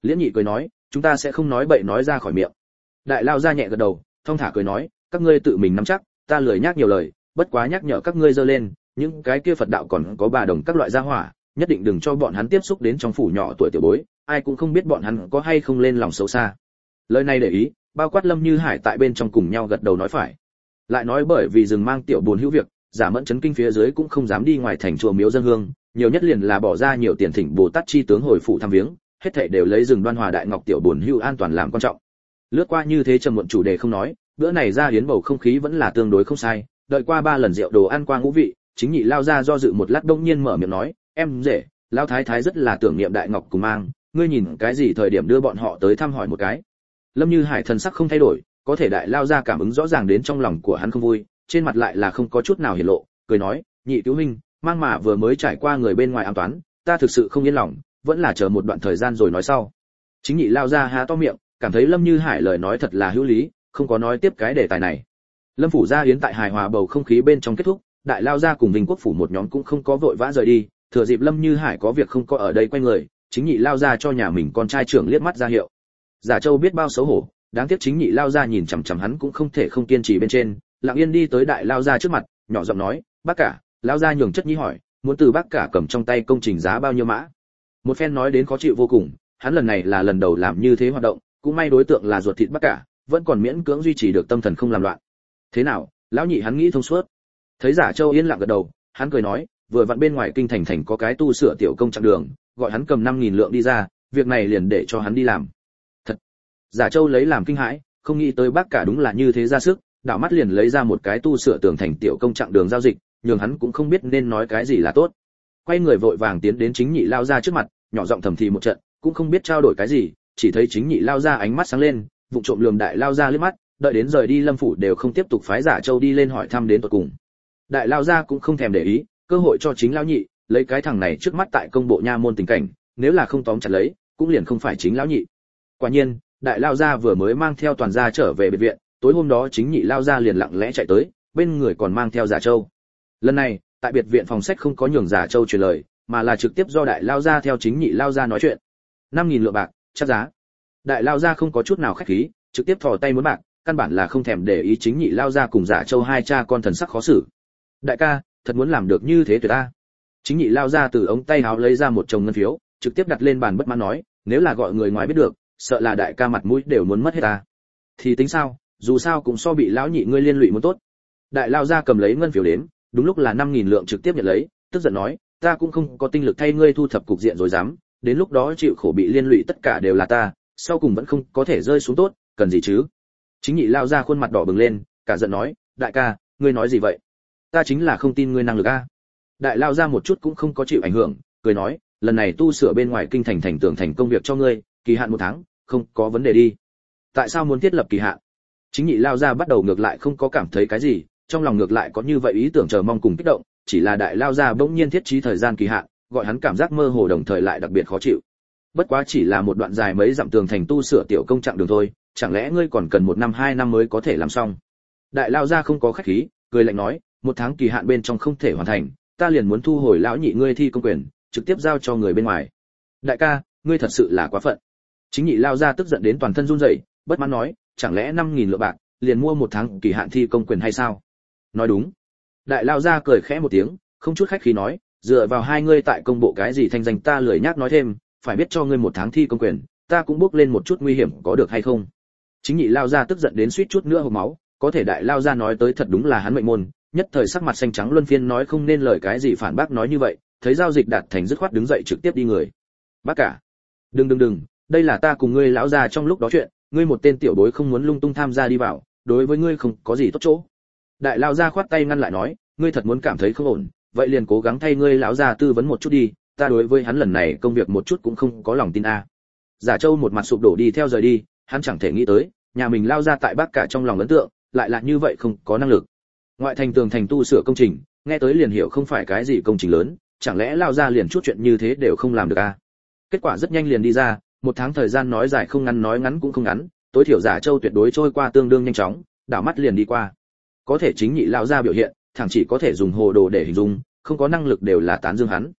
Liễn Nhị cười nói, chúng ta sẽ không nói bậy nói ra khỏi miệng. Đại lao ra nhẹ gật đầu, thong thả cười nói, các ngươi tự mình nắm chắc, ta lười nhắc nhiều lời, bất quá nhắc nhở các ngươi dơ lên, những cái kia Phật đạo còn có bà đồng các loại gia hỏa, nhất định đừng cho bọn hắn tiếp xúc đến trong phủ nhỏ tuổi tiểu bối, ai cũng không biết bọn hắn có hay không lên lòng xấu xa. Lời này để ý, bao quát Lâm Như Hải tại bên trong cùng nhau gật đầu nói phải. Lại nói bởi vì dừng mang tiểu buồn hữu việc, Giả Mẫn chấn kinh phía dưới cũng không dám đi ngoài thành chùa miếu dân hương, nhiều nhất liền là bỏ ra nhiều tiền thỉnh Bồ Tát chi tướng hồi phụ thăm viếng, hết thảy đều lấy rừng Đoan Hòa Đại Ngọc tiểu buồn hữu an toàn làm quan trọng. Lướt qua như thế trầm muộn chủ đề không nói, bữa này ra hiến bầu không khí vẫn là tương đối không sai, đợi qua 3 lần rượu đồ ăn qua ngũ vị, Chính Nhị lao ra do dự một lát đông nhiên mở miệng nói, em rể, lao thái thái rất là tưởng niệm Đại Ngọc cùng mang, ngươi nhìn cái gì thời điểm đưa bọn họ tới thăm hỏi một cái. Lâm Như Hải thần sắc không thay đổi, có thể đại lao ra cảm ứng rõ ràng đến trong lòng của hắn không vui, trên mặt lại là không có chút nào hiển lộ, cười nói, Nhị cứu huynh, mang mà vừa mới trải qua người bên ngoài an toán, ta thực sự không yên lòng, vẫn là chờ một đoạn thời gian rồi nói sau. Chính Nhị lao ra há to miệng, cảm thấy Lâm Như Hải lời nói thật là hữu lý, không có nói tiếp cái đề tài này. Lâm phủ gia yến tại hài hòa bầu không khí bên trong kết thúc, đại lao ra cùng Vinh Quốc phủ một nhóm cũng không có vội vã rời đi, thừa dịp Lâm Như Hải có việc không có ở đây quay người, Chính Nhị lao ra cho nhà mình con trai trưởng liếc mắt ra hiệu. Giả Châu biết bao xấu hổ, đáng tiếc Chính Nhị lao ra nhìn chằm chằm hắn cũng không thể không kiên trì bên trên, lặng yên đi tới đại lao ra trước mặt, nhỏ giọng nói, bác cả. Lao ra nhường chất nhí hỏi, muốn từ bác cả cầm trong tay công trình giá bao nhiêu mã. Một phen nói đến khó chịu vô cùng, hắn lần này là lần đầu làm như thế hoạt động, cũng may đối tượng là ruột thịt bác cả, vẫn còn miễn cưỡng duy trì được tâm thần không làm loạn. Thế nào, lão nhị hắn nghĩ thông suốt. Thấy Giả Châu yên lặng gật đầu, hắn cười nói, vừa vặn bên ngoài kinh thành thành có cái tu sửa tiểu công chặng đường, gọi hắn cầm 5.000 lượng đi ra, việc này liền để cho hắn đi làm. Thật. Giả Châu lấy làm kinh hãi, không nghĩ tới bác cả đúng là như thế ra sức, đảo mắt liền lấy ra một cái tu sửa tường thành tiểu công chặng đường giao dịch, nhường hắn cũng không biết nên nói cái gì là tốt. Quay người vội vàng tiến đến Chính Nhị lao ra trước mặt, nhỏ giọng thầm thì một trận, cũng không biết trao đổi cái gì, chỉ thấy Chính Nhị lao ra ánh mắt sáng lên, vụng trộm lườm đại lao ra liếc mắt, đợi đến rời đi Lâm phủ đều không tiếp tục phái Giả Châu đi lên hỏi thăm đến tận cùng. Đại lao ra cũng không thèm để ý, cơ hội cho chính lão nhị, lấy cái thằng này trước mắt tại công bộ nha môn tình cảnh, nếu là không tóm chặt lấy, cũng liền không phải chính lão nhị. Quả nhiên, đại lao gia vừa mới mang theo toàn gia trở về biệt viện, tối hôm đó Chính Nhị lao gia liền lặng lẽ chạy tới, bên người còn mang theo Giả Châu. Lần này, tại biệt viện phòng sách không có nhường Giả Châu truyền lời, mà là trực tiếp do đại lao gia theo Chính Nhị lao gia nói chuyện. 5.000 lượng bạc, chắc giá. Đại lao gia không có chút nào khách khí, trực tiếp thò tay muốn bạc, căn bản là không thèm để ý Chính Nhị lao gia cùng Giả Châu hai cha con thần sắc khó xử. Đại ca, thật muốn làm được như thế tuyệt ta. Chính Nhị lao ra từ ống tay áo lấy ra một chồng ngân phiếu, trực tiếp đặt lên bàn bất mãn nói, nếu là gọi người ngoài biết được, sợ là đại ca mặt mũi đều muốn mất hết ta. Thì tính sao, dù sao cũng so bị lão nhị ngươi liên lụy muốn tốt. Đại lao ra cầm lấy ngân phiếu đến, đúng lúc là 5.000 lượng trực tiếp nhận lấy, tức giận nói, ta cũng không có tinh lực thay ngươi thu thập cục diện rồi dám, đến lúc đó chịu khổ bị liên lụy tất cả đều là ta, sau cùng vẫn không có thể rơi xuống tốt, cần gì chứ? Chính Nhị lao ra khuôn mặt đỏ bừng lên, cả giận nói, đại ca, ngươi nói gì vậy? Ta chính là không tin ngươi năng lực a. Đại lao ra một chút cũng không có chịu ảnh hưởng, cười nói, lần này tu sửa bên ngoài kinh thành thành tường thành công việc cho ngươi, kỳ hạn 1 tháng, không có vấn đề đi. Tại sao muốn thiết lập kỳ hạn? Chính Nhị lao ra bắt đầu ngược lại không có cảm thấy cái gì, trong lòng ngược lại có như vậy ý tưởng chờ mong cùng kích động, chỉ là đại lao ra bỗng nhiên thiết trí thời gian kỳ hạn, gọi hắn cảm giác mơ hồ đồng thời lại đặc biệt khó chịu. Bất quá chỉ là một đoạn dài mấy dặm tường thành tu sửa tiểu công chặng đường thôi, chẳng lẽ ngươi còn cần 1 năm 2 năm mới có thể làm xong? Đại lao ra không có khách khí, cười lạnh nói, 1 tháng kỳ hạn bên trong không thể hoàn thành, ta liền muốn thu hồi lão nhị ngươi thi công quyền, trực tiếp giao cho người bên ngoài. Đại ca, ngươi thật sự là quá phận. Chính Nhị lao ra tức giận đến toàn thân run rẩy, bất mãn nói, chẳng lẽ 5.000 lượng bạc liền mua 1 tháng kỳ hạn thi công quyền hay sao? Nói đúng. Đại lao ra cười khẽ một tiếng, không chút khách khí nói, dựa vào hai ngươi tại công bộ cái gì thanh danh ta lười nhác nói thêm, phải biết cho ngươi 1 tháng thi công quyền, ta cũng bước lên một chút nguy hiểm có được hay không? Chính Nhị lao ra tức giận đến suýt chút nữa hộc máu, có thể đại lao ra nói tới thật đúng là hắn mệnh môn, nhất thời sắc mặt xanh trắng luân phiên nói không nên lời cái gì phản bác nói như vậy, thấy giao dịch đạt thành dứt khoát đứng dậy trực tiếp đi người. Bác cả, đừng, đây là ta cùng ngươi lão già trong lúc đó chuyện, ngươi một tên tiểu bối không muốn lung tung tham gia đi vào, đối với ngươi không có gì tốt chỗ. Đại lao gia khoát tay ngăn lại nói, ngươi thật muốn cảm thấy không ổn, vậy liền cố gắng thay ngươi lão già tư vấn một chút đi, ta đối với hắn lần này công việc một chút cũng không có lòng tin a. Giả Châu một mặt sụp đổ đi theo rời đi, hắn chẳng thể nghĩ tới, nhà mình lao ra tại bác cả trong lòng ấn tượng, lại là như vậy không có năng lực. Ngoại thành tường thành tu sửa công trình, nghe tới liền hiểu không phải cái gì công trình lớn, chẳng lẽ lao ra liền chút chuyện như thế đều không làm được a? Kết quả rất nhanh liền đi ra, 1 tháng thời gian nói dài không ngắn nói ngắn cũng không ngắn, tối thiểu Giả Châu tuyệt đối trôi qua tương đương nhanh chóng, đảo mắt liền đi qua. Có thể chính nhị lao ra biểu hiện, thẳng chỉ có thể dùng hồ đồ để hình dung, không có năng lực đều là tán dương hắn.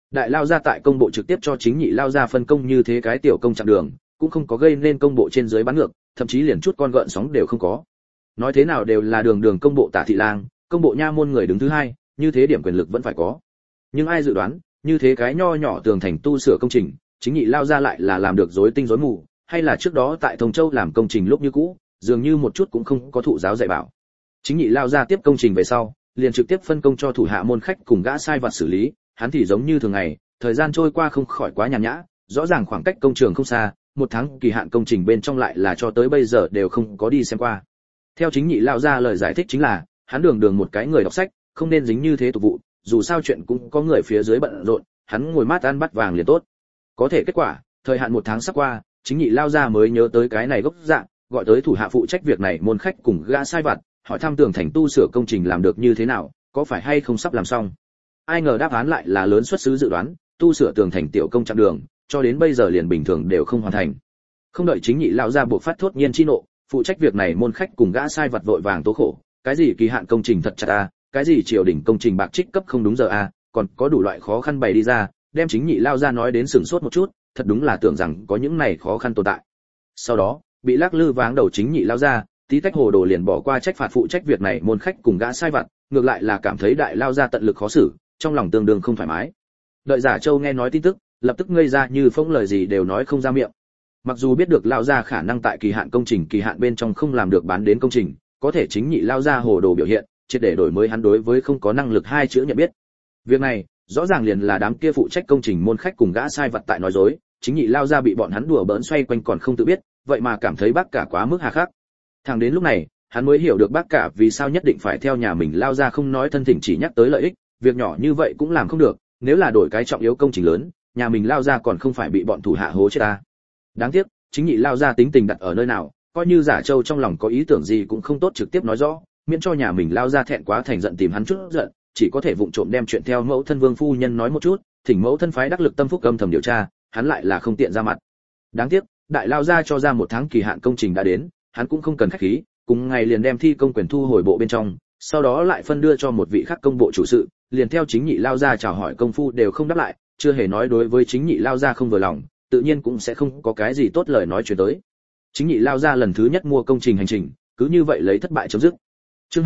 Đại lao gia tại công bộ trực tiếp cho chính nhị lao gia phân công như thế cái tiểu công chặng đường, cũng không có gây nên công bộ trên dưới bắn ngược, thậm chí liền chút con gợn sóng đều không có. Nói thế nào đều là đường công bộ Tả thị lang, công bộ nha môn người đứng thứ hai, như thế điểm quyền lực vẫn phải có. Nhưng ai dự đoán, như thế cái nho nhỏ tường thành tu sửa công trình, chính nhị lao gia lại là làm được rối tinh rối mù, hay là trước đó tại Thông Châu làm công trình lúc như cũ, dường như một chút cũng không có thụ giáo dạy bảo. Chính nhị lao gia tiếp công trình về sau, liền trực tiếp phân công cho thủ hạ môn khách cùng gã sai vặt xử lý, hắn thì giống như thường ngày, thời gian trôi qua không khỏi quá nhàn nhã, rõ ràng khoảng cách công trường không xa, một tháng kỳ hạn công trình bên trong lại là cho tới bây giờ đều không có đi xem qua. Theo chính nhị lao gia lời giải thích chính là, hắn đường một cái người đọc sách, không nên dính như thế tục vụ, dù sao chuyện cũng có người phía dưới bận rộn, hắn ngồi mát ăn bắt vàng liền tốt. Có thể kết quả, thời hạn một tháng sắp qua, chính nhị lao gia mới nhớ tới cái này gốc dạng, gọi tới thủ hạ phụ trách việc này môn khách cùng gã sai vặt, hỏi thăm tường thành tu sửa công trình làm được như thế nào, có phải hay không sắp làm xong. Ai ngờ đáp án lại là lớn xuất xứ dự đoán, tu sửa tường thành tiểu công chặng đường, cho đến bây giờ liền bình thường đều không hoàn thành. Không đợi chính nhị lão gia buộc phát thốt nhiên chi nộ, phụ trách việc này môn khách cùng gã sai vặt vội vàng tố khổ, cái gì kỳ hạn công trình thật chặt a, cái gì triều đình công trình bạc trích cấp không đúng giờ a, còn có đủ loại khó khăn bày đi ra, đem chính nhị lão gia nói đến sửng sốt một chút, thật đúng là tưởng rằng có những này khó khăn tồn tại. Sau đó, bị lắc lư váng đầu chính nhị lão gia, tí tách hồ đồ liền bỏ qua trách phạt phụ trách việc này môn khách cùng gã sai vặt, ngược lại là cảm thấy đại lao gia tận lực khó xử, trong lòng tương đương không thoải mái. Đợi Giả Châu nghe nói tin tức, lập tức ngây ra như phông, lời gì đều nói không ra miệng. Mặc dù biết được lao gia khả năng tại kỳ hạn công trình kỳ hạn bên trong không làm được bán đến công trình, có thể chính nhị lao gia hồ đồ biểu hiện, triệt để đổi mới hắn đối với không có năng lực hai chữ nhận biết. Việc này, rõ ràng liền là đám kia phụ trách công trình môn khách cùng gã sai vặt tại nói dối, chính nhị lao gia bị bọn hắn đùa bỡn xoay quanh còn không tự biết, vậy mà cảm thấy bác cả quá mức hà khắc. Thẳng đến lúc này, hắn mới hiểu được bác cả vì sao nhất định phải theo nhà mình lao ra không nói thân thỉnh chỉ nhắc tới lợi ích, việc nhỏ như vậy cũng làm không được, nếu là đổi cái trọng yếu công trình lớn, nhà mình lao ra còn không phải bị bọn thủ hạ hố chết ta. Đáng tiếc, chính nhị lao ra tính tình đặt ở nơi nào, coi như Giả Châu trong lòng có ý tưởng gì cũng không tốt trực tiếp nói rõ, miễn cho nhà mình lao ra thẹn quá thành giận tìm hắn chút giận, chỉ có thể vụng trộm đem chuyện theo mẫu thân Vương phu nhân nói một chút, thỉnh mẫu thân phái đắc lực tâm phúc âm thầm điều tra, hắn lại là không tiện ra mặt. Đáng tiếc, đại lao ra cho ra một tháng kỳ hạn công trình đã đến, hắn cũng không cần khách khí, cùng ngày liền đem thi công quyền thu hồi bộ bên trong, sau đó lại phân đưa cho một vị khác công bộ chủ sự, liền theo chính nhị lao ra chào hỏi công phu đều không đáp lại, chưa hề nói đối với chính nhị lao ra không vừa lòng, tự nhiên cũng sẽ không có cái gì tốt lời nói truyền tới. Chính nhị lao ra lần thứ nhất mua công trình hành trình, cứ như vậy lấy thất bại chấm dứt. Chương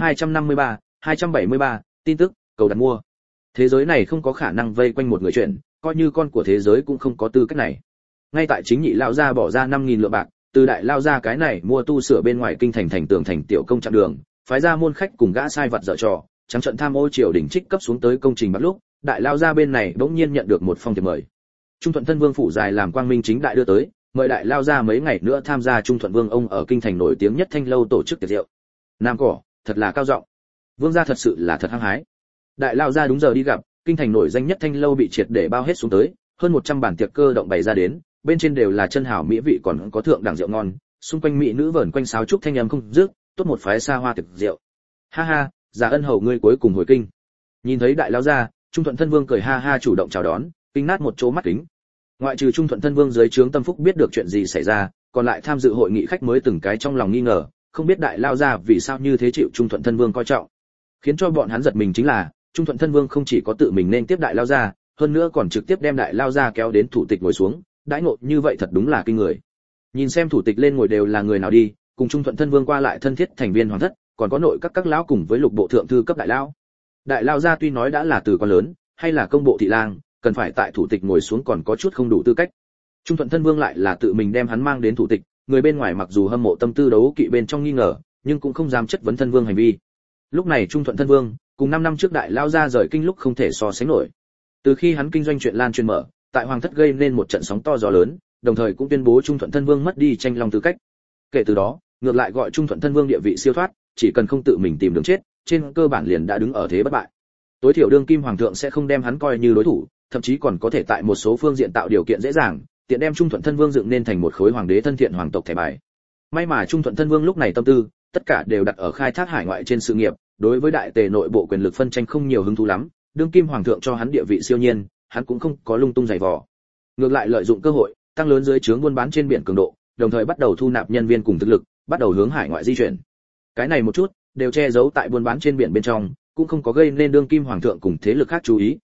273, tin tức, cầu đặt mua. Thế giới này không có khả năng vây quanh một người chuyển, coi như con của thế giới cũng không có tư cách này. Ngay tại chính nhị lao ra bỏ ra 5.000 lượng bạc, từ đại lao ra cái này mua tu sửa bên ngoài kinh thành thành tường thành tiểu công chặng đường, phái ra môn khách cùng gã sai vặt dở trò, trắng trận tham ô triều đình trích cấp xuống tới công trình bắt lúc, đại lao ra bên này bỗng nhiên nhận được một phong thiệp mời. Trung Thuận Thân Vương phủ dài làm quang minh chính đại đưa tới, mời đại lao ra mấy ngày nữa tham gia Trung Thuận Vương ông ở kinh thành nổi tiếng nhất Thanh lâu tổ chức tiệc rượu. Nam cỏ, thật là cao giọng. Vương gia thật sự là thật hăng hái. Đại lao ra đúng giờ đi gặp, kinh thành nổi danh nhất Thanh lâu bị triệt để bao hết xuống tới, hơn 100 bàn tiệc cơ động bày ra đến, bên trên đều là chân hảo mỹ vị còn có thượng đẳng rượu ngon, xung quanh mỹ nữ vờn quanh sáo trúc thanh âm không dứt, tốt một phái xa hoa tiệc rượu. Ha ha, Giả Ân hầu ngươi cuối cùng hồi kinh. Nhìn thấy đại lao ra, Trung Thuận Thân Vương cười ha ha chủ động chào đón, kinh nát một chỗ mắt kính. Ngoại trừ Trung Thuận Thân Vương dưới trướng tâm phúc biết được chuyện gì xảy ra, còn lại tham dự hội nghị khách mới từng cái trong lòng nghi ngờ, không biết đại lao ra vì sao như thế chịu Trung Thuận Thân Vương coi trọng. Khiến cho bọn hắn giật mình chính là, Trung Thuận Thân Vương không chỉ có tự mình nên tiếp đại lao ra, hơn nữa còn trực tiếp đem đại lao ra kéo đến thủ tịch ngồi xuống, đãi ngộ như vậy thật đúng là kinh người. Nhìn xem thủ tịch lên ngồi đều là người nào đi, cùng Trung Thuận Thân Vương qua lại thân thiết thành viên hoàng thất, còn có nội các lão cùng với lục bộ thượng thư cấp đại lao. Đại lao gia tuy nói đã là từ quan lớn, hay là công bộ thị lang, cần phải tại thủ tịch ngồi xuống còn có chút không đủ tư cách. Trung Thuận Thân Vương lại là tự mình đem hắn mang đến thủ tịch, người bên ngoài mặc dù hâm mộ tâm tư đấu kỵ bên trong nghi ngờ, nhưng cũng không dám chất vấn Thân Vương hành vi. Lúc này Trung Thuận Thân Vương, cùng 5 năm trước đại lao gia rời kinh lúc không thể so sánh nổi. Từ khi hắn kinh doanh chuyện lan truyền mở, tại hoàng thất gây nên một trận sóng to gió lớn, đồng thời cũng tuyên bố Trung Thuận Thân Vương mất đi tranh long tư cách. Kể từ đó, ngược lại gọi Trung Thuận Thân Vương địa vị siêu thoát, chỉ cần không tự mình tìm đường chết, trên cơ bản liền đã đứng ở thế bất bại. Tối thiểu đương kim hoàng thượng sẽ không đem hắn coi như đối thủ, thậm chí còn có thể tại một số phương diện tạo điều kiện dễ dàng, tiện đem Trung Thuận Thân Vương dựng nên thành một khối hoàng đế thân thiện hoàng tộc thẻ bài. May mà Trung Thuận Thân Vương lúc này tâm tư, tất cả đều đặt ở khai thác hải ngoại trên sự nghiệp, đối với đại tề nội bộ quyền lực phân tranh không nhiều hứng thú lắm, đương kim hoàng thượng cho hắn địa vị siêu nhiên, hắn cũng không có lung tung giày vò. Ngược lại lợi dụng cơ hội, tăng lớn dưới trướng buôn bán trên biển cường độ, đồng thời bắt đầu thu nạp nhân viên cùng thực lực, bắt đầu hướng hải ngoại di chuyển. Cái này một chút đều che giấu tại buôn bán trên biển bên trong, cũng không có gây nên đương kim hoàng thượng cùng thế lực khác chú ý,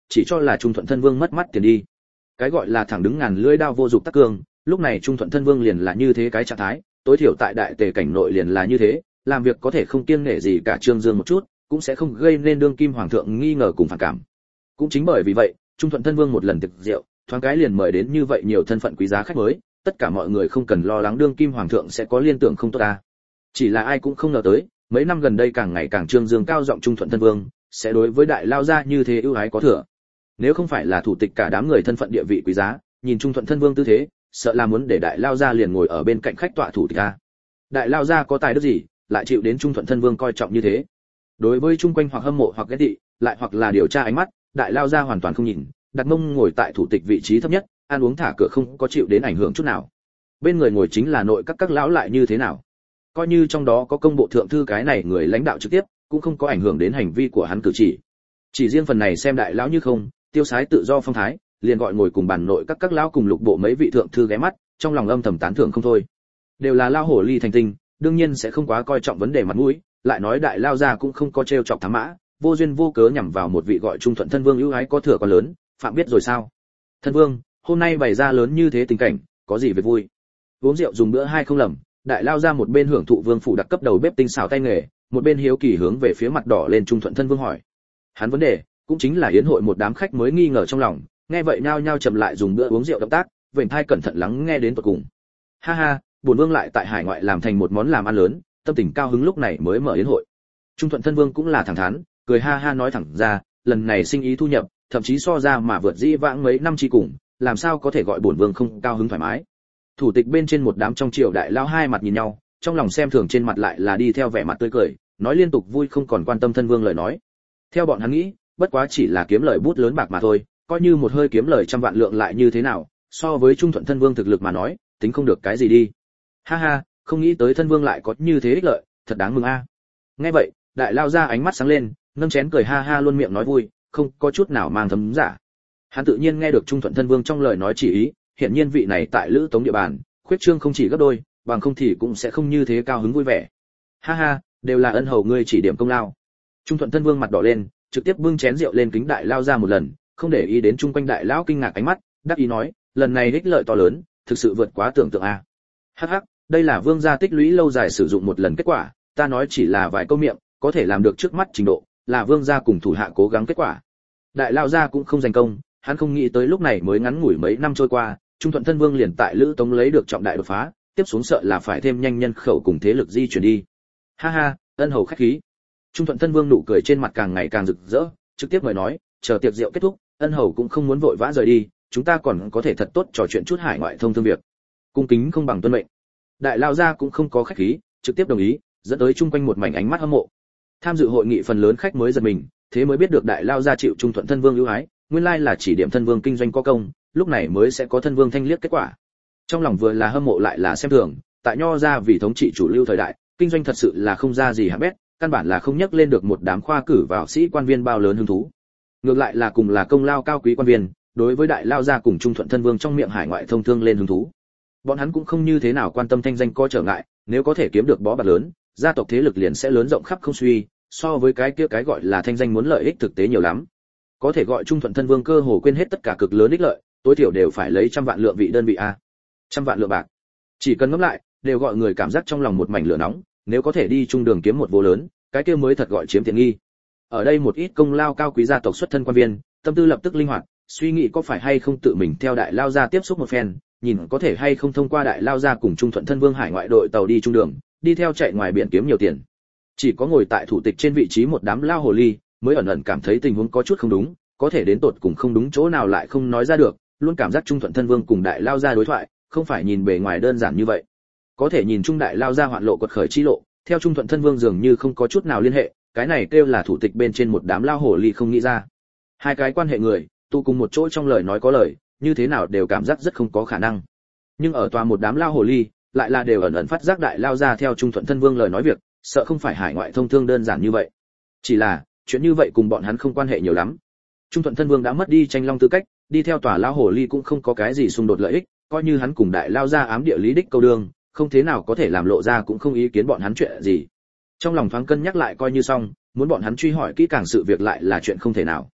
chỉ cho là Trung Thuận Thân Vương mất mắt tiền đi. Cái gọi là thẳng đứng ngàn lưỡi đao vô dụng tắc cương, lúc này Trung Thuận Thân Vương liền là như thế cái trạng thái, tối thiểu tại đại tề cảnh nội liền là như thế, làm việc có thể không kiêng nể gì cả Trương Dương một chút, cũng sẽ không gây nên đương kim hoàng thượng nghi ngờ cùng phản cảm. Cũng chính bởi vì vậy, Trung Thuận Thân Vương một lần tiệc rượu, thoáng cái liền mời đến như vậy nhiều thân phận quý giá khách mới, tất cả mọi người không cần lo lắng đương kim hoàng thượng sẽ có liên tưởng không tốt ta. Chỉ là ai cũng không ngờ tới, mấy năm gần đây càng ngày càng Trương Dương cao giọng Trung Thuận Thân Vương, sẽ đối với đại lao gia như thế ưu ái có thừa. Nếu không phải là thủ tịch cả đám người thân phận địa vị quý giá, nhìn Trung Thuận Thân Vương tư thế, sợ là muốn để đại lao gia liền ngồi ở bên cạnh khách tọa thủ tịch a. Đại lao gia có tài đức gì, lại chịu đến Trung Thuận Thân Vương coi trọng như thế. Đối với chung quanh hoặc hâm mộ hoặc ghét tị, lại hoặc là điều tra ánh mắt, đại lao gia hoàn toàn không nhìn, đặt mông ngồi tại thủ tịch vị trí thấp nhất, ăn uống thả cửa không có chịu đến ảnh hưởng chút nào. Bên người ngồi chính là nội các lão lại như thế nào? Coi như trong đó có công bộ thượng thư cái này người lãnh đạo trực tiếp, cũng không có ảnh hưởng đến hành vi của hắn cử chỉ. Chỉ riêng phần này xem đại lão như không, tiêu sái tự do phong thái, liền gọi ngồi cùng bàn nội các lão cùng lục bộ mấy vị thượng thư ghé mắt, trong lòng âm thầm tán thưởng không thôi. Đều là lao hổ ly thành tinh, đương nhiên sẽ không quá coi trọng vấn đề mặt mũi, lại nói đại lao gia cũng không có trêu chọc thám mã, vô duyên vô cớ nhằm vào một vị gọi Trung Thuận Thân Vương ưu ái có thừa quá lớn, phạm biết rồi sao? Thân Vương, hôm nay bày ra lớn như thế tình cảnh, có gì việc vui? Uống rượu dùng bữa hai không lầm, đại lao ra một bên hưởng thụ vương phủ đặc cấp đầu bếp tinh xảo tay nghề, một bên hiếu kỳ hướng về phía mặt đỏ lên Trung Thuận Thân Vương hỏi. Hắn vấn đề cũng chính là yến hội một đám khách mới nghi ngờ trong lòng, nghe vậy nhao nhao chậm lại dùng bữa uống rượu động tác, vểnh thai cẩn thận lắng nghe đến tận cùng. Ha ha, bổn vương lại tại hải ngoại làm thành một món làm ăn lớn, tâm tình cao hứng lúc này mới mở yến hội. Trung Thuận Thân Vương cũng là thẳng thắn, cười ha ha nói thẳng ra, lần này sinh ý thu nhập, thậm chí so ra mà vượt dĩ vãng mấy năm chi cùng, làm sao có thể gọi bổn vương không cao hứng thoải mái. Thủ tịch bên trên một đám trong triều đại lao hai mặt nhìn nhau, trong lòng xem thường trên mặt lại là đi theo vẻ mặt tươi cười, nói liên tục vui không còn quan tâm Thân Vương lời nói. Theo bọn hắn nghĩ, bất quá chỉ là kiếm lời bút lớn bạc mà thôi, coi như một hơi kiếm lời trăm vạn lượng lại như thế nào, so với Trung Thuận Thân Vương thực lực mà nói, tính không được cái gì đi. Ha ha, không nghĩ tới Thân Vương lại có như thế ích lợi, thật đáng mừng a. Nghe vậy, đại lao ra ánh mắt sáng lên, nâng chén cười ha ha luôn miệng nói vui, không có chút nào mang thấm giả. Hắn tự nhiên nghe được Trung Thuận Thân Vương trong lời nói chỉ ý, hiện nhiên vị này tại Lữ Tống địa bàn, khuyết trương không chỉ gấp đôi, bằng không thì cũng sẽ không như thế cao hứng vui vẻ. Ha ha, đều là ân hầu ngươi chỉ điểm công lao. Trung Thuận Thân Vương mặt đỏ lên, trực tiếp bưng chén rượu lên kính đại lao ra một lần, không để ý đến chung quanh đại lão kinh ngạc ánh mắt, đáp ý nói, lần này ích lợi to lớn, thực sự vượt quá tưởng tượng a. Hắc hắc, đây là vương gia tích lũy lâu dài sử dụng một lần kết quả, ta nói chỉ là vài câu miệng, có thể làm được trước mắt trình độ, là vương gia cùng thủ hạ cố gắng kết quả. Đại lao gia cũng không giành công, hắn không nghĩ tới lúc này mới ngắn ngủi mấy năm trôi qua, Trung Thuận Thân Vương liền tại Lữ Tống lấy được trọng đại đột phá, tiếp xuống sợ là phải thêm nhanh nhân khẩu cùng thế lực di chuyển đi. Ha ha, ân hầu khách khí. Trung Thuận Thân Vương nụ cười trên mặt càng ngày càng rực rỡ, trực tiếp mời nói, chờ tiệc rượu kết thúc, ân hầu cũng không muốn vội vã rời đi, chúng ta còn có thể thật tốt trò chuyện chút hải ngoại thông thương việc. Cung kính không bằng tuân mệnh. Đại lao gia cũng không có khách khí, trực tiếp đồng ý, dẫn tới chung quanh một mảnh ánh mắt hâm mộ. Tham dự hội nghị phần lớn khách mới giật mình, thế mới biết được đại lao gia chịu Trung Thuận Thân Vương ưu ái, nguyên lai là chỉ điểm Thân Vương kinh doanh có công, lúc này mới sẽ có Thân Vương thanh liếc kết quả. Trong lòng vừa là hâm mộ lại là xem thường, tại nho gia vì thống trị chủ lưu thời đại, kinh doanh thật sự là không ra gì hạng bét, căn bản là không nhắc lên được một đám khoa cử vào sĩ quan viên bao lớn hứng thú. Ngược lại là cùng là công lao cao quý quan viên, đối với đại lao gia cùng Trung Thuận Thân Vương trong miệng hải ngoại thông thương lên hứng thú. Bọn hắn cũng không như thế nào quan tâm thanh danh có trở ngại, nếu có thể kiếm được bó bạc lớn, gia tộc thế lực liền sẽ lớn rộng khắp không suy, so với cái kia cái gọi là thanh danh muốn lợi ích thực tế nhiều lắm. Có thể gọi Trung Thuận Thân Vương cơ hồ quên hết tất cả cực lớn ích lợi, tối thiểu đều phải lấy trăm vạn lượng vị đơn vị a. Trăm vạn lượng bạc. Chỉ cần ngẫm lại, đều gọi người cảm giác trong lòng một mảnh lửa nóng, nếu có thể đi trung đường kiếm một vô lớn, cái kia mới thật gọi chiếm tiện nghi. Ở đây một ít công lao cao quý gia tộc xuất thân quan viên, tâm tư lập tức linh hoạt, suy nghĩ có phải hay không tự mình theo đại lao gia tiếp xúc một phen, nhìn có thể hay không thông qua đại lao gia cùng Trung Thuận Thân Vương hải ngoại đội tàu đi trung đường, đi theo chạy ngoài biển kiếm nhiều tiền. Chỉ có ngồi tại thủ tịch trên vị trí một đám lao hồ ly, mới ẩn ẩn cảm thấy tình huống có chút không đúng, có thể đến tột cùng không đúng chỗ nào lại không nói ra được, luôn cảm giác Trung Thuận Thân Vương cùng đại lao gia đối thoại, không phải nhìn bề ngoài đơn giản như vậy. Có thể nhìn trung đại lao gia hoạn lộ quật khởi chi lộ, theo Trung Thuận Thân Vương dường như không có chút nào liên hệ, cái này kêu là thủ tịch bên trên một đám lao hồ ly không nghĩ ra. Hai cái quan hệ người, tụ cùng một chỗ trong lời nói có lời, như thế nào đều cảm giác rất không có khả năng. Nhưng ở tòa một đám lao hồ ly, lại là đều ẩn ẩn phát giác đại lao gia theo Trung Thuận Thân Vương lời nói việc, sợ không phải hải ngoại thông thương đơn giản như vậy. Chỉ là, chuyện như vậy cùng bọn hắn không quan hệ nhiều lắm. Trung Thuận Thân Vương đã mất đi tranh long tư cách, đi theo tòa lao hồ ly cũng không có cái gì xung đột lợi ích, coi như hắn cùng đại lao gia ám địa lý đích câu đường, không thế nào có thể làm lộ ra cũng không ý kiến bọn hắn chuyện gì. Trong lòng thoáng cân nhắc lại coi như xong, muốn bọn hắn truy hỏi kỹ càng sự việc lại là chuyện không thể nào.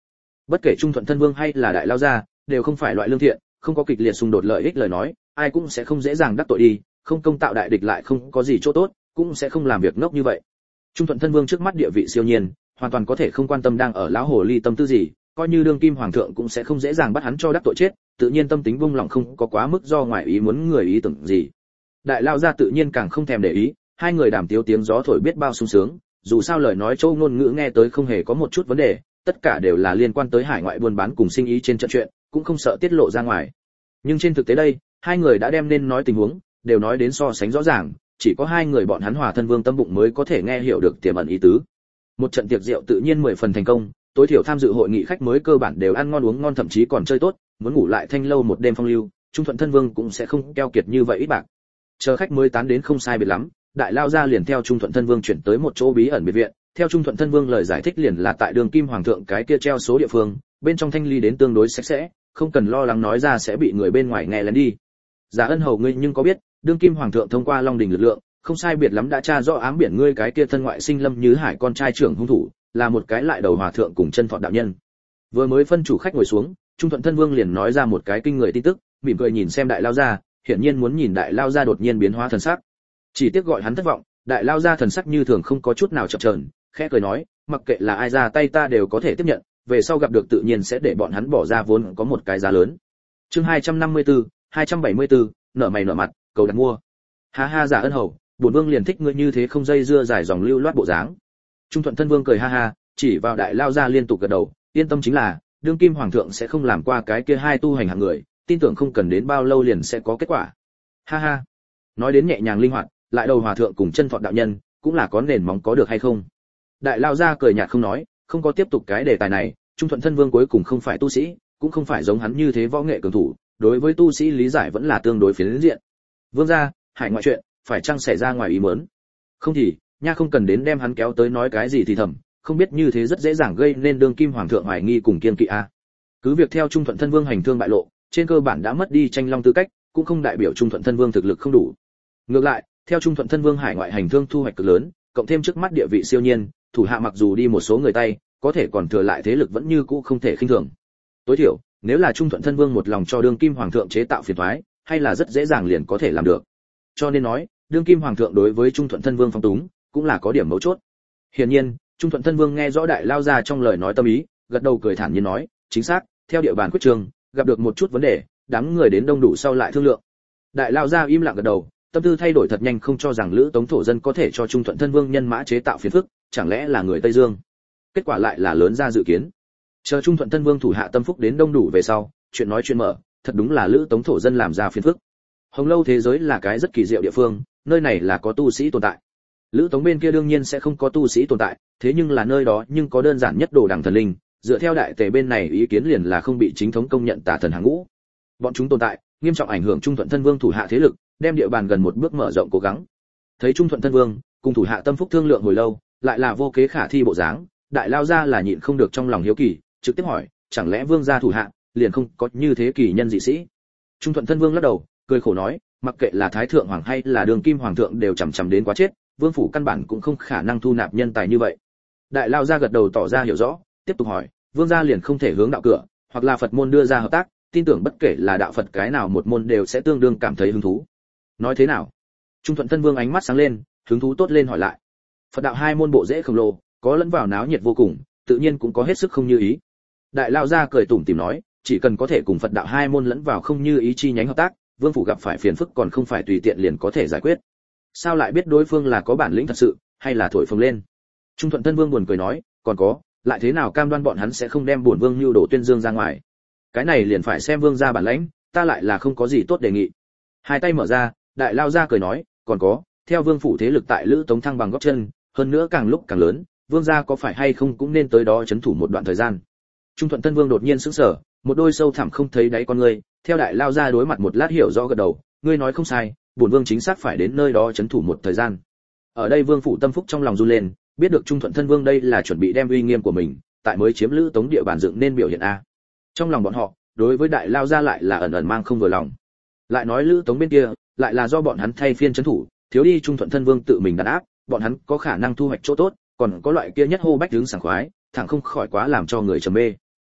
Bất kể Trung Thuận Thân Vương hay là Đại Lao gia, đều không phải loại lương thiện, không có kịch liệt xung đột lợi ích lời nói, ai cũng sẽ không dễ dàng đắc tội đi, không công tạo đại địch lại không có gì chỗ tốt, cũng sẽ không làm việc ngốc như vậy. Trung Thuận Thân Vương trước mắt địa vị siêu nhiên, hoàn toàn có thể không quan tâm đang ở lão hồ ly tâm tư gì, coi như đương kim hoàng thượng cũng sẽ không dễ dàng bắt hắn cho đắc tội chết, tự nhiên tâm tính vung lòng không có quá mức do ngoài ý muốn người ý tưởng gì. Đại Lao gia tự nhiên càng không thèm để ý, hai người đàm tiếu tiếng gió thổi biết bao sung sướng, dù sao lời nói châu ngôn ngữ nghe tới không hề có một chút vấn đề, tất cả đều là liên quan tới hải ngoại buôn bán cùng sinh ý trên trận chuyện, cũng không sợ tiết lộ ra ngoài. Nhưng trên thực tế đây, hai người đã đem nên nói tình huống đều nói đến so sánh rõ ràng, chỉ có hai người bọn hắn Hòa Thân Vương tâm bụng mới có thể nghe hiểu được tiềm ẩn ý tứ. Một trận tiệc rượu tự nhiên 10 phần thành công, tối thiểu tham dự hội nghị khách mới cơ bản đều ăn ngon uống ngon, thậm chí còn chơi tốt, muốn ngủ lại thanh lâu một đêm phong lưu, Trung Thuận Thân Vương cũng sẽ không keo kiệt như vậy ít bạc. Chờ khách mới tán đến không sai biệt lắm, Đại Lao gia liền theo Trung Thuận Thân Vương chuyển tới một chỗ bí ẩn biệt viện, theo Trung Thuận Thân Vương lời giải thích liền là tại đường kim hoàng thượng cái kia treo số địa phương, bên trong thanh ly đến tương đối sạch sẽ, không cần lo lắng nói ra sẽ bị người bên ngoài nghe lén đi. Giả Ân hầu ngươi nhưng có biết, đương kim hoàng thượng thông qua Long Đình lực lượng, không sai biệt lắm đã tra rõ ám biển ngươi cái kia thân ngoại sinh Lâm Như Hải con trai trưởng hung thủ, là một cái lại đầu hòa thượng cùng chân thọ đạo nhân. Vừa mới phân chủ khách ngồi xuống, Trung Thuận Thân Vương liền nói ra một cái kinh người tin tức, mỉm cười nhìn xem Đại Lao gia, hiển nhiên muốn nhìn Đại Lao gia đột nhiên biến hóa thần sắc. Chỉ tiếc gọi hắn thất vọng, Đại Lao gia thần sắc như thường không có chút nào chập chờn, khẽ cười nói, mặc kệ là ai ra tay ta đều có thể tiếp nhận, về sau gặp được tự nhiên sẽ để bọn hắn bỏ ra vốn có một cái giá lớn. Chương 254, 274, nợ mày nợ mặt, cầu đặt mua. Ha ha Giả Ân hầu, bổn vương liền thích ngươi như thế không dây dưa dài dòng lưu loát bộ dáng. Trung Thuận Thân Vương cười ha ha, chỉ vào Đại Lao gia liên tục gật đầu, yên tâm chính là, đương kim hoàng thượng sẽ không làm qua cái kia hai tu hành hạng người, tin tưởng không cần đến bao lâu liền sẽ có kết quả. Ha ha. Nói đến nhẹ nhàng linh hoạt, lại đầu hòa thượng cùng chân thọ đạo nhân, cũng là có nền móng có được hay không. Đại Lao gia cười nhạt không nói, không có tiếp tục cái đề tài này, Trung Thuận Thân Vương cuối cùng không phải tu sĩ, cũng không phải giống hắn như thế võ nghệ cường thủ, đối với tu sĩ lý giải vẫn là tương đối phiến diện. Vương gia, hải ngoại chuyện, phải chăng xảy ra ngoài ý muốn? Không thì, nha không cần đến đem hắn kéo tới nói cái gì thì thầm, không biết như thế rất dễ dàng gây nên đương kim hoàng thượng hoài nghi cùng kiên kỵ a. Cứ việc theo Trung Thuận Thân Vương hành thương bại lộ, trên cơ bản đã mất đi tranh long tư cách, cũng không đại biểu Trung Thuận Thân Vương thực lực không đủ. Ngược lại, theo Trung Thuận Thân Vương hải ngoại hành thương thu hoạch cực lớn, cộng thêm trước mắt địa vị siêu nhiên, thủ hạ mặc dù đi một số người tay, có thể còn thừa lại thế lực vẫn như cũ không thể khinh thường. Tối thiểu, nếu là Trung Thuận Thân Vương một lòng cho đương kim hoàng thượng chế tạo phiền toái, hay là rất dễ dàng liền có thể làm được. Cho nên nói, đương kim hoàng thượng đối với Trung Thuận Thân Vương phong túng, cũng là có điểm mấu chốt. Hiển nhiên, Trung Thuận Thân Vương nghe rõ Đại Lao gia trong lời nói tâm ý, gật đầu cười thản nhiên nói, chính xác, theo địa bàn quyết trường, gặp được một chút vấn đề, đám người đến đông đủ sau lại thương lượng. Đại Lao gia im lặng gật đầu, tâm tư thay đổi thật nhanh, không cho rằng Lữ Tống thổ dân có thể cho Trung Thuận Thân Vương nhân mã chế tạo phiền phức, chẳng lẽ là người Tây Dương? Kết quả lại là lớn ra dự kiến. Chờ Trung Thuận Thân Vương thủ hạ tâm phúc đến đông đủ về sau, chuyện nói chuyện mở, thật đúng là Lữ Tống thổ dân làm ra phiền phức. Hồng Lâu thế giới là cái rất kỳ diệu địa phương, nơi này là có tu sĩ tồn tại. Lữ Tống bên kia đương nhiên sẽ không có tu sĩ tồn tại, thế nhưng là nơi đó nhưng có đơn giản nhất đồ đằng thần linh, dựa theo đại tề bên này ý kiến liền là không bị chính thống công nhận tà thần hàng ngũ. Bọn chúng tồn tại, nghiêm trọng ảnh hưởng Trung Thuận Thân Vương thủ hạ thế lực, đem địa bàn gần một bước mở rộng cố gắng. Thấy Trung Thuận Thân Vương cùng thủ hạ tâm phúc thương lượng hồi lâu, lại là vô kế khả thi bộ dáng, Đại Lao gia là nhịn không được trong lòng hiếu kỳ, trực tiếp hỏi, chẳng lẽ vương gia thủ hạ liền không có như thế kỳ nhân dị sĩ? Trung Thuận Thân Vương lắc đầu, cười khổ nói, mặc kệ là thái thượng hoàng hay là đường kim hoàng thượng đều chằm chằm đến quá chết, vương phủ căn bản cũng không khả năng thu nạp nhân tài như vậy. Đại Lao gia gật đầu tỏ ra hiểu rõ, tiếp tục hỏi, vương gia liền không thể hướng đạo cửa, hoặc là Phật môn đưa ra hợp tác, tin tưởng bất kể là đạo Phật cái nào một môn đều sẽ tương đương cảm thấy hứng thú. Nói thế nào? Trung Thuận Thân Vương ánh mắt sáng lên, hứng thú tốt lên hỏi lại. Phật đạo hai môn bộ dễ khổng lồ, có lẫn vào náo nhiệt vô cùng, tự nhiên cũng có hết sức không như ý. Đại Lao gia cười tủm tỉm nói, chỉ cần có thể cùng Phật đạo hai môn lẫn vào không như ý chi nhánh hợp tác, vương phủ gặp phải phiền phức còn không phải tùy tiện liền có thể giải quyết. Sao lại biết đối phương là có bản lĩnh thật sự, hay là thổi phồng lên? Trung Thuận Thân Vương buồn cười nói, còn có, lại thế nào cam đoan bọn hắn sẽ không đem bổn vương nưu đồ tuyên dương ra ngoài? Cái này liền phải xem vương gia bản lãnh, ta lại là không có gì tốt đề nghị. Hai tay mở ra, Đại Lao gia cười nói, còn có, theo vương phủ thế lực tại Lữ Tống thăng bằng gót chân, hơn nữa càng lúc càng lớn, vương gia có phải hay không cũng nên tới đó chấn thủ một đoạn thời gian. Trung Thuận Thân Vương đột nhiên sững sờ, một đôi sâu thẳm không thấy đáy con ngươi, theo Đại Lao gia đối mặt một lát hiểu rõ gật đầu, ngươi nói không sai, bổn vương chính xác phải đến nơi đó chấn thủ một thời gian. Ở đây vương phủ tâm phúc trong lòng run lên, biết được Trung Thuận Thân Vương đây là chuẩn bị đem uy nghiêm của mình, tại mới chiếm Lữ Tống địa bàn dựng nên biểu hiện a. Trong lòng bọn họ, đối với Đại Lao gia lại là ẩn ẩn mang không vừa lòng. Lại nói Lữ Tống bên kia, lại là do bọn hắn thay phiên trấn thủ, thiếu đi Trung Thuận Thân Vương tự mình đàn áp, bọn hắn có khả năng thu hoạch chỗ tốt, còn có loại kia nhất hô bách đứng sảng khoái, thẳng không khỏi quá làm cho người trầm mê.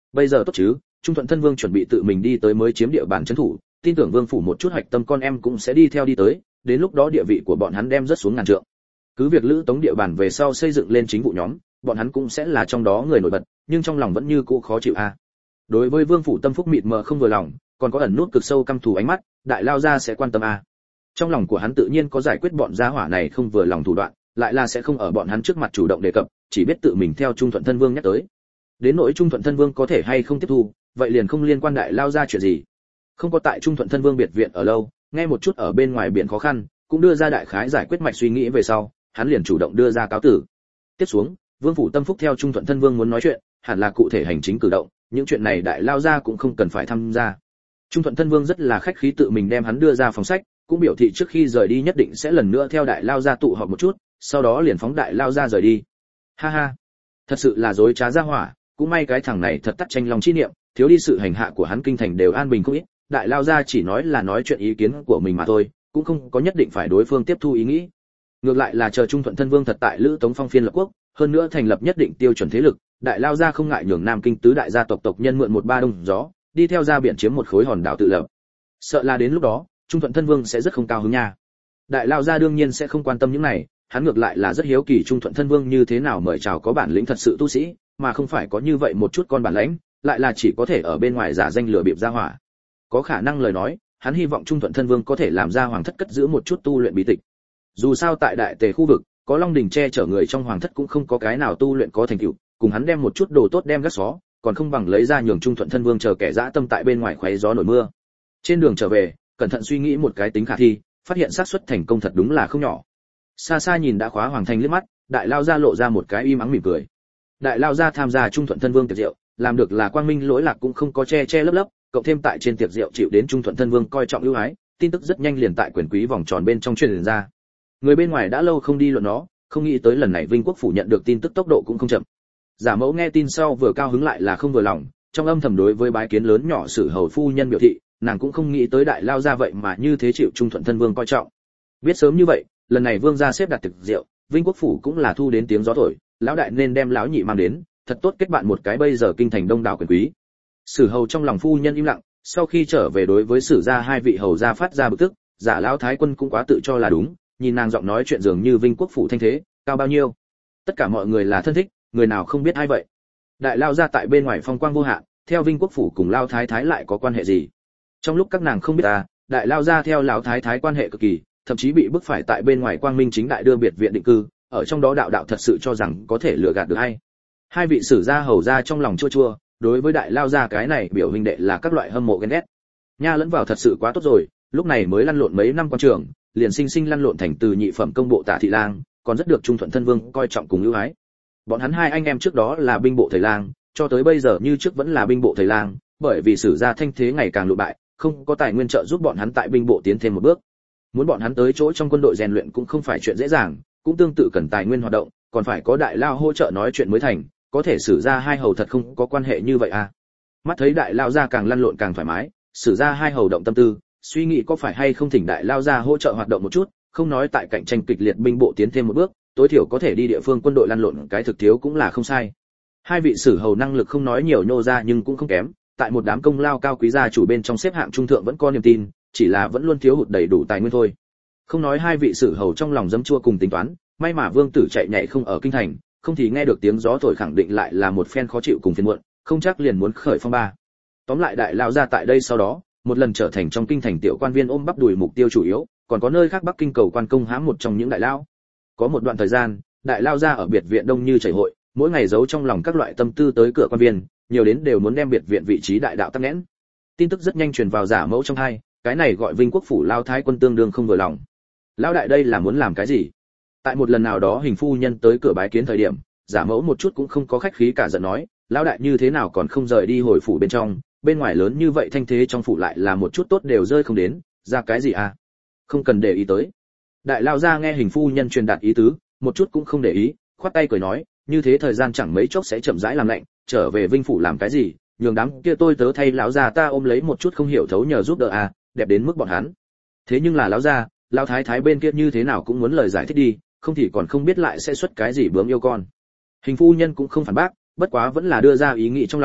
Bây giờ tốt chứ, Trung Thuận Thân Vương chuẩn bị tự mình đi tới mới chiếm địa bàn trấn thủ, tin tưởng Vương phủ một chút hoạch tâm con em cũng sẽ đi theo đi tới, đến lúc đó địa vị của bọn hắn đem rất xuống ngàn trượng. Cứ việc Lữ Tống địa bàn về sau xây dựng lên chính vụ nhóm, bọn hắn cũng sẽ là trong đó người nổi bật, nhưng trong lòng vẫn như cũ khó chịu a. Đối với Vương phủ tâm phúc mịt mờ không vừa lòng, còn có ẩn nút cực sâu căm thù ánh mắt, Đại Lao gia sẽ quan tâm a. Trong lòng của hắn tự nhiên có giải quyết bọn gia hỏa này không vừa lòng thủ đoạn, lại là sẽ không ở bọn hắn trước mặt chủ động đề cập, chỉ biết tự mình theo Trung Thuận Thân Vương nhắc tới. Đến nỗi Trung Thuận Thân Vương có thể hay không tiếp thu, vậy liền không liên quan Đại Lao gia chuyện gì. Không có tại Trung Thuận Thân Vương biệt viện ở lâu, nghe một chút ở bên ngoài biển khó khăn, cũng đưa ra đại khái giải quyết mạch suy nghĩ về sau, hắn liền chủ động đưa ra cáo tử. Tiếp xuống, Vương phủ tâm phúc theo Trung Thuận Thân Vương muốn nói chuyện, hẳn là cụ thể hành chính cử động, những chuyện này Đại Lao gia cũng không cần phải tham gia. Trung Thuận Thân Vương rất là khách khí tự mình đem hắn đưa ra phòng sách, cũng biểu thị trước khi rời đi nhất định sẽ lần nữa theo Đại Lao gia tụ họp một chút, sau đó liền phóng Đại Lao gia rời đi. Ha ha, thật sự là dối trá ra hỏa, cũng may cái thằng này thật tắt tranh lòng chi niệm, thiếu đi sự hành hạ của hắn kinh thành đều an bình không ít. Đại Lao gia chỉ nói là nói chuyện ý kiến của mình mà thôi, cũng không có nhất định phải đối phương tiếp thu ý nghĩ. Ngược lại là chờ Trung Thuận Thân Vương thật tại Lữ Tống phong phiên lập quốc, hơn nữa thành lập nhất định tiêu chuẩn thế lực, Đại Lao gia không ngại nhường Nam Kinh tứ đại gia tộc tộc nhân mượn một ba đông gió, đi theo ra biển chiếm một khối hòn đảo tự lập. Sợ là đến lúc đó, Trung Thuận Thân Vương sẽ rất không cao hứng nha. Đại Lao gia đương nhiên sẽ không quan tâm những này, hắn ngược lại là rất hiếu kỳ Trung Thuận Thân Vương như thế nào mời chào có bản lĩnh thật sự tu sĩ, mà không phải có như vậy một chút con bản lãnh, lại là chỉ có thể ở bên ngoài giả danh lừa bịp ra hỏa. Có khả năng lời nói, hắn hy vọng Trung Thuận Thân Vương có thể làm ra hoàng thất cất giữ một chút tu luyện bí tịch. Dù sao tại Đại Tề khu vực, có Long Đình che chở người trong hoàng thất cũng không có cái nào tu luyện có thành tựu, cùng hắn đem một chút đồ tốt đem gác xó, còn không bằng lấy ra nhường Trung Thuận Thân Vương chờ kẻ dã tâm tại bên ngoài khoé gió nổi mưa. Trên đường trở về, cẩn thận suy nghĩ một cái tính khả thi, phát hiện xác suất thành công thật đúng là không nhỏ. Xa xa nhìn đã khóa hoàng thành liếc mắt, Đại Lao gia lộ ra một cái im ắng mỉm cười. Đại Lao gia tham gia Trung Thuận Thân Vương tiệc rượu, làm được là quang minh lỗi lạc cũng không có che che lấp lấp, cộng thêm tại trên tiệc rượu chịu đến Trung Thuận Thân Vương coi trọng ưu ái, tin tức rất nhanh liền tại quyền quý vòng tròn bên trong truyền ra. Người bên ngoài đã lâu không đi luận nó, không nghĩ tới lần này Vinh Quốc phủ nhận được tin tức tốc độ cũng không chậm. Giả Mẫu nghe tin sau vừa cao hứng lại là không vừa lòng, trong âm thầm đối với bái kiến lớn nhỏ Sử hầu phu nhân biểu thị, nàng cũng không nghĩ tới Đại Lao gia vậy mà như thế chịu Trung Thuận Thân Vương coi trọng. Biết sớm như vậy, lần này vương gia xếp đặt tiệc rượu, Vinh Quốc phủ cũng là thu đến tiếng gió thổi, lão đại nên đem lão nhị mang đến, thật tốt kết bạn một cái bây giờ kinh thành đông đảo quyền quý. Sử hầu trong lòng phu nhân im lặng, sau khi trở về đối với Sử gia hai vị hầu gia phát ra bực tức, Giả lão thái quân cũng quá tự cho là đúng, nhìn nàng giọng nói chuyện dường như Vinh Quốc phủ thanh thế cao bao nhiêu. Tất cả mọi người là thân thích, người nào không biết ai vậy. Đại Lao gia tại bên ngoài phong quang vô hạn, theo Vinh Quốc phủ cùng Lao thái thái lại có quan hệ gì? Trong lúc các nàng không biết Đại Lao gia theo lão thái thái quan hệ cực kỳ, thậm chí bị bức phải tại bên ngoài quang minh chính đại đưa biệt viện định cư, ở trong đó đạo đạo thật sự cho rằng có thể lừa gạt được hay. Hai vị Sử gia hầu gia trong lòng chua chua, đối với Đại Lao gia cái này biểu huynh đệ là các loại hâm mộ ghen ghét. Nha lẫn vào thật sự quá tốt rồi, lúc này mới lăn lộn mấy năm quan trường, liền sinh sinh lăn lộn thành từ nhị phẩm công bộ Tả thị lang, còn rất được Trung Thuận Thân Vương coi trọng cùng ưu ái. Bọn hắn hai anh em trước đó là binh bộ thầy lang, cho tới bây giờ như trước vẫn là binh bộ thầy lang, bởi vì Sử gia thanh thế ngày càng lụi bại, không có tài nguyên trợ giúp bọn hắn tại binh bộ tiến thêm một bước. Muốn bọn hắn tới chỗ trong quân đội rèn luyện cũng không phải chuyện dễ dàng, cũng tương tự cần tài nguyên hoạt động, còn phải có Đại Lao hỗ trợ nói chuyện mới thành, có thể Sử gia hai hầu thật không có quan hệ như vậy à? Mắt thấy Đại Lao gia càng lăn lộn càng thoải mái, Sử gia hai hầu động tâm tư, suy nghĩ có phải hay không thỉnh Đại Lao gia hỗ trợ hoạt động một chút, không nói tại cạnh tranh kịch liệt binh bộ tiến thêm một bước, tối thiểu có thể đi địa phương quân đội lăn lộn cái thực thiếu cũng là không sai. Hai vị Sử hầu năng lực không nói nhiều nhô ra nhưng cũng không kém, tại một đám công lao cao quý gia chủ bên trong xếp hạng trung thượng vẫn có niềm tin, chỉ là vẫn luôn thiếu hụt đầy đủ tài nguyên thôi. Không nói hai vị Sử hầu trong lòng dấm chua cùng tính toán, may mà vương tử chạy nhảy không ở kinh thành, không thì nghe được tiếng gió thổi khẳng định lại là một phen khó chịu cùng phiền muộn, không chắc liền muốn khởi phong ba. Tóm lại Đại Lao gia tại đây sau đó, một lần trở thành trong kinh thành tiểu quan viên ôm bắp đùi mục tiêu chủ yếu, còn có nơi khác Bắc Kinh cầu quan công hãm một trong những đại lao. Có một đoạn thời gian, Đại Lao gia ở biệt viện đông như chảy hội, mỗi ngày giấu trong lòng các loại tâm tư tới cửa quan viên, nhiều đến đều muốn đem biệt viện vị trí đại đạo tắc nghẽn. Tin tức rất nhanh truyền vào Giả Mẫu trong hai, cái này gọi Vinh Quốc phủ Lao thái quân tương đương không vừa lòng. Lão đại đây là muốn làm cái gì? Tại một lần nào đó hình phu nhân tới cửa bái kiến thời điểm, Giả Mẫu một chút cũng không có khách khí cả giận nói, lão đại như thế nào còn không rời đi hồi phủ bên trong, bên ngoài lớn như vậy thanh thế trong phủ lại là một chút tốt đều rơi không đến, ra cái gì à? Không cần để ý tới. Đại Lao gia nghe hình phu nhân truyền đạt ý tứ, một chút cũng không để ý, khoát tay cười nói, như thế thời gian chẳng mấy chốc sẽ chậm rãi làm lạnh, trở về Vinh phủ làm cái gì, nhường đám kia tôi tớ thay lão gia ta ôm lấy một chút không hiểu thấu nhờ giúp đỡ à, đẹp đến mức bọn hắn. Thế nhưng là lão gia, lão thái thái bên kia như thế nào cũng muốn lời giải thích đi, không thì còn không biết lại sẽ xuất cái gì bướm yêu con. Hình phu nhân cũng không phản bác, bất quá vẫn là đưa ra ý nghĩ trong lòng,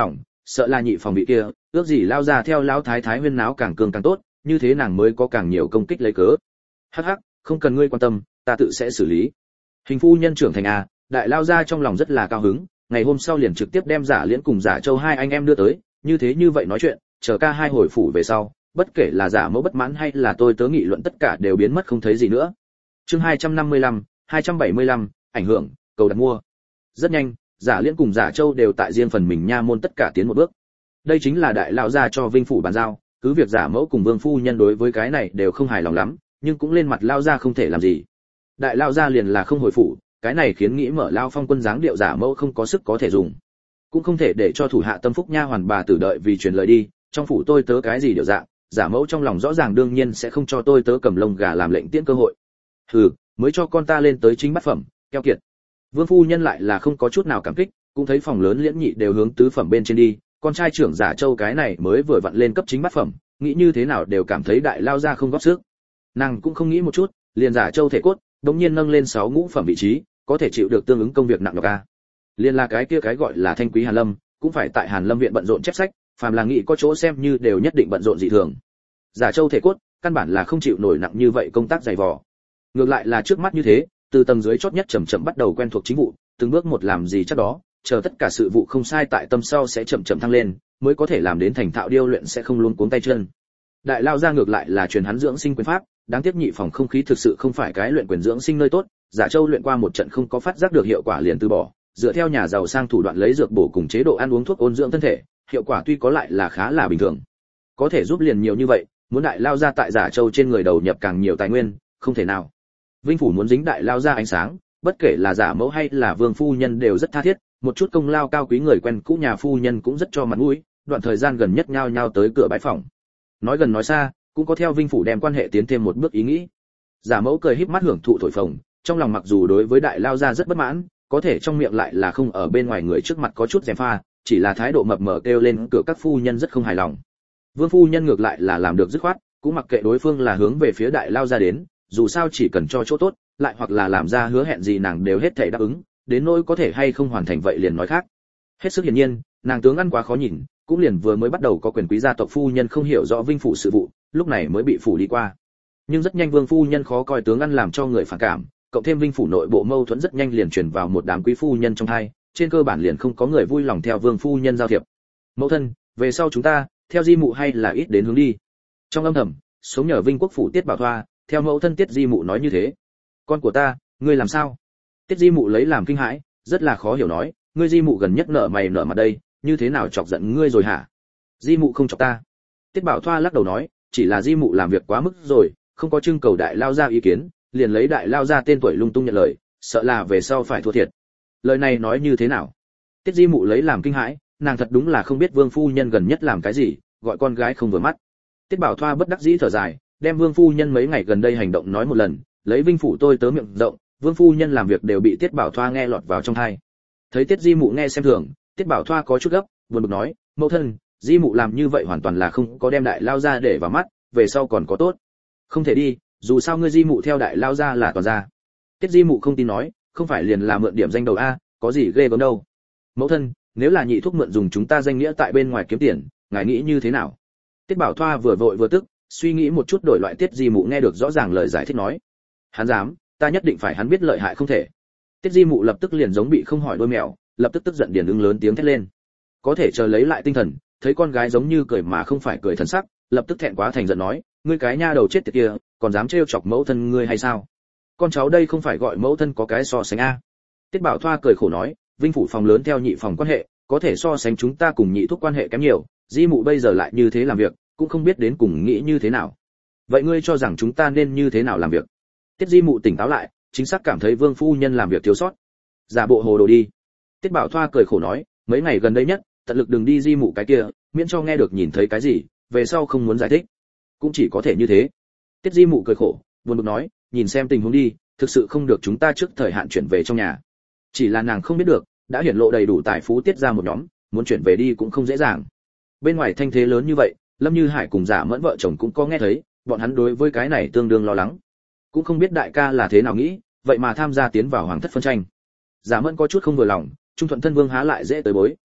sợ là nhị phòng vị kia, ước gì lao ra theo lão thái thái huyên náo càng cường càng tốt, như thế nàng mới có càng nhiều công kích lấy cớ. Hắc hắc, không cần ngươi quan tâm, ta tự sẽ xử lý. Hình phu nhân trưởng thành à, đại lao ra trong lòng rất là cao hứng, ngày hôm sau liền trực tiếp đem Giả Liễn cùng Giả Châu hai anh em đưa tới, như vậy nói chuyện, chờ ca hai hồi phủ về sau, bất kể là Giả Mẫu bất mãn hay là tôi tớ nghị luận tất cả đều biến mất không thấy gì nữa. Chương 255, 275, ảnh hưởng, cầu đặt mua. Rất nhanh, Giả Liễn cùng Giả Châu đều tại riêng phần mình nha môn tất cả tiến một bước. Đây chính là đại lão gia cho Vinh phủ bàn giao, cứ việc Giả Mẫu cùng Vương phu nhân đối với cái này đều không hài lòng lắm, nhưng cũng lên mặt lao gia không thể làm gì. Đại lao gia liền là không hồi phủ, cái này khiến nghĩ mở lao phong quân dáng điệu Giả Mẫu không có sức có thể dùng, cũng không thể để cho thủ hạ tâm phúc nha hoàn bà tử đợi vì truyền lời đi, trong phủ tôi tớ cái gì điều dạng, Giả Mẫu trong lòng rõ ràng đương nhiên sẽ không cho tôi tớ cầm lông gà làm lệnh tiễn cơ hội. Hừ, mới cho con ta lên tới chính bát phẩm, keo kiệt. Vương phu nhân lại là không có chút nào cảm kích, cũng thấy phòng lớn Liễn Nhị đều hướng tứ phẩm bên trên đi, con trai trưởng Giả Châu cái này mới vừa vặn lên cấp chính bát phẩm, nghĩ như thế nào đều cảm thấy đại lao ra không góp sức. Nàng cũng không nghĩ một chút, liền Giả Châu thể cốt, đống nhiên nâng lên 6 ngũ phẩm vị trí, có thể chịu được tương ứng công việc nặng nhọc a. Liên là cái kia cái gọi là Thanh Quý Hàn Lâm, cũng phải tại Hàn Lâm viện bận rộn chép sách, phàm là nghĩ có chỗ xem như đều nhất định bận rộn dị thường. Giả Châu thể cốt, căn bản là không chịu nổi nặng như vậy công tác dày vò. Ngược lại là trước mắt như thế, từ tầng dưới chót nhất chậm chậm bắt đầu quen thuộc chính vụ, từng bước một làm gì chắc đó, chờ tất cả sự vụ không sai tại tâm sau sẽ chậm chậm thăng lên, mới có thể làm đến thành thạo điêu luyện sẽ không luống cuống tay chân. Đại lao ra ngược lại là truyền hắn dưỡng sinh quyền pháp, đáng tiếc nhị phòng không khí thực sự không phải cái luyện quyền dưỡng sinh nơi tốt, Giả Châu luyện qua một trận không có phát giác được hiệu quả liền từ bỏ, dựa theo nhà giàu sang thủ đoạn lấy dược bổ cùng chế độ ăn uống thuốc ôn dưỡng thân thể, hiệu quả tuy có lại là khá là bình thường. Có thể giúp liền nhiều như vậy, muốn đại lao ra tại Giả Châu trên người đầu nhập càng nhiều tài nguyên, không thể nào. Vinh phủ muốn dính đại lao ra ánh sáng, bất kể là Giả Mẫu hay là Vương phu nhân đều rất tha thiết, một chút công lao cao quý người quen cũ nhà phu nhân cũng rất cho mặt mũi, đoạn thời gian gần nhất nhao nhao tới cửa bái phỏng. Nói gần nói xa, cũng có theo Vinh phủ đem quan hệ tiến thêm một bước ý nghĩ. Giả Mẫu cười híp mắt hưởng thụ thổi phồng, trong lòng mặc dù đối với đại lao gia rất bất mãn, có thể trong miệng lại là không ở bên ngoài người trước mặt có chút gièm pha, chỉ là thái độ mập mờ kêu lên cửa các phu nhân rất không hài lòng. Vương phu nhân ngược lại là làm được dứt khoát, cũng mặc kệ đối phương là hướng về phía đại lao gia đến, dù sao chỉ cần cho chỗ tốt, lại hoặc là làm ra hứa hẹn gì nàng đều hết thảy đáp ứng, đến nỗi có thể hay không hoàn thành vậy liền nói khác. Hết sức hiển nhiên, nàng tướng ăn quá khó nhìn, cũng liền vừa mới bắt đầu có quyền quý gia tộc phu nhân không hiểu rõ Vinh phủ sự vụ, lúc này mới bị phủ đi qua. Nhưng rất nhanh Vương phu nhân khó coi tướng ăn làm cho người phản cảm, cộng thêm Vinh phủ nội bộ mâu thuẫn rất nhanh liền truyền vào một đám quý phu nhân trong hai, trên cơ bản liền không có người vui lòng theo Vương phu nhân giao thiệp. Mẫu thân, về sau chúng ta theo di mụ hay là ít đến hướng đi. Trong âm thầm, sống nhờ Vinh quốc phủ Tiết Bảo Thoa, theo mẫu thân Tiết di mụ nói như thế. Con của ta, ngươi làm sao? Tiết di mụ lấy làm kinh hãi, rất là khó hiểu nói, ngươi di mụ gần nhất nợ mày nợ mặt đây, như thế nào chọc giận ngươi rồi hả? Di mụ không chọc ta. Tiết Bảo Thoa lắc đầu nói, chỉ là di mụ làm việc quá mức rồi, không có trưng cầu đại lao ra ý kiến, liền lấy đại lao ra tên tuổi lung tung nhận lời, sợ là về sau phải thua thiệt. Lời này nói như thế nào? Tiết di mụ lấy làm kinh hãi, nàng thật đúng là không biết Vương phu nhân gần nhất làm cái gì, gọi con gái không vừa mắt. Tiết Bảo Thoa bất đắc dĩ thở dài, đem Vương phu nhân mấy ngày gần đây hành động nói một lần, lấy Vinh phủ tôi tớ miệng rộng, Vương phu nhân làm việc đều bị Tiết Bảo Thoa nghe lọt vào trong tai. Thấy Tiết di mụ nghe xem thường, Tiết Bảo Thoa có chút gấp, buồn bực nói, mẫu thân, di mụ làm như vậy hoàn toàn là không có đem đại lao ra để vào mắt, về sau còn có tốt. Không thể đi, dù sao ngươi di mụ theo đại lao ra là toàn ra. Tiết di mụ không tin nói, không phải liền là mượn điểm danh đầu a, có gì ghê gớm đâu. Mẫu thân, nếu là nhị thuốc mượn dùng chúng ta danh nghĩa tại bên ngoài kiếm tiền, ngài nghĩ như thế nào? Tiết Bảo Thoa vừa vội vừa tức, suy nghĩ một chút đổi loại Tiết di mụ nghe được rõ ràng lời giải thích nói. Hắn dám, ta nhất định phải hắn biết lợi hại không thể. Tiết di mụ lập tức liền giống bị không hỏi đôi mèo, lập tức tức giận điền ứng lớn tiếng thét lên. Có thể chờ lấy lại tinh thần, thấy con gái giống như cười mà không phải cười thần sắc, lập tức thẹn quá thành giận nói, ngươi cái nha đầu chết tiệt kia, còn dám trêu chọc mẫu thân ngươi hay sao? Con cháu đây không phải gọi mẫu thân có cái so sánh a. Tiết Bảo Thoa cười khổ nói, Vinh phủ phòng lớn theo nhị phòng quan hệ, có thể so sánh chúng ta cùng nhị thúc quan hệ kém nhiều, di mụ bây giờ lại như thế làm việc, cũng không biết đến cùng nghĩ như thế nào. Vậy ngươi cho rằng chúng ta nên như thế nào làm việc? Tiết di mụ tỉnh táo lại, chính xác cảm thấy Vương phu nhân làm việc thiếu sót. Giả bộ hồ đồ đi. Tiết Bảo Thoa cười khổ nói, mấy ngày gần đây nhất, tận lực đừng đi di mụ cái kia, miễn cho nghe được nhìn thấy cái gì, về sau không muốn giải thích. Cũng chỉ có thể như thế. Tiết di mụ cười khổ, buồn bực nói, nhìn xem tình huống đi, thực sự không được chúng ta trước thời hạn chuyển về trong nhà. Chỉ là nàng không biết được, đã hiển lộ đầy đủ tài phú Tiết ra một nhóm, muốn chuyển về đi cũng không dễ dàng. Bên ngoài thanh thế lớn như vậy, Lâm Như Hải cùng Giả Mẫn vợ chồng cũng có nghe thấy, bọn hắn đối với cái này tương đương lo lắng. Cũng không biết đại ca là thế nào nghĩ, vậy mà tham gia tiến vào hoàng thất phân tranh. Giả Mẫn có chút không vừa lòng, Trung Thuận thân vương há lại dễ tới bối.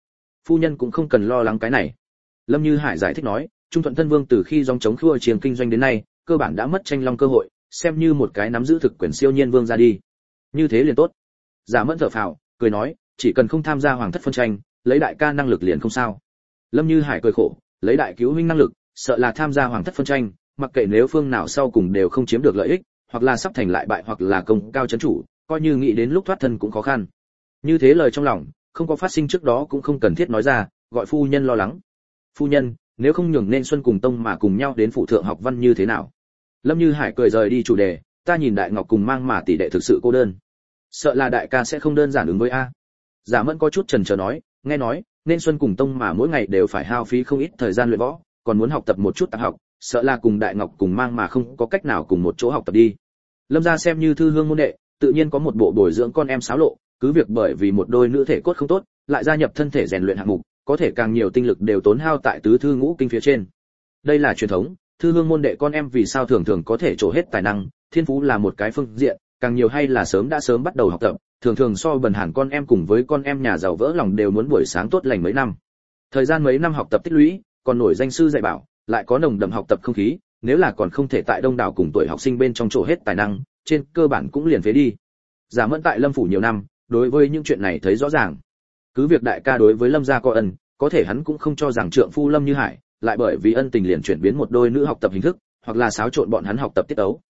Phu nhân cũng không cần lo lắng cái này. Lâm Như Hải giải thích nói, Trung Thuận Thân Vương từ khi dòng chống khua chiêng kinh doanh đến nay, cơ bản đã mất tranh long cơ hội, xem như một cái nắm giữ thực quyền siêu nhiên vương ra đi. Như thế liền tốt. Giả Mẫn thở phào, cười nói, chỉ cần không tham gia hoàng thất phân tranh, lấy đại ca năng lực liền không sao. Lâm Như Hải cười khổ, lấy đại cứu huynh năng lực, sợ là tham gia hoàng thất phân tranh, mặc kệ nếu phương nào sau cùng đều không chiếm được lợi ích, hoặc là sắp thành lại bại hoặc là công cao chấn chủ, coi như nghĩ đến lúc thoát thân cũng khó khăn. Như thế lời trong lòng, không có phát sinh trước đó cũng không cần thiết nói ra, gọi phu nhân lo lắng. Phu nhân, nếu không nhường nên Xuân cùng Tông mà cùng nhau đến phụ thượng học văn như thế nào? Lâm Như Hải cười rời đi chủ đề, ta nhìn Đại Ngọc cùng Mang mà tỷ đệ thực sự cô đơn, sợ là đại ca sẽ không đơn giản ứng với a. Giả Mẫn có chút chần chờ nói, nghe nói nên Xuân cùng Tông mà mỗi ngày đều phải hao phí không ít thời gian luyện võ, còn muốn học tập một chút tạp học, sợ là cùng Đại Ngọc cùng Mang mà không có cách nào cùng một chỗ học tập đi. Lâm gia xem như thư hương môn đệ, tự nhiên có một bộ bồi dưỡng con em xáo lộ, cứ việc bởi vì một đôi nữ thể cốt không tốt, lại gia nhập thân thể rèn luyện hạng mục, có thể càng nhiều tinh lực đều tốn hao tại tứ thư ngũ kinh phía trên. Đây là truyền thống, thư hương môn đệ con em vì sao thường thường có thể trổ hết tài năng, thiên phú là một cái phương diện, càng nhiều hay là sớm bắt đầu học tập, thường thường so bần hàn con em cùng với con em nhà giàu vỡ lòng đều muốn buổi sáng tốt lành mấy năm. Thời gian mấy năm học tập tích lũy, còn nổi danh sư dạy bảo, lại có nồng đậm học tập không khí, nếu là còn không thể tại đông đảo cùng tuổi học sinh bên trong trổ hết tài năng, trên cơ bản cũng liền phế đi. Giả Mẫn tại Lâm phủ nhiều năm, đối với những chuyện này thấy rõ ràng. Cứ việc đại ca đối với Lâm gia có ân, có thể hắn cũng không cho rằng trượng phu Lâm Như Hải lại bởi vì ân tình liền chuyển biến một đôi nữ học tập hình thức, hoặc là xáo trộn bọn hắn học tập tiết tấu.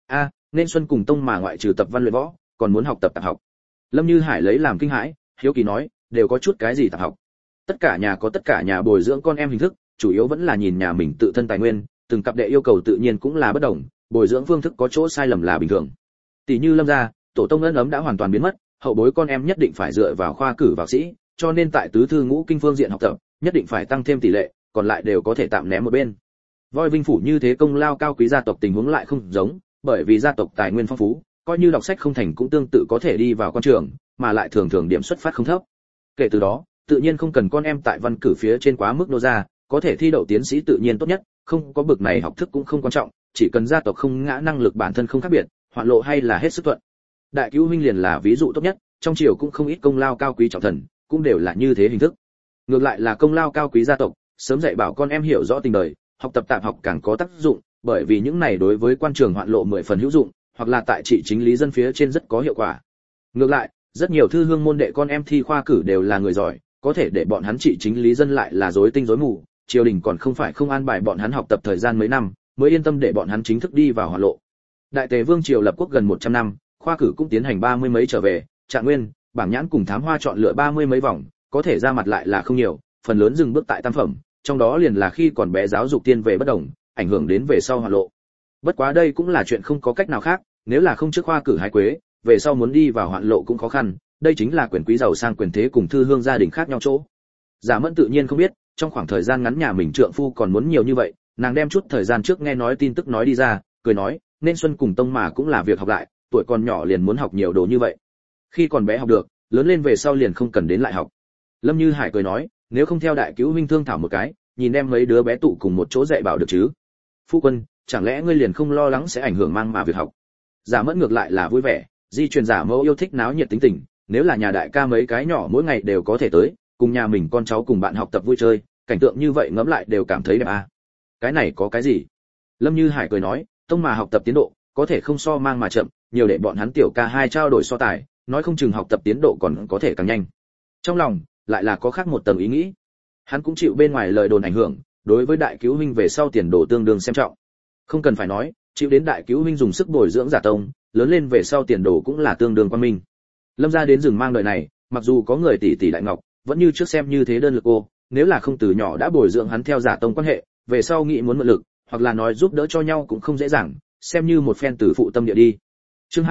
Nên Xuân cùng Tông mà ngoại trừ tập văn luyện võ, còn muốn học tập tạp học. Lâm Như Hải lấy làm kinh hãi, hiếu kỳ nói, đều có chút cái gì tạp học? Tất cả nhà có tất cả nhà bồi dưỡng con em hình thức, chủ yếu vẫn là nhìn nhà mình tự thân tài nguyên, từng cặp đệ yêu cầu tự nhiên cũng là bất đồng, bồi dưỡng phương thức có chỗ sai lầm là bình thường. Tỷ như Lâm gia, tổ tông ân ấm đã hoàn toàn biến mất, hậu bối con em nhất định phải dựa vào khoa cử vào sĩ, cho nên tại tứ thư ngũ kinh phương diện học tập, nhất định phải tăng thêm tỷ lệ, còn lại đều có thể tạm ném một bên. Voi Vinh phủ như thế công lao cao quý gia tộc tình huống lại không giống, bởi vì gia tộc tài nguyên phong phú, coi như đọc sách không thành cũng tương tự có thể đi vào quan trường, mà lại thường thường điểm xuất phát không thấp. Kể từ đó, tự nhiên không cần con em tại văn cử phía trên quá mức nô ra, có thể thi đậu tiến sĩ tự nhiên tốt nhất, không có bực này học thức cũng không quan trọng, chỉ cần gia tộc không ngã năng lực bản thân không khác biệt, hoạn lộ hay là hết sức thuận. Đại cứu huynh liền là ví dụ tốt nhất, trong triều cũng không ít công lao cao quý trọng thần, cũng đều là như thế hình thức. Ngược lại là công lao cao quý gia tộc, sớm dạy bảo con em hiểu rõ tình đời, học tập tạp học càng có tác dụng, bởi vì những này đối với quan trường hoạn lộ 10 phần hữu dụng, hoặc là tại trị chính lý dân phía trên rất có hiệu quả. Ngược lại, rất nhiều thư hương môn đệ con em thi khoa cử đều là người giỏi, có thể để bọn hắn trị chính lý dân lại là rối tinh rối mù, triều đình còn không phải không an bài bọn hắn học tập thời gian mấy năm, mới yên tâm để bọn hắn chính thức đi vào hoạn lộ. Đại Tề Vương triều lập quốc gần 100 năm, khoa cử cũng tiến hành 30 mấy trở về, Trạng Nguyên, Bảng Nhãn cùng Thám Hoa chọn lựa 30 mấy vòng, có thể ra mặt lại là không nhiều, phần lớn dừng bước tại tam phẩm, trong đó liền là khi còn bé giáo dục tiên về bất đồng, ảnh hưởng đến về sau hoạn lộ. Bất quá đây cũng là chuyện không có cách nào khác, nếu là không trước khoa cử hái quế, về sau muốn đi vào hoạn lộ cũng khó khăn, đây chính là quyền quý giàu sang quyền thế cùng thư hương gia đình khác nhau chỗ. Giả Mẫn tự nhiên không biết, trong khoảng thời gian ngắn nhà mình trượng phu còn muốn nhiều như vậy, nàng đem chút thời gian trước nghe nói tin tức nói đi ra, cười nói, nên Xuân cùng Tông mà cũng là việc học lại, tuổi còn nhỏ liền muốn học nhiều đồ như vậy. Khi còn bé học được, lớn lên về sau liền không cần đến lại học. Lâm Như Hải cười nói, nếu không theo đại cứu huynh thương thảo một cái, nhìn em mấy đứa bé tụ cùng một chỗ dạy bảo được chứ? Phu quân, chẳng lẽ ngươi liền không lo lắng sẽ ảnh hưởng Mang mà việc học? Giả Mẫn ngược lại là vui vẻ, di truyền giả mẫu yêu thích náo nhiệt tính tình, nếu là nhà đại ca mấy cái nhỏ mỗi ngày đều có thể tới, cùng nhà mình con cháu cùng bạn học tập vui chơi, cảnh tượng như vậy ngẫm lại đều cảm thấy đẹp à. Cái này có cái gì? Lâm Như Hải cười nói, Tông mà học tập tiến độ, có thể không so Mang mà chậm, nhiều để bọn hắn tiểu ca hai trao đổi so tài, nói không chừng học tập tiến độ còn có thể càng nhanh. Trong lòng lại là có khác một tầng ý nghĩ. Hắn cũng chịu bên ngoài lời đồn ảnh hưởng, đối với đại cứu huynh về sau tiền đồ tương đương xem trọng. Không cần phải nói, chịu đến đại cứu huynh dùng sức bồi dưỡng giả tông, lớn lên về sau tiền đồ cũng là tương đương quan minh. Lâm gia đến rừng Mang đời này, mặc dù có người tỷ tỷ đại ngọc, vẫn như trước xem như thế đơn lực cô, nếu là không từ nhỏ đã bồi dưỡng hắn theo giả tông quan hệ, về sau nghĩ muốn mượn lực, hoặc là nói giúp đỡ cho nhau cũng không dễ dàng, xem như một phen tử phụ tâm địa đi. Chương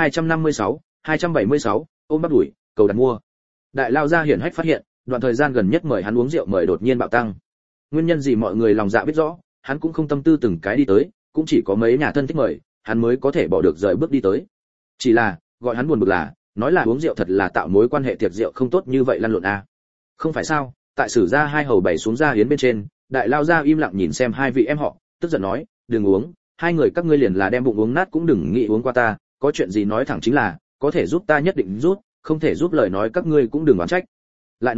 276, ôm bắt đuổi, cầu đặt mua. Đại lao gia hiển hách phát hiện, đoạn thời gian gần nhất mời hắn uống rượu mời đột nhiên bạo tăng. Nguyên nhân gì mọi người lòng dạ biết rõ, hắn cũng không tâm tư từng cái đi tới, cũng chỉ có mấy nhà thân thích mời, hắn mới có thể bỏ được rời bước đi tới. Chỉ là, gọi hắn buồn bực là, nói là uống rượu thật là tạo mối quan hệ tiệc rượu không tốt như vậy lăn lộn à. Không phải sao, tại sử gia hai hầu bảy xuống ra yến bên trên, đại lao gia im lặng nhìn xem hai vị em họ, tức giận nói, đừng uống, hai người các ngươi liền là đem bụng uống nát cũng đừng nghĩ uống qua ta, có chuyện gì nói thẳng chính là, có thể giúp ta nhất định giúp, không thể giúp lời nói các ngươi cũng đừng oán trách. Lại nói,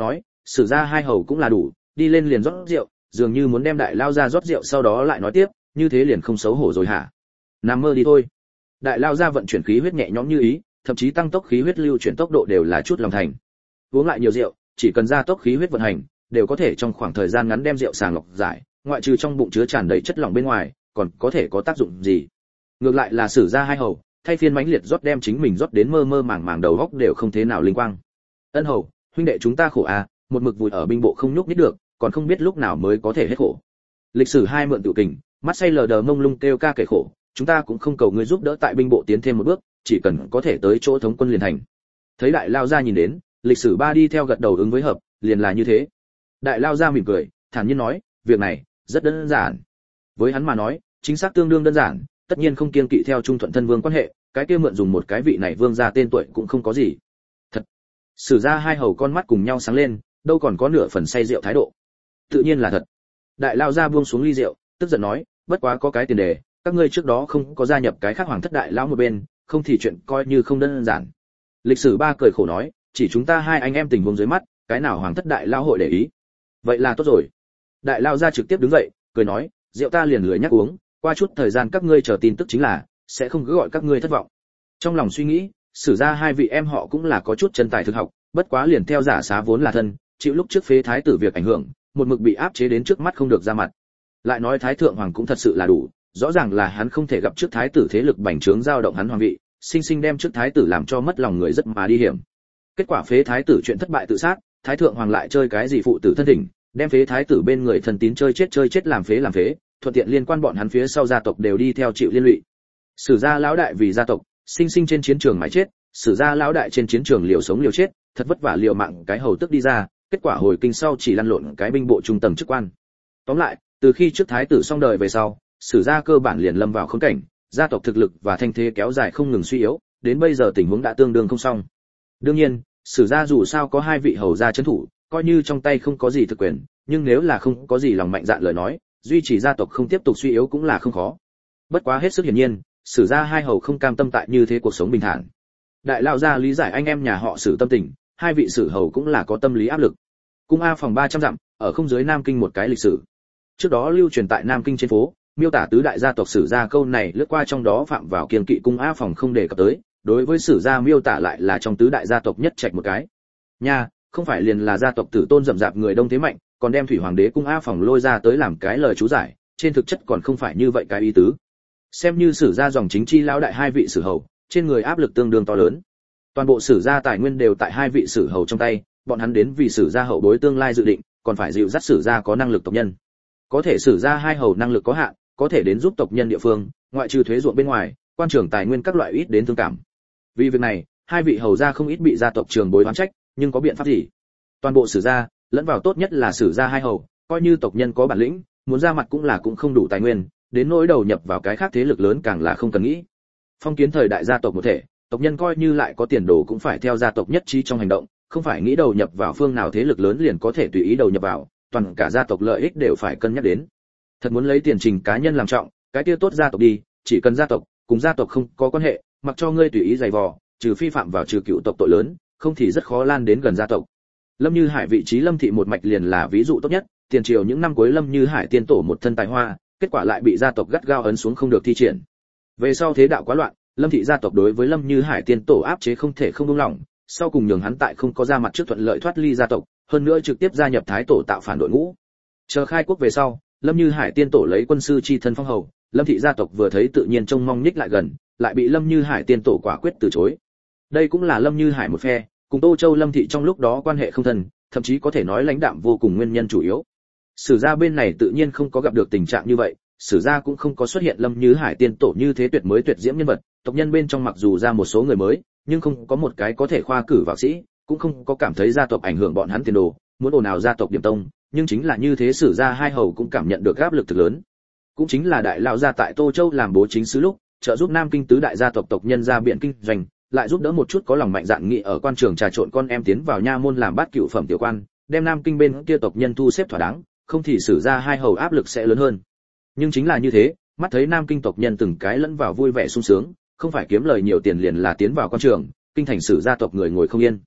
Sử gia hai hầu cũng là đủ, đi lên liền rót rượu, dường như muốn đem đại lao ra rót rượu sau đó lại nói tiếp, như thế liền không xấu hổ rồi hả? Nằm mơ đi thôi. Đại lao ra vận chuyển khí huyết nhẹ nhõm như ý, thậm chí tăng tốc khí huyết lưu chuyển tốc độ đều là chút lòng thành. Uống lại nhiều rượu, chỉ cần gia tốc khí huyết vận hành, đều có thể trong khoảng thời gian ngắn đem rượu sàng lọc giải, ngoại trừ trong bụng chứa tràn đầy chất lỏng bên ngoài, còn có thể có tác dụng gì? Ngược lại là Sử gia hai hầu, thay phiên mãnh liệt rót đem chính mình rót đến mơ mơ màng màng đầu óc đều không thế nào linh quang. Ân hầu, huynh đệ chúng ta khổ à, một mực vùi ở binh bộ không nhúc nhích được, còn không biết lúc nào mới có thể hết khổ. Lịch sử hai mượn tự kình, mắt say lờ đờ mông lung kêu ca kể khổ, chúng ta cũng không cầu ngươi giúp đỡ tại binh bộ tiến thêm một bước, chỉ cần có thể tới chỗ thống quân liền thành. Thấy đại lao gia nhìn đến, lịch sử ba đi theo gật đầu ứng với hợp, liền là như thế. Đại lao gia mỉm cười, thản nhiên nói, việc này rất đơn giản. Với hắn mà nói, chính xác tương đương đơn giản, tất nhiên không kiêng kỵ theo trung thuận thân vương quan hệ, cái kia mượn dùng một cái vị này vương gia tên tuổi cũng không có gì. Thật. Sử gia hai hầu con mắt cùng nhau sáng lên, đâu còn có nửa phần say rượu thái độ. Tự nhiên là thật. Đại lao gia buông xuống ly rượu, tức giận nói, bất quá có cái tiền đề, các ngươi trước đó không có gia nhập cái khác hoàng thất đại lão một bên, không thì chuyện coi như không đơn giản. Lịch sử ba cười khổ nói, chỉ chúng ta hai anh em tình huống dưới mắt, cái nào hoàng thất đại lão hội để ý. Vậy là tốt rồi. Đại lao gia trực tiếp đứng dậy, cười nói, rượu ta liền lười nhắc uống, qua chút thời gian các ngươi chờ tin tức chính là, sẽ không cứ gọi các ngươi thất vọng. Trong lòng suy nghĩ, Sử gia hai vị em họ cũng là có chút chân tài thực học, bất quá liền theo giả xá vốn là thân, chịu lúc trước phế thái tử việc ảnh hưởng, một mực bị áp chế đến trước mắt không được ra mặt. Lại nói thái thượng hoàng cũng thật sự là đủ, rõ ràng là hắn không thể gặp trước thái tử thế lực bành trướng dao động hắn hoàng vị, sinh sinh đem trước thái tử làm cho mất lòng người rất mà đi hiểm. Kết quả phế thái tử chuyện thất bại tự sát, thái thượng hoàng lại chơi cái gì phụ tử thân thỉnh, đem phế thái tử bên người thần tín chơi chết làm phế, thuận tiện liên quan bọn hắn phía sau gia tộc đều đi theo chịu liên lụy. Sử gia lão đại vì gia tộc, sinh sinh trên chiến trường mãi chết, Sử gia lão đại trên chiến trường liều sống liều chết, thật vất vả liều mạng cái hầu tức đi ra, kết quả hồi kinh sau chỉ lăn lộn cái binh bộ trung tầng chức quan. Tóm lại, từ khi trước thái tử xong đời về sau, Sử gia cơ bản liền lâm vào khốn cảnh, gia tộc thực lực và thanh thế kéo dài không ngừng suy yếu, đến bây giờ tình huống đã tương đương không xong. Đương nhiên, Sử gia dù sao có hai vị hầu gia trấn thủ, coi như trong tay không có gì thực quyền, nhưng nếu là không có gì lòng mạnh dạn lời nói, duy trì gia tộc không tiếp tục suy yếu cũng là không khó. Bất quá hết sức hiển nhiên, Sử gia hai hầu không cam tâm tại như thế cuộc sống bình thản. Đại lão gia lý giải anh em nhà họ Sử tâm tình, hai vị Sử hầu cũng là có tâm lý áp lực. Cung A phòng 300 dặm, ở không dưới Nam Kinh một cái lịch sử. Trước đó lưu truyền tại Nam Kinh trên phố, miêu tả tứ đại gia tộc Sử gia câu này lướt qua trong đó phạm vào kiêng kỵ Cung A phòng không đề cập tới, đối với Sử gia miêu tả lại là trong tứ đại gia tộc nhất trạch một cái. Nha, không phải liền là gia tộc tử tôn rậm rạp người đông thế mạnh, còn đem thủy hoàng đế Cung A phòng lôi ra tới làm cái lời chú giải, trên thực chất còn không phải như vậy cái ý tứ. Xem như Sử gia dòng chính chi lão đại hai vị Sử hầu, trên người áp lực tương đương to lớn. Toàn bộ Sử gia tài nguyên đều tại hai vị Sử hầu trong tay, bọn hắn đến vì Sử gia hậu bối tương lai dự định, còn phải dịu dắt Sử gia có năng lực tộc nhân. Có thể Sử gia hai hầu năng lực có hạn, có thể đến giúp tộc nhân địa phương, ngoại trừ thuế ruộng bên ngoài, quan trường tài nguyên các loại ít đến thương cảm. Vì việc này, hai vị hầu gia không ít bị gia tộc trường bối oán trách, nhưng có biện pháp gì? Toàn bộ Sử gia, lẫn vào tốt nhất là Sử gia hai hầu, coi như tộc nhân có bản lĩnh, muốn ra mặt cũng là cũng không đủ tài nguyên, đến nỗi đầu nhập vào cái khác thế lực lớn càng là không cần nghĩ. Phong kiến thời đại gia tộc một thể, tộc nhân coi như lại có tiền đồ cũng phải theo gia tộc nhất trí trong hành động, không phải nghĩ đầu nhập vào phương nào thế lực lớn liền có thể tùy ý đầu nhập vào, toàn cả gia tộc lợi ích đều phải cân nhắc đến. Thật muốn lấy tiền trình cá nhân làm trọng, cái kia tốt gia tộc đi, chỉ cần gia tộc cùng gia tộc không có quan hệ, mặc cho ngươi tùy ý giày vò, trừ phi phạm vào trừ cựu tộc tội lớn, không thì rất khó lan đến gần gia tộc. Lâm Như Hải vị trí Lâm thị một mạch liền là ví dụ tốt nhất, tiền triều những năm cuối Lâm Như Hải tiên tổ một thân tài hoa, kết quả lại bị gia tộc gắt gao ấn xuống không được thi triển. Về sau thế đạo quá loạn, Lâm thị gia tộc đối với Lâm Như Hải tiên tổ áp chế không thể không buông lỏng, sau cùng nhường hắn tại không có ra mặt trước thuận lợi thoát ly gia tộc, hơn nữa trực tiếp gia nhập thái tổ tạo phản đội ngũ. Chờ khai quốc về sau, Lâm Như Hải tiên tổ lấy quân sư chi thân phong hầu, Lâm thị gia tộc vừa thấy tự nhiên trông mong nhích lại gần, lại bị Lâm Như Hải tiên tổ quả quyết từ chối. Đây cũng là Lâm Như Hải một phe, cùng Tô Châu Lâm thị trong lúc đó quan hệ không thân, thậm chí có thể nói lãnh đạm vô cùng nguyên nhân chủ yếu. Sử gia bên này tự nhiên không có gặp được tình trạng như vậy, Sử gia cũng không có xuất hiện Lâm Như Hải tiên tổ như thế tuyệt mới tuyệt diễm nhân vật, tộc nhân bên trong mặc dù ra một số người mới, nhưng không có một cái có thể khoa cử vào sĩ, cũng không có cảm thấy gia tộc ảnh hưởng bọn hắn tiền đồ, muốn ồn ào gia tộc điểm tông, nhưng chính là như thế Sử gia hai hầu cũng cảm nhận được áp lực thực lớn. Cũng chính là đại lão gia tại Tô Châu làm bố chính sứ lúc, trợ giúp Nam Kinh tứ đại gia tộc tộc nhân ra biện kinh doanh, lại giúp đỡ một chút có lòng mạnh dạn nghị ở quan trường trà trộn con em tiến vào nha môn làm bát cựu phẩm tiểu quan, đem Nam Kinh bên kia tộc nhân thu xếp thỏa đáng, không thì Sử gia hai hầu áp lực sẽ lớn hơn. Nhưng chính là như thế, mắt thấy Nam Kinh tộc nhân từng cái lẫn vào vui vẻ sung sướng, không phải kiếm lời nhiều tiền liền là tiến vào quan trường, kinh thành Sử gia tộc người ngồi không yên.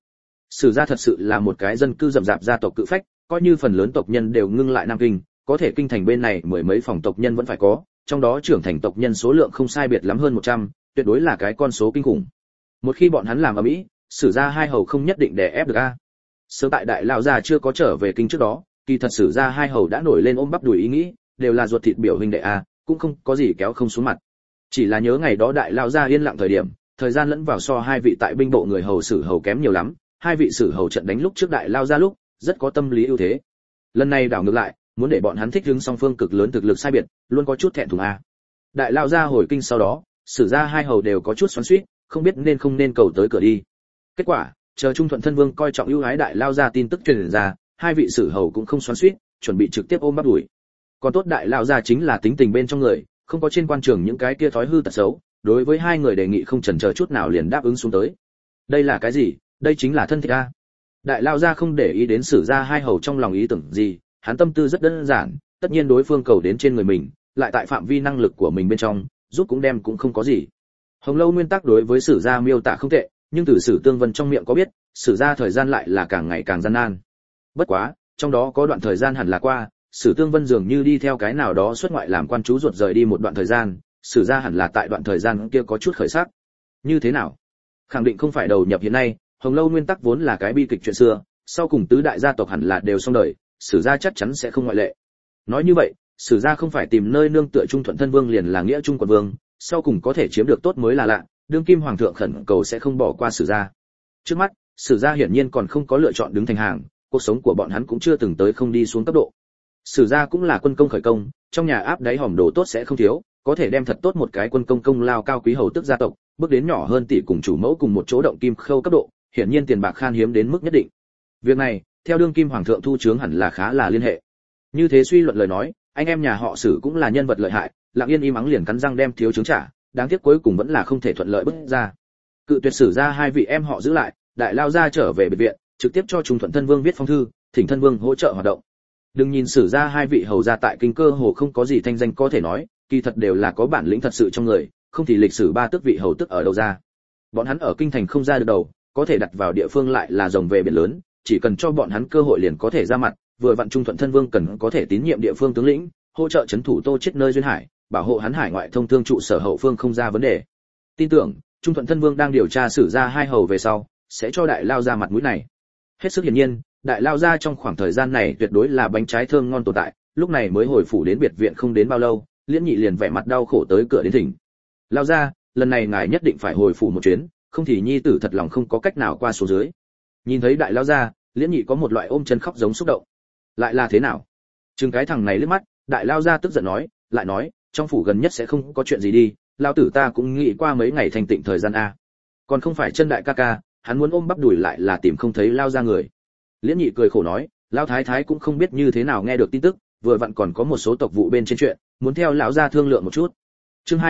Sử gia thật sự là một cái dân cư rậm rạp gia tộc cự phách, coi như phần lớn tộc nhân đều ngưng lại Nam Kinh, có thể kinh thành bên này mười mấy phòng tộc nhân vẫn phải có, trong đó trưởng thành tộc nhân số lượng không sai biệt lắm hơn 100, tuyệt đối là cái con số kinh khủng. Một khi bọn hắn làm ở Mỹ, Sử gia hai hầu không nhất định đè ép được a. Sớm tại đại lão gia chưa có trở về kinh trước đó, kỳ thật Sử gia hai hầu đã nổi lên ôm bắp đùi ý nghĩ, đều là ruột thịt biểu huynh đệ a, cũng không có gì kéo không xuống mặt. Chỉ là nhớ ngày đó đại lão gia yên lặng thời điểm, thời gian lẫn vào so hai vị tại binh bộ người hầu Sử hầu kém nhiều lắm, hai vị Sử hầu trận đánh lúc trước đại lão gia lúc, rất có tâm lý ưu thế. Lần này đảo ngược lại, muốn để bọn hắn thích ứng song phương cực lớn thực lực sai biệt, luôn có chút thẹn thùng a. Đại lão gia hồi kinh sau đó, Sử gia hai hầu đều có chút xoắn xuýt, không biết nên không nên cầu tới cửa đi. Kết quả, chờ Trung Thuận thân vương coi trọng ưu ái đại lão gia tin tức truyền ra, hai vị Sử hầu cũng không xoắn xuýt, chuẩn bị trực tiếp ôm bắp đuổi. Còn tốt đại lão gia chính là tính tình bên trong người, không có trên quan trường những cái kia thói hư tật xấu, đối với hai người đề nghị không chần chờ chút nào liền đáp ứng xuống tới. Đây là cái gì? Đây chính là thân thích a. Đại lão gia không để ý đến Sử gia hai hầu trong lòng ý tưởng gì, hắn tâm tư rất đơn giản, tất nhiên đối phương cầu đến trên người mình, lại tại phạm vi năng lực của mình bên trong, giúp cũng đem cũng không có gì. Hồng Lâu nguyên tắc đối với Sử gia miêu tả không tệ, nhưng từ Sử Tương Vân trong miệng có biết, Sử gia thời gian lại là càng ngày càng gian nan. Bất quá, trong đó có đoạn thời gian hẳn là qua, Sử Tương Vân dường như đi theo cái nào đó xuất ngoại làm quan chú ruột rời đi một đoạn thời gian, Sử gia hẳn là tại đoạn thời gian kia có chút khởi sắc. Như thế nào? Khẳng định không phải đầu nhập hiện nay, Hồng Lâu nguyên tắc vốn là cái bi kịch chuyện xưa, sau cùng tứ đại gia tộc hẳn là đều xong đời, Sử gia chắc chắn sẽ không ngoại lệ. Nói như vậy, Sử gia không phải tìm nơi nương tựa Trung Thuận thân vương liền là nghĩa Trung quận vương, sau cùng có thể chiếm được tốt mới là lạ, đương kim hoàng thượng khẩn cầu sẽ không bỏ qua Sử gia. Trước mắt, Sử gia hiển nhiên còn không có lựa chọn đứng thành hàng, cuộc sống của bọn hắn cũng chưa từng tới không đi xuống cấp độ. Sử gia cũng là quân công khởi công, trong nhà áp đáy hòm đồ tốt sẽ không thiếu, có thể đem thật tốt một cái quân công công lao cao quý hầu tức gia tộc, bước đến nhỏ hơn tỷ cùng chủ mẫu cùng một chỗ động kim khâu cấp độ, hiển nhiên tiền bạc khan hiếm đến mức nhất định. Việc này, theo đương kim hoàng thượng thu chướng hẳn là khá là liên hệ. Như thế suy luận lời nói, anh em nhà họ Sử cũng là nhân vật lợi hại, Lặng Yên im ắng liền cắn răng đem thiếu chướng trả, đáng tiếc cuối cùng vẫn là không thể thuận lợi bứt ra. Cự tuyệt Sử gia hai vị em họ giữ lại, đại lao ra trở về biệt viện, trực tiếp cho Trung Thuận thân vương viết phong thư, thỉnh thân vương hỗ trợ hoạt động. Đừng nhìn Sử gia hai vị hầu gia tại kinh cơ hồ không có gì thanh danh có thể nói, kỳ thật đều là có bản lĩnh thật sự trong người, không thì lịch sử ba tước vị hầu tức ở đâu ra. Bọn hắn ở kinh thành không ra được đầu, có thể đặt vào địa phương lại là rồng về biển lớn, chỉ cần cho bọn hắn cơ hội liền có thể ra mặt, vừa vặn Trung Thuận thân vương cần có thể tín nhiệm địa phương tướng lĩnh, hỗ trợ trấn thủ Tô Chiết nơi duyên hải, bảo hộ hắn hải ngoại thông thương trụ sở hậu phương không ra vấn đề. Tin tưởng, Trung Thuận thân vương đang điều tra Sử gia hai hầu về sau, sẽ cho đại lao ra mặt mũi này. Hết sức hiển nhiên, đại lao ra trong khoảng thời gian này tuyệt đối là bánh trái thơm ngon tồn tại, lúc này mới hồi phủ đến biệt viện không đến bao lâu, Liễn Nhị liền vẻ mặt đau khổ tới cửa đến thỉnh. Lao ra, lần này ngài nhất định phải hồi phủ một chuyến, không thì nhi tử thật lòng không có cách nào qua số dưới. Nhìn thấy đại lao ra, Liễn Nhị có một loại ôm chân khóc giống xúc động. Lại là thế nào? Chừng cái thằng này liếc mắt, đại lao ra tức giận nói, lại nói, trong phủ gần nhất sẽ không có chuyện gì đi, lao tử ta cũng nghĩ qua mấy ngày thành tịnh thời gian a. Còn không phải chân đại ca ca, hắn muốn ôm bắp đùi lại là tìm không thấy lao ra người. Liễn Nhị cười khổ nói, lao thái thái cũng không biết như thế nào nghe được tin tức, vừa vặn còn có một số tộc vụ bên trên chuyện, muốn theo lão gia thương lượng một chút. Chương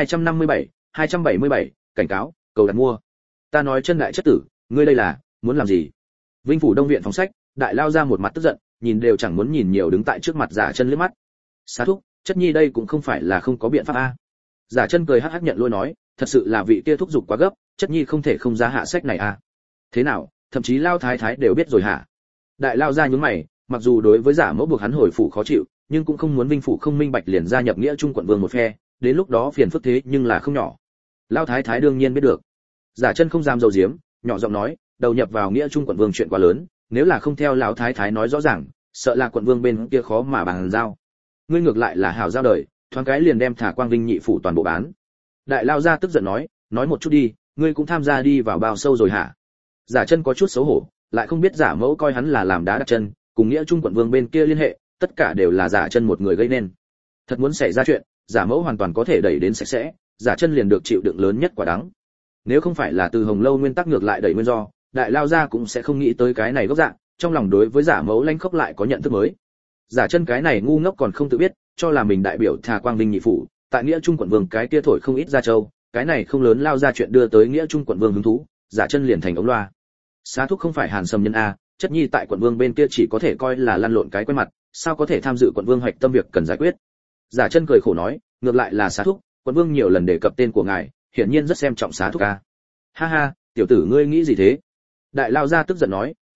257, cảnh cáo, cầu đặt mua. Ta nói chân đại chất tử, ngươi đây là muốn làm gì? Vinh phủ Đông viện phòng sách, đại lao ra một mặt tức giận, nhìn đều chẳng muốn nhìn nhiều đứng tại trước mặt Giả Chân liếc mắt. Xá thúc, chất nhi đây cũng không phải là không có biện pháp a. Giả Chân cười hắc hắc nhận lôi nói, thật sự là vị kia thúc giục quá gấp, chất nhi không thể không ra hạ sách này a. Thế nào, thậm chí lao thái thái đều biết rồi hả? Đại lao ra nhướng mày, mặc dù đối với Giả mẫu buộc hắn hồi phủ khó chịu, nhưng cũng không muốn Vinh phủ không minh bạch liền gia nhập nghĩa Trung quận vương một phe, đến lúc đó phiền phức thế nhưng là không nhỏ. Lao thái thái đương nhiên biết được. Giả Chân không dám dầu diếm, nhỏ giọng nói, đầu nhập vào nghĩa Trung quận vương chuyện quá lớn, nếu là không theo lão thái thái nói rõ ràng, sợ là quận vương bên kia khó mà bàn giao. Ngươi ngược lại là hảo giao đời, thoáng cái liền đem thả Quang Vinh nhị phủ toàn bộ bán. Đại lao ra tức giận nói một chút đi, ngươi cũng tham gia đi vào bao sâu rồi hả? Giả Chân có chút xấu hổ, lại không biết Giả mẫu coi hắn là làm đá đặt chân, cùng nghĩa Trung quận vương bên kia liên hệ, tất cả đều là Giả Chân một người gây nên. Thật muốn xảy ra chuyện, Giả mẫu hoàn toàn có thể đẩy đến sạch sẽ, Giả Chân liền được chịu đựng lớn nhất quả đắng. Nếu không phải là từ Hồng Lâu nguyên tắc ngược lại đẩy nguyên do, đại lao gia cũng sẽ không nghĩ tới cái này gốc dạng, trong lòng đối với Giả mẫu lanh khốc lại có nhận thức mới. Giả Chân cái này ngu ngốc còn không tự biết, cho là mình đại biểu thà Quang Vinh nhị phủ, tại nghĩa Trung quận vương cái kia thổi không ít ra châu, cái này không lớn lao ra chuyện đưa tới nghĩa Trung quận vương hứng thú, Giả Chân liền thành ống loa. Xá thúc không phải Hàn Sâm nhân a, chất nhi tại quận vương bên kia chỉ có thể coi là lăn lộn cái quen mặt, sao có thể tham dự quận vương hoạch tâm việc cần giải quyết. Giả Chân cười khổ nói, ngược lại là xá thúc, quận vương nhiều lần đề cập tên của ngài, hiển nhiên rất xem trọng xá thúc a. Ha ha, tiểu tử ngươi nghĩ gì thế? Đại lao gia tức giận nói,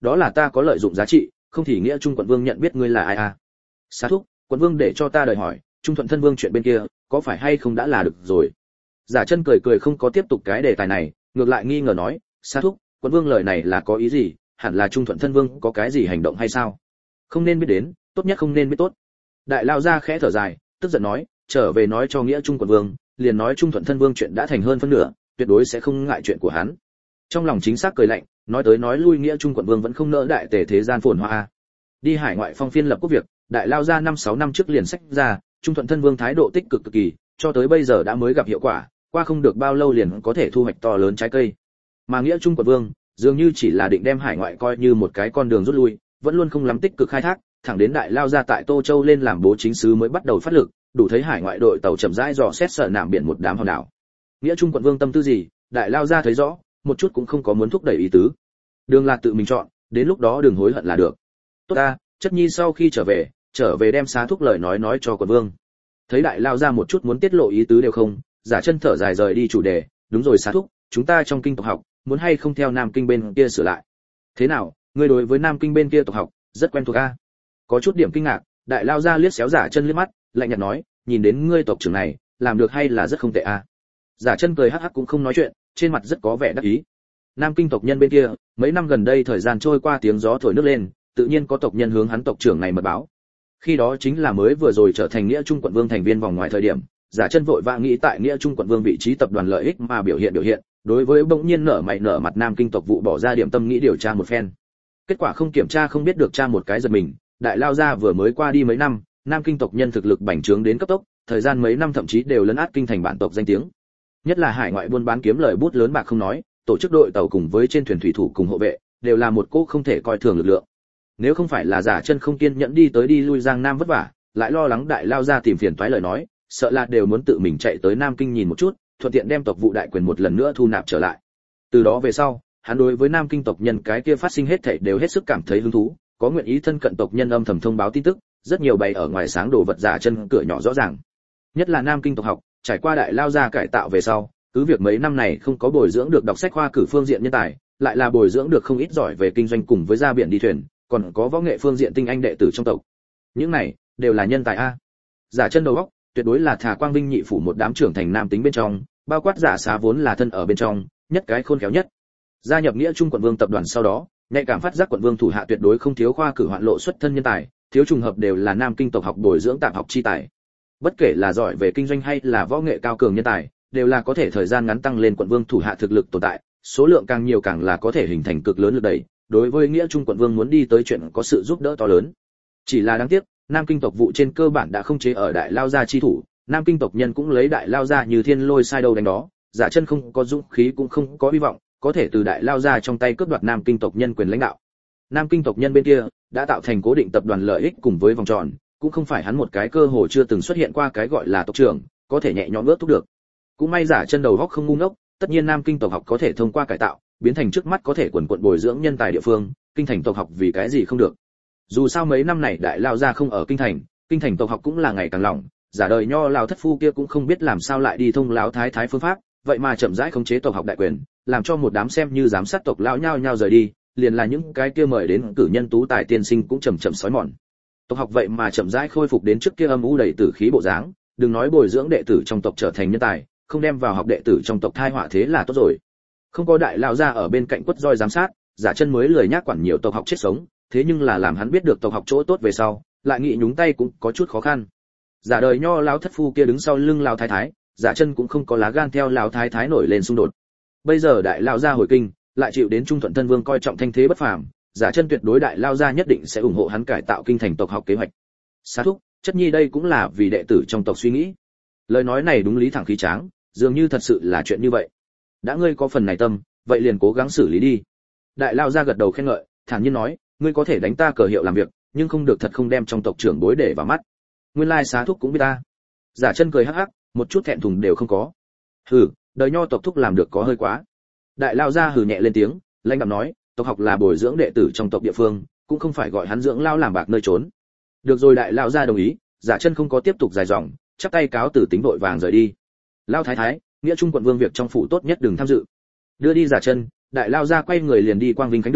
đó là ta có lợi dụng giá trị, không thì nghĩa trung quận vương nhận biết ngươi là ai à? Xá thúc, quận vương để cho ta đòi hỏi, trung thuận thân vương chuyện bên kia, có phải hay không đã là được rồi? Giả Chân cười cười không có tiếp tục cái đề tài này, ngược lại nghi ngờ nói, xá thúc, quận vương lời này là có ý gì? Hẳn là trung thuận thân vương có cái gì hành động hay sao? Không nên biết đến, tốt nhất không nên biết tốt. Đại lao ra khẽ thở dài, tức giận nói, trở về nói cho nghĩa trung quận vương, liền nói trung thuận thân vương chuyện đã thành hơn phân nửa, tuyệt đối sẽ không ngại chuyện của hắn. Trong lòng chính xác cười lạnh, nói tới nói lui nghĩa trung quận vương vẫn không nỡ đại tề thế gian phồn hoa. Đi hải ngoại phong phiên lập quốc việc, đại lao ra 5-6 năm trước liền sách ra, trung thuận thân vương thái độ tích cực cực kỳ, cho tới bây giờ đã mới gặp hiệu quả, qua không được bao lâu liền có thể thu hoạch to lớn trái cây. Mà nghĩa trung quận vương dường như chỉ là định đem hải ngoại coi như một cái con đường rút lui, vẫn luôn không lắm tích cực khai thác, thẳng đến đại lao ra tại Tô Châu lên làm bố chính sứ mới bắt đầu phát lực, đủ thấy hải ngoại đội tàu chậm rãi dò xét sợ nạm biển một đám hòn đảo. Nghĩa trung quận vương tâm tư gì, đại lao ra thấy rõ, một chút cũng không có muốn thúc đẩy ý tứ. Đường là tự mình chọn, đến lúc đó đừng hối hận là được. Tốt ta, chất nhi sau khi trở về đem xá thúc lời nói cho quận vương. Thấy đại lao ra một chút muốn tiết lộ ý tứ đều không, Giả Chân thở dài rời đi chủ đề, đúng rồi xá thúc, chúng ta trong kinh tộc học, muốn hay không theo Nam Kinh bên kia sửa lại. Thế nào, ngươi đối với Nam Kinh bên kia tộc học rất quen thuộc a? Có chút điểm kinh ngạc, đại lao ra liếc xéo Giả Chân liếc mắt, lạnh nhạt nói, nhìn đến ngươi tộc trưởng này, làm được hay là rất không tệ a. Giả Chân cười hắc hắc cũng không nói chuyện, trên mặt rất có vẻ đắc ý. Nam Kinh tộc nhân bên kia, mấy năm gần đây thời gian trôi qua tiếng gió thổi nước lên, tự nhiên có tộc nhân hướng hắn tộc trưởng này mật báo. Khi đó chính là mới vừa rồi trở thành nghĩa trung quận vương thành viên vòng ngoài thời điểm, Giả Chân vội vã nghĩ tại nghĩa trung quận vương vị trí tập đoàn lợi ích mà biểu hiện, đối với bỗng nhiên nở mặt Nam Kinh tộc vụ bỏ ra điểm tâm nghĩ điều tra một phen. Kết quả không kiểm tra không biết được tra một cái giật mình, đại lao ra vừa mới qua đi mấy năm, Nam Kinh tộc nhân thực lực bành trướng đến cấp tốc, thời gian mấy năm thậm chí đều lấn át kinh thành bản tộc danh tiếng. Nhất là hải ngoại buôn bán kiếm lời bút lớn bạc không nói, tổ chức đội tàu cùng với trên thuyền thủy thủ cùng hộ vệ, đều là một cô không thể coi thường lực lượng. Nếu không phải là Giả Chân không kiên nhẫn đi tới đi lui Giang Nam vất vả, lại lo lắng đại lao ra tìm phiền toái lời nói, sợ là đều muốn tự mình chạy tới Nam Kinh nhìn một chút, thuận tiện đem tộc vụ đại quyền một lần nữa thu nạp trở lại. Từ đó về sau, hắn đối với Nam Kinh tộc nhân cái kia phát sinh hết thảy đều hết sức cảm thấy hứng thú, có nguyện ý thân cận tộc nhân âm thầm thông báo tin tức, rất nhiều bày ở ngoài sáng đồ vật Giả Chân cửa nhỏ rõ ràng. Nhất là Nam Kinh tộc học, trải qua đại lao ra cải tạo về sau, cứ việc mấy năm này không có bồi dưỡng được đọc sách khoa cử phương diện nhân tài, lại là bồi dưỡng được không ít giỏi về kinh doanh cùng với ra biển đi thuyền, còn có võ nghệ phương diện tinh anh đệ tử trong tộc. Những này đều là nhân tài a. Giả Chân đầu óc tuyệt đối là thả quang vinh nhị phủ một đám trưởng thành nam tính bên trong, bao quát Giả Xá vốn là thân ở bên trong, nhất cái khôn khéo nhất. Gia nhập nghĩa trung quận vương tập đoàn sau đó, nhạy cảm phát giác quận vương thủ hạ tuyệt đối không thiếu khoa cử hoạn lộ xuất thân nhân tài, thiếu trùng hợp đều là Nam Kinh tộc học bồi dưỡng tạm học chi tài. Bất kể là giỏi về kinh doanh hay là võ nghệ cao cường nhân tài, đều là có thể thời gian ngắn tăng lên quận vương thủ hạ thực lực tồn tại, số lượng càng nhiều càng là có thể hình thành cực lớn lực đẩy, đối với nghĩa trung quận vương muốn đi tới chuyện có sự giúp đỡ to lớn. Chỉ là đáng tiếc, Nam Kinh tộc vụ trên cơ bản đã không chế ở đại lao gia chi thủ, Nam Kinh tộc nhân cũng lấy đại lao gia như thiên lôi sai đâu đánh đó, Giả Chân không có dũng khí cũng không có hy vọng, có thể từ đại lao gia trong tay cướp đoạt Nam Kinh tộc nhân quyền lãnh đạo. Nam Kinh tộc nhân bên kia đã tạo thành cố định tập đoàn lợi ích cùng với vòng tròn, cũng không phải hắn một cái cơ hồ chưa từng xuất hiện qua cái gọi là tộc trưởng, có thể nhẹ nhõm ước thúc được. Cũng may Giả Chân đầu óc không ngu ngốc, tất nhiên Nam Kinh tộc học có thể thông qua cải tạo, biến thành trước mắt có thể quần quật bồi dưỡng nhân tài địa phương, kinh thành tộc học vì cái gì không được. Dù sao mấy năm này đại lao gia không ở kinh thành tộc học cũng là ngày càng lỏng, giả đời nho lão thất phu kia cũng không biết làm sao lại đi thông lão thái thái phương pháp, vậy mà chậm rãi khống chế tộc học đại quyền, làm cho một đám xem như giám sát tộc lão nhao nhao rời đi, liền là những cái kia mời đến cử nhân tú tài tiên sinh cũng chậm chậm sói mòn. Tộc học vậy mà chậm rãi khôi phục đến trước kia âm u đầy tử khí bộ dáng, đừng nói bồi dưỡng đệ tử trong tộc trở thành nhân tài, không đem vào học đệ tử trong tộc thai họa thế là tốt rồi. Không có đại lão gia ở bên cạnh quất roi giám sát, Giả Chân mới lười nhác quản nhiều tộc học chết sống, thế nhưng là làm hắn biết được tộc học chỗ tốt về sau, lại nghĩ nhúng tay cũng có chút khó khăn. Giả đời nho lão thất phu kia đứng sau lưng lão thái thái, Giả Chân cũng không có lá gan theo lão thái thái nổi lên xung đột. Bây giờ đại lão gia hồi kinh, lại chịu đến Trung Thuận thân vương coi trọng thanh thế bất phàm, Giả Chân tuyệt đối đại lão gia nhất định sẽ ủng hộ hắn cải tạo kinh thành tộc học kế hoạch. Xá thúc, chất nhi đây cũng là vì đệ tử trong tộc suy nghĩ. Lời nói này đúng lý thẳng khí tráng, dường như thật sự là chuyện như vậy. Đã ngươi có phần này tâm, vậy liền cố gắng xử lý đi. Đại lão gia gật đầu khen ngợi, thản nhiên nói, ngươi có thể đánh ta cờ hiệu làm việc, nhưng không được thật không đem trong tộc trưởng bối để vào mắt. Nguyên lai xá thúc cũng biết ta. Giả Chân cười hắc hắc, một chút thẹn thùng đều không có. Hừ, đời nho tộc thúc làm được có hơi quá. Đại lão gia hừ nhẹ lên tiếng, lãnh đạm nói, tộc học là bồi dưỡng đệ tử trong tộc địa phương, cũng không phải gọi hắn dưỡng lao làm bạc nơi trốn. Được rồi, đại lão gia đồng ý, Giả Chân không có tiếp tục dài dòng, chắp tay cáo từ tính vội vàng rời đi. Lão thái thái, nghĩa trung quận vương việc trong phủ tốt nhất đừng tham dự. Đưa đi Giả Chân, đại lão gia quay người liền đi Quang Vinh Khánh đường,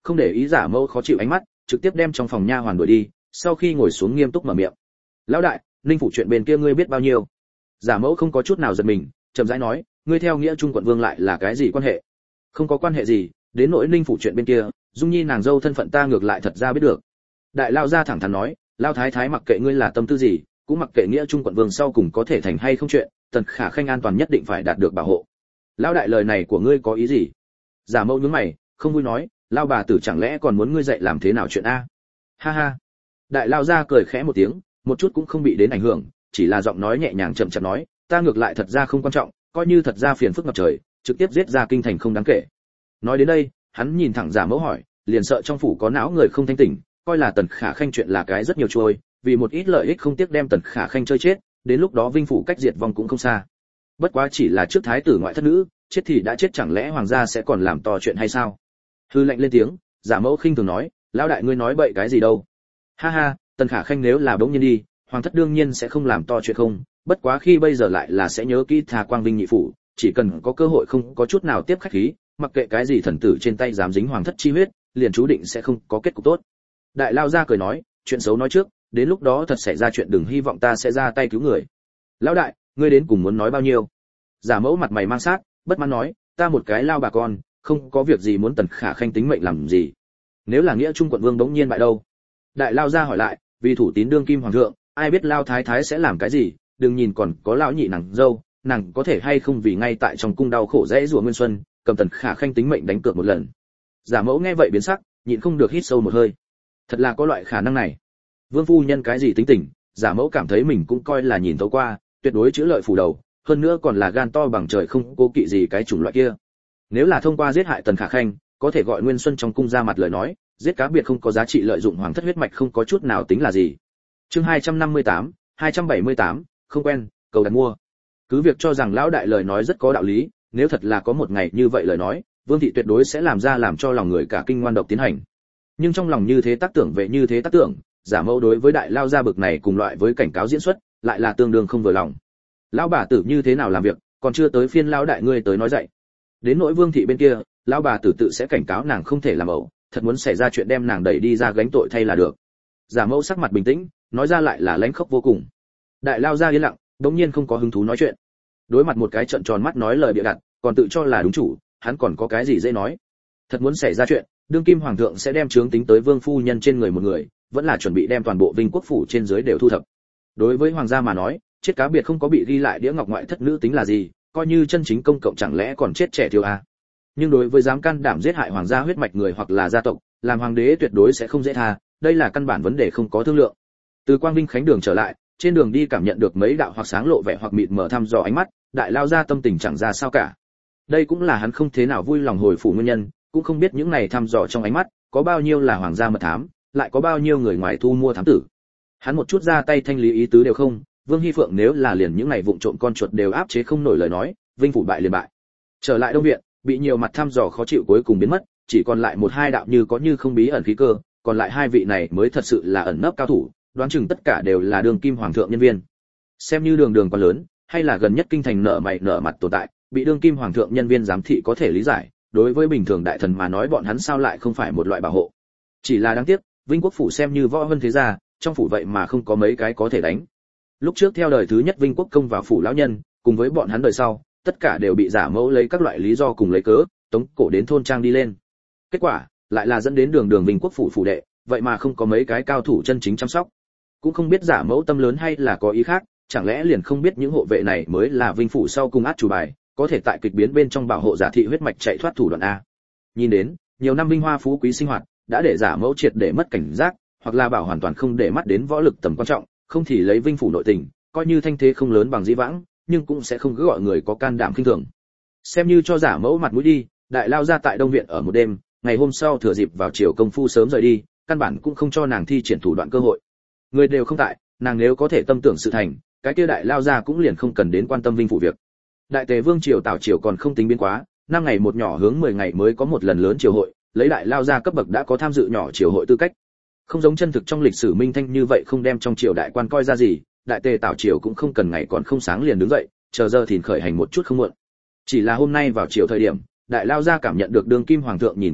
không để ý giả mẫu khó chịu ánh mắt, trực tiếp đem trong phòng nha hoàn đuổi đi, sau khi ngồi xuống nghiêm túc mở miệng. "Lão đại, Ninh phủ chuyện bên kia ngươi biết bao nhiêu?" Giả mẫu không có chút nào giật mình, chậm rãi nói, "Ngươi theo nghĩa trung quận vương lại là cái gì quan hệ?" "Không có quan hệ gì, đến nỗi Ninh phủ chuyện bên kia, Dung Nhi nàng dâu thân phận ta ngược lại thật ra biết được." Đại lao gia thẳng thắn nói, "Lao thái thái mặc kệ ngươi là tâm tư gì, cũng mặc kệ nghĩa trung quận vương sau cùng có thể thành hay không chuyện, Tần Khả Khanh an toàn nhất định phải đạt được bảo hộ." "Lão đại lời này của ngươi có ý gì?" Giả mẫu nhướng mày, không vui nói, "Lao bà tử chẳng lẽ còn muốn ngươi dạy làm thế nào chuyện a?" "Ha ha." Đại lao gia cười khẽ một tiếng, một chút cũng không bị đến ảnh hưởng, chỉ là giọng nói nhẹ nhàng chậm chậm nói, "Ta ngược lại thật ra không quan trọng, coi như thật ra phiền phức ngập trời, trực tiếp giết ra kinh thành không đáng kể." Nói đến đây, hắn nhìn thẳng giả mẫu hỏi, liền sợ trong phủ có não người không thanh tỉnh, coi là Tần Khả Khanh chuyện là cái rất nhiều trôi, vì một ít lợi ích không tiếc đem Tần Khả Khanh chơi chết, đến lúc đó Vinh phủ cách diệt vong cũng không xa. Bất quá chỉ là trước thái tử ngoại thất nữ, chết thì đã chết, chẳng lẽ hoàng gia sẽ còn làm to chuyện hay sao? Hư lạnh lên tiếng, giả mẫu khinh thường nói, "Lão đại ngươi nói bậy cái gì đâu?" "Ha ha, Tần Khả Khanh nếu là bỗng nhiên đi, hoàng thất đương nhiên sẽ không làm to chuyện không, bất quá khi bây giờ lại là sẽ nhớ kỹ thà quang vinh nhị phủ, chỉ cần có cơ hội không có chút nào tiếp khách khí, mặc kệ cái gì thần tử trên tay dám dính hoàng thất chi huyết, liền chú định sẽ không có kết cục tốt." Đại lao ra cười nói, "Chuyện xấu nói trước, đến lúc đó thật xảy ra chuyện đừng hy vọng ta sẽ ra tay cứu người." "Lão đại, ngươi đến cùng muốn nói bao nhiêu?" Giả mẫu mặt mày mang sát, bất mãn nói, "Ta một cái lao bà con, không có việc gì muốn Tần Khả Khanh tính mệnh làm gì? Nếu là nghĩa trung quận vương bỗng nhiên bại đâu?" Đại lao ra hỏi lại, "Vì thủ tín đương kim hoàng thượng, ai biết lao thái thái sẽ làm cái gì, đừng nhìn còn có lão nhị nàng dâu, nàng có thể hay không vì ngay tại trong cung đau khổ dễ rủa nguyên xuân, cầm Tần Khả Khanh tính mệnh đánh cược một lần." Giả mẫu nghe vậy biến sắc, nhịn không được hít sâu một hơi. Thật là có loại khả năng này. Vương phu nhân cái gì tính tình, giả mẫu cảm thấy mình cũng coi là nhìn thấu qua, tuyệt đối chữ lợi phủ đầu, hơn nữa còn là gan to bằng trời không cố kỵ gì cái chủng loại kia. Nếu là thông qua giết hại Tần Khả Khanh, có thể gọi Nguyên Xuân trong cung ra mặt lời nói, giết cá biệt không có giá trị, lợi dụng hoàng thất huyết mạch không có chút nào tính là gì. Chương 258, 278, không quen, cầu đặt mua. Cứ việc cho rằng lão đại lời nói rất có đạo lý, nếu thật là có một ngày như vậy lời nói, Vương thị tuyệt đối sẽ làm ra làm cho lòng người cả kinh ngoan độc tiến hành. Nhưng trong lòng như thế tác tưởng về như thế tác tưởng, giả mẫu đối với đại lao gia bực này cùng loại với cảnh cáo diễn xuất, lại là tương đương không vừa lòng. Lão bà tử như thế nào làm việc, còn chưa tới phiên lão đại ngươi tới nói dạy. Đến nỗi Vương thị bên kia, lão bà tử tự sẽ cảnh cáo nàng không thể làm ẩu, thật muốn xảy ra chuyện đem nàng đẩy đi ra gánh tội thay là được. Giả mẫu sắc mặt bình tĩnh, nói ra lại là lãnh khốc vô cùng. Đại lao gia yên lặng, đống nhiên không có hứng thú nói chuyện. Đối mặt một cái trợn tròn mắt nói lời bịa đặt, còn tự cho là đúng chủ, hắn còn có cái gì dễ nói. Thật muốn xảy ra chuyện, đương kim hoàng thượng sẽ đem chướng tính tới vương phu nhân trên người một người, vẫn là chuẩn bị đem toàn bộ Vinh quốc phủ trên dưới đều thu thập. Đối với hoàng gia mà nói, chết cá biệt không có bị ghi lại đĩa ngọc ngoại thất nữ tính là gì, coi như chân chính công cộng chẳng lẽ còn chết trẻ thiếu à. Nhưng đối với dám can đảm giết hại hoàng gia huyết mạch người hoặc là gia tộc, làm hoàng đế tuyệt đối sẽ không dễ tha, đây là căn bản vấn đề không có thương lượng. Từ Quang Vinh Khánh đường trở lại, trên đường đi cảm nhận được mấy đạo hoặc sáng lộ vẻ hoặc mịt mờ thăm dò ánh mắt, đại lao ra tâm tình chẳng ra sao cả. Đây cũng là hắn không thế nào vui lòng hồi phủ nguyên nhân, cũng không biết những này thăm dò trong ánh mắt có bao nhiêu là hoàng gia mật thám, lại có bao nhiêu người ngoài thu mua thám tử. Hắn một chút ra tay thanh lý ý tứ đều không, Vương Hi Phượng nếu là liền những này vụng trộm con chuột đều áp chế không nổi lời nói, Vinh phủ bại liền bại. Trở lại Đông viện, bị nhiều mặt thăm dò khó chịu cuối cùng biến mất, chỉ còn lại một hai đạo như có như không bí ẩn khí cơ, còn lại hai vị này mới thật sự là ẩn nấp cao thủ, đoán chừng tất cả đều là đường kim hoàng thượng nhân viên. Xem như đường quá lớn, hay là gần nhất kinh thành nợ mày nợ mặt tồn tại, bị đương kim hoàng thượng nhân viên giám thị có thể lý giải, đối với bình thường đại thần mà nói bọn hắn sao lại không phải một loại bảo hộ. Chỉ là đáng tiếc, Vinh quốc phủ xem như võ vân thế gia, trong phủ vậy mà không có mấy cái có thể đánh. Lúc trước theo đời thứ nhất Vinh quốc công vào phủ lão nhân, cùng với bọn hắn đời sau, tất cả đều bị giả mẫu lấy các loại lý do cùng lấy cớ, tống cổ đến thôn trang đi lên. Kết quả, lại là dẫn đến đường Vinh quốc phủ phủ đệ, vậy mà không có mấy cái cao thủ chân chính chăm sóc. Cũng không biết giả mẫu tâm lớn hay là có ý khác, chẳng lẽ liền không biết những hộ vệ này mới là Vinh phủ sau cùng át chủ bài, có thể tại kịch biến bên trong bảo hộ giả thị huyết mạch chạy thoát thủ đoạn a. Nhìn đến, nhiều năm vinh hoa phú quý sinh hoạt, đã để giả mẫu triệt để mất cảnh giác, hoặc là bảo hoàn toàn không để mắt đến võ lực tầm quan trọng, không thì lấy Vinh phủ nội tình, coi như thanh thế không lớn bằng dĩ vãng, nhưng cũng sẽ không cứ gọi người có can đảm khinh thường. Xem như cho giả mẫu mặt mũi đi, đại lao ra tại Đông viện ở một đêm, ngày hôm sau thừa dịp vào chiều công phu sớm rời đi, căn bản cũng không cho nàng thi triển thủ đoạn cơ hội. Người đều không tại, nàng nếu có thể tâm tưởng sự thành, cái kia đại lao ra cũng liền không cần đến quan tâm Vinh phủ việc. Đại tề vương triều Tào triều còn không tính biến quá, 5 ngày một nhỏ hướng 10 ngày mới có một lần lớn triều hội, lấy đại lao ra cấp bậc đã có tham dự nhỏ triều hội tư cách. Không giống chân thực trong lịch sử Minh Thanh như vậy không đem trong triều đại quan coi ra gì, đại tề Tào triều cũng không cần ngày còn không sáng liền đứng dậy, chờ giờ thìn khởi hành một chút không muộn. Chỉ là hôm nay vào triều thời điểm, đại lao ra cảm nhận được đương kim hoàng thượng nhìn qua lúc,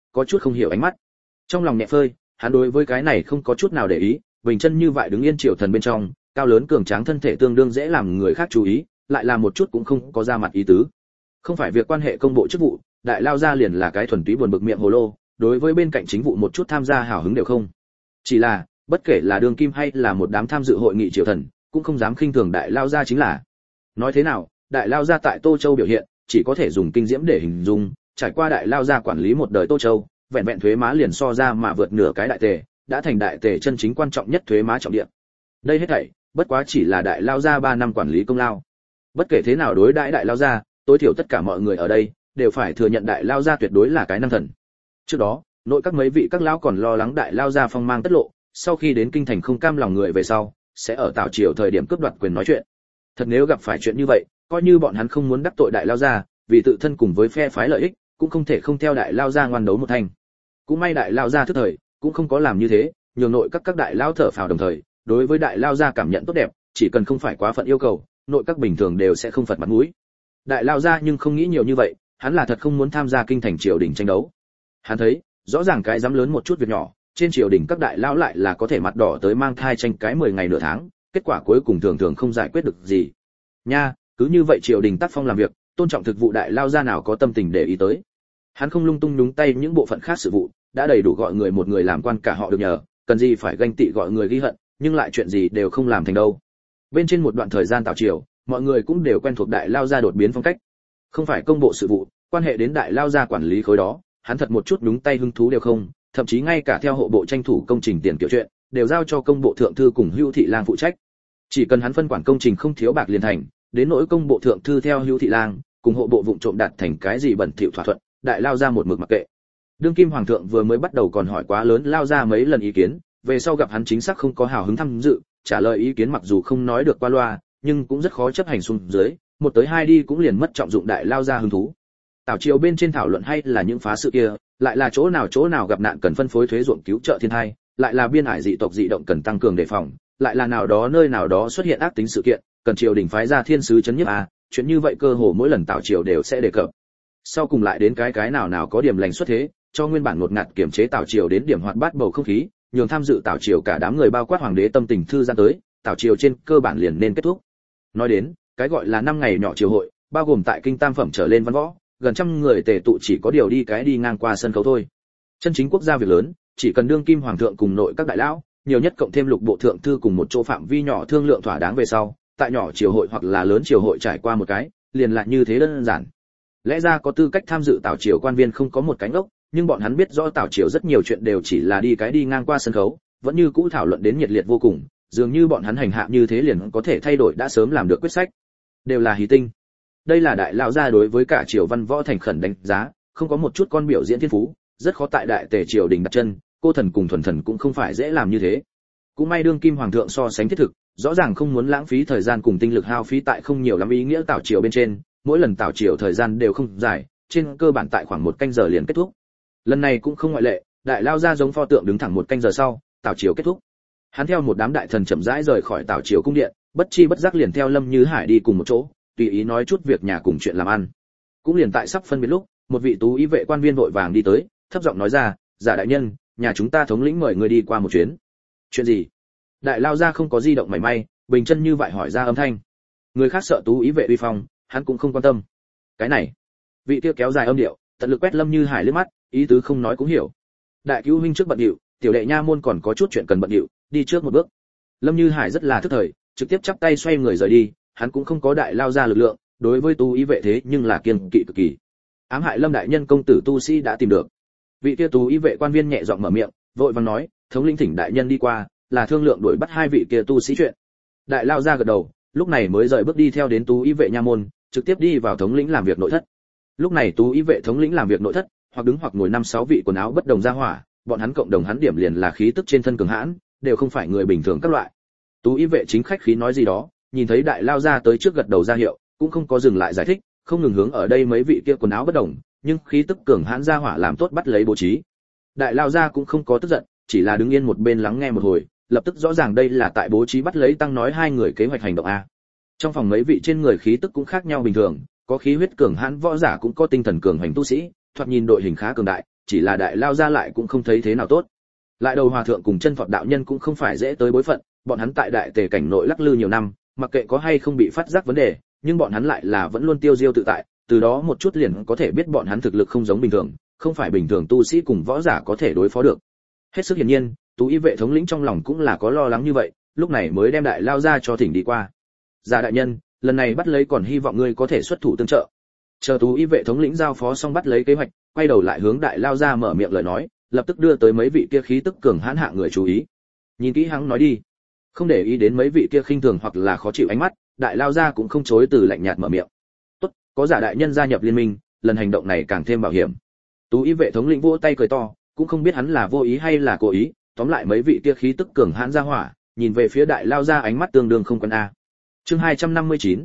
có chút không hiểu ánh mắt. Trong lòng nhẹ phơi, hắn đối với cái này không có chút nào để ý, bình chân như vậy đứng yên triều thần bên trong, cao lớn cường tráng thân thể tương đương dễ làm người khác chú ý, lại là một chút cũng không có ra mặt ý tứ. Không phải việc quan hệ công bộ chức vụ, đại lao ra liền là cái thuần túy buồn bực miệng hồ lô, đối với bên cạnh chính vụ một chút tham gia hào hứng đều không. Chỉ là, bất kể là đường kim hay là một đám tham dự hội nghị triều thần, cũng không dám khinh thường đại lao ra chính là. Nói thế nào, đại lao ra tại Tô Châu biểu hiện, chỉ có thể dùng kinh diễm để hình dung, trải qua đại lao ra quản lý một đời Tô Châu, vẹn vẹn thuế má liền so ra mà vượt nửa cái đại tề, đã thành đại tề chân chính quan trọng nhất thuế má trọng địa. Đây hết thảy, bất quá chỉ là đại lao ra 3 năm quản lý công lao. Bất kể thế nào đối đãi đại lao ra, tối thiểu tất cả mọi người ở đây đều phải thừa nhận đại lao ra tuyệt đối là cái năng thần. Trước đó, nội các mấy vị các lão còn lo lắng đại lao ra phong mang tất lộ, sau khi đến kinh thành không cam lòng người về sau, sẽ ở Tào triều thời điểm cướp đoạt quyền nói chuyện. Thật nếu gặp phải chuyện như vậy, coi như bọn hắn không muốn đắc tội đại lao ra, vì tự thân cùng với phe phái lợi ích, cũng không thể không theo đại lao ra ngoan đấu một thành. Cũng may đại lao ra thức thời, cũng không có làm như thế, nhường nội các đại lao thở phào đồng thời, đối với đại lao ra cảm nhận tốt đẹp, chỉ cần không phải quá phận yêu cầu, nội các bình thường đều sẽ không phật mặt mũi. Đại lao ra nhưng không nghĩ nhiều như vậy, hắn là thật không muốn tham gia kinh thành triều đình tranh đấu. Hắn thấy, rõ ràng cái dám lớn một chút việc nhỏ, trên triều đình các đại lao lại là có thể mặt đỏ tới mang thai tranh cái 10 ngày nửa tháng, kết quả cuối cùng thường thường không giải quyết được gì. Nha, cứ như vậy triều đình tác phong làm việc, tôn trọng thực vụ đại lao ra nào có tâm tình để ý tới. Hắn không lung tung nhúng tay những bộ phận khác sự vụ, đã đầy đủ gọi người một người làm quan cả họ được nhờ, cần gì phải ganh tị gọi người ghi hận, nhưng lại chuyện gì đều không làm thành đâu. Bên trên một đoạn thời gian Tào triều, mọi người cũng đều quen thuộc đại lao ra đột biến phong cách. Không phải công bộ sự vụ, quan hệ đến đại lao ra quản lý khối đó, hắn thật một chút nhúng tay hứng thú đều không, thậm chí ngay cả theo hộ bộ tranh thủ công trình tiền kiểu chuyện, đều giao cho công bộ thượng thư cùng Hữu thị lang phụ trách. Chỉ cần hắn phân quản công trình không thiếu bạc liền thành, đến nỗi công bộ thượng thư theo Hữu thị lang, cùng hộ bộ vụng trộm đạt thành cái gì bẩn thỉu thỏa thuận, đại lao ra một mực mặc kệ. Đương kim hoàng thượng vừa mới bắt đầu còn hỏi quá lớn lao ra mấy lần ý kiến, về sau gặp hắn chính xác không có hào hứng tham dự, trả lời ý kiến mặc dù không nói được qua loa, nhưng cũng rất khó chấp hành xuống dưới, một tới hai đi cũng liền mất trọng dụng đại lao ra hứng thú. Tào triều bên trên thảo luận hay là những phá sự kia, lại là chỗ nào gặp nạn cần phân phối thuế ruộng cứu trợ thiên tai, lại là biên ải dị tộc dị động cần tăng cường đề phòng, lại là nào đó nơi nào đó xuất hiện ác tính sự kiện, cần triều đình phái ra thiên sứ chấn nhiếp a, chuyện như vậy cơ hồ mỗi lần Tào triều đều sẽ đề cập. Sau cùng lại đến cái nào có điểm lành xuất thế, cho nguyên bản ngột ngạt kiểm chế Tào triều đến điểm hoạt bát bầu không khí, nhường tham dự Tào triều cả đám người bao quát hoàng đế tâm tình thư giãn tới, Tào triều trên cơ bản liền nên kết thúc. Nói đến, cái gọi là 5 ngày nhỏ triều hội, bao gồm tại kinh tam phẩm trở lên văn võ, gần trăm người tề tụ chỉ có điều đi ngang qua sân khấu thôi. Chân chính quốc gia việc lớn, chỉ cần đương kim hoàng thượng cùng nội các đại lão, nhiều nhất cộng thêm lục bộ thượng thư cùng một chỗ phạm vi nhỏ thương lượng thỏa đáng về sau, tại nhỏ triều hội hoặc là lớn triều hội trải qua một cái, liền lại như thế đơn giản. Lẽ ra có tư cách tham dự Tào triều quan viên không có một cánh ốc, nhưng bọn hắn biết rõ Tào triều rất nhiều chuyện đều chỉ là đi ngang qua sân khấu, vẫn như cũ thảo luận đến nhiệt liệt vô cùng, dường như bọn hắn hành hạ như thế liền có thể thay đổi đã sớm làm được quyết sách. Đều là hí tinh. Đây là đại lão gia đối với cả triều văn võ thành khẩn đánh giá, không có một chút con biểu diễn thiên phú, rất khó tại đại tề triều đình đặt chân, cô thần cùng thuần thần cũng không phải dễ làm như thế. Cũng may đương kim hoàng thượng so sánh thiết thực, rõ ràng không muốn lãng phí thời gian cùng tinh lực hao phí tại không nhiều lắm ý nghĩa Tào triều bên trên, mỗi lần Tào triều thời gian đều không dài, trên cơ bản tại khoảng 1 canh giờ liền kết thúc. Lần này cũng không ngoại lệ, đại lao ra giống pho tượng đứng thẳng 1 canh giờ sau, Tào triều kết thúc. Hắn theo một đám đại thần chậm rãi rời khỏi Tào triều cung điện, bất chi bất giác liền theo Lâm Như Hải đi cùng một chỗ, tùy ý nói chút việc nhà cùng chuyện làm ăn. Cũng liền tại sắp phân biệt lúc, một vị tú ý vệ quan viên vội vàng đi tới, thấp giọng nói ra, "Giả đại nhân, nhà chúng ta thống lĩnh mời người đi qua một chuyến." "Chuyện gì?" Đại lao ra không có di động mảy may, bình chân như vậy hỏi ra âm thanh. Người khác sợ tú ý vệ uy phong, hắn cũng không quan tâm. Cái này, vị kia kéo dài âm điệu, tận lực quét Lâm Như Hải liếc mắt, ý tứ không nói cũng hiểu. Đại cứu huynh trước bận điệu, tiểu đệ nha môn còn có chút chuyện cần bận điệu, đi trước một bước. Lâm Như Hải rất là thức thời, trực tiếp chắp tay xoay người rời đi, hắn cũng không có đại lao ra lực lượng, đối với tú ý vệ thế nhưng là kiêng kỵ cực kỳ. Ám hại Lâm đại nhân công tử tu sĩ đã tìm được. Vị kia tú ý vệ quan viên nhẹ giọng mở miệng, vội vàng nói, thống lĩnh thỉnh đại nhân đi qua, là thương lượng đuổi bắt 2 vị kia tu sĩ chuyện. Đại lao ra gật đầu, lúc này mới rời bước đi theo đến tú ý vệ nha môn, trực tiếp đi vào thống lĩnh làm việc nội thất. Lúc này tú ý vệ thống lĩnh làm việc nội thất, hoặc đứng hoặc ngồi 5-6 vị quần áo bất đồng ra hỏa, bọn hắn cộng đồng hắn điểm liền là khí tức trên thân cường hãn, đều không phải người bình thường các loại. Tú ý vệ chính khách khí nói gì đó, nhìn thấy đại lao ra tới trước gật đầu ra hiệu, cũng không có dừng lại giải thích, không ngừng hướng ở đây mấy vị kia quần áo bất đồng, nhưng khí tức cường hãn ra hỏa làm tốt bắt lấy bố trí. Đại lao ra cũng không có tức giận, chỉ là đứng yên một bên lắng nghe một hồi, lập tức rõ ràng đây là tại bố trí bắt lấy tăng nói 2 người kế hoạch hành động a. Trong phòng mấy vị trên người khí tức cũng khác nhau bình thường, có khí huyết cường hãn võ giả cũng có tinh thần cường hành tu sĩ, thoạt nhìn đội hình khá cường đại, chỉ là đại lao ra lại cũng không thấy thế nào tốt. Lại đầu hòa thượng cùng chân Phật đạo nhân cũng không phải dễ tới bối phận, bọn hắn tại đại tề cảnh nội lắc lư nhiều năm, mặc kệ có hay không bị phát giác vấn đề, nhưng bọn hắn lại là vẫn luôn tiêu diêu tự tại, từ đó một chút liền có thể biết bọn hắn thực lực không giống bình thường, không phải bình thường tu sĩ cùng võ giả có thể đối phó được. Hết sức hiển nhiên, Tú Y vệ thống lĩnh trong lòng cũng là có lo lắng như vậy, lúc này mới đem đại lao ra cho thỉnh đi qua. Giả đại nhân, lần này bắt lấy còn hy vọng ngươi có thể xuất thủ tương trợ. Chờ Tú Y vệ thống lĩnh giao phó xong bắt lấy kế hoạch, quay đầu lại hướng đại lao ra mở miệng lời nói, lập tức đưa tới mấy vị kia khí tức cường hãn hạ người chú ý. Nhìn kỹ hắn nói đi. Không để ý đến mấy vị kia khinh thường hoặc là khó chịu ánh mắt, đại lao ra cũng không chối từ lạnh nhạt mở miệng. Tốt, có giả đại nhân gia nhập liên minh, lần hành động này càng thêm bảo hiểm. Tú Y vệ thống lĩnh vỗ tay cười to, cũng không biết hắn là vô ý hay là cố ý, tóm lại mấy vị kia khí tức cường hãn ra hỏa, nhìn về phía đại lao ra ánh mắt tương đương không quân a. Chương 259,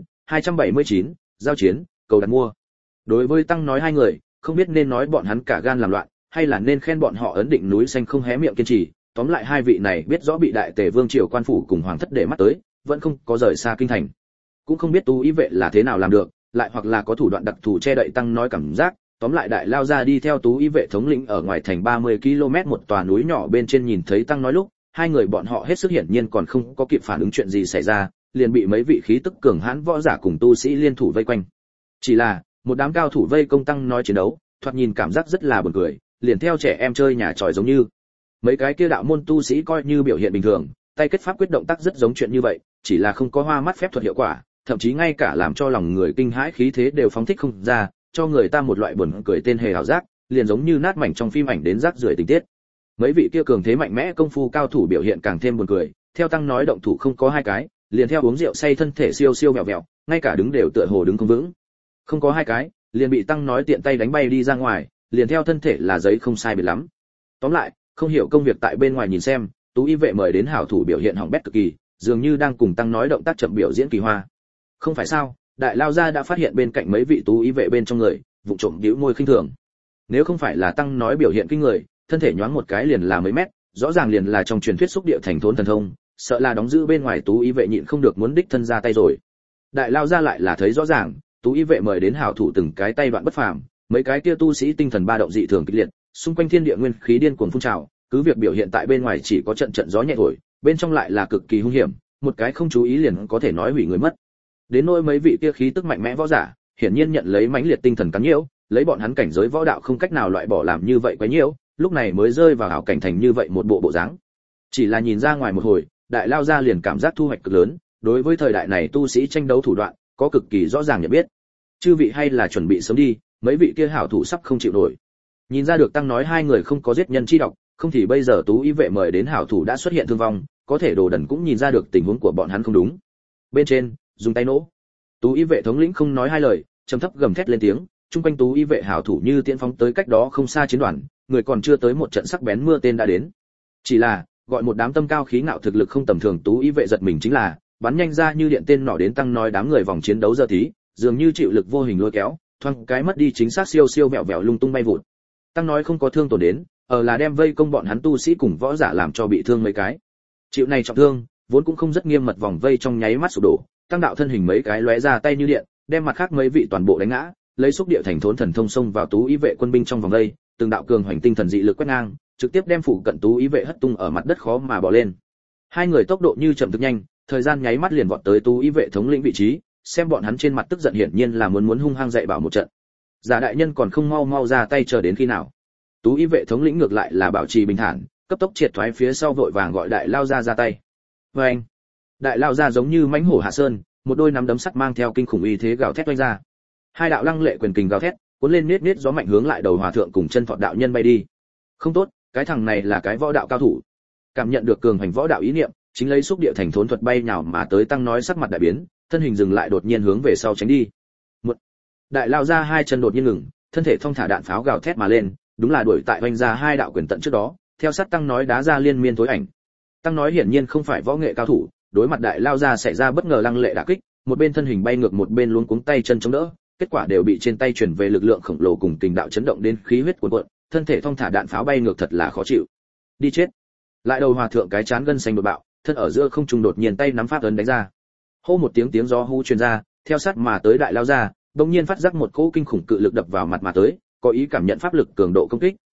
279, giao chiến, cầu đặt mua. Đối với tăng nói hai người, không biết nên nói bọn hắn cả gan làm loạn, hay là nên khen bọn họ ấn định núi xanh không hé miệng kiên trì. Tóm lại hai vị này biết rõ bị đại tề vương triều quan phủ cùng hoàng thất để mắt tới, vẫn không có rời xa kinh thành. Cũng không biết Tú Y vệ là thế nào làm được, lại hoặc là có thủ đoạn đặc thù che đậy tăng nói cảm giác. Tóm lại đại lao ra đi theo Tú Y vệ thống lĩnh ở ngoài thành 30 km một tòa núi nhỏ bên trên nhìn thấy tăng nói lúc, hai người bọn họ hết sức hiển nhiên còn không có kịp phản ứng chuyện gì xảy ra, liền bị mấy vị khí tức cường hãn võ giả cùng tu sĩ liên thủ vây quanh. Chỉ là một đám cao thủ vây công tăng nói chiến đấu, thoạt nhìn cảm giác rất là buồn cười, liền theo trẻ em chơi nhà tròi giống như. Mấy cái kia đạo môn tu sĩ coi như biểu hiện bình thường, tay kết pháp quyết động tác rất giống chuyện như vậy, chỉ là không có hoa mắt phép thuật hiệu quả, thậm chí ngay cả làm cho lòng người kinh hãi khí thế đều phóng thích không ra, cho người ta một loại buồn cười tên hề ảo giác, liền giống như nát mảnh trong phim ảnh đến rác rưởi tình tiết. Mấy vị kia cường thế mạnh mẽ công phu cao thủ biểu hiện càng thêm buồn cười, theo tăng nói động thủ không có hai cái, liền theo uống rượu say thân thể siêu siêu vẹo vẹo, ngay cả đứng đều tựa hồ đứng không vững. Không có hai cái, liền bị tăng nói tiện tay đánh bay đi ra ngoài, liền theo thân thể là giấy không sai biệt lắm. Tóm lại, không hiểu công việc tại bên ngoài nhìn xem, Tú Y vệ mời đến hảo thủ biểu hiện hỏng bét cực kỳ, dường như đang cùng tăng nói động tác chậm biểu diễn kỳ hoa. Không phải sao, đại lao gia đã phát hiện bên cạnh mấy vị Tú Y vệ bên trong người, vụng trộm nhíu môi khinh thường. Nếu không phải là tăng nói biểu hiện kinh người, thân thể nhoáng một cái liền là mấy mét, rõ ràng liền là trong truyền thuyết xúc địa thành thốn thần thông, sợ là đóng giữ bên ngoài Tú Y vệ nhịn không được muốn đích thân ra tay rồi. Đại lao gia lại là thấy rõ ràng, Tú Y vệ mời đến hảo thủ từng cái tay đoạn bất phàm, mấy cái kia tu sĩ tinh thần ba động dị thường kịch liệt, xung quanh thiên địa nguyên khí điên cuồng phun trào, cứ việc biểu hiện tại bên ngoài chỉ có trận trận gió nhẹ thổi, bên trong lại là cực kỳ hung hiểm, một cái không chú ý liền có thể nói hủy người mất. Đến nỗi mấy vị kia khí tức mạnh mẽ võ giả, hiển nhiên nhận lấy mãnh liệt tinh thần cắn nhiễu, lấy bọn hắn cảnh giới võ đạo không cách nào loại bỏ làm như vậy quá nhiễu, lúc này mới rơi vào ảo cảnh thành như vậy một bộ bộ dáng. Chỉ là nhìn ra ngoài một hồi, đại lao ra liền cảm giác thu hoạch cực lớn, đối với thời đại này tu sĩ tranh đấu thủ đoạn, có cực kỳ rõ ràng nhận biết. Chư vị hay là chuẩn bị sớm đi, mấy vị kia hảo thủ sắp không chịu nổi. Nhìn ra được tăng nói hai người không có giết nhân chi độc, không thì bây giờ Tú Y vệ mời đến hảo thủ đã xuất hiện thương vong, có thể đồ đần cũng nhìn ra được tình huống của bọn hắn không đúng. Bên trên, dùng tay nổ. Tú Y vệ thống lĩnh không nói hai lời, trầm thấp gầm thét lên tiếng, trung quanh Tú Y vệ hảo thủ như tiễn phóng tới cách đó không xa chiến đoàn, người còn chưa tới một trận sắc bén mưa tên đã đến. Chỉ là, gọi một đám tâm cao khí ngạo thực lực không tầm thường Tú Y vệ giật mình chính là, bắn nhanh ra như điện tên nỏ đến tăng nói đám người vòng chiến đấu giờ tí, dường như chịu lực vô hình lôi kéo, thoáng cái mất đi chính xác siêu siêu vẹo vẹo lung tung bay vụt. Tăng nói không có thương tổn đến, là đem vây công bọn hắn tu sĩ cùng võ giả làm cho bị thương mấy cái. Chịu này trọng thương, vốn cũng không rất nghiêm mật vòng vây trong nháy mắt sụp đổ, tăng đạo thân hình mấy cái lóe ra tay như điện, đem mặt khác mấy vị toàn bộ đánh ngã, lấy xúc địa thành thốn thần thông xông vào Tú Y vệ quân binh trong vòng vây, từng đạo cường hoành tinh thần dị lực quét ngang, trực tiếp đem phụ cận Tú Y vệ hất tung ở mặt đất khó mà bỏ lên. Hai người tốc độ như chậm thực nhanh, thời gian nháy mắt liền vọt tới Tú Y vệ thống lĩnh vị trí, xem bọn hắn trên mặt tức giận hiển nhiên là muốn hung hăng dạy bảo một trận. Giả đại nhân còn không mau ra tay chờ đến khi nào? Tú Y vệ thống lĩnh ngược lại là bảo trì bình thản, cấp tốc triệt thoái phía sau vội vàng gọi đại lao ra tay. Và anh, đại lao ra giống như mãnh hổ hạ sơn, một đôi nắm đấm sắt mang theo kinh khủng uy thế gào thét oanh ra. Hai đạo lăng lệ quyền kình gào thét, cuốn lên nết gió mạnh hướng lại đầu hòa thượng cùng chân Phật đạo nhân bay đi. Không tốt, cái thằng này là cái võ đạo cao thủ. Cảm nhận được cường hành võ đạo ý niệm, chính lấy xúc địa thành thốn thuật bay nhào mà tới tăng nói sắc mặt đại biến, thân hình dừng lại đột nhiên hướng về sau tránh đi. Một đại lao ra hai chân đột nhiên ngừng, thân thể thong thả đạn pháo gào thét mà lên, đúng là đuổi tại oanh ra hai đạo quyền tận trước đó, theo sát tăng nói đá ra liên miên tối ảnh. Tăng nói hiển nhiên không phải võ nghệ cao thủ, đối mặt đại lao ra xảy ra bất ngờ lăng lệ đả kích, một bên thân hình bay ngược một bên luống cuống tay chân chống đỡ, kết quả đều bị trên tay chuyển về lực lượng khổng lồ cùng kình đạo chấn động đến khí huyết cuồn cuộn, thân thể thong thả đạn pháo bay ngược thật là khó chịu. Đi chết. Lại đầu hòa thượng cái chán gân xanh đột bạo, thân ở giữa không trung đột nhiên tay nắm pháp ấn đánh ra. Hô một tiếng gió hú truyền ra, theo sát mà tới đại lao ra, đột nhiên phát giác một cỗ kinh khủng cự lực đập vào mặt mà tới, có ý cảm nhận pháp lực cường độ công kích,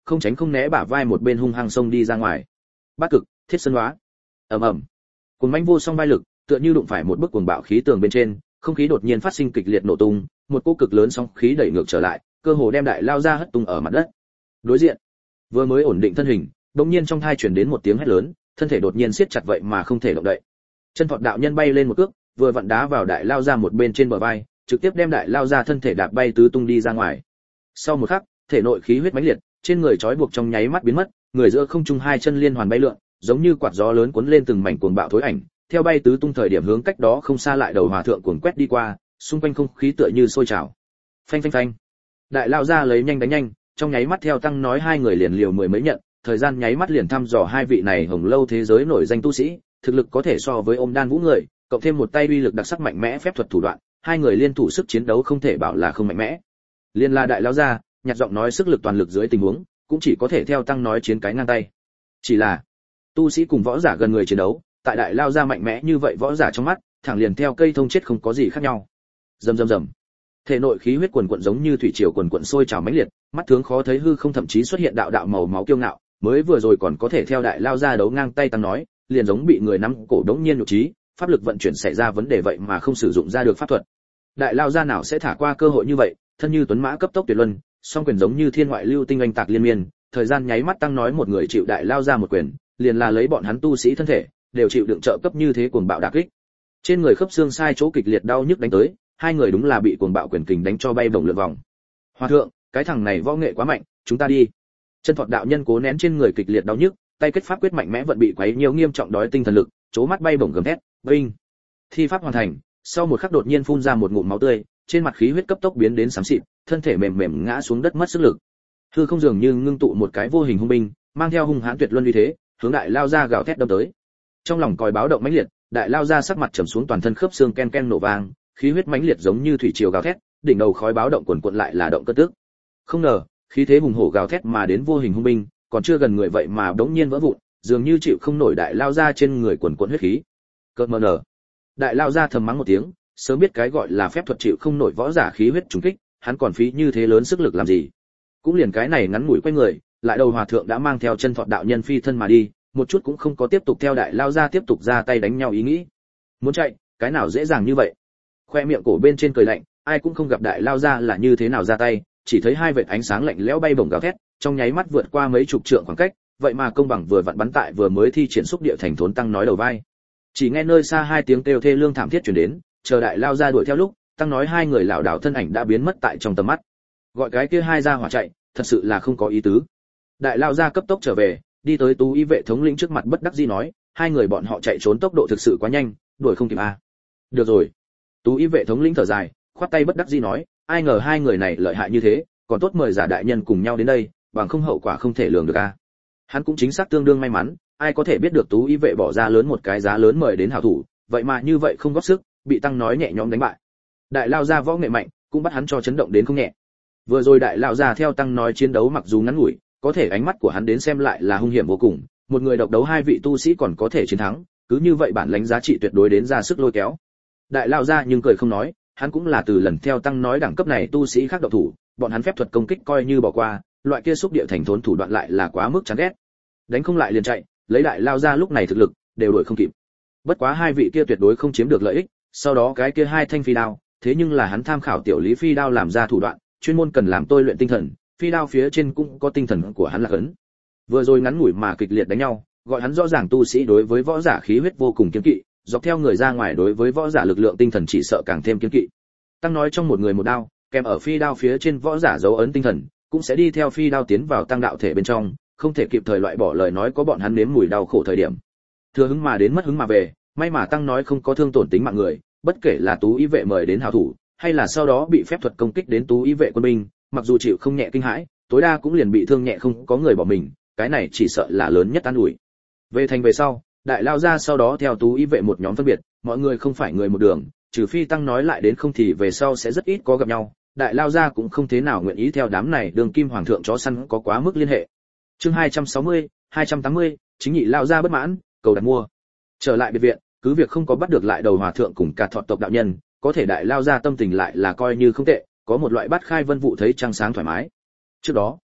không tránh không né bả vai một bên hung hăng xông đi ra ngoài. Bát cực, Thiết Sơn Hóa. Ầm ầm. Cuồng mãnh vô song vai lực, tựa như đụng phải một bức cuồng bạo khí tường bên trên, không khí đột nhiên phát sinh kịch liệt nổ tung, một cỗ cực lớn sóng khí đẩy ngược trở lại, cơ hồ đem Đại Lao ra hất tung ở mặt đất. Đối diện, vừa mới ổn định thân hình, đột nhiên trong thai truyền đến một tiếng hét lớn, thân thể đột nhiên siết chặt vậy mà không thể động đậy. Chân Thọt đạo nhân bay lên một cước, vừa vặn đá vào Đại Lao ra một bên trên bờ vai, trực tiếp đem Đại Lao ra thân thể đạp bay tứ tung đi ra ngoài. Sau một khắc, thể nội khí huyết mãnh liệt, trên người trói buộc trong nháy mắt biến mất, người giữa không trung hai chân liên hoàn bay lượn, giống như quạt gió lớn cuốn lên từng mảnh cuồng bạo thối ảnh, theo bay tứ tung thời điểm hướng cách đó không xa lại đầu hòa thượng cuồng quét đi qua, xung quanh không khí tựa như sôi trào. Phanh phanh phanh. Đại Lao ra lấy nhanh đánh nhanh, trong nháy mắt theo tăng nói hai người liền liều mười mấy nhận, thời gian nháy mắt liền thăm dò hai vị này hồng lâu thế giới nổi danh tu sĩ, thực lực có thể so với Ôm Đan Vũ người, cộng thêm một tay uy lực đặc sắc mạnh mẽ phép thuật thủ đoạn, hai người liên thủ sức chiến đấu không thể bảo là không mạnh mẽ. Liên la Đại Lao ra, nhạt giọng nói sức lực toàn lực dưới tình huống, cũng chỉ có thể theo tăng nói chiến cái ngang tay. Chỉ là tu sĩ cùng võ giả gần người chiến đấu, tại Đại Lao ra mạnh mẽ như vậy võ giả trong mắt, thẳng liền theo cây thông chết không có gì khác nhau. Rầm rầm rầm. Thể nội khí huyết quần quần giống như thủy triều quần quần sôi trào mãnh liệt, mắt thường khó thấy hư không thậm chí xuất hiện đạo đạo màu máu kiêu ngạo, mới vừa rồi còn có thể theo Đại Lao ra đấu ngang tay tăng nói, liền giống bị người nắm cổ đống nhiên nhục trí, pháp lực vận chuyển xảy ra vấn đề vậy mà không sử dụng ra được pháp thuật. Đại Lao ra nào sẽ thả qua cơ hội như vậy, thân như tuấn mã cấp tốc tuyệt luân, song quyền giống như thiên ngoại lưu tinh anh tạc liên miên, thời gian nháy mắt tăng nói một người chịu Đại Lao ra một quyền, liền là lấy bọn hắn tu sĩ thân thể, đều chịu đựng trợ cấp như thế cuồng bạo đả kích. Trên người khớp xương sai chỗ kịch liệt đau nhức đánh tới, hai người đúng là bị cuồng bạo quyền kình đánh cho bay bổng lượn vòng. Hòa thượng, cái thằng này võ nghệ quá mạnh, chúng ta đi. Chân Thọt đạo nhân cố nén trên người kịch liệt đau nhức, tay kết pháp quyết mạnh mẽ vận bị quấy nhiều nghiêm trọng đói tinh thần lực, chố mắt bay bổng gầm thét, "Binh!" Thi pháp hoàn thành, sau một khắc đột nhiên phun ra một ngụm máu tươi, trên mặt khí huyết cấp tốc biến đến xám xịt, thân thể mềm mềm ngã xuống đất mất sức lực. Hư không dường như ngưng tụ một cái vô hình hung binh, mang theo hung hãn tuyệt luân uy thế, hướng Đại Lao ra gào thét đâm tới. Trong lòng còi báo động mãnh liệt, Đại Lao ra sắc mặt trầm xuống, toàn thân khớp xương ken ken nổ vang, khí huyết mãnh liệt giống như thủy triều gào thét, đỉnh đầu khói báo động cuồn cuộn lại là động cơ tức. Không ngờ, khí thế hùng hổ gào thét mà đến vô hình hung binh, còn chưa gần người vậy mà đống nhiên vỡ vụn, dường như chịu không nổi Đại Lao ra trên người cuồn cuộn huyết khí. Cơn mờ nở. Đại Lao ra thầm mắng một tiếng, sớm biết cái gọi là phép thuật chịu không nổi võ giả khí huyết trùng kích, hắn còn phí như thế lớn sức lực làm gì? Cũng liền cái này ngắn ngủi quay người, lại đầu hòa thượng đã mang theo Chân Thọt đạo nhân phi thân mà đi, một chút cũng không có tiếp tục theo Đại Lao ra tiếp tục ra tay đánh nhau ý nghĩ. Muốn chạy, cái nào dễ dàng như vậy? Khoe miệng cổ bên trên cười lạnh, ai cũng không gặp Đại Lao ra là như thế nào ra tay, chỉ thấy hai vệt ánh sáng lạnh lẽo bay bổng gào thét, trong nháy mắt vượt qua mấy chục trượng khoảng cách, vậy mà công bằng vừa vặn bắn tại vừa mới thi triển xúc địa thành thốn tăng nói đầu vai. Chỉ nghe nơi xa hai tiếng kêu thê lương thảm thiết truyền đến, chờ Đại Lao ra đuổi theo lúc, tăng nói hai người lảo đảo thân ảnh đã biến mất tại trong tầm mắt. Gọi cái kia hai ra hỏa chạy, thật sự là không có ý tứ. Đại Lao ra cấp tốc trở về, đi tới Tú Y vệ thống lĩnh trước mặt bất đắc dĩ nói, hai người bọn họ chạy trốn tốc độ thực sự quá nhanh, đuổi không kịp a. Được rồi. Tú Y vệ thống lĩnh thở dài, khoát tay bất đắc dĩ nói, ai ngờ hai người này lợi hại như thế, còn tốt mời giả đại nhân cùng nhau đến đây, bằng không hậu quả không thể lường được a. Hắn cũng chính xác tương đương may mắn, ai có thể biết được Tú Y vệ bỏ ra lớn một cái giá lớn mời đến hảo thủ, vậy mà như vậy không góp sức, bị tăng nói nhẹ nhõm đánh bại. Đại Lao ra võ nghệ mạnh, cũng bắt hắn cho chấn động đến không nhẹ. Vừa rồi Đại Lao ra theo tăng nói chiến đấu mặc dù ngắn ngủi, có thể ánh mắt của hắn đến xem lại là hung hiểm vô cùng, một người độc đấu hai vị tu sĩ còn có thể chiến thắng, cứ như vậy bản lãnh giá trị tuyệt đối đến ra sức lôi kéo. Đại Lao ra nhưng cười không nói, hắn cũng là từ lần theo tăng nói đẳng cấp này tu sĩ khác độc thủ, bọn hắn phép thuật công kích coi như bỏ qua, loại kia xúc địa thành thốn thủ đoạn lại là quá mức chán ghét. Đánh không lại liền chạy, lấy Đại Lao ra lúc này thực lực đều đuổi không kịp. Bất quá hai vị kia tuyệt đối không chiếm được lợi ích, sau đó cái kia hai thanh phi đao, thế nhưng là hắn tham khảo tiểu lý phi đao làm ra thủ đoạn, chuyên môn cần làm tôi luyện tinh thần, phi đao phía trên cũng có tinh thần của hắn là ấn. Vừa rồi ngắn ngủi mà kịch liệt đánh nhau, gọi hắn rõ ràng tu sĩ đối với võ giả khí huyết vô cùng kiêng kỵ, dọc theo người ra ngoài đối với võ giả lực lượng tinh thần chỉ sợ càng thêm kiêng kỵ. Tăng nói trong một người một đao, kèm ở phi đao phía trên võ giả dấu ấn tinh thần, cũng sẽ đi theo phi đao tiến vào tăng đạo thể bên trong, không thể kịp thời loại bỏ lời nói có bọn hắn nếm mùi đau khổ thời điểm. Thừa hứng mà đến mất hứng mà về, may mà tăng nói không có thương tổn tính mạng người, bất kể là Tú Y vệ mời đến hảo thủ, hay là sau đó bị phép thuật công kích đến Tú Y vệ quân binh, mặc dù chịu không nhẹ kinh hãi, tối đa cũng liền bị thương nhẹ không có người bỏ mình, cái này chỉ sợ là lớn nhất an ủi. Về thành về sau, Đại Lao ra sau đó theo Tú Y vệ một nhóm phân biệt, mọi người không phải người một đường, trừ phi tăng nói lại đến không thì về sau sẽ rất ít có gặp nhau. Đại Lao ra cũng không thế nào nguyện ý theo đám này đường kim hoàng thượng chó săn có quá mức liên hệ. Chương 260, 280, chính nhị Lao ra bất mãn, cầu đặt mua. Trở lại biệt viện, cứ việc không có bắt được lại đầu hòa thượng cùng cả thọ tộc đạo nhân, có thể Đại Lao ra tâm tình lại là coi như không tệ, có một loại bát khai vân vụ thấy trăng sáng thoải mái. Trước đó,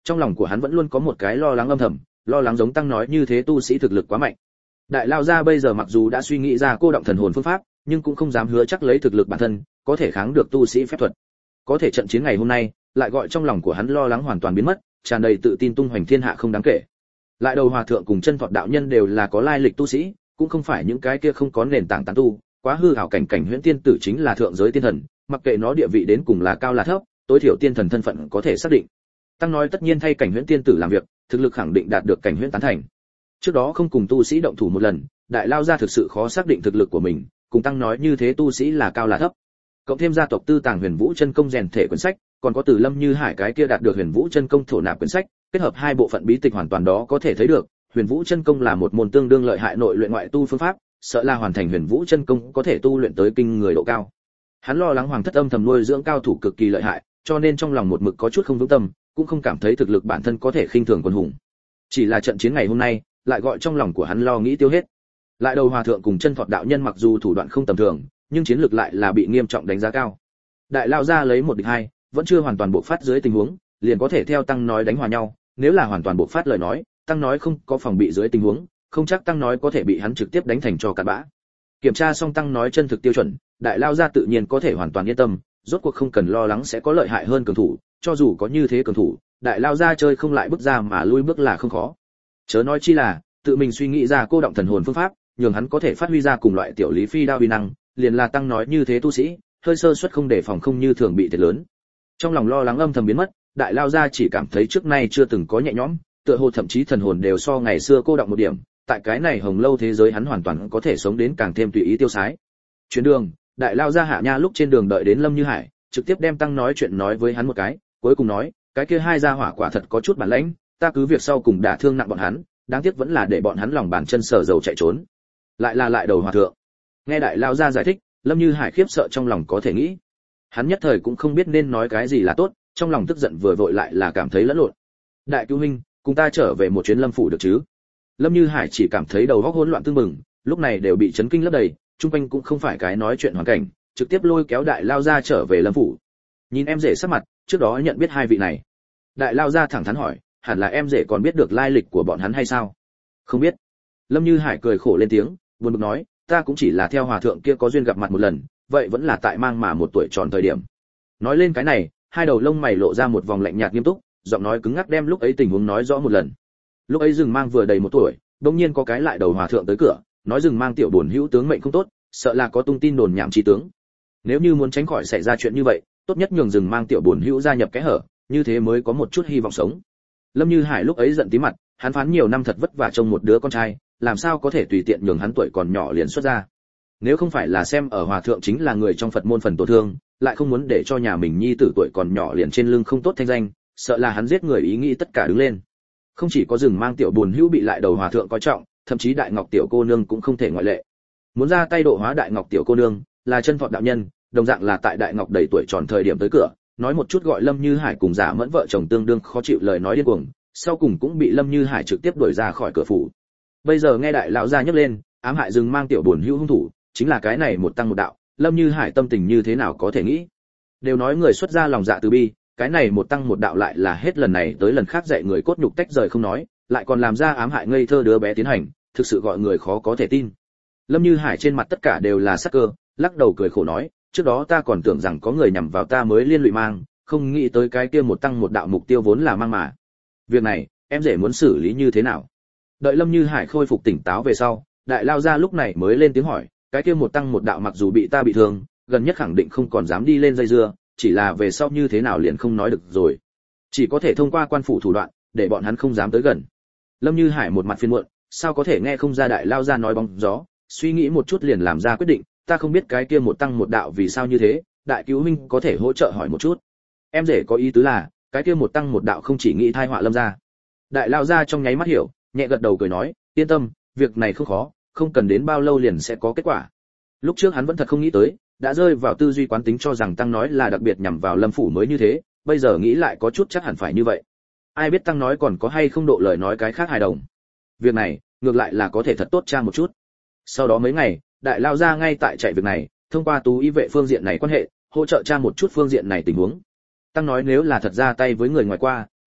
trong lòng của hắn vẫn luôn có một cái lo lắng âm thầm, lo lắng giống tăng nói như thế tu sĩ thực lực quá mạnh. Đại lao gia bây giờ mặc dù đã suy nghĩ ra cô động thần hồn phương pháp, nhưng cũng không dám hứa chắc lấy thực lực bản thân có thể kháng được tu sĩ phép thuật. Có thể trận chiến ngày hôm nay lại gọi trong lòng của hắn lo lắng hoàn toàn biến mất, tràn đầy tự tin tung hoành thiên hạ không đáng kể. Lại đầu hòa thượng cùng chân Thọt đạo nhân đều là có lai lịch tu sĩ, cũng không phải những cái kia không có nền tảng tán tu, quá hư ảo cảnh huyễn tiên tử chính là thượng giới tiên thần, mặc kệ nó địa vị đến cùng là cao là thấp, tối thiểu tiên thần thân phận có thể xác định. Tăng nói tất nhiên thay cảnh huyễn tiên tử làm việc, thực lực khẳng định đạt được cảnh huyễn tán thành. Trước đó không cùng tu sĩ động thủ một lần, đại lao ra thực sự khó xác định thực lực của mình, cùng tăng nói như thế tu sĩ là cao là thấp. Cộng thêm gia tộc tư tàng Huyền Vũ chân công rèn thể quyển sách, còn có từ Lâm Như Hải cái kia đạt được Huyền Vũ chân công thổ nạp quyển sách, kết hợp hai bộ phận bí tịch hoàn toàn đó có thể thấy được, Huyền Vũ chân công là một môn tương đương lợi hại nội luyện ngoại tu phương pháp, sợ là hoàn thành Huyền Vũ chân công có thể tu luyện tới kinh người độ cao. Hắn lo lắng Hoàng thất âm thầm nuôi dưỡng cao thủ cực kỳ lợi hại, cho nên trong lòng một mực có chút không vững tâm, cũng không cảm thấy thực lực bản thân có thể khinh thường quân hùng. Chỉ là trận chiến ngày hôm nay, lại gọi trong lòng của hắn lo nghĩ tiêu hết. Lại đầu hòa thượng cùng chân Thọt đạo nhân mặc dù thủ đoạn không tầm thường, nhưng chiến lược lại là bị nghiêm trọng đánh giá cao. Đại lao ra lấy một địch hai, vẫn chưa hoàn toàn bộc phát dưới tình huống, liền có thể theo tăng nói đánh hòa nhau, nếu là hoàn toàn bộc phát lời nói, tăng nói không có phòng bị dưới tình huống, không chắc tăng nói có thể bị hắn trực tiếp đánh thành cho cặn bã. Kiểm tra xong tăng nói chân thực tiêu chuẩn, đại lao ra tự nhiên có thể hoàn toàn yên tâm, rốt cuộc không cần lo lắng sẽ có lợi hại hơn cường thủ, cho dù có như thế cường thủ, đại lao ra chơi không lại bước ra mà lui bước là không khó. Chớ nói chi là, tự mình suy nghĩ ra cô động thần hồn phương pháp, nhường hắn có thể phát huy ra cùng loại tiểu lý phi đao uy năng, liền là tăng nói như thế tu sĩ, hơi sơ suất không đề phòng không như thường bị thiệt lớn. Trong lòng lo lắng âm thầm biến mất, đại lao ra chỉ cảm thấy trước nay chưa từng có nhẹ nhõm, tựa hồ thậm chí thần hồn đều so ngày xưa cô động một điểm, tại cái này hồng lâu thế giới hắn hoàn toàn có thể sống đến càng thêm tùy ý tiêu sái. Chuyến đường, đại lao ra hạ nha lúc trên đường đợi đến Lâm Như Hải, trực tiếp đem tăng nói chuyện nói với hắn một cái, cuối cùng nói, cái kia hai gia hỏa quả thật có chút bản lãnh, ta cứ việc sau cùng đả thương nặng bọn hắn, đáng tiếc vẫn là để bọn hắn lòng bàn chân sờ dầu chạy trốn. Lại đầu hòa thượng. Nghe đại lao ra giải thích, Lâm Như Hải khiếp sợ trong lòng có thể nghĩ. Hắn nhất thời cũng không biết nên nói cái gì là tốt, trong lòng tức giận vừa vội lại là cảm thấy lẫn lộn. Đại cứu huynh, cùng ta trở về một chuyến Lâm phủ được chứ? Lâm Như Hải chỉ cảm thấy đầu óc hỗn loạn tương mừng, lúc này đều bị chấn kinh lấp đầy, trung quanh cũng không phải cái nói chuyện hoàn cảnh, trực tiếp lôi kéo đại lao ra trở về Lâm phủ. Nhìn em rể sắc mặt, trước đó nhận biết hai vị này. Đại lao ra thẳng thắn hỏi, hẳn là em rể còn biết được lai lịch của bọn hắn hay sao? Không biết. Lâm Như Hải cười khổ lên tiếng, buồn bực nói, ta cũng chỉ là theo hòa thượng kia có duyên gặp mặt một lần, vậy vẫn là tại mang mà một tuổi tròn thời điểm. Nói lên cái này, hai đầu lông mày lộ ra một vòng lạnh nhạt nghiêm túc, giọng nói cứng ngắc đem lúc ấy tình huống nói rõ một lần. Lúc ấy Dừng Mang vừa đầy một tuổi, đột nhiên có cái lại đầu hòa thượng tới cửa, nói Dừng Mang tiểu bổn hữu tướng mệnh không tốt, sợ là có tung tin đồn nhảm chi tướng. Nếu như muốn tránh khỏi xảy ra chuyện như vậy, tốt nhất nhường Dừng Mang tiểu bổn hữu gia nhập cái hở, như thế mới có một chút hy vọng sống. Lâm Như Hải lúc ấy giận tí mặt, hắn phán nhiều năm thật vất vả trông một đứa con trai, làm sao có thể tùy tiện nhường hắn tuổi còn nhỏ liền xuất ra. Nếu không phải là xem ở hòa thượng chính là người trong Phật môn phần tổ thương, lại không muốn để cho nhà mình nhi tử tuổi còn nhỏ liền trên lưng không tốt thanh danh, sợ là hắn giết người ý nghĩ tất cả đứng lên. Không chỉ có Dừng Mang tiểu buồn hữu bị lại đầu hòa thượng coi trọng, thậm chí Đại Ngọc tiểu cô nương cũng không thể ngoại lệ. Muốn ra tay độ hóa Đại Ngọc tiểu cô nương, là chân Thọt đạo nhân, đồng dạng là tại Đại Ngọc đầy tuổi tròn thời điểm tới cửa, nói một chút gọi Lâm Như Hải cùng Giả Mẫn vợ chồng tương đương khó chịu lời nói điên cuồng, sau cùng cũng bị Lâm Như Hải trực tiếp đuổi ra khỏi cửa phủ. Bây giờ nghe đại lão gia nhắc lên, ám hại Dừng Mang tiểu buồn hữu hung thủ, chính là cái này một tăng một đạo, Lâm Như Hải tâm tình như thế nào có thể nghĩ. Đều nói người xuất gia lòng dạ từ bi, cái này một tăng một đạo lại là hết lần này tới lần khác dạy người cốt nhục tách rời không nói, lại còn làm ra ám hại ngây thơ đứa bé tiến hành, thực sự gọi người khó có thể tin. Lâm Như Hải trên mặt tất cả đều là sắc cơ, lắc đầu cười khổ nói, trước đó ta còn tưởng rằng có người nhằm vào ta mới liên lụy mang, không nghĩ tới cái kia một tăng một đạo mục tiêu vốn là mang mà. Việc này, em dễ muốn xử lý như thế nào? Đợi Lâm Như Hải khôi phục tỉnh táo về sau, đại lao ra lúc này mới lên tiếng hỏi, cái kia một tăng một đạo mặc dù bị ta bị thương, gần nhất khẳng định không còn dám đi lên dây dưa, chỉ là về sau như thế nào liền không nói được rồi. Chỉ có thể thông qua quan phủ thủ đoạn, để bọn hắn không dám tới gần. Lâm Như Hải một mặt phiền muộn, sao có thể nghe không ra đại lao ra nói bóng gió, suy nghĩ một chút liền làm ra quyết định, ta không biết cái kia một tăng một đạo vì sao như thế, đại cứu huynh có thể hỗ trợ hỏi một chút. Em rể có ý tứ là, cái kia một tăng một đạo không chỉ nghĩ thai họa Lâm gia. Đại lao ra trong nháy mắt hiểu, nhẹ gật đầu cười nói, yên tâm, việc này không khó, không cần đến bao lâu liền sẽ có kết quả. Lúc trước hắn vẫn thật không nghĩ tới, đã rơi vào tư duy quán tính cho rằng tăng nói là đặc biệt nhằm vào Lâm phủ mới như thế, bây giờ nghĩ lại có chút chắc hẳn phải như vậy. Ai biết tăng nói còn có hay không độ lời nói cái khác hài đồng. Việc này, ngược lại là có thể thật tốt tra một chút. Sau đó mấy ngày, đại lao ra ngay tại chạy việc này, thông qua tú y vệ phương diện này quan hệ, hỗ trợ tra một chút phương diện này tình huống. Tăng nói nếu là thật ra tay với người ngoài qua,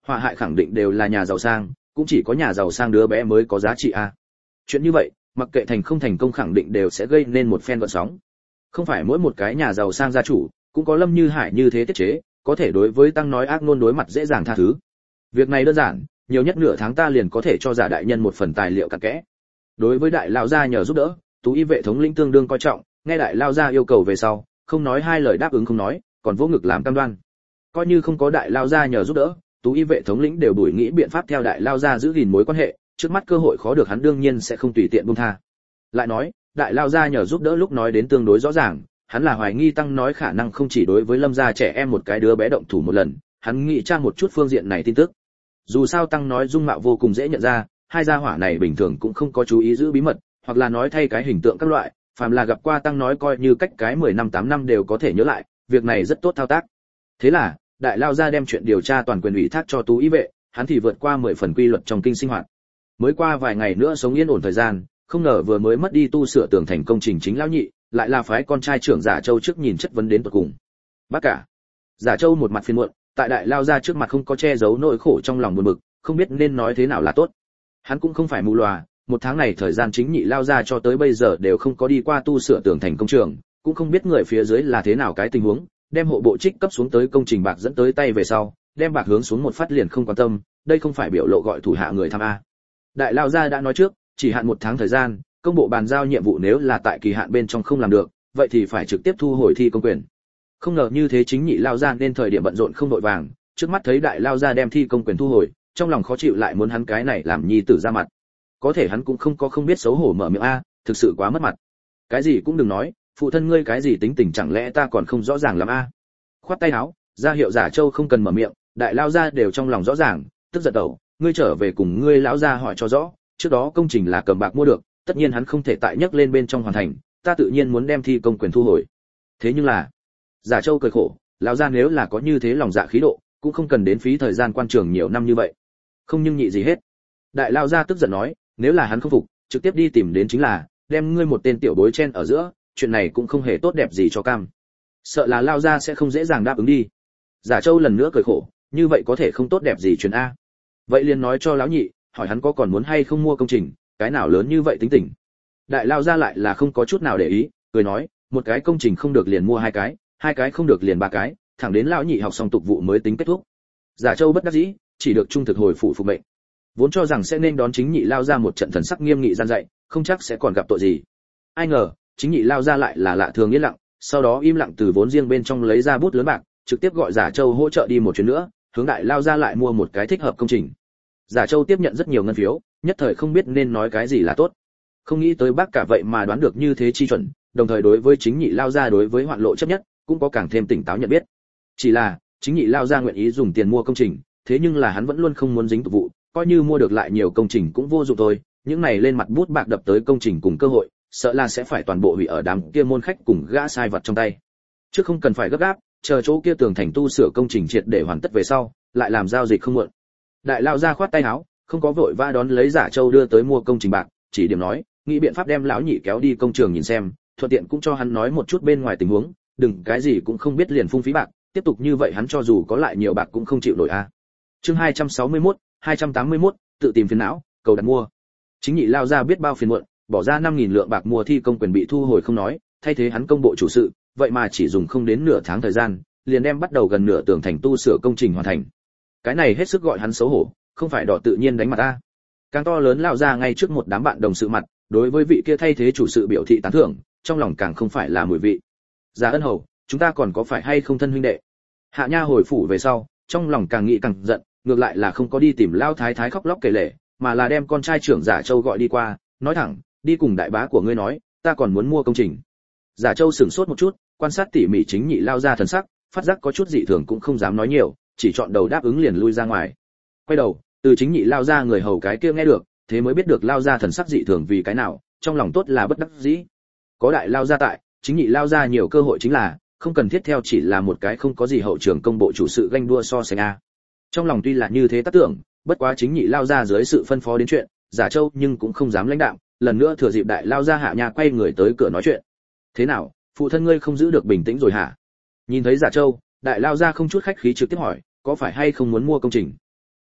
họa hại khẳng định đều là nhà giàu sang, cũng chỉ có nhà giàu sang đứa bé mới có giá trị a. Chuyện như vậy, mặc kệ thành không thành công khẳng định đều sẽ gây nên một phen gợn sóng. Không phải mỗi một cái nhà giàu sang gia chủ cũng có Lâm Như Hải như thế tiết chế, có thể đối với tăng nói ác ngôn đối mặt dễ dàng tha thứ. Việc này đơn giản, nhiều nhất nửa tháng ta liền có thể cho giả đại nhân một phần tài liệu cặn kẽ. Đối với đại lão gia nhờ giúp đỡ, Tú Y vệ thống lĩnh tương đương coi trọng, nghe đại lão gia yêu cầu về sau, không nói hai lời đáp ứng không nói, còn vỗ ngực làm cam đoan. Coi như không có đại lão gia nhờ giúp đỡ, Tú Y vệ thống lĩnh đều đuổi nghĩ biện pháp theo đại lão gia giữ gìn mối quan hệ, trước mắt cơ hội khó được hắn đương nhiên sẽ không tùy tiện buông tha. Lại nói, đại lão gia nhờ giúp đỡ lúc nói đến tương đối rõ ràng, hắn là hoài nghi tăng nói khả năng không chỉ đối với Lâm gia trẻ em một cái đứa bé động thủ một lần, hắn nghĩ tra một chút phương diện này tin tức. Dù sao tăng nói dung mạo vô cùng dễ nhận ra, hai gia hỏa này bình thường cũng không có chú ý giữ bí mật, hoặc là nói thay cái hình tượng các loại, phàm là gặp qua tăng nói coi như cách cái 10 năm 8 năm đều có thể nhớ lại, việc này rất tốt thao tác. Thế là, đại lao gia đem chuyện điều tra toàn quyền ủy thác cho Tú Y vệ, hắn thì vượt qua 10 phần quy luật trong kinh sinh hoạt. Mới qua vài ngày nữa sống yên ổn thời gian, không ngờ vừa mới mất đi tu sửa tường thành công trình chính lão nhị, lại là phái con trai trưởng Giả Châu trước nhìn chất vấn đến tận cùng. Bác cả. Giả Châu một mặt phiền muộn, tại đại lao gia trước mặt không có che giấu nỗi khổ trong lòng buồn bực, không biết nên nói thế nào là tốt. Hắn cũng không phải mù lòa, một tháng này thời gian chính nhị lao gia cho tới bây giờ đều không có đi qua tu sửa tường thành công trường, cũng không biết người phía dưới là thế nào cái tình huống, đem hộ bộ trích cấp xuống tới công trình bạc dẫn tới tay về sau, đem bạc hướng xuống một phát liền không quan tâm, đây không phải biểu lộ gọi thủ hạ người tham a. Đại lao gia đã nói trước, chỉ hạn một tháng thời gian, công bộ bàn giao nhiệm vụ nếu là tại kỳ hạn bên trong không làm được, vậy thì phải trực tiếp thu hồi thi công quyền. Không ngờ như thế chính nhị lao gia nên thời điểm bận rộn không đội vàng, trước mắt thấy đại lao gia đem thi công quyền thu hồi, trong lòng khó chịu lại muốn hắn cái này làm nhi tử ra mặt. Có thể hắn cũng không biết xấu hổ mở miệng a, thực sự quá mất mặt. Cái gì cũng đừng nói, phụ thân ngươi cái gì tính tình chẳng lẽ ta còn không rõ ràng lắm a. Khoát tay áo, ra hiệu Giả Châu không cần mở miệng, đại lao gia đều trong lòng rõ ràng, tức giận đầu, ngươi trở về cùng ngươi lão gia hỏi cho rõ, trước đó công trình là cầm bạc mua được, tất nhiên hắn không thể tại nhấc lên bên trong hoàn thành, ta tự nhiên muốn đem thi công quyền thu hồi. Thế nhưng là, Giả Châu cười khổ, lão gia nếu là có như thế lòng dạ khí độ, cũng không cần đến phí thời gian quan trường nhiều năm như vậy. Không nhưng nhị gì hết. Đại lao gia tức giận nói, nếu là hắn không phục, trực tiếp đi tìm đến chính là, đem ngươi một tên tiểu bối chen ở giữa, chuyện này cũng không hề tốt đẹp gì cho cam. Sợ là lao gia sẽ không dễ dàng đáp ứng đi. Giả Châu lần nữa cười khổ, như vậy có thể không tốt đẹp gì chuyện a. Vậy liền nói cho lão nhị, hỏi hắn có còn muốn hay không mua công trình, cái nào lớn như vậy tính tình. Đại lao gia lại là không có chút nào để ý, cười nói, một cái công trình không được liền mua hai cái không được liền ba cái, thẳng đến lão nhị học xong tục vụ mới tính kết thúc. Giả Châu bất đắc dĩ, chỉ được trung thực hồi phụ phục mệnh. Vốn cho rằng sẽ nên đón chính nhị lao ra một trận thần sắc nghiêm nghị gian dạy, không chắc sẽ còn gặp tội gì. Ai ngờ, chính nhị lao ra lại là lạ thường yên lặng, sau đó im lặng từ vốn riêng bên trong lấy ra bút lớn bạc, trực tiếp gọi Giả Châu hỗ trợ đi một chuyến nữa, hướng đại lao ra lại mua một cái thích hợp công trình. Giả Châu tiếp nhận rất nhiều ngân phiếu, nhất thời không biết nên nói cái gì là tốt. Không nghĩ tới bác cả vậy mà đoán được như thế chi chuẩn, đồng thời đối với chính nhị lao ra đối với hoạn lộ chấp nhất, cũng có càng thêm tỉnh táo nhận biết. Chỉ là, chính nhị lao ra nguyện ý dùng tiền mua công trình, thế nhưng là hắn vẫn luôn không muốn dính tục vụ, coi như mua được lại nhiều công trình cũng vô dụng thôi, những này lên mặt bút bạc đập tới công trình cùng cơ hội, sợ là sẽ phải toàn bộ hủy ở đám kia môn khách cùng gã sai vật trong tay. Chứ không cần phải gấp gáp, chờ chỗ kia tường thành tu sửa công trình triệt để hoàn tất về sau, lại làm giao dịch không muộn. Đại lão ra khoát tay áo, không có vội vã đón lấy Giả Châu đưa tới mua công trình bạc, chỉ điểm nói, nghĩ biện pháp đem lão nhị kéo đi công trường nhìn xem, thuận tiện cũng cho hắn nói một chút bên ngoài tình huống, đừng cái gì cũng không biết liền phung phí bạc, tiếp tục như vậy hắn cho dù có lại nhiều bạc cũng không chịu nổi a. Chương 281, tự tìm phiền não, cầu đặt mua. Chính nhị lao ra biết bao phiền muộn, bỏ ra 5000 lượng bạc mua thi công quyền bị thu hồi không nói, thay thế hắn công bộ chủ sự, vậy mà chỉ dùng không đến nửa tháng thời gian, liền đem bắt đầu gần nửa tường thành tu sửa công trình hoàn thành. Cái này hết sức gọi hắn xấu hổ, không phải đỏ tự nhiên đánh mặt a. Càng to lớn lao ra ngay trước một đám bạn đồng sự mặt, đối với vị kia thay thế chủ sự biểu thị tán thưởng, trong lòng càng không phải là mùi vị. Giả Ân Hầu, chúng ta còn có phải hay không thân huynh đệ? Hạ Nha hồi phủ về sau, trong lòng càng nghĩ càng giận, ngược lại là không có đi tìm lao thái thái khóc lóc kể lể, mà là đem con trai trưởng Giả Châu gọi đi qua, nói thẳng, đi cùng đại bá của ngươi nói, ta còn muốn mua công trình. Giả Châu sửng sốt một chút, quan sát tỉ mỉ chính nhị lao ra thần sắc, phát giác có chút dị thường cũng không dám nói nhiều, chỉ chọn đầu đáp ứng liền lui ra ngoài. Quay đầu, từ chính nhị lao ra người hầu cái kia nghe được, thế mới biết được lao ra thần sắc dị thường vì cái nào, trong lòng tốt là bất đắc dĩ. Có đại lao ra tại, chính nhị lao ra nhiều cơ hội chính là, không cần thiết theo chỉ là một cái không có gì hậu trường công bộ chủ sự ganh đua so sánh a. Trong lòng tuy là như thế tác tưởng, bất quá chính nhị lao ra dưới sự phân phó đến chuyện, Giả Châu nhưng cũng không dám lãnh đạm, lần nữa thừa dịp đại lao ra Hạ Nha quay người tới cửa nói chuyện. Thế nào, phụ thân ngươi không giữ được bình tĩnh rồi hả? Nhìn thấy Giả Châu, đại lao ra không chút khách khí trực tiếp hỏi, có phải hay không muốn mua công trình?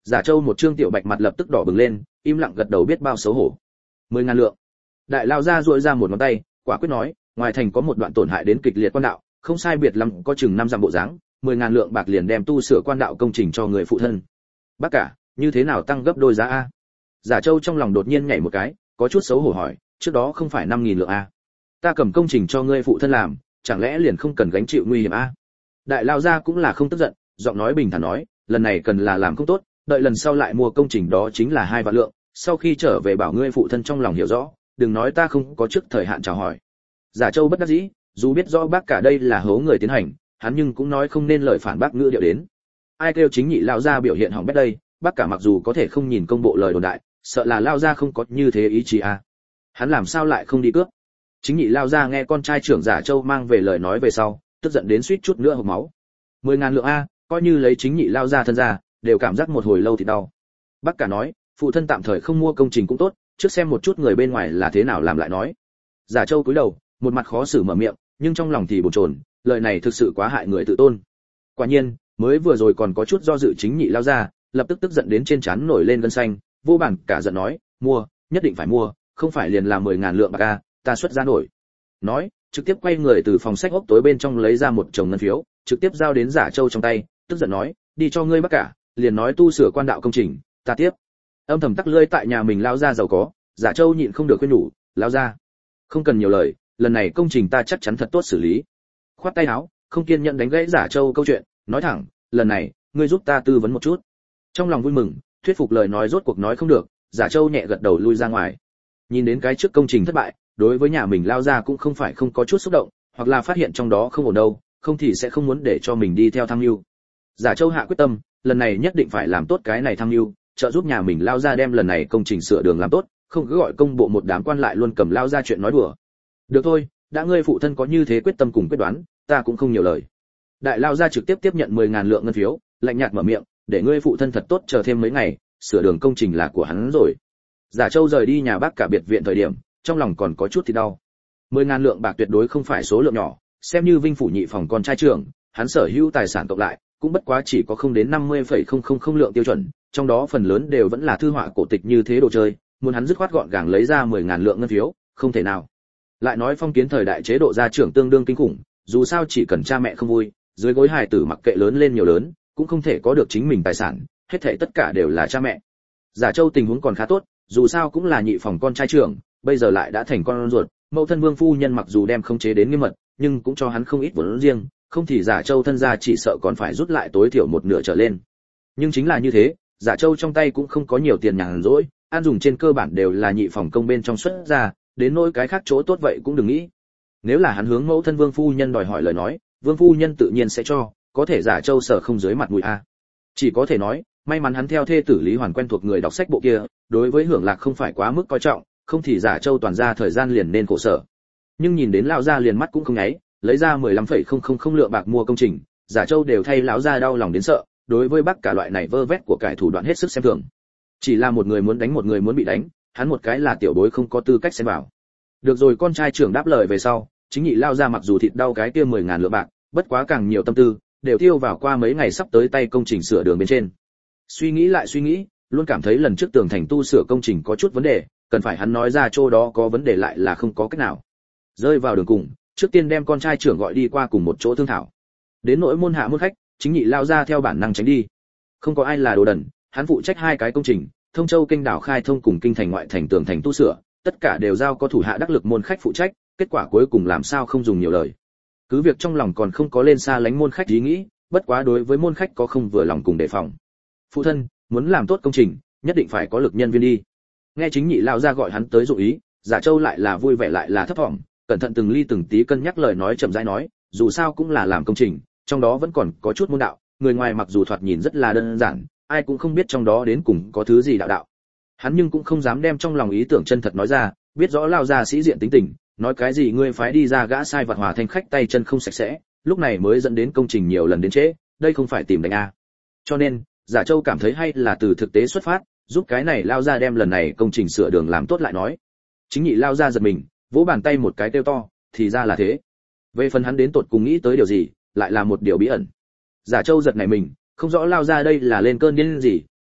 Giả Châu một trương tiểu bạch mặt lập tức đỏ bừng lên, im lặng gật đầu biết bao xấu hổ. 10.000 lượng. Đại lao ra duỗi ra một ngón tay, quả quyết nói, ngoài thành có một đoạn tổn hại đến kịch liệt quan đạo, không sai biệt lắm có chừng 5 dặm bộ dáng, 10.000 lượng bạc liền đem tu sửa quan đạo công trình cho người phụ thân. Bác cả, như thế nào tăng gấp đôi giá a? Giả Châu trong lòng đột nhiên nhảy một cái, có chút xấu hổ hỏi, trước đó không phải 5.000 lượng a? Ta cầm công trình cho ngươi phụ thân làm, chẳng lẽ liền không cần gánh chịu nguy hiểm a? Đại lao ra cũng là không tức giận, giọng nói bình thản nói, lần này cần là làm không tốt, đợi lần sau lại mua công trình đó chính là 2 vạn lượng, sau khi trở về bảo ngươi phụ thân trong lòng hiểu rõ, đừng nói ta không có trước thời hạn chào hỏi. Giả Châu bất đắc dĩ, dù biết rõ bác cả đây là hố người tiến hành, hắn nhưng cũng nói không nên lời phản bác ngữ điệu đến. Ai kêu chính nhị lao ra biểu hiện hỏng bét đây, bác cả mặc dù có thể không nhìn công bộ lời đồn đại, sợ là lao ra không có như thế ý chí à. Hắn làm sao lại không đi cướp? Chính nhị lao ra nghe con trai trưởng Giả Châu mang về lời nói về sau, tức giận đến suýt chút nữa hộc máu. 10.000 lượng a, coi như lấy chính nhị lao ra thân ra, đều cảm giác một hồi lâu thì đau. Bác cả nói, phụ thân tạm thời không mua công trình cũng tốt, trước xem một chút người bên ngoài là thế nào làm lại nói. Giả Châu cúi đầu, một mặt khó xử mở miệng, nhưng trong lòng thì bồn chồn, lời này thực sự quá hại người tự tôn. Quả nhiên, mới vừa rồi còn có chút do dự chính nhị lao ra, lập tức tức giận đến trên trán nổi lên gân xanh, vô bản cả giận nói, mua, nhất định phải mua, không phải liền là 10.000 lượng bạc a, ta xuất ra nổi. Nói, trực tiếp quay người từ phòng sách ốc tối bên trong lấy ra một chồng ngân phiếu, trực tiếp giao đến Giả Châu trong tay, tức giận nói, đi cho ngươi bác cả, liền nói tu sửa quan đạo công trình, ta tiếp. Âm thầm tắc lưỡi tại nhà mình lao ra giàu có, Giả Châu nhịn không được khuyên nhủ, lao ra, không cần nhiều lời, lần này công trình ta chắc chắn thật tốt xử lý. Khoát tay áo, không kiên nhẫn đánh gãy Giả Châu câu chuyện, nói thẳng, lần này, ngươi giúp ta tư vấn một chút. Trong lòng vui mừng, thuyết phục lời nói rốt cuộc nói không được, Giả Châu nhẹ gật đầu lui ra ngoài. Nhìn đến cái trước công trình thất bại, đối với nhà mình lao ra cũng không phải không có chút xúc động, hoặc là phát hiện trong đó không ổn đâu, không thì sẽ không muốn để cho mình đi theo tham mưu. Giả Châu hạ quyết tâm, lần này nhất định phải làm tốt cái này tham mưu, trợ giúp nhà mình lao ra đem lần này công trình sửa đường làm tốt, không cứ gọi công bộ một đám quan lại luôn cầm lao ra chuyện nói đùa. Được thôi, đã ngươi phụ thân có như thế quyết tâm cùng quyết đoán, ta cũng không nhiều lời. Đại lao ra trực tiếp tiếp nhận 10.000 lượng ngân phiếu, lạnh nhạt mở miệng, để ngươi phụ thân thật tốt chờ thêm mấy ngày, sửa đường công trình là của hắn rồi. Giả Châu rời đi nhà bác cả biệt viện thời điểm, trong lòng còn có chút thì đau. 10.000 lượng bạc tuyệt đối không phải số lượng nhỏ, xem như Vinh phủ nhị phòng con trai trưởng, hắn sở hữu tài sản cộng lại, cũng bất quá chỉ có không đến 50,000 lượng tiêu chuẩn, trong đó phần lớn đều vẫn là thư họa cổ tịch như thế đồ chơi, muốn hắn dứt khoát gọn gàng lấy ra 10.000 lượng ngân phiếu, không thể nào. Lại nói phong kiến thời đại chế độ gia trưởng tương đương kinh khủng, dù sao chỉ cần cha mẹ không vui, dưới gối hài tử mặc kệ lớn lên nhiều lớn, cũng không thể có được chính mình tài sản, hết thảy tất cả đều là cha mẹ. Giả Châu tình huống còn khá tốt, dù sao cũng là nhị phòng con trai trưởng, bây giờ lại đã thành con ruột, mẫu thân Vương phu nhân mặc dù đem khống chế đến nghiêm mật, nhưng cũng cho hắn không ít vốn riêng, không thì Giả Châu thân gia chỉ sợ còn phải rút lại tối thiểu một nửa trở lên. Nhưng chính là như thế, Giả Châu trong tay cũng không có nhiều tiền nhàn rỗi, ăn dùng trên cơ bản đều là nhị phòng công bên trong xuất ra, đến nỗi cái khác chỗ tốt vậy cũng đừng nghĩ. Nếu là hắn hướng mẫu thân Vương phu nhân đòi hỏi lời nói, Vương phu nhân tự nhiên sẽ cho, có thể Giả Châu sở không dưới mặt mũi a. Chỉ có thể nói, may mắn hắn theo thê tử Lý Hoàn quen thuộc người đọc sách bộ kia, đối với hưởng lạc không phải quá mức coi trọng, không thì Giả Châu toàn ra thời gian liền nên khổ sở. Nhưng nhìn đến lão gia liền mắt cũng không nháy, lấy ra 15,000 lượng bạc mua công trình, Giả Châu đều thay lão gia đau lòng đến sợ, đối với bác cả loại này vơ vét của cải thủ đoạn hết sức xem thường. Chỉ là một người muốn đánh một người muốn bị đánh, hắn một cái là tiểu bối không có tư cách xen vào. Được rồi, con trai trưởng đáp lời về sau, chính nhị lao ra mặc dù thịt đau cái kia 10.000 lượng bạc, bất quá càng nhiều tâm tư đều tiêu vào qua mấy ngày sắp tới tay công trình sửa đường bên trên. Suy nghĩ lại suy nghĩ, luôn cảm thấy lần trước tường thành tu sửa công trình có chút vấn đề, cần phải hắn nói ra chỗ đó có vấn đề lại là không có cách nào. Rơi vào đường cùng, trước tiên đem con trai trưởng gọi đi qua cùng một chỗ thương thảo. Đến nỗi môn hạ môn khách, chính nhị lao ra theo bản năng tránh đi. Không có ai là đồ đần, hắn phụ trách 2 cái công trình, Thông Châu kênh đảo khai thông cùng kinh thành ngoại thành tường thành tu sửa, tất cả đều giao có thủ hạ đắc lực môn khách phụ trách, kết quả cuối cùng làm sao không dùng nhiều lời. Cứ việc trong lòng còn không có lên xa lánh môn khách ý nghĩ, bất quá đối với môn khách có không vừa lòng cùng đề phòng. Phụ thân, muốn làm tốt công trình, nhất định phải có lực nhân viên đi. Nghe chính nhị lao ra gọi hắn tới dụng ý, Giả Châu lại là vui vẻ lại là thấp vọng, cẩn thận từng ly từng tí cân nhắc lời nói chậm rãi nói, dù sao cũng là làm công trình, trong đó vẫn còn có chút môn đạo, người ngoài mặc dù thoạt nhìn rất là đơn giản, ai cũng không biết trong đó đến cùng có thứ gì đạo đạo. Hắn nhưng cũng không dám đem trong lòng ý tưởng chân thật nói ra, biết rõ lao ra sĩ diện tính tình, nói cái gì ngươi phái đi ra gã sai vặt hòa thanh khách tay chân không sạch sẽ, lúc này mới dẫn đến công trình nhiều lần đến trễ, đây không phải tìm đánh a. Cho nên, Giả Châu cảm thấy hay là từ thực tế xuất phát, giúp cái này lao ra đem lần này công trình sửa đường làm tốt lại nói. Chính nhị lao ra giật mình, vỗ bàn tay một cái kêu to, thì ra là thế. Về phần hắn đến tột cùng nghĩ tới điều gì, lại là một điều bí ẩn. Giả Châu giật nảy mình, không rõ lao ra đây là lên cơn điên gì,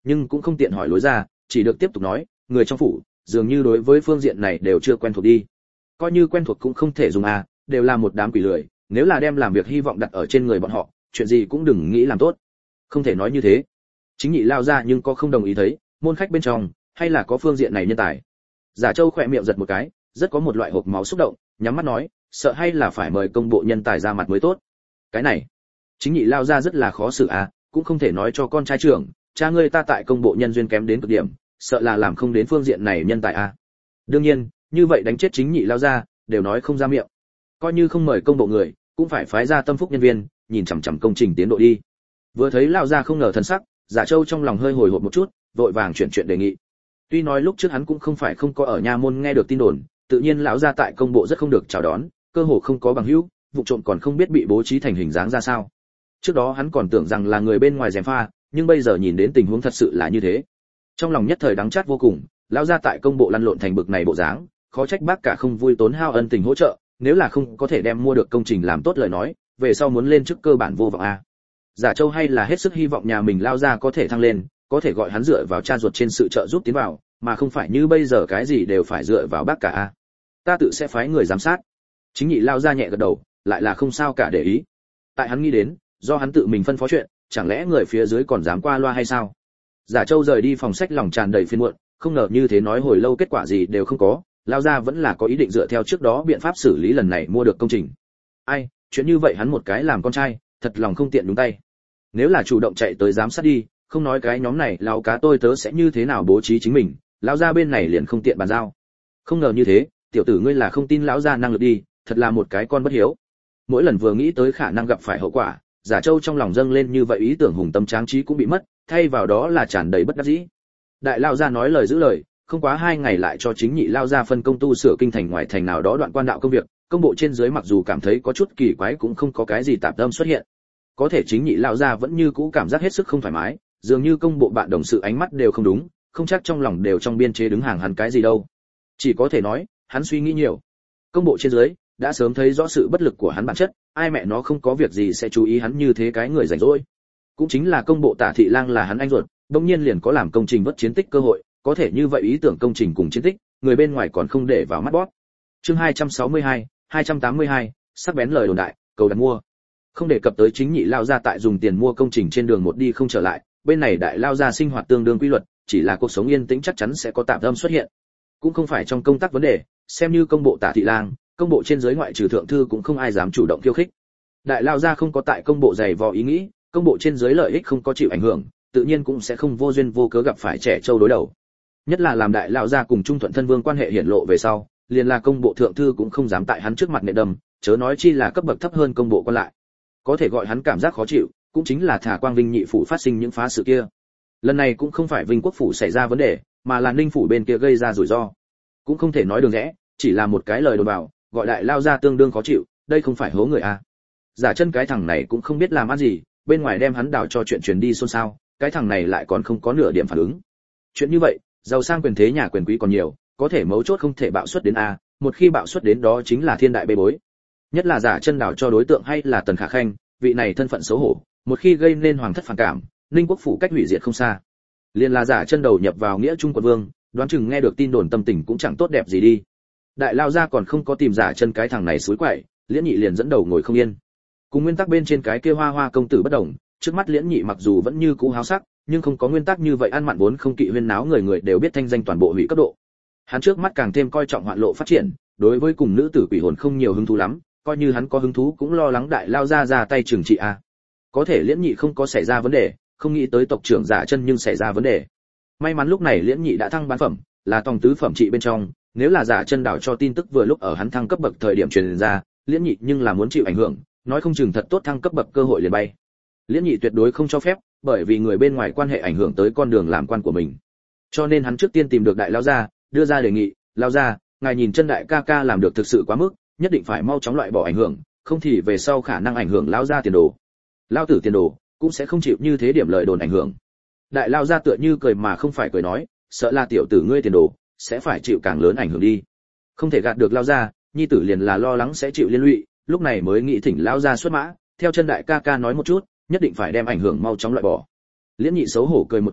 nhưng cũng không tiện hỏi lối ra, chỉ được tiếp tục nói, người trong phủ dường như đối với phương diện này đều chưa quen thuộc đi. Coi như quen thuộc cũng không thể dùng à, đều là một đám quỷ lười, nếu là đem làm việc hy vọng đặt ở trên người bọn họ, chuyện gì cũng đừng nghĩ làm tốt. Không thể nói như thế. Chính nhị lao ra nhưng có không đồng ý thấy, môn khách bên trong hay là có phương diện này nhân tài. Giả Châu khỏe miệng giật một cái, rất có một loại hộc máu xúc động, nhắm mắt nói, sợ hay là phải mời công bộ nhân tài ra mặt mới tốt. Cái này, chính nhị lao ra rất là khó xử à, cũng không thể nói cho con trai trưởng, cha ngươi ta tại công bộ nhân duyên kém đến cực điểm, sợ là làm không đến phương diện này nhân tài à. Đương nhiên, như vậy đánh chết chính nhị lao ra, đều nói không ra miệng. Coi như không mời công bộ người, cũng phải phái ra tâm phúc nhân viên, nhìn chằm chằm công trình tiến độ đi. Vừa thấy lao ra không ngờ thần sắc, Giả Châu trong lòng hơi hồi hộp một chút, vội vàng chuyển chuyện đề nghị. Tuy nói lúc trước hắn cũng không phải không có ở nha môn nghe được tin đồn, tự nhiên lão gia tại công bộ rất không được chào đón, cơ hồ không có bằng hữu, vụ trộm còn không biết bị bố trí thành hình dáng ra sao. Trước đó hắn còn tưởng rằng là người bên ngoài gièm pha, nhưng bây giờ nhìn đến tình huống thật sự là như thế. Trong lòng nhất thời đắng chát vô cùng, lão gia tại công bộ lăn lộn thành bực này bộ dáng, khó trách bác cả không vui tốn hao ân tình hỗ trợ, nếu là không có thể đem mua được công trình làm tốt lời nói, về sau muốn lên chức cơ bản vô vọng a. Giả Châu hay là hết sức hy vọng nhà mình lao ra có thể thăng lên, có thể gọi hắn dựa vào cha ruột trên sự trợ giúp tiến vào, mà không phải như bây giờ cái gì đều phải dựa vào bác cả a. Ta tự sẽ phái người giám sát. Chính nhị lao ra nhẹ gật đầu, lại là không sao cả để ý. Tại hắn nghĩ đến, do hắn tự mình phân phó chuyện, chẳng lẽ người phía dưới còn dám qua loa hay sao? Giả Châu rời đi phòng sách lòng tràn đầy phiền muộn, không ngờ như thế nói hồi lâu kết quả gì đều không có, lao ra vẫn là có ý định dựa theo trước đó biện pháp xử lý lần này mua được công trình. Ai, chuyện như vậy hắn một cái làm con trai, thật lòng không tiện đúng tay. Nếu là chủ động chạy tới giám sát đi, không nói cái nhóm này lão cá tôi tớ sẽ như thế nào bố trí chính mình, lão gia bên này liền không tiện bàn giao. Không ngờ như thế, tiểu tử ngươi là không tin lão gia năng lực đi, thật là một cái con bất hiếu. Mỗi lần vừa nghĩ tới khả năng gặp phải hậu quả, Giả Châu trong lòng dâng lên như vậy ý tưởng hùng tâm tráng trí cũng bị mất, thay vào đó là tràn đầy bất đắc dĩ. Đại lão gia nói lời giữ lời, không quá 2 ngày lại cho chính nhị lao gia phân công tu sửa kinh thành ngoại thành nào đó đoạn quan đạo công việc, công bộ trên dưới mặc dù cảm thấy có chút kỳ quái cũng không có cái gì tạp tâm xuất hiện. Có thể chính nhị lao gia vẫn như cũ cảm giác hết sức không thoải mái, dường như công bộ bạn đồng sự ánh mắt đều không đúng, không chắc trong lòng đều trong biên chế đứng hàng hắn cái gì đâu. Chỉ có thể nói, hắn suy nghĩ nhiều. Công bộ trên dưới đã sớm thấy rõ sự bất lực của hắn bản chất, ai mẹ nó không có việc gì sẽ chú ý hắn như thế cái người rảnh rỗi. Cũng chính là công bộ Tả Thị Lang là hắn anh ruột, đương nhiên liền có làm công trình vất chiến tích cơ hội, có thể như vậy ý tưởng công trình cùng chiến tích, người bên ngoài còn không để vào mắt bóp. Chương 262, 282, sắc bén lời đồn đại, cầu đặt mua. Không đề cập tới chính nhị lao ra tại dùng tiền mua công trình trên đường một đi không trở lại, bên này đại lao ra sinh hoạt tương đương quy luật, chỉ là cuộc sống yên tĩnh chắc chắn sẽ có tạp âm xuất hiện. Cũng không phải trong công tác vấn đề, xem như công bộ Tả Thị Lang, công bộ trên dưới ngoại trừ thượng thư cũng không ai dám chủ động khiêu khích. Đại lao ra không có tại công bộ dày vò ý nghĩ, công bộ trên dưới lợi ích không có chịu ảnh hưởng, tự nhiên cũng sẽ không vô duyên vô cớ gặp phải trẻ trâu đối đầu. Nhất là làm đại lão gia cùng Trung Thuận thân vương quan hệ hiển lộ về sau, liền là công bộ thượng thư cũng không dám tại hắn trước mặt nệ đầm, chớ nói chi là cấp bậc thấp hơn công bộ quan lại. Có thể gọi hắn cảm giác khó chịu, cũng chính là thả Quang Vinh nhị phủ phát sinh những phá sự kia. Lần này cũng không phải Vinh quốc phủ xảy ra vấn đề, mà là Ninh phủ bên kia gây ra rủi ro. Cũng không thể nói đường rẽ, chỉ là một cái lời đồn bảo, gọi đại lao ra tương đương khó chịu, đây không phải hố người à? Giả Chân cái thằng này cũng không biết làm ăn gì, bên ngoài đem hắn đào cho chuyện truyền đi xôn xao, cái thằng này lại còn không có nửa điểm phản ứng. Chuyện như vậy, giàu sang quyền thế nhà quyền quý còn nhiều, có thể mấu chốt không thể bạo suất đến a, một khi bạo suất đến đó chính là thiên đại bê bối. Nhất là Giả Chân đào cho đối tượng hay là Tần Khả Khanh, vị này thân phận xấu hổ, một khi gây nên hoàng thất phản cảm, Ninh quốc phủ cách hủy diệt không xa. Liên là Giả Chân đầu nhập vào nghĩa trung quận vương, đoán chừng nghe được tin đồn tâm tình cũng chẳng tốt đẹp gì đi. Đại lao gia còn không có tìm Giả Chân cái thằng này suối quậy, Liễn Nhị liền dẫn đầu ngồi không yên. Cùng nguyên tắc bên trên cái kia Hoa Hoa công tử bất đồng, trước mắt Liễn Nhị mặc dù vẫn như cũ háo sắc, nhưng không có nguyên tắc như vậy ăn mặn vốn không kỵ huyên náo, người người đều biết thanh danh toàn bộ hủy cấp độ. Hắn trước mắt càng thêm coi trọng hoạn lộ phát triển, đối với cùng nữ tử quỷ hồn không nhiều hứng thú lắm, coi như hắn có hứng thú cũng lo lắng đại lao ra tay trừng trị a. Có thể Liễn Nhị không có xảy ra vấn đề, không nghĩ tới tộc trưởng Giả Chân nhưng xảy ra vấn đề. May mắn lúc này Liễn Nhị đã thăng bán phẩm, là tòng tứ phẩm trị bên trong, nếu là Giả Chân đảo cho tin tức vừa lúc ở hắn thăng cấp bậc thời điểm truyền ra, Liễn Nhị nhưng là muốn chịu ảnh hưởng, nói không chừng thật tốt thăng cấp bậc cơ hội liền bay. Liễn Nhị tuyệt đối không cho phép, bởi vì người bên ngoài quan hệ ảnh hưởng tới con đường làm quan của mình. Cho nên hắn trước tiên tìm được đại lao gia, đưa ra đề nghị, lao gia, ngài nhìn chân đại ca ca làm được thực sự quá mức, nhất định phải mau chóng loại bỏ ảnh hưởng, không thì về sau khả năng ảnh hưởng lao gia tiền đồ. Lao tử tiền đồ cũng sẽ không chịu như thế điểm lời đồn ảnh hưởng. Đại lao gia tựa như cười mà không phải cười nói, sợ là tiểu tử ngươi tiền đồ sẽ phải chịu càng lớn ảnh hưởng đi. Không thể gạt được lao gia, nhi tử liền là lo lắng sẽ chịu liên lụy, lúc này mới nghĩ thỉnh lao gia xuất mã, theo chân đại ca ca nói một chút, nhất định phải đem ảnh hưởng mau chóng loại bỏ. Liễn Nhị xấu hổ cười một tiếng,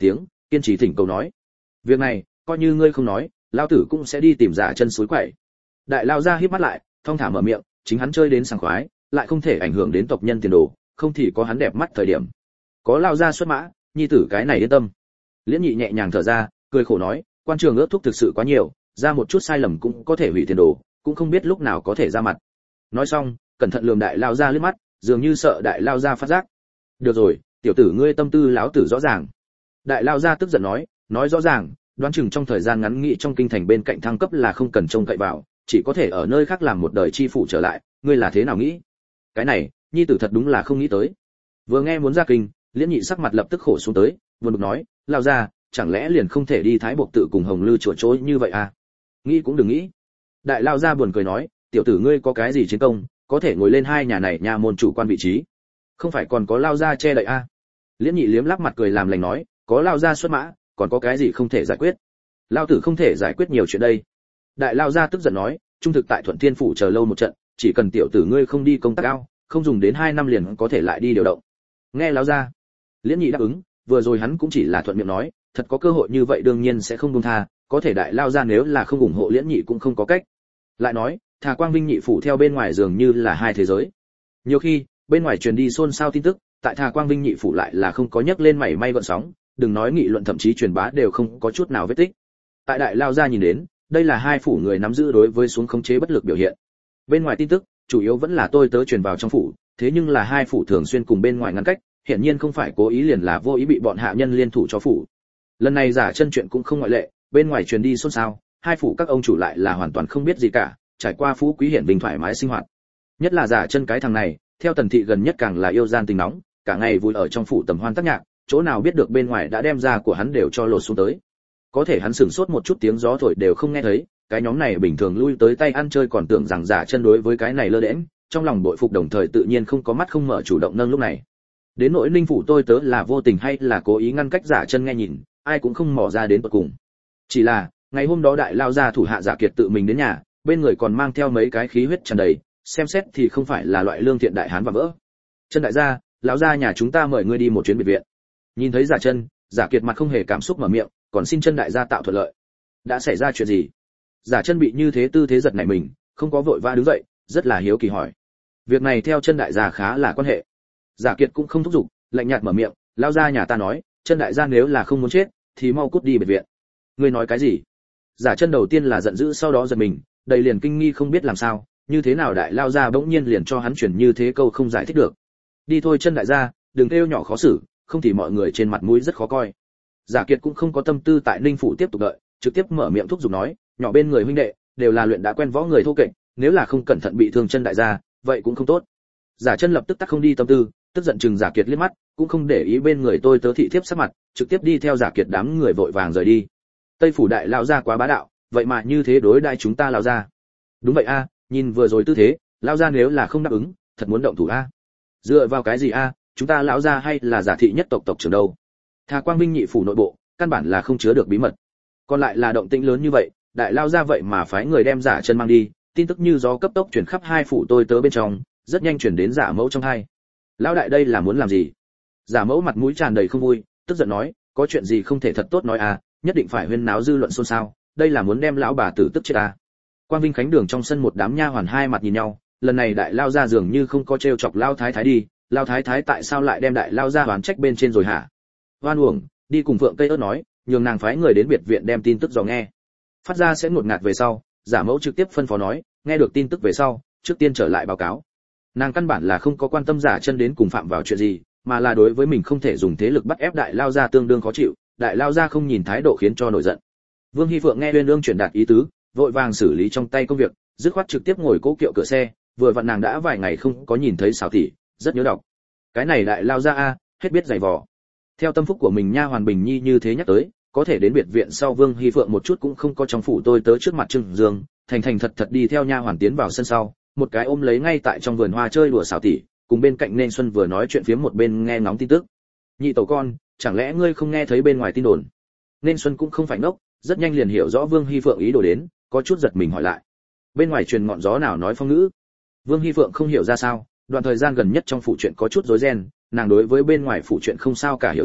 kiên trì thỉnh cầu nói. Việc này, coi như ngươi không nói, lao tử cũng sẽ đi tìm Giả Chân suối quậy. Đại lao ra híp mắt lại, thong thả mở miệng, chính hắn chơi đến sảng khoái, lại không thể ảnh hưởng đến tộc nhân tiền đồ, không thì có hắn đẹp mắt thời điểm. Có lao ra xuất mã, nhi tử cái này yên tâm. Liễn Nhị nhẹ nhàng thở ra, cười khổ nói, quan trường ước thúc thực sự quá nhiều, ra một chút sai lầm cũng có thể hủy tiền đồ, cũng không biết lúc nào có thể ra mặt. Nói xong, cẩn thận lườm đại lao ra liếc mắt, dường như sợ đại lao ra phát giác. Được rồi, tiểu tử ngươi tâm tư láo tử rõ ràng. Đại lao ra tức giận nói rõ ràng, đoán chừng trong thời gian ngắn nghị trong kinh thành bên cạnh thăng cấp là không cần trông cậy vào, chỉ có thể ở nơi khác làm một đời chi phủ trở lại, ngươi là thế nào nghĩ? Cái này, nhi tử thật đúng là không nghĩ tới. Vừa nghe muốn ra kinh, Liễn Nhị sắc mặt lập tức khổ xuống tới, buồn bực nói, lao ra, chẳng lẽ liền không thể đi Thái Bộc tự cùng Hồng Lư chùa chối như vậy à? Nghĩ cũng đừng nghĩ. Đại lao ra buồn cười nói, tiểu tử ngươi có cái gì chiến công, có thể ngồi lên hai nhà này nhà môn chủ quan vị trí, không phải còn có lao ra che đậy à? Liễn Nhị liếm lắp mặt cười làm lành nói, có lao ra xuất mã, còn có cái gì không thể giải quyết? Lao tử không thể giải quyết nhiều chuyện đây. Đại lao ra tức giận nói, trung thực tại Thuận Thiên phủ chờ lâu một trận, chỉ cần tiểu tử ngươi không đi công tác ao, không dùng đến 2 năm liền có thể lại đi điều động. Nghe lao ra. Liễn Nhị đáp ứng, vừa rồi hắn cũng chỉ là thuận miệng nói, thật có cơ hội như vậy đương nhiên sẽ không buông tha, có thể đại lao ra nếu là không ủng hộ Liễn Nhị cũng không có cách. Lại nói, Thà Quang Vinh Nhị phủ theo bên ngoài dường như là hai thế giới. Nhiều khi, bên ngoài truyền đi xôn xao tin tức, tại Thà Quang Vinh Nhị phủ lại là không có nhấc lên mảy may gợn sóng, đừng nói nghị luận thậm chí truyền bá đều không có chút nào vết tích. Tại đại lao ra nhìn đến, đây là hai phủ người nắm giữ đối với xuống khống chế bất lực biểu hiện. Bên ngoài tin tức, chủ yếu vẫn là tôi tớ truyền vào trong phủ, thế nhưng là hai phủ thường xuyên cùng bên ngoài ngăn cách, hiển nhiên không phải cố ý liền là vô ý bị bọn hạ nhân liên thủ cho phủ. Lần này Giả Chân chuyện cũng không ngoại lệ, bên ngoài truyền đi xôn xao, hai phủ các ông chủ lại là hoàn toàn không biết gì cả, trải qua phú quý hiển bình thoải mái sinh hoạt. Nhất là Giả Chân cái thằng này, theo Tần thị gần nhất càng là yêu gian tình nóng, cả ngày vui ở trong phủ tầm hoan tác nhạc, chỗ nào biết được bên ngoài đã đem ra của hắn đều cho lột xuống tới. Có thể hắn sửng sốt một chút tiếng gió thổi đều không nghe thấy, cái nhóm này bình thường lui tới tay ăn chơi còn tưởng rằng Giả Chân đối với cái này lơ đễnh, trong lòng bội phục đồng thời tự nhiên không có mắt không mở chủ động nâng lúc này. Đến nỗi Ninh phủ tôi tớ là vô tình hay là cố ý ngăn cách Giả Chân nghe nhìn, ai cũng không mò ra đến tận cùng. Chỉ là, ngày hôm đó đại lao ra thủ hạ Giả Kiệt tự mình đến nhà, bên người còn mang theo mấy cái khí huyết tràn đầy, xem xét thì không phải là loại lương thiện đại hán và vỡ. Chân đại gia, lão gia nhà chúng ta mời ngươi đi một chuyến biệt viện. Nhìn thấy Giả Chân, Giả Kiệt mặt không hề cảm xúc mở miệng, còn xin Chân đại gia tạo thuận lợi. Đã xảy ra chuyện gì? Giả Chân bị như thế tư thế giật nảy mình, không có vội vã đứng dậy, rất là hiếu kỳ hỏi. Việc này theo Chân đại gia khá là quan hệ. Giả Kiệt cũng không thúc giục, lạnh nhạt mở miệng, lão gia nhà ta nói, Chân đại gia nếu là không muốn chết, thì mau cút đi biệt viện. Ngươi nói cái gì? Giả Chân đầu tiên là giận dữ sau đó giật mình, đầy liền kinh nghi không biết làm sao, như thế nào đại lao gia bỗng nhiên liền cho hắn chuyển như thế câu không giải thích được. Đi thôi Chân đại gia, đừng kêu nhỏ khó xử, không thì mọi người trên mặt mũi rất khó coi. Giả Kiệt cũng không có tâm tư tại Ninh phủ tiếp tục đợi, trực tiếp mở miệng thúc giục nói, nhỏ bên người huynh đệ đều là luyện đã quen võ người thô kệch, nếu là không cẩn thận bị thương Chân đại gia, vậy cũng không tốt. Giả Chân lập tức tắc không đi tâm tư, tức giận chừng Giả Kiệt liếc mắt, cũng không để ý bên người tôi tớ thị thiếp sắc mặt, trực tiếp đi theo Giả Kiệt đám người vội vàng rời đi. Tây phủ đại lão gia quá bá đạo, vậy mà như thế đối đãi chúng ta lão gia. Đúng vậy a, nhìn vừa rồi tư thế, lão gia nếu là không đáp ứng, thật muốn động thủ a. Dựa vào cái gì a, chúng ta lão gia hay là Giả thị nhất tộc tộc trưởng đâu? Thà Quang Minh nhị phủ nội bộ, căn bản là không chứa được bí mật. Còn lại là động tĩnh lớn như vậy, đại lão gia vậy mà phái người đem Giả Chân mang đi, tin tức như gió cấp tốc truyền khắp hai phủ tôi tớ bên trong, rất nhanh truyền đến Giả Mẫu trong hai. Lão đại đây là muốn làm gì? Giả Mẫu mặt mũi tràn đầy không vui, tức giận nói, có chuyện gì không thể thật tốt nói à, nhất định phải huyên náo dư luận xôn xao, đây là muốn đem lão bà tử tức chết à. Quang Vinh Khánh đường trong sân một đám nha hoàn hai mặt nhìn nhau, lần này đại lao gia dường như không có trêu chọc lao thái thái đi, lao thái thái tại sao lại đem đại lao gia oán trách bên trên rồi hả? Hoan uổng, đi cùng Phượng Cây ớt nói, nhường nàng phái người đến biệt viện đem tin tức dò nghe. Phát ra sẽ ngột ngạt về sau, Giả Mẫu trực tiếp phân phó nói, nghe được tin tức về sau, trước tiên trở lại báo cáo. Nàng căn bản là không có quan tâm Giả Chân đến cùng phạm vào chuyện gì, mà là đối với mình không thể dùng thế lực bắt ép đại lao gia tương đương khó chịu, đại lao gia không nhìn thái độ khiến cho nổi giận. Vương Hi Phượng nghe Uyên Ương truyền đạt ý tứ, vội vàng xử lý trong tay công việc, dứt khoát trực tiếp ngồi cố kiệu cửa xe, vừa vặn nàng đã vài ngày không có nhìn thấy Sảo tỷ, rất nhớ đọc. Cái này đại lao gia a, hết biết giày vò. Theo tâm phúc của mình nha hoàn Bình Nhi như thế nhắc tới, có thể đến biệt viện sau Vương Hi Phượng một chút cũng không có trong phủ tôi tới trước mặt Trương Dương, thành thành thật thật đi theo nha hoàn tiến vào sân sau, một cái ôm lấy ngay tại trong vườn hoa chơi đùa Sảo tỷ, cùng bên cạnh Nên Xuân vừa nói chuyện phiếm một bên nghe ngóng tin tức. Nhị tẩu con, chẳng lẽ ngươi không nghe thấy bên ngoài tin đồn? Nên Xuân cũng không phải ngốc, rất nhanh liền hiểu rõ Vương Hi Phượng ý đồ đến, có chút giật mình hỏi lại. Bên ngoài truyền ngọn gió nào nói phong ngữ? Vương Hi Phượng không hiểu ra sao, đoạn thời gian gần nhất trong phủ chuyện có chút rối ren, nàng đối với bên ngoài phủ chuyện không sao cả hiểu rõ,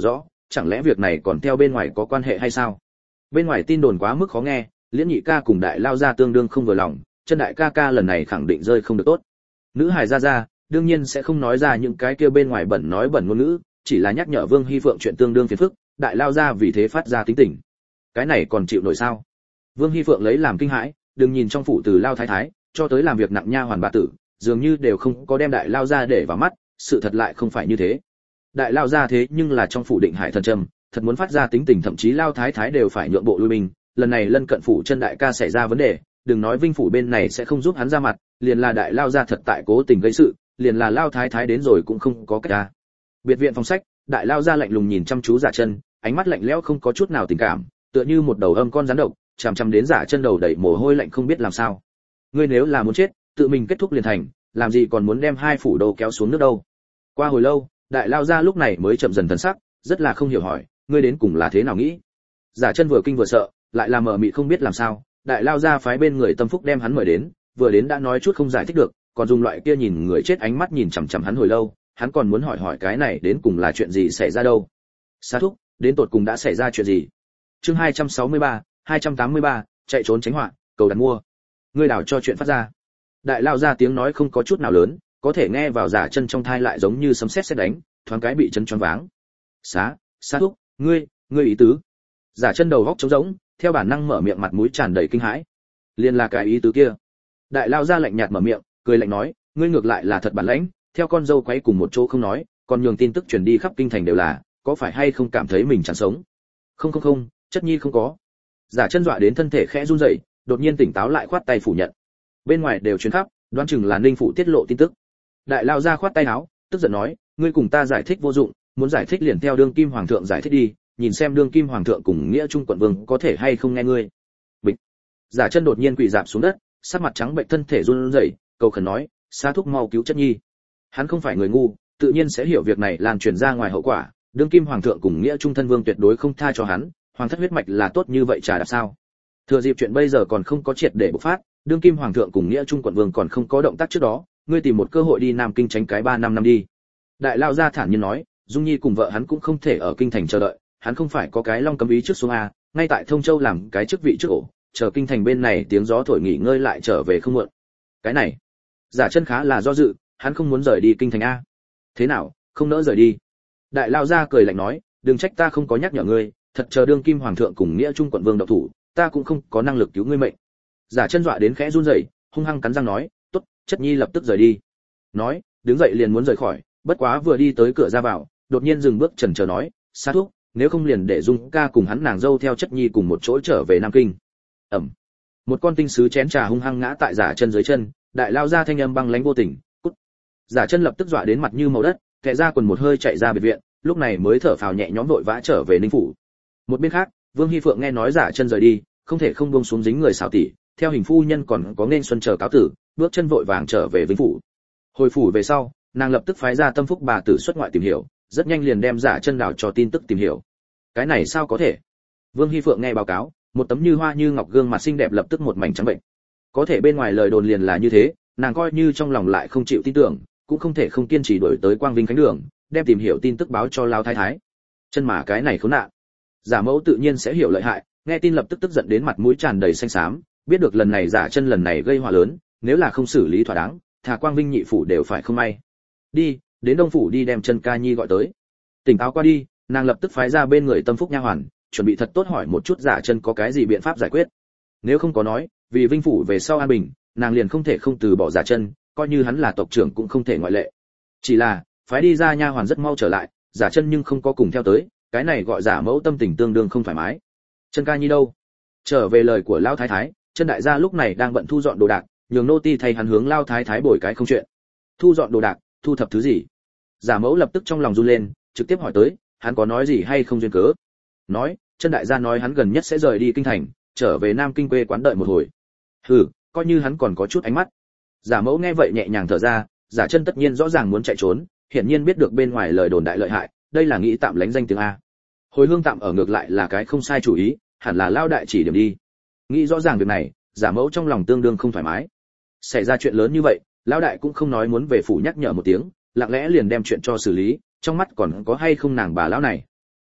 chẳng lẽ việc này còn theo bên ngoài có quan hệ hay sao? Bên ngoài tin đồn quá mức khó nghe, Liễn nhị ca cùng đại lao gia tương đương không vừa lòng, chân đại ca ca lần này khẳng định rơi không được tốt. Nữ hài ra đương nhiên sẽ không nói ra những cái kia bên ngoài bẩn nói bẩn ngôn ngữ, chỉ là nhắc nhở Vương Hi Phượng chuyện tương đương phiền phức, đại lao gia vì thế phát ra tính tình. Cái này còn chịu nổi sao? Vương Hi Phượng lấy làm kinh hãi, đừng nhìn trong phủ từ lao thái thái cho tới làm việc nặng nha hoàn bà tử, dường như đều không có đem đại lao gia để vào mắt, sự thật lại không phải như thế. Đại lao gia thế nhưng là trong phủ Định Hải thần trầm, thật muốn phát ra tính tình thậm chí lao thái thái đều phải nhượng bộ lui binh, lần này lân cận phủ chân đại ca xảy ra vấn đề, đừng nói Vinh phủ bên này sẽ không giúp hắn ra mặt, liền là đại lao gia thật tại cố tình gây sự, liền là lao thái thái đến rồi cũng không có cách ra. Biệt viện phòng sách, đại lao gia lạnh lùng nhìn chăm chú Giả Chân, ánh mắt lạnh lẽo không có chút nào tình cảm, tựa như một đầu âm con rắn độc, chằm chằm đến Giả Chân đầu đầy mồ hôi lạnh không biết làm sao. Ngươi nếu là muốn chết, tự mình kết thúc liền thành, làm gì còn muốn đem hai phủ đầu kéo xuống nước đâu. Qua hồi lâu, đại lao gia lúc này mới chậm dần thần sắc, rất là không hiểu hỏi, ngươi đến cùng là thế nào nghĩ? Giả Chân vừa kinh vừa sợ, lại là mờ mịt không biết làm sao, đại lao gia phái bên người tâm phúc đem hắn mời đến, vừa đến đã nói chút không giải thích được, còn dùng loại kia nhìn người chết ánh mắt nhìn chằm chằm hắn hồi lâu, hắn còn muốn hỏi cái này đến cùng là chuyện gì xảy ra đâu. Sa thúc, đến tột cùng đã xảy ra chuyện gì? Chương 283, chạy trốn tránh họa, cầu đặt mua. Ngươi đảo cho chuyện phát ra. Đại lao gia tiếng nói không có chút nào lớn, có thể nghe vào Giả Chân trong thai lại giống như sấm sét sét đánh, thoáng cái bị chân choáng váng. Sa thúc, ngươi ý tứ? Giả Chân đầu góc trống rỗng, theo bản năng mở miệng, mặt mũi tràn đầy kinh hãi. Liên là cái ý tứ kia. Đại lao gia lạnh nhạt mở miệng, cười lạnh nói, ngươi ngược lại là thật bản lãnh, theo con dâu quấy cùng một chỗ không nói, còn nhường tin tức truyền đi khắp kinh thành đều là, có phải hay không cảm thấy mình chẳng sống? Không, chất nhi không có. Giả Chân dọa đến thân thể khẽ run rẩy, đột nhiên tỉnh táo lại khoát tay phủ nhận. Bên ngoài đều truyền khắp, đoán chừng là Ninh phủ tiết lộ tin tức. Đại lao gia khoát tay áo, tức giận nói, ngươi cùng ta giải thích vô dụng, muốn giải thích liền theo đương kim hoàng thượng giải thích đi, nhìn xem đương kim hoàng thượng cùng nghĩa trung quận vương có thể hay không nghe ngươi. Bịch. Giả Chân đột nhiên quỳ rạp xuống đất, sắc mặt trắng bệch thân thể run rẩy, cầu khẩn nói, Sa thúc mau cứu chất nhi. Hắn không phải người ngu, tự nhiên sẽ hiểu việc này lan truyền ra ngoài hậu quả, đương kim hoàng thượng cùng nghĩa trung thân vương tuyệt đối không tha cho hắn, hoàng thất huyết mạch là tốt như vậy trà đạp sao? Thừa dịp chuyện bây giờ còn không có triệt để bộc phát, đương kim hoàng thượng cùng nghĩa trung quận vương còn không có động tác trước đó, ngươi tìm một cơ hội đi Nam Kinh tránh cái 3-5 năm đi. Đại lao gia thản nhiên nói, Dung Nhi cùng vợ hắn cũng không thể ở kinh thành chờ đợi, hắn không phải có cái long cấm ý trước xuống a, ngay tại Thông Châu làm cái chức vị trước ổ, chờ kinh thành bên này tiếng gió thổi nghỉ ngơi lại trở về không muộn. Cái này, Giả Chân khá là do dự, hắn không muốn rời đi kinh thành a. Thế nào, không nỡ rời đi? Đại lao gia cười lạnh nói, đừng trách ta không có nhắc nhở ngươi, thật chờ đương kim hoàng thượng cùng nghĩa trung quận vương động thủ, ta cũng không có năng lực cứu ngươi mệnh. Giả Chân dọa đến khẽ run rẩy, hung hăng cắn răng nói, tốt, chất nhi lập tức rời đi. Nói, đứng dậy liền muốn rời khỏi, bất quá vừa đi tới cửa ra vào, đột nhiên dừng bước chần chờ nói, Sa thúc, nếu không liền để Dung ca cùng hắn nàng dâu theo chất nhi cùng một chỗ trở về Nam Kinh. Ẩm. Một con tinh sứ chén trà hung hăng ngã tại Giả Chân dưới chân, đại lao ra thanh âm băng lãnh vô tình, cút. Giả Chân lập tức dọa đến mặt như màu đất, kẻ ra quần một hơi chạy ra biệt viện, lúc này mới thở phào nhẹ nhõm vội vã trở về Ninh phủ. Một bên khác, Vương Hi Phượng nghe nói Giả Chân rời đi, không thể không buông xuống dính người xảo tỉ, theo hình phu nhân còn có nên xuân chờ cáo tử, bước chân vội vàng trở về Vĩnh phủ. Hồi phủ về sau, nàng lập tức phái ra tâm phúc bà tử xuất ngoại tìm hiểu, rất nhanh liền đem Giả Chân đảo cho tin tức tìm hiểu. Cái này sao có thể? Vương Hi Phượng nghe báo cáo, một tấm như hoa như ngọc gương mặt xinh đẹp lập tức một mảnh trắng bệnh. Có thể bên ngoài lời đồn liền là như thế, nàng coi như trong lòng lại không chịu tin tưởng, cũng không thể không kiên trì đuổi tới Quang Vinh Khánh đường, đem tìm hiểu tin tức báo cho Lão thái thái. Chân mà cái này khốn nạn. Giả Mẫu tự nhiên sẽ hiểu lợi hại, nghe tin lập tức tức giận đến mặt mũi tràn đầy xanh xám, biết được lần này Giả Chân lần này gây họa lớn, nếu là không xử lý thỏa đáng, thà Quang Vinh nhị phủ đều phải không may. Đi, đến Đông phủ đi đem Chân ca nhi gọi tới. Tỉnh táo qua đi, nàng lập tức phái ra bên người tâm phúc nha hoàn, chuẩn bị thật tốt hỏi một chút Giả Chân có cái gì biện pháp giải quyết. Nếu không có nói, vì Vinh phủ về sau an bình, nàng liền không thể không từ bỏ Giả Chân, coi như hắn là tộc trưởng cũng không thể ngoại lệ. Chỉ là, phái đi ra nha hoàn rất mau trở lại, Giả Chân nhưng không có cùng theo tới, cái này gọi Giả Mẫu tâm tình tương đương không thoải mái. Chân ca nhi đâu? Trở về lời của Lão thái thái, Chân đại gia lúc này đang bận thu dọn đồ đạc, nhường nô ti thay hắn hướng Lão thái thái bồi cái không chuyện. Thu dọn đồ đạc, thu thập thứ gì? Giả Mẫu lập tức trong lòng run lên, trực tiếp hỏi tới, hắn có nói gì hay không duyên cớ? Nói, Chân đại gia nói hắn gần nhất sẽ rời đi kinh thành, trở về Nam Kinh quê quán đợi một hồi. Hừ, coi như hắn còn có chút ánh mắt. Giả Mẫu nghe vậy nhẹ nhàng thở ra, Giả Chân tất nhiên rõ ràng muốn chạy trốn, hiển nhiên biết được bên ngoài lời đồn đại lợi hại, đây là nghĩ tạm lánh danh tiếng a. Hồi hương tạm ở ngược lại là cái không sai chủ ý, hẳn là Lao đại chỉ điểm đi. Nghĩ rõ ràng việc này, Giả Mẫu trong lòng tương đương không thoải mái. Xảy ra chuyện lớn như vậy, Lao đại cũng không nói muốn về phủ nhắc nhở một tiếng, lặng lẽ liền đem chuyện cho xử lý, trong mắt còn có hay không nàng bà lão này.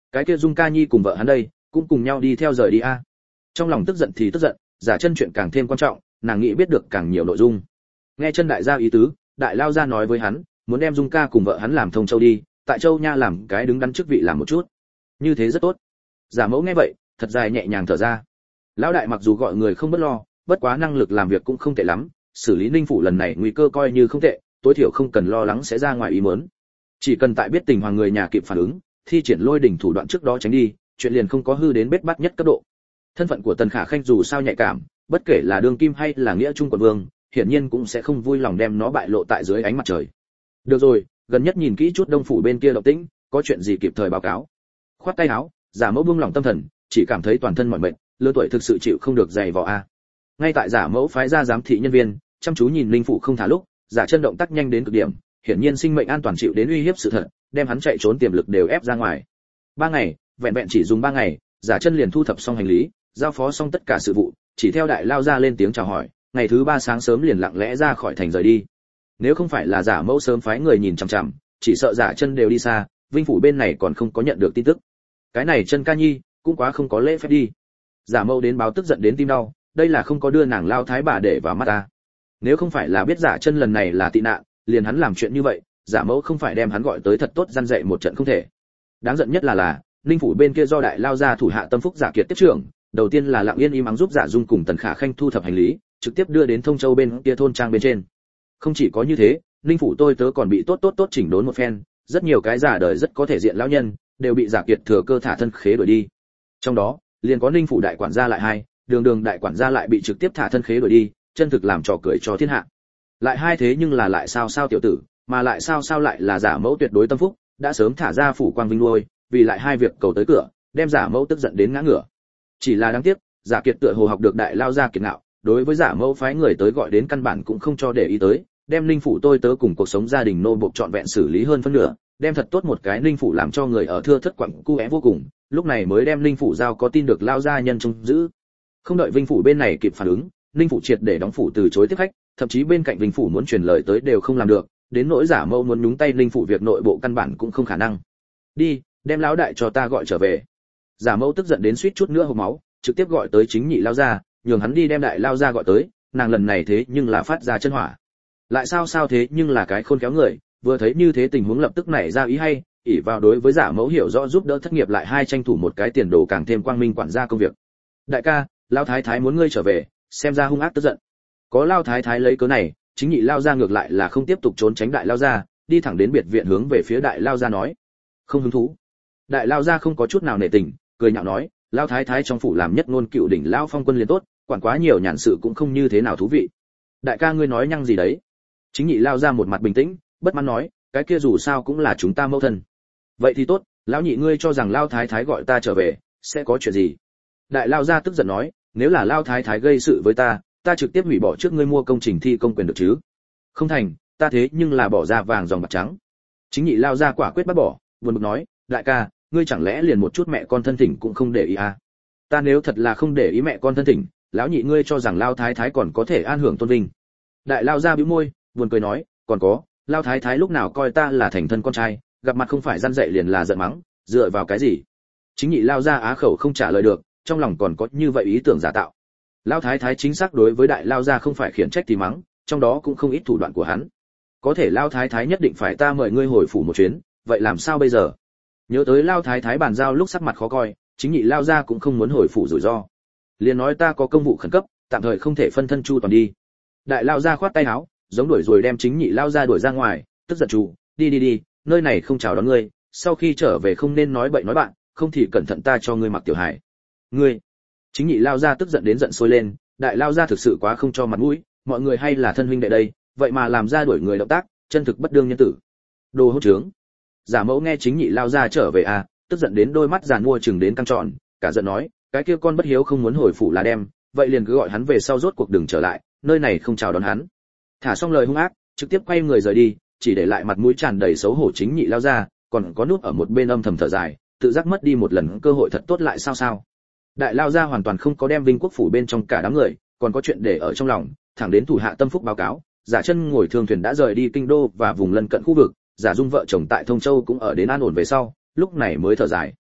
Cái kia Dung Ca Nhi cùng vợ hắn đây, cũng cùng nhau đi theo rời đi a. Trong lòng tức giận thì tức giận, Giả Chân chuyện càng thêm quan trọng, nàng nghĩ biết được càng nhiều nội dung. Nghe Chân đại gia ý tứ, Đại lao gia nói với hắn, muốn đem Dung Ca cùng vợ hắn làm thông châu đi, tại châu nha làm cái đứng đắn chức vị làm một chút. Như thế rất tốt. Giả Mẫu nghe vậy, thật dài nhẹ nhàng thở ra. Lão đại mặc dù gọi người không bất lo, bất quá năng lực làm việc cũng không tệ lắm, xử lý Ninh phủ lần này nguy cơ coi như không tệ, tối thiểu không cần lo lắng sẽ ra ngoài ý muốn. Chỉ cần tại biết tình hoàng người nhà kịp phản ứng, thi triển lôi đỉnh thủ đoạn trước đó tránh đi, chuyện liền không có hư đến bết bát nhất cấp độ. Thân phận của Tần Khả Khanh dù sao nhạy cảm, bất kể là đương kim hay là nghĩa trung quận vương, hiển nhiên cũng sẽ không vui lòng đem nó bại lộ tại dưới ánh mặt trời. Được rồi, gần nhất nhìn kỹ chút Đông phủ bên kia động tĩnh, có chuyện gì kịp thời báo cáo. Khoát tay áo, Giả Mẫu buông lòng tâm thần, chỉ cảm thấy toàn thân mỏi mệt, lớn tuổi thực sự chịu không được dày vò a. Ngay tại Giả Mẫu phái ra giám thị nhân viên, chăm chú nhìn Linh phủ không thả lúc, Giả Chân động tác nhanh đến cực điểm, hiển nhiên sinh mệnh an toàn chịu đến uy hiếp sự thật, đem hắn chạy trốn tiềm lực đều ép ra ngoài. 3 ngày, vẹn vẹn chỉ dùng 3 ngày, Giả Chân liền thu thập xong hành lý, giao phó xong tất cả sự vụ, chỉ theo Đại lao ra lên tiếng chào hỏi, ngày thứ 3 sáng sớm liền lặng lẽ ra khỏi thành rời đi. Nếu không phải là Giả Mẫu sớm phái người nhìn chằm chằm, chỉ sợ Giả Chân đều đi xa, Vinh phủ bên này còn không có nhận được tin tức. Cái này Chân ca nhi, cũng quá không có lễ phép đi. Giả Mẫu đến báo tức giận đến tim đau, đây là không có đưa nàng lao thái bà để vào mắt ta. Nếu không phải là biết Giả Chân lần này là tị nạn, liền hắn làm chuyện như vậy, Giả Mẫu không phải đem hắn gọi tới thật tốt răn dạy một trận không thể. Đáng giận nhất là Ninh phủ bên kia do Đại lao ra thủ hạ Tâm Phúc Giả Kiệt tiếp trưởng, đầu tiên là lặng yên im ắng giúp Giả Dung cùng Tần Khả Khanh thu thập hành lý, trực tiếp đưa đến Thông Châu bên kia thôn trang bên trên. Không chỉ có như thế, Ninh phủ tôi tớ còn bị tốt chỉnh đốn một phen, rất nhiều cái giả đời rất có thể diện lão nhân đều bị Giả Kiệt thừa cơ thả thân khế đuổi đi. Trong đó, liền có Ninh phủ đại quản gia lại hai, đường đại quản gia lại bị trực tiếp thả thân khế đuổi đi, chân thực làm trò cười cho thiên hạ. Lại hai thế nhưng là lại sao tiểu tử, mà lại sao lại là Giả Mẫu tuyệt đối tâm phúc, đã sớm thả ra phủ quang vinh nuôi, vì lại hai việc cầu tới cửa, đem Giả Mẫu tức giận đến ngã ngửa. Chỉ là đáng tiếc, Giả Kiệt tựa hồ học được Đại lao ra kiệt ngạo, đối với Giả Mẫu phái người tới gọi đến căn bản cũng không cho để ý tới, đem Ninh phủ tôi tớ cùng cuộc sống gia đình nô bộc trọn vẹn xử lý hơn phân nửa, đem thật tốt một cái Ninh phủ làm cho người ở thưa thất quặng cu é vô cùng, lúc này mới đem Ninh phủ giao có tin được lao gia nhân trông giữ. Không đợi Vinh phủ bên này kịp phản ứng, Ninh phủ triệt để đóng phủ từ chối tiếp khách, thậm chí bên cạnh Vinh phủ muốn truyền lời tới đều không làm được, đến nỗi Giả Mẫu muốn nhúng tay Ninh phủ việc nội bộ căn bản cũng không khả năng. Đi, đem lão đại cho ta gọi trở về. Giả Mẫu tức giận đến suýt chút nữa hộc máu, trực tiếp gọi tới chính nhị lao gia, nhường hắn đi đem Đại lao gia gọi tới, nàng lần này thế nhưng là phát ra chân hỏa. Lại sao thế nhưng là cái khôn khéo người, vừa thấy như thế tình huống lập tức nảy ra ý hay, ỷ vào đối với Giả Mẫu hiểu rõ giúp đỡ thất nghiệp lại hai tranh thủ một cái tiền đồ càng thêm quang minh quản gia công việc. Đại ca, lao thái thái muốn ngươi trở về, xem ra hung ác tức giận. Có lao thái thái lấy cớ này, chính nhị lao gia ngược lại là không tiếp tục trốn tránh Đại lao gia, đi thẳng đến biệt viện hướng về phía Đại lao gia nói. Không hứng thú. Đại lao gia không có chút nào nể tình, cười nhạo nói, lao thái thái trong phủ làm nhất ngôn cựu đỉnh lao phong quân liền tốt, quản quá nhiều nhàn sự cũng không như thế nào thú vị. Đại ca ngươi nói nhăng gì đấy? Chính nhị lao ra một mặt bình tĩnh, bất mãn nói, cái kia dù sao cũng là chúng ta mẫu thân. Vậy thì tốt, lão nhị ngươi cho rằng lao thái thái gọi ta trở về, sẽ có chuyện gì? Đại lao ra tức giận nói, nếu là lao thái thái gây sự với ta trực tiếp hủy bỏ trước ngươi mua công trình thi công quyền được chứ? Không thành, ta thế nhưng là bỏ ra vàng dòng bạc trắng. Chính nhị lao ra quả quyết bắt bỏ, buồn bực nói, đại ca, ngươi chẳng lẽ liền một chút mẹ con thân thỉnh cũng không để ý à? Ta nếu thật là không để ý mẹ con thân thỉnh, lão nhị ngươi cho rằng lao thái thái còn có thể an hưởng tôn vinh? Đại lao ra bĩu môi, buồn cười nói, còn có, lao thái thái lúc nào coi ta là thành thân con trai, gặp mặt không phải răn dạy liền là giận mắng, dựa vào cái gì? Chính nhị lao ra á khẩu không trả lời được, trong lòng còn có như vậy ý tưởng giả tạo. Lao thái thái chính xác đối với đại lao ra không phải khiển trách thì mắng, trong đó cũng không ít thủ đoạn của hắn. Có thể lao thái thái nhất định phải ta mời ngươi hồi phủ một chuyến, vậy làm sao bây giờ? Nhớ tới lao thái thái bàn giao lúc sắc mặt khó coi, chính nhị lao ra cũng không muốn hồi phủ rủi ro. Liền nói ta có công vụ khẩn cấp, tạm thời không thể phân thân chu toàn đi. Đại lao ra khoát tay áo, giống đuổi rồi đem chính nhị lao ra đuổi ra ngoài, tức giận chủ, đi, nơi này không chào đón ngươi, sau khi trở về không nên nói bậy nói bạn, không thì cẩn thận ta cho ngươi mặc tiểu hài. Ngươi, chính nhị lao ra tức giận đến giận sôi lên, đại lao ra thực sự quá không cho mặt mũi, mọi người hay là thân huynh đệ đây, vậy mà làm ra đuổi người động tác, chân thực bất đương nhân tử. Đồ hỗn trướng. Giả Mẫu nghe chính nhị lao ra trở về à, tức giận đến đôi mắt giàn mua chừng đến căng tròn, cả giận nói, cái kia con bất hiếu không muốn hồi phủ là đem, vậy liền cứ gọi hắn về sau rốt cuộc đừng trở lại, nơi này không chào đón hắn. Thả xong lời hung ác, trực tiếp quay người rời đi, chỉ để lại mặt mũi tràn đầy xấu hổ chính nhị lao ra, còn có nút ở một bên âm thầm thở dài, tự giác mất đi một lần cơ hội thật tốt lại sao. Đại lao ra hoàn toàn không có đem Vinh quốc phủ bên trong cả đám người, còn có chuyện để ở trong lòng, thẳng đến thủ hạ Tâm Phúc báo cáo, Giả Chân ngồi thương thuyền đã rời đi kinh đô và vùng lân cận khu vực, Giả Dung vợ chồng tại Thông Châu cũng ở đến an ổn về sau, lúc này mới thở dài.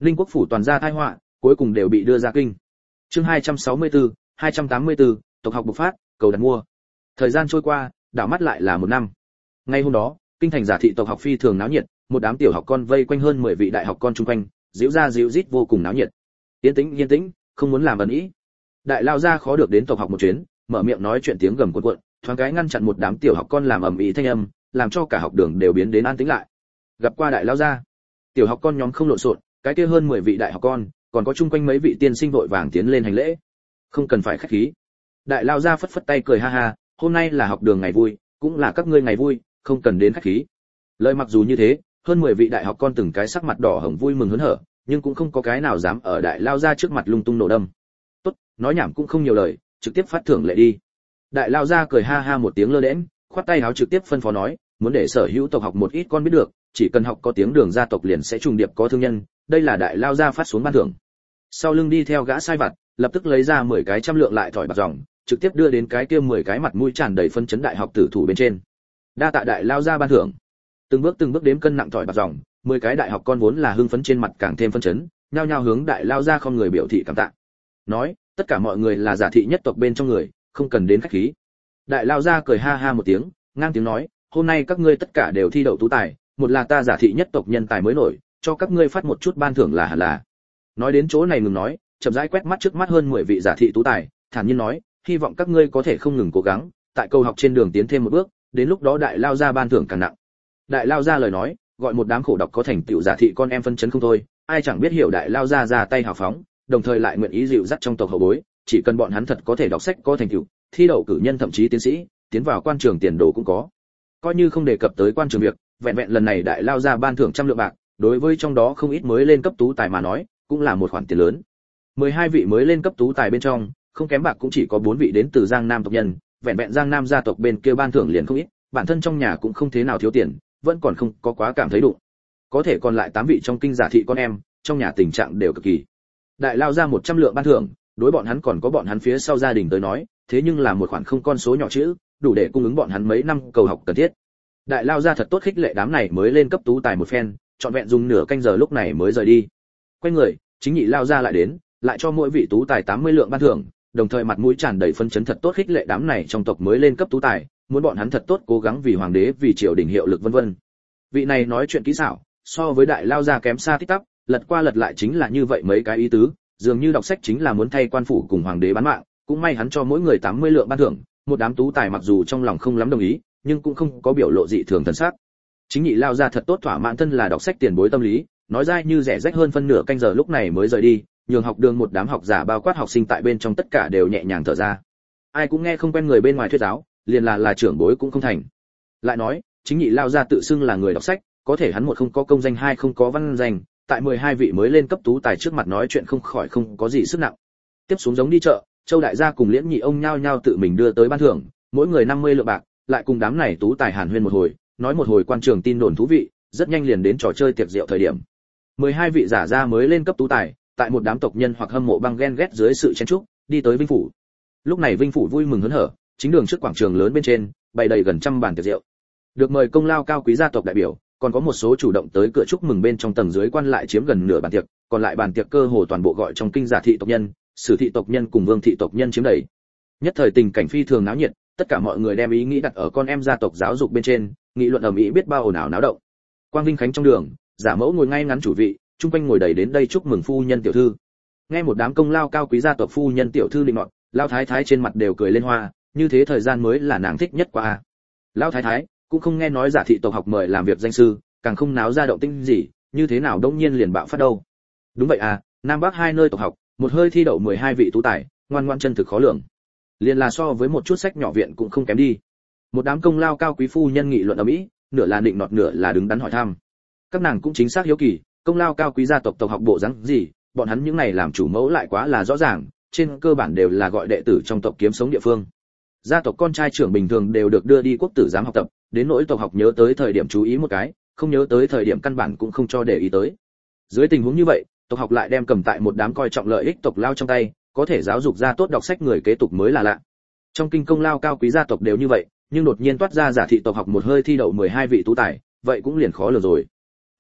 Ninh quốc phủ toàn ra tai họa, cuối cùng đều bị đưa ra kinh. Chương 264, 284, tộc học bộc phát, cầu đặt mua. Thời gian trôi qua, đảo mắt lại là một năm. Ngay hôm đó, kinh thành Giả thị tộc học phi thường náo nhiệt, một đám tiểu học con vây quanh hơn 10 vị đại học con chung quanh, díu ra díu rít vô cùng náo nhiệt. Yên tĩnh, không muốn làm ầm ĩ. Đại lao gia khó được đến tộc học một chuyến, mở miệng nói chuyện tiếng gầm cuộn cuộn, thoáng cái ngăn chặn một đám tiểu học con làm ầm ĩ thanh âm, làm cho cả học đường đều biến đến an tĩnh lại. Gặp qua đại lao gia, tiểu học con nhóm không lộn xộn, cái kia hơn 10 vị đại học con, còn có chung quanh mấy vị tiên sinh vội vàng tiến lên hành lễ. Không cần phải khách khí. Đại lao gia phất phất tay cười ha ha, hôm nay là học đường ngày vui, cũng là các ngươi ngày vui, không cần đến khách khí. Lời mặc dù như thế, hơn 10 vị đại học con từng cái sắc mặt đỏ hồng vui mừng hớn hở, nhưng cũng không có cái nào dám ở đại lao gia trước mặt lung tung nổ đâm. Tốt, nói nhảm cũng không nhiều lời, trực tiếp phát thưởng lệ đi. Đại lao gia cười ha ha một tiếng lơ đễnh, khoát tay áo trực tiếp phân phó nói, muốn để sở hữu tộc học một ít con biết được, chỉ cần học có tiếng đường gia tộc liền sẽ trùng điệp có thương nhân, đây là đại lao gia phát xuống ban thưởng. Sau lưng đi theo gã sai vặt, lập tức lấy ra 10 cái trăm lượng lại thỏi bạc ròng, trực tiếp đưa đến cái kia 10 cái mặt mũi tràn đầy phân chấn đại học tử thủ bên trên. Đa tạ đại lao gia ban thưởng. Từng bước đếm cân nặng thỏi bạc ròng, 10 cái đại học con vốn là hưng phấn trên mặt càng thêm phân chấn, nhao nhao hướng đại lao gia không người biểu thị cảm tạ. Nói, tất cả mọi người là Giả thị nhất tộc bên trong người, không cần đến khách khí. Đại lao gia cười ha ha một tiếng, ngang tiếng nói, hôm nay các ngươi tất cả đều thi đậu tú tài, một là ta Giả thị nhất tộc nhân tài mới nổi, cho các ngươi phát một chút ban thưởng là hẳn là. Nói đến chỗ này ngừng nói, chậm rãi quét mắt trước mắt hơn 10 vị Giả thị tú tài, thản nhiên nói, hy vọng các ngươi có thể không ngừng cố gắng, tại cầu học trên đường tiến thêm một bước, đến lúc đó đại lao gia ban thưởng càng nặng. Đại lao gia lời nói, gọi một đám khổ độc có thành tựu Giả thị con em phân chấn không thôi, ai chẳng biết hiểu đại lao gia ra tay hào phóng, đồng thời lại nguyện ý dịu dắt trong tộc hậu bối, chỉ cần bọn hắn thật có thể đọc sách có thành tựu, thi đậu cử nhân thậm chí tiến sĩ, tiến vào quan trường tiền đồ cũng có. Coi như không đề cập tới quan trường việc, vẹn vẹn lần này đại lao gia ban thưởng trăm lượng bạc, đối với trong đó không ít mới lên cấp tú tài mà nói, cũng là một khoản tiền lớn. 12 vị mới lên cấp tú tài bên trong, không kém bạc cũng chỉ có 4 vị đến từ Giang Nam tộc nhân, vẹn vẹn Giang Nam gia tộc bên kia ban thưởng liền không ít, bản thân trong nhà cũng không thế nào thiếu tiền, vẫn còn không có quá cảm thấy đụng. Có thể còn lại 8 vị trong kinh Giả thị con em, trong nhà tình trạng đều cực kỳ. Đại lao ra 100 lượng ban thưởng, đối bọn hắn còn có bọn hắn phía sau gia đình tới nói, thế nhưng là một khoản không con số nhỏ chữ, đủ để cung ứng bọn hắn mấy năm cầu học cần thiết. Đại lao ra thật tốt khích lệ đám này mới lên cấp tú tài một phen, trọn vẹn dùng nửa canh giờ lúc này mới rời đi. Quay người, chính nhị lao ra lại đến, lại cho mỗi vị tú tài 80 lượng ban thưởng, đồng thời mặt mũi tràn đầy phân chấn thật tốt khích lệ đám này trong tộc mới lên cấp tú tài, muốn bọn hắn thật tốt cố gắng vì hoàng đế, vì triều đình hiệu lực vân vân. Vị này nói chuyện kỹ xảo, so với đại lao ra kém xa tít tắp, lật qua lật lại chính là như vậy mấy cái ý tứ, dường như đọc sách chính là muốn thay quan phủ cùng hoàng đế bán mạng, cũng may hắn cho mỗi người 80 lượng ban thưởng, một đám tú tài mặc dù trong lòng không lắm đồng ý, nhưng cũng không có biểu lộ dị thường thần sắc. Chính nhị lao ra thật tốt thỏa mãn thân là đọc sách tiền bối tâm lý, nói dai như rẻ rách hơn phân nửa canh giờ lúc này mới rời đi, nhường học đường một đám học giả bao quát học sinh tại bên trong tất cả đều nhẹ nhàng thở ra. Ai cũng nghe không quen người bên ngoài thuyết giáo, liền là trưởng bối cũng không thành. Lại nói, chính nhị lao ra tự xưng là người đọc sách, có thể hắn một không có công danh, hai không có văn danh, tại 12 vị mới lên cấp tú tài trước mặt nói chuyện không khỏi không có gì sức nặng. Tiếp xuống giống đi chợ, Châu đại gia cùng Liễn nhị ông nhao nhao tự mình đưa tới ban thưởng, mỗi người 50 lượng bạc, lại cùng đám này tú tài hàn huyên một hồi, nói một hồi quan trường tin đồn thú vị, rất nhanh liền đến trò chơi tiệc rượu thời điểm. 12 vị giả gia mới lên cấp tú tài, tại một đám tộc nhân hoặc hâm mộ băng ghen ghét dưới sự chen chúc, đi tới Vinh phủ. Lúc này Vinh phủ vui mừng hớn hở, chính đường trước quảng trường lớn bên trên, bày đầy gần trăm bàn tiệc rượu. Được mời công lao cao quý gia tộc đại biểu, còn có một số chủ động tới cửa chúc mừng bên trong tầng dưới quan lại chiếm gần nửa bàn tiệc, còn lại bàn tiệc cơ hồ toàn bộ gọi trong kinh Giả thị tộc nhân, Sử thị tộc nhân cùng Vương thị tộc nhân chiếm đầy. Nhất thời tình cảnh phi thường náo nhiệt, tất cả mọi người đem ý nghĩ đặt ở con em gia tộc giáo dục bên trên, nghị luận ầm ĩ biết bao ồn ào náo động. Quang Vinh Khánh trong đường, Giả mẫu ngồi ngay ngắn chủ vị, chung quanh ngồi đầy đến đây chúc mừng phu nhân tiểu thư. Nghe một đám công lao cao quý gia tộc phu nhân tiểu thư định nọt, lao thái thái trên mặt đều cười lên hoa, như thế thời gian mới là nàng thích nhất qua. Lao thái thái cũng không nghe nói Giả thị tộc học mời làm việc danh sư, càng không náo ra động tĩnh gì, như thế nào đông nhiên liền bạo phát đâu. Đúng vậy à, Nam Bắc hai nơi tộc học, một hơi thi đậu 12 vị tú tài, ngoan ngoãn chân thực khó lường. Liền là so với một chút sách nhỏ viện cũng không kém đi. Một đám công lao cao quý phu nhân nghị luận ầm ĩ, nửa là định nọt nửa là đứng đắn hỏi thăm. Các nàng cũng chính xác hiếu kỳ, công lao cao quý gia tộc tộc học bộ dáng gì, bọn hắn những này làm chủ mẫu lại quá là rõ ràng, trên cơ bản đều là gọi đệ tử trong tộc kiếm sống địa phương. Gia tộc con trai trưởng bình thường đều được đưa đi quốc tử giám học tập, đến nỗi tộc học nhớ tới thời điểm chú ý một cái, không nhớ tới thời điểm căn bản cũng không cho để ý tới. Dưới tình huống như vậy, tộc học lại đem cầm tại một đám coi trọng lợi ích tộc lao trong tay, có thể giáo dục ra tốt đọc sách người kế tục mới là lạ. Trong kinh công lao cao quý gia tộc đều như vậy, nhưng đột nhiên toát ra Giả thị tộc học một hơi thi đậu 12 vị tú tài, vậy cũng liền khó lường rồi.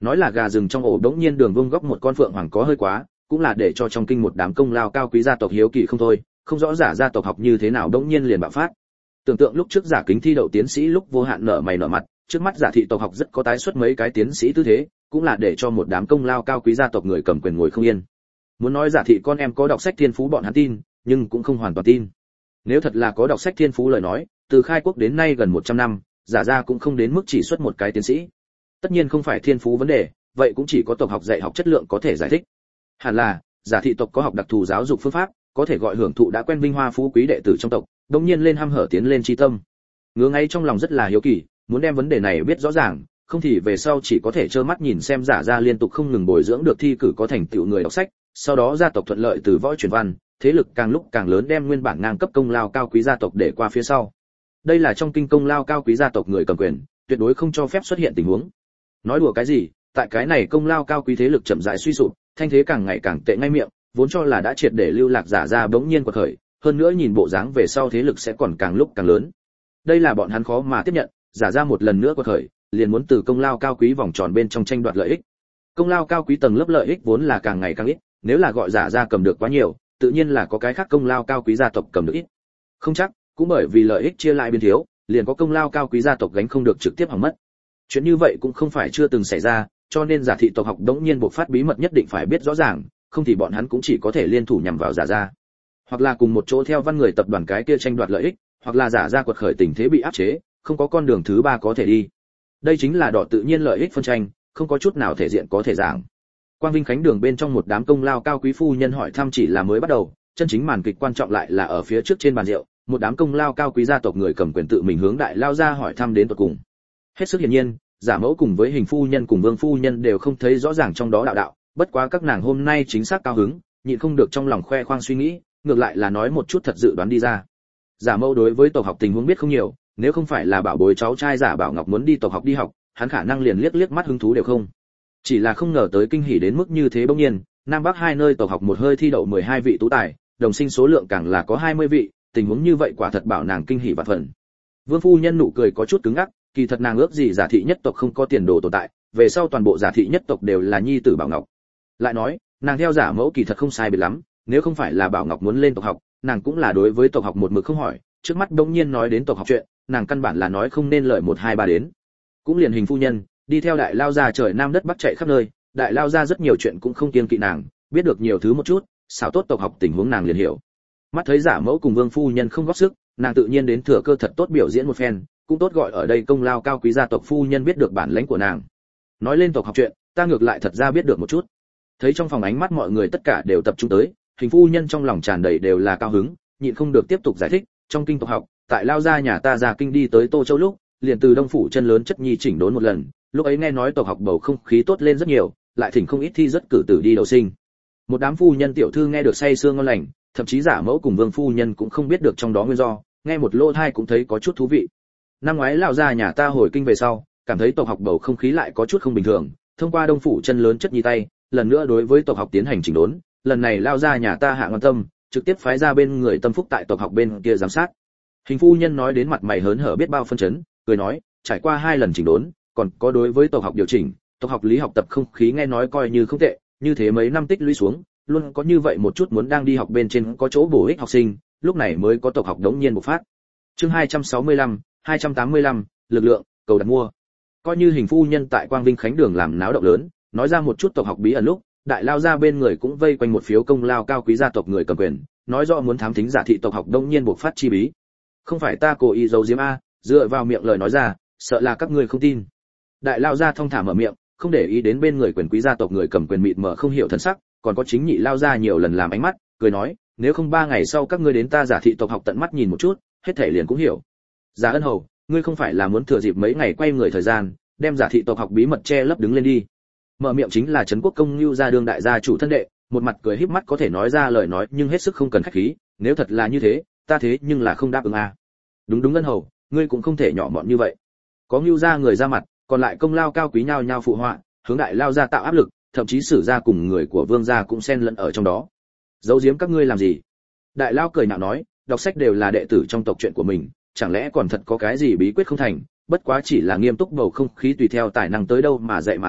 Nói là gà rừng trong ổ đống nhiên đường vung góc một con phượng hoàng có hơi quá, cũng là để cho trong kinh một đám công lao cao quý gia tộc hiếu kỳ không thôi, không rõ giả gia tộc học như thế nào đống nhiên liền bạo phát. Tưởng tượng lúc trước giả kính thi đậu tiến sĩ lúc vô hạn nở mày nở mặt, trước mắt giả thị tộc học rất có tái xuất mấy cái tiến sĩ tư thế, cũng là để cho một đám công lao cao quý gia tộc người cầm quyền ngồi không yên. Muốn nói giả thị con em có đọc sách thiên phú bọn hắn tin, nhưng cũng không hoàn toàn tin. Nếu thật là có đọc sách thiên phú lời nói, từ khai quốc đến nay gần 100 năm, giả gia cũng không đến mức chỉ xuất một cái tiến sĩ. Tất nhiên không phải thiên phú vấn đề, vậy cũng chỉ có tộc học dạy học chất lượng có thể giải thích. Hẳn là giả thị tộc có học đặc thù giáo dục phương pháp, có thể gọi hưởng thụ đã quen vinh hoa phú quý đệ tử trong tộc, đống nhiên lên hăm hở tiến lên chi tâm. Ngứa ngay trong lòng rất là hiếu kỳ, muốn đem vấn đề này biết rõ ràng, không thì về sau chỉ có thể trơ mắt nhìn xem giả gia liên tục không ngừng bồi dưỡng được thi cử có thành tựu người đọc sách, sau đó gia tộc thuận lợi từ võ truyền văn, thế lực càng lúc càng lớn đem nguyên bản ngang cấp công lao cao quý gia tộc để qua phía sau. Đây là trong kinh công lao cao quý gia tộc người cầm quyền, tuyệt đối không cho phép xuất hiện tình huống. Nói đùa cái gì, tại cái này công lao cao quý thế lực chậm rãi suy sụp, thanh thế càng ngày càng tệ ngay miệng, vốn cho là đã triệt để lưu lạc giả gia bỗng nhiên quật khởi, hơn nữa nhìn bộ dáng về sau thế lực sẽ còn càng lúc càng lớn. Đây là bọn hắn khó mà tiếp nhận, giả gia một lần nữa quật khởi, liền muốn từ công lao cao quý vòng tròn bên trong tranh đoạt lợi ích. Công lao cao quý tầng lớp lợi ích vốn là càng ngày càng ít, nếu là gọi giả gia cầm được quá nhiều, tự nhiên là có cái khác công lao cao quý gia tộc cầm được ít. Không chắc, cũng bởi vì lợi ích chia lại biến thiếu, liền có công lao cao quý gia tộc gánh không được trực tiếp hỏng mất. Chuyện như vậy cũng không phải chưa từng xảy ra, cho nên giả thị tộc học đống nhiên buộc phát bí mật nhất định phải biết rõ ràng, không thì bọn hắn cũng chỉ có thể liên thủ nhằm vào giả gia, hoặc là cùng một chỗ theo văn người tập đoàn cái kia tranh đoạt lợi ích, hoặc là giả gia quật khởi tình thế bị áp chế, không có con đường thứ ba có thể đi. Đây chính là đỏ tự nhiên lợi ích phân tranh, không có chút nào thể diện có thể giảng. Quang Vinh Khánh đường bên trong một đám công lao cao quý phu nhân hỏi thăm chỉ là mới bắt đầu, chân chính màn kịch quan trọng lại là ở phía trước trên bàn rượu, một đám công lao cao quý gia tộc người cầm quyền tự mình hướng đại lao ra hỏi thăm đến tận cùng. Hết sức hiển nhiên, giả mẫu cùng với hình phu nhân cùng vương phu nhân đều không thấy rõ ràng trong đó đạo, bất quá các nàng hôm nay chính xác cao hứng, nhịn không được trong lòng khoe khoang suy nghĩ, ngược lại là nói một chút thật dự đoán đi ra. Giả mẫu đối với tộc học tình huống biết không nhiều, nếu không phải là bảo bối cháu trai giả Bảo Ngọc muốn đi tộc học đi học, hắn khả năng liền liếc mắt hứng thú đều không. Chỉ là không ngờ tới kinh hỉ đến mức như thế bỗng nhiên, Nam Bắc hai nơi tộc học một hơi thi đậu 12 vị tú tài, đồng sinh số lượng càng là có 20 vị, tình huống như vậy quả thật bảo nàng kinh hỉ vạn phần. Vương phu nhân nụ cười có chút cứng ngắc, kỳ thật nàng ước gì giả thị nhất tộc không có tiền đồ tồn tại, về sau toàn bộ giả thị nhất tộc đều là nhi tử Bảo Ngọc. Lại nói, nàng theo giả mẫu kỳ thật không sai biệt lắm, nếu không phải là Bảo Ngọc muốn lên tộc học, nàng cũng là đối với tộc học một mực không hỏi, trước mắt bỗng nhiên nói đến tộc học chuyện, nàng căn bản là nói không nên lời 1 2 3 đến. Cũng liền hình phu nhân, đi theo đại lao gia trời nam đất bắc chạy khắp nơi, đại lao gia rất nhiều chuyện cũng không kiêng kỵ nàng, biết được nhiều thứ một chút, xảo tốt tộc học tình huống nàng liền hiểu. Mắt thấy giả mẫu cùng vương phu nhân không góp sức, nàng tự nhiên đến thừa cơ thật tốt biểu diễn một phen, cũng tốt gọi ở đây công lao cao quý gia tộc phu nhân biết được bản lĩnh của nàng. Nói lên tộc học chuyện, ta ngược lại thật ra biết được một chút. Thấy trong phòng ánh mắt mọi người tất cả đều tập trung tới, hình phu nhân trong lòng tràn đầy đều là cao hứng, nhịn không được tiếp tục giải thích, trong kinh tộc học, tại lao gia nhà ta ra kinh đi tới Tô Châu lúc, liền từ Đông phủ chân lớn chất nhi chỉnh đốn một lần, lúc ấy nghe nói tộc học bầu không khí tốt lên rất nhiều, lại thỉnh không ít thi rất cử tử đi đầu sinh. Một đám phu nhân tiểu thư nghe được say sưa ngon lành, thậm chí giả mẫu cùng vương phu nhân cũng không biết được trong đó nguyên do, nghe một lô thai cũng thấy có chút thú vị. Năm ngoái lão gia nhà ta hồi kinh về sau, cảm thấy tộc học bầu không khí lại có chút không bình thường, thông qua Đông phủ chân lớn chất nhi tay, lần nữa đối với tộc học tiến hành chỉnh đốn, lần này lão gia nhà ta hạ quan tâm, trực tiếp phái ra bên người tâm phúc tại tộc học bên kia giám sát. Hình phu nhân nói đến mặt mày hớn hở biết bao phân chấn, cười nói, trải qua 2 lần chỉnh đốn, còn có đối với tộc học điều chỉnh, tộc học lý học tập không khí nghe nói coi như không tệ, như thế mấy năm tích lũy xuống, luôn có như vậy một chút muốn đang đi học bên trên có chỗ bổ ích học sinh, lúc này mới có tộc học đống nhiên bộc phát. Chương 265, 285, lực lượng, cầu đặt mua. Coi như hình phu nhân tại Quang Vinh Khánh đường làm náo động lớn, nói ra một chút tộc học bí ẩn lúc, đại lao ra bên người cũng vây quanh một phiếu công lao cao quý gia tộc người cầm quyền, nói rõ muốn thám thính giả thị tộc học đống nhiên bộc phát chi bí. Không phải ta cố ý giấu giếm a, dựa vào miệng lời nói ra, sợ là các ngươi không tin. Đại lao gia thông thả mở miệng, không để ý đến bên người quyền quý gia tộc người cầm quyền mịt mờ không hiểu thần sắc, còn có chính nhị lao gia nhiều lần làm ánh mắt, cười nói, nếu không 3 ngày sau các ngươi đến ta giả thị tộc học tận mắt nhìn một chút, hết thảy liền cũng hiểu. Giả Ân Hầu, ngươi không phải là muốn thừa dịp mấy ngày quay người thời gian, đem giả thị tộc học bí mật che lấp đứng lên đi. Mở miệng chính là Trấn Quốc công Nưu gia đương đại gia chủ thân đệ, một mặt cười híp mắt có thể nói ra lời nói nhưng hết sức không cần khách khí, nếu thật là như thế, ta thế nhưng là không đáp ứng a. Đúng Ân Hầu, ngươi cũng không thể nhỏ mọn như vậy. Có Nưu gia người ra mặt, còn lại công lao cao quý nhau nhau phụ họa, hướng đại lao gia tạo áp lực, thậm chí sử gia cùng người của vương gia cũng xen lẫn ở trong đó. Giấu giếm các ngươi làm gì? Đại lao cười nhạo nói, đọc sách đều là đệ tử trong tộc chuyện của mình, chẳng lẽ còn thật có cái gì bí quyết không thành, bất quá chỉ là nghiêm túc bầu không khí tùy theo tài năng tới đâu mà dạy mà thôi,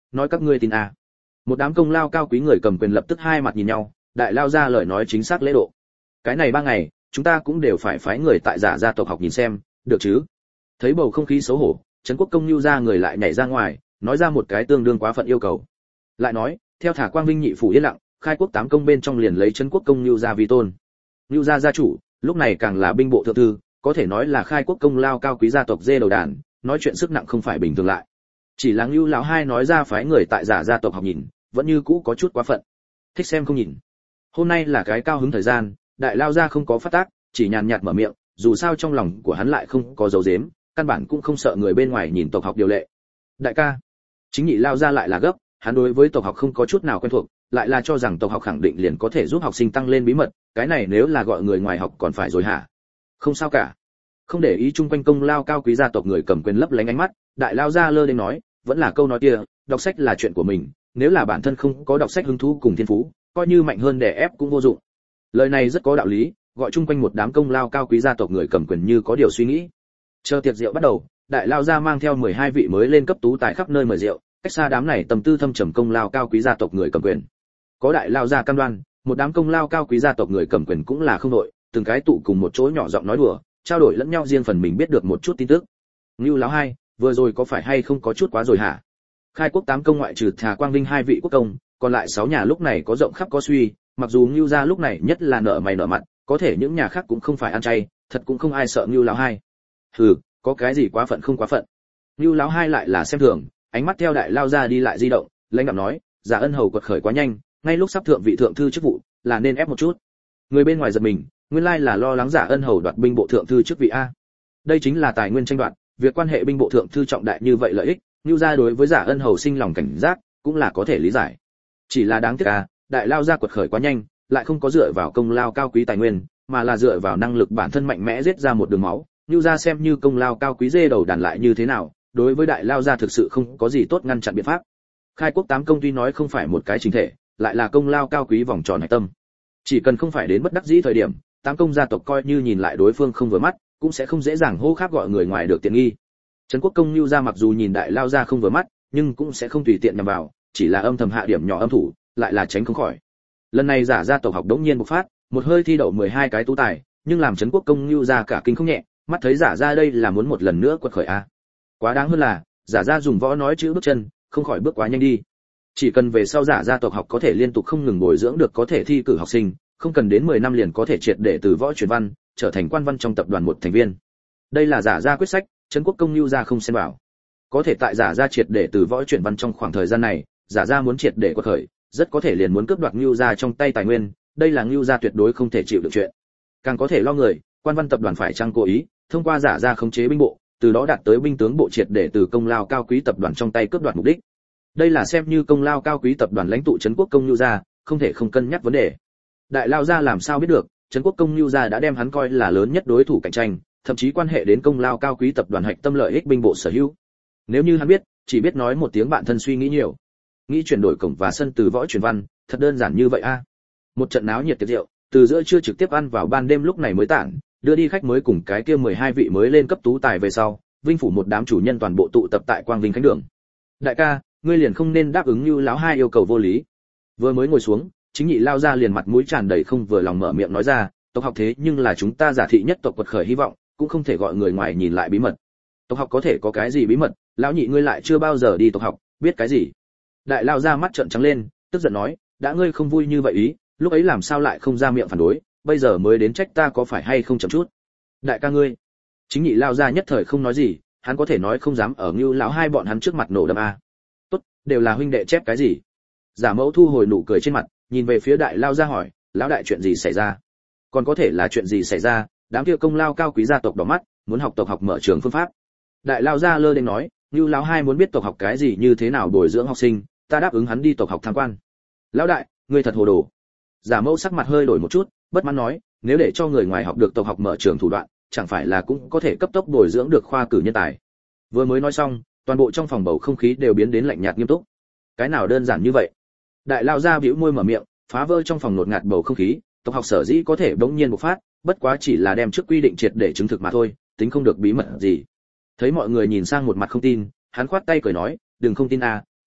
nói các ngươi tin à. Một đám công lao cao quý người cầm quyền lập tức hai mặt nhìn nhau, đại lao ra lời nói chính xác lễ độ. Cái này 3 ngày, chúng ta cũng đều phải phái người tại giả gia tộc học nhìn xem, được chứ? Thấy bầu không khí xấu hổ, Trấn Quốc công Nưu gia người lại nhảy ra ngoài, nói ra một cái tương đương quá phận yêu cầu. Lại nói, theo thả Quang Vinh nhị phủ yên lặng, khai quốc 8 công bên trong liền lấy Trấn Quốc công Nưu gia vi tôn. Nưu gia gia chủ, lúc này càng là binh bộ thượng thư, có thể nói là khai quốc công lao cao quý gia tộc dê đầu đàn, nói chuyện sức nặng không phải bình thường lại. Chỉ là Nưu lão hai nói ra phái người tại giả gia tộc học nhìn, vẫn như cũ có chút quá phận. Thích xem không nhìn. Hôm nay là cái cao hứng thời gian, đại lao gia không có phát tác, chỉ nhàn nhạt mở miệng, dù sao trong lòng của hắn lại không có dấu giếm, căn bản cũng không sợ người bên ngoài nhìn tộc học điều lệ. Đại ca, chính nhị lao gia lại là gấp, hắn đối với tộc học không có chút nào quen thuộc, lại là cho rằng tộc học khẳng định liền có thể giúp học sinh tăng lên bí mật, cái này nếu là gọi người ngoài học còn phải rồi hả? Không sao cả. Không để ý chung quanh công lao cao quý gia tộc người cầm quyền lấp lánh ánh mắt, đại lao gia lơ đến nói, vẫn là câu nói kia, đọc sách là chuyện của mình, nếu là bản thân không có đọc sách hứng thú cùng thiên phú, coi như mạnh hơn đè ép cũng vô dụng. Lời này rất có đạo lý, gọi chung quanh một đám công lao cao quý gia tộc người cầm quyền như có điều suy nghĩ. Chờ tiệc rượu bắt đầu, đại lao gia mang theo 12 vị mới lên cấp tú tài khắp nơi mời rượu, cách xa đám này tầm tư thâm trầm công lao cao quý gia tộc người cầm quyền. Có đại lao gia cam đoan, một đám công lao cao quý gia tộc người cầm quyền cũng là không đội, từng cái tụ cùng một chỗ nhỏ giọng nói đùa, trao đổi lẫn nhau riêng phần mình biết được một chút tin tức. Ngưu lão hai, vừa rồi có phải hay không có chút quá rồi hả? Khai quốc 8 công ngoại trừ Thà Quang Vinh 2 vị quốc công, còn lại 6 nhà lúc này có rộng khắp có suy, mặc dù Ngưu gia lúc này nhất là nợ mày nợ mặt, có thể những nhà khác cũng không phải ăn chay, thật cũng không ai sợ Ngưu lão hai. Hừ, có cái gì quá phận không quá phận. Ngưu lão hai lại là xem thường, ánh mắt theo đại lao ra đi lại di động, lãnh đạm nói, Giả Ân hầu quật khởi quá nhanh, ngay lúc sắp thượng vị thượng thư chức vụ, là nên ép một chút. Người bên ngoài giật mình, nguyên lai là lo lắng Giả Ân hầu đoạt binh bộ thượng thư chức vị a. Đây chính là tài nguyên tranh đoạt, việc quan hệ binh bộ thượng thư trọng đại như vậy lợi ích, Ngưu gia đối với Giả Ân hầu sinh lòng cảnh giác, cũng là có thể lý giải. Chỉ là đáng tiếc đại lao gia quật khởi quá nhanh, lại không có dựa vào công lao cao quý tài nguyên, mà là dựa vào năng lực bản thân mạnh mẽ giết ra một đường máu. Ngưu gia xem như công lao cao quý dê đầu đàn lại như thế nào, đối với đại lao gia thực sự không có gì tốt ngăn chặn biện pháp. Khai quốc 8 công tuy nói không phải một cái chính thể, lại là công lao cao quý vòng tròn hạch tâm. Chỉ cần không phải đến bất đắc dĩ thời điểm, 8 công gia tộc coi như nhìn lại đối phương không vừa mắt, cũng sẽ không dễ dàng hô khác gọi người ngoài được tiện nghi. Trấn Quốc công Nưu gia mặc dù nhìn đại lao gia không vừa mắt, nhưng cũng sẽ không tùy tiện nhằm vào, chỉ là âm thầm hạ điểm nhỏ âm thủ, lại là tránh không khỏi. Lần này giả gia tộc học đống nhiên bộc phát, một hơi thi đậu 12 cái tú tài, nhưng làm Trấn Quốc công Nưu gia cả kinh không nhẹ, mắt thấy giả gia đây là muốn một lần nữa quật khởi a. Quá đáng hơn là, giả gia dùng võ nói chữ bước chân, không khỏi bước quá nhanh đi. Chỉ cần về sau giả gia tộc học có thể liên tục không ngừng bồi dưỡng được có thể thi cử học sinh, không cần đến 10 năm liền có thể triệt để từ võ chuyển văn, trở thành quan văn trong tập đoàn một thành viên. Đây là giả gia quyết sách, Trấn Quốc công Nưu gia không xen vào. Có thể tại giả gia triệt để từ võ chuyển văn trong khoảng thời gian này, giả gia muốn triệt để quật khởi, rất có thể liền muốn cướp đoạt Nưu gia trong tay tài nguyên, đây là Nưu gia tuyệt đối không thể chịu được chuyện. Càng có thể lo người, quan văn tập đoàn phải chăng cố ý, thông qua giả gia khống chế binh bộ, từ đó đạt tới binh tướng bộ triệt để từ công lao cao quý tập đoàn trong tay cướp đoạt mục đích. Đây là xem như công lao cao quý tập đoàn lãnh tụ Trấn Quốc công Nưu gia, không thể không cân nhắc vấn đề. Đại lao gia làm sao biết được, Trấn Quốc công Nưu gia đã đem hắn coi là lớn nhất đối thủ cạnh tranh, thậm chí quan hệ đến công lao cao quý tập đoàn hạch tâm lợi ích binh bộ sở hữu. Nếu như hắn biết, chỉ biết nói một tiếng bạn thân suy nghĩ nhiều. Nghĩ chuyển đổi cổng và sân từ võ chuyển văn, thật đơn giản như vậy a. Một trận náo nhiệt tiệc rượu, từ giữa trưa trực tiếp ăn vào ban đêm lúc này mới tản, đưa đi khách mới cùng cái kia 12 vị mới lên cấp tú tài về sau, Vinh phủ một đám chủ nhân toàn bộ tụ tập tại Quang Vinh Khánh đường. Đại ca, ngươi liền không nên đáp ứng như lão hai yêu cầu vô lý. Vừa mới ngồi xuống, chính nhị lao ra liền mặt mũi tràn đầy không vừa lòng mở miệng nói ra, tộc học thế nhưng là chúng ta giả thị nhất tộc quật khởi hy vọng, cũng không thể gọi người ngoài nhìn lại bí mật. Tộc học có thể có cái gì bí mật, lão nhị ngươi lại chưa bao giờ đi tộc học, biết cái gì? Đại lao ra mắt trợn trắng lên, tức giận nói, đã ngươi không vui như vậy ý, lúc ấy làm sao lại không ra miệng phản đối, bây giờ mới đến trách ta có phải hay không chậm chút. Đại ca ngươi, chính nhị lao ra nhất thời không nói gì, hắn có thể nói không dám ở Ngưu lão hai bọn hắn trước mặt nổ đâm a. Tốt, đều là huynh đệ chép cái gì? Giả Mẫu thu hồi nụ cười trên mặt, nhìn về phía đại lao ra hỏi, lão đại chuyện gì xảy ra? Còn có thể là chuyện gì xảy ra? Đám kia công lao cao quý gia tộc đỏ mắt, muốn học tộc học mở trường phương pháp. Đại lao ra lơ đến nói, Ngưu lão hai muốn biết tộc học cái gì như thế nào bồi dưỡng học sinh, ta đáp ứng hắn đi tộc học tham quan. Lão đại, ngươi thật hồ đồ. Giả Mẫu sắc mặt hơi đổi một chút, bất mãn nói, nếu để cho người ngoài học được tộc học mở trường thủ đoạn, chẳng phải là cũng có thể cấp tốc bồi dưỡng được khoa cử nhân tài. Vừa mới nói xong, toàn bộ trong phòng bầu không khí đều biến đến lạnh nhạt nghiêm túc. Cái nào đơn giản như vậy? Đại lao ra bĩu môi mở miệng, phá vỡ trong phòng ngột ngạt bầu không khí, tộc học sở dĩ có thể bỗng nhiên bộc phát, bất quá chỉ là đem trước quy định triệt để chứng thực mà thôi, tính không được bí mật gì. Thấy mọi người nhìn sang một mặt không tin, hắn khoát tay cười nói, đừng không tin à,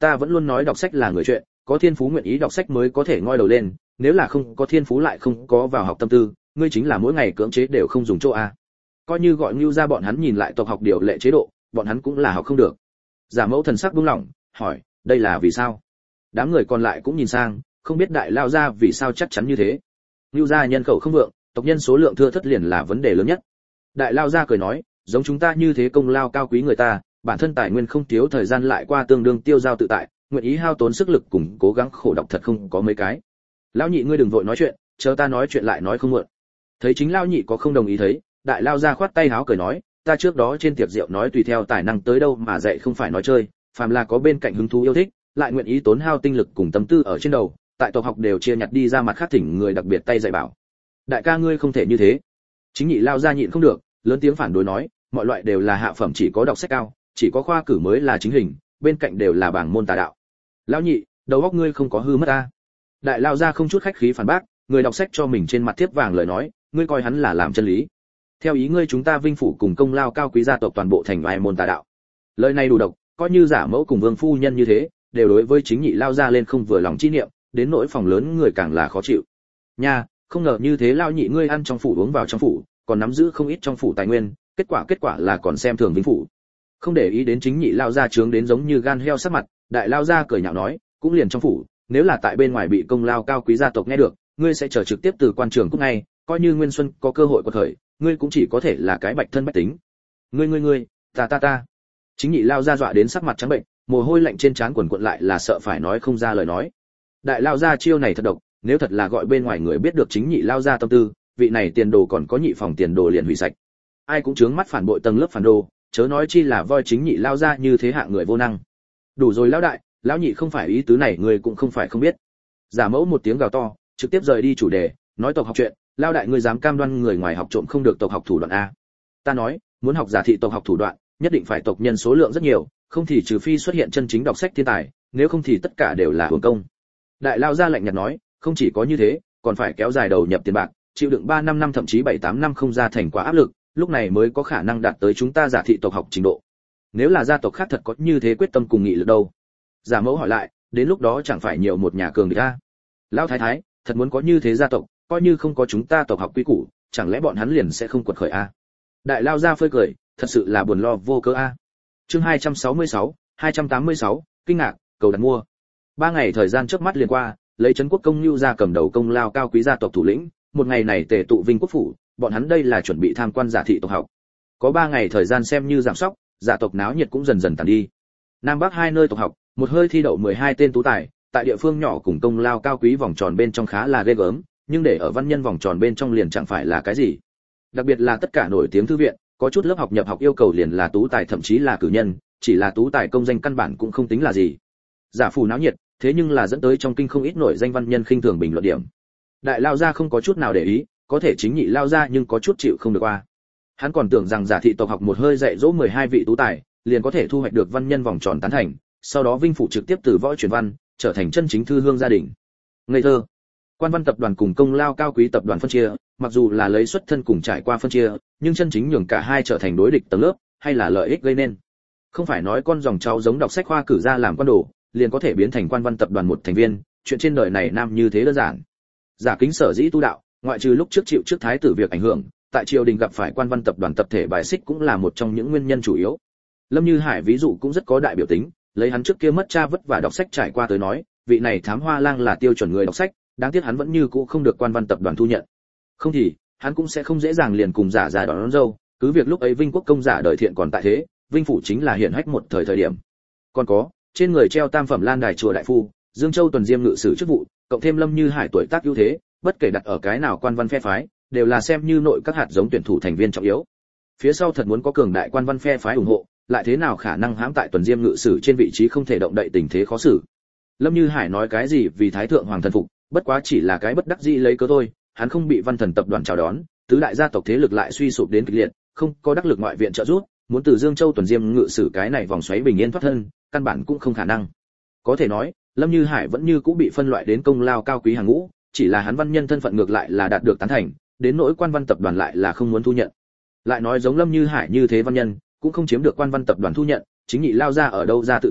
ta vẫn luôn nói đọc sách là người chuyện, có thiên phú nguyện ý đọc sách mới có thể ngoi đầu lên, nếu là không có thiên phú lại không có vào học tâm tư, ngươi chính là mỗi ngày cưỡng chế đều không dùng chỗ a. Coi như gọi Nưu ra bọn hắn nhìn lại tộc học điều lệ chế độ, bọn hắn cũng là học không được. Giả Mẫu thần sắc buông lỏng, hỏi, đây là vì sao? Đám người còn lại cũng nhìn sang, không biết đại lao gia vì sao chắc chắn như thế. Nưu gia nhân khẩu không vượng, tộc nhân số lượng thưa thất liền là vấn đề lớn nhất. Đại lao gia cười nói, giống chúng ta như thế công lao cao quý người ta, bản thân tài nguyên không thiếu, thời gian lại qua tương đương tiêu dao tự tại, nguyện ý hao tốn sức lực cùng cố gắng khổ đọc thật không có mấy cái. Lão nhị ngươi đừng vội nói chuyện, chờ ta nói chuyện lại nói không muộn. Thấy chính lão nhị có không đồng ý thấy, đại lao gia khoát tay háo cười nói, ta trước đó trên tiệc rượu nói tùy theo tài năng tới đâu mà dạy không phải nói chơi, phàm là có bên cạnh hứng thú yêu thích, lại nguyện ý tốn hao tinh lực cùng tâm tư ở trên đầu, tại tộc học đều chia nhặt đi ra mặt khác thỉnh người đặc biệt tay dạy bảo. Đại ca ngươi không thể như thế. Chính nhị lao gia nhịn không được, lớn tiếng phản đối nói, mọi loại đều là hạ phẩm, chỉ có đọc sách cao, chỉ có khoa cử mới là chính hình, bên cạnh đều là bảng môn tà đạo. Lão nhị, đầu óc ngươi không có hư mất a? Đại lao gia không chút khách khí phản bác, người đọc sách cho mình trên mặt thiếp vàng lời nói, ngươi coi hắn là làm chân lý. Theo ý ngươi chúng ta Vinh phủ cùng công lao cao quý gia tộc toàn bộ thành vài môn tà đạo. Lời này đủ độc, coi như Giả Mẫu cùng Vương phu nhân như thế, đều đối với chính nhị lao ra lên không vừa lòng chi niệm, đến nỗi phòng lớn người càng là khó chịu. Nha, không ngờ như thế lao nhị ngươi ăn trong phủ uống vào trong phủ, còn nắm giữ không ít trong phủ tài nguyên, kết quả là còn xem thường Vinh phủ. Không để ý đến chính nhị lao ra trướng đến giống như gan heo sắc mặt, đại lao ra cười nhạo nói, cũng liền trong phủ, nếu là tại bên ngoài bị công lao cao quý gia tộc nghe được, ngươi sẽ trở trực tiếp từ quan trường cúc ngay, coi như Nguyên Xuân có cơ hội quật khởi, ngươi cũng chỉ có thể là cái bạch thân bách tính. Ngươi, ta. Chính nhị lao ra dọa đến sắc mặt trắng bệnh, mồ hôi lạnh trên trán quần quật lại là sợ phải nói không ra lời nói. Đại lao ra chiêu này thật độc, nếu thật là gọi bên ngoài người biết được chính nhị lao ra tâm tư, vị này tiền đồ còn có nhị phòng tiền đồ liền hủy sạch. Ai cũng chướng mắt phản bội tầng lớp phản đồ, chớ nói chi là voi chính nhị lao ra như thế hạng người vô năng. Đủ rồi lão đại, lão nhị không phải ý tứ này, người cũng không phải không biết. Giả Mẫu một tiếng gào to, trực tiếp rời đi chủ đề, nói tộc học chuyện, lao đại ngươi dám cam đoan người ngoài học trộm không được tộc học thủ đoạn a? Ta nói, muốn học giả thị tộc học thủ đoạn, nhất định phải tộc nhân số lượng rất nhiều, không thì trừ phi xuất hiện chân chính đọc sách thiên tài, nếu không thì tất cả đều là hưởng công. Đại lao gia lạnh nhạt nói, không chỉ có như thế, còn phải kéo dài đầu nhập tiền bạc, chịu đựng 3-5 năm thậm chí 7-8 năm không ra thành quả áp lực, lúc này mới có khả năng đạt tới chúng ta giả thị tộc học trình độ. Nếu là gia tộc khác thật có như thế quyết tâm cùng nghị lực đâu? Giả Mẫu hỏi lại, đến lúc đó chẳng phải nhiều một nhà cường địch a? Lão thái thái, thật muốn có như thế gia tộc, coi như không có chúng ta tộc học quy củ, chẳng lẽ bọn hắn liền sẽ không quật khởi a? Đại lao gia phơi cười, thật sự là buồn lo vô cớ a. Chương 286, kinh ngạc, cầu đặt mua. 3 ngày thời gian trước mắt liền qua, lấy trấn quốc công Nưu gia cầm đầu công lao cao quý gia tộc thủ lĩnh, một ngày này tề tụ Vinh quốc phủ, bọn hắn đây là chuẩn bị tham quan giả thị tộc học. Có 3 ngày thời gian xem như giảm sóc, giả tộc náo nhiệt cũng dần dần tàn đi. Nam Bắc hai nơi tộc học, một hơi thi đậu 12 tên tú tài, tại địa phương nhỏ cùng công lao cao quý vòng tròn bên trong khá là ghê gớm, nhưng để ở văn nhân vòng tròn bên trong liền chẳng phải là cái gì. Đặc biệt là tất cả nổi tiếng thư viện, có chút lớp học nhập học yêu cầu liền là tú tài thậm chí là cử nhân, chỉ là tú tài công danh căn bản cũng không tính là gì. Giả phủ náo nhiệt, thế nhưng là dẫn tới trong kinh không ít nổi danh văn nhân khinh thường bình luận điểm. Đại lao gia không có chút nào để ý, có thể chính nhị lao gia nhưng có chút chịu không được qua. Hắn còn tưởng rằng giả thị tộc học một hơi dạy dỗ 12 vị tú tài, liền có thể thu hoạch được văn nhân vòng tròn tán thành, sau đó Vinh phủ trực tiếp từ võ chuyển văn, trở thành chân chính thư hương gia đình. Ngây thơ. Quan văn tập đoàn cùng công lao cao quý tập đoàn phân chia, mặc dù là lấy xuất thân cùng trải qua phân chia, nhưng chân chính nhường cả hai trở thành đối địch tầng lớp, hay là lợi ích gây nên. Không phải nói con dòng cháu giống đọc sách khoa cử ra làm quan đồ, liền có thể biến thành quan văn tập đoàn một thành viên, chuyện trên đời này nam như thế đơn giản. Giả Kính sở dĩ tu đạo, ngoại trừ lúc trước chịu trước thái tử việc ảnh hưởng, tại triều đình gặp phải quan văn tập đoàn tập thể bài xích cũng là một trong những nguyên nhân chủ yếu. Lâm Như Hải ví dụ cũng rất có đại biểu tính, lấy hắn trước kia mất cha vất vả đọc sách trải qua tới nói, vị này thám hoa lang là tiêu chuẩn người đọc sách, đáng tiếc hắn vẫn như cũ không được quan văn tập đoàn thu nhận. Không thì, hắn cũng sẽ không dễ dàng liền cùng giả già đón dâu, cứ việc lúc ấy Vinh quốc công giả đời thiện còn tại thế, Vinh phủ chính là hiển hách một thời điểm. Còn có, trên người treo tam phẩm lan đài chùa đại phu, Dương Châu tuần diêm ngự sử chức vụ, cộng thêm Lâm Như Hải tuổi tác ưu thế, bất kể đặt ở cái nào quan văn phe phái, đều là xem như nội các hạt giống tuyển thủ thành viên trọng yếu. Phía sau thật muốn có cường đại quan văn phe phái ủng hộ, lại thế nào khả năng hãm tại tuần diêm ngự sử trên vị trí không thể động đậy tình thế khó xử. Lâm Như Hải nói cái gì vì thái thượng hoàng thần phục, bất quá chỉ là cái bất đắc dĩ lấy cớ thôi, hắn không bị văn thần tập đoàn chào đón, tứ đại gia tộc thế lực lại suy sụp đến kịch liệt, không có đắc lực ngoại viện trợ giúp, muốn từ Dương Châu tuần diêm ngự sử cái này vòng xoáy bình yên thoát thân, căn bản cũng không khả năng. Có thể nói, Lâm Như Hải vẫn như cũ bị phân loại đến công lao cao quý hàng ngũ, chỉ là hắn văn nhân thân phận ngược lại là đạt được tán thành, đến nỗi quan văn tập đoàn lại là không muốn thu nhận. Lại nói giống Lâm Như Hải như thế văn nhân, cũng không chiếm được quan văn tập đoàn thu nhận, chính nhị lao ra ở đâu ra tự tin,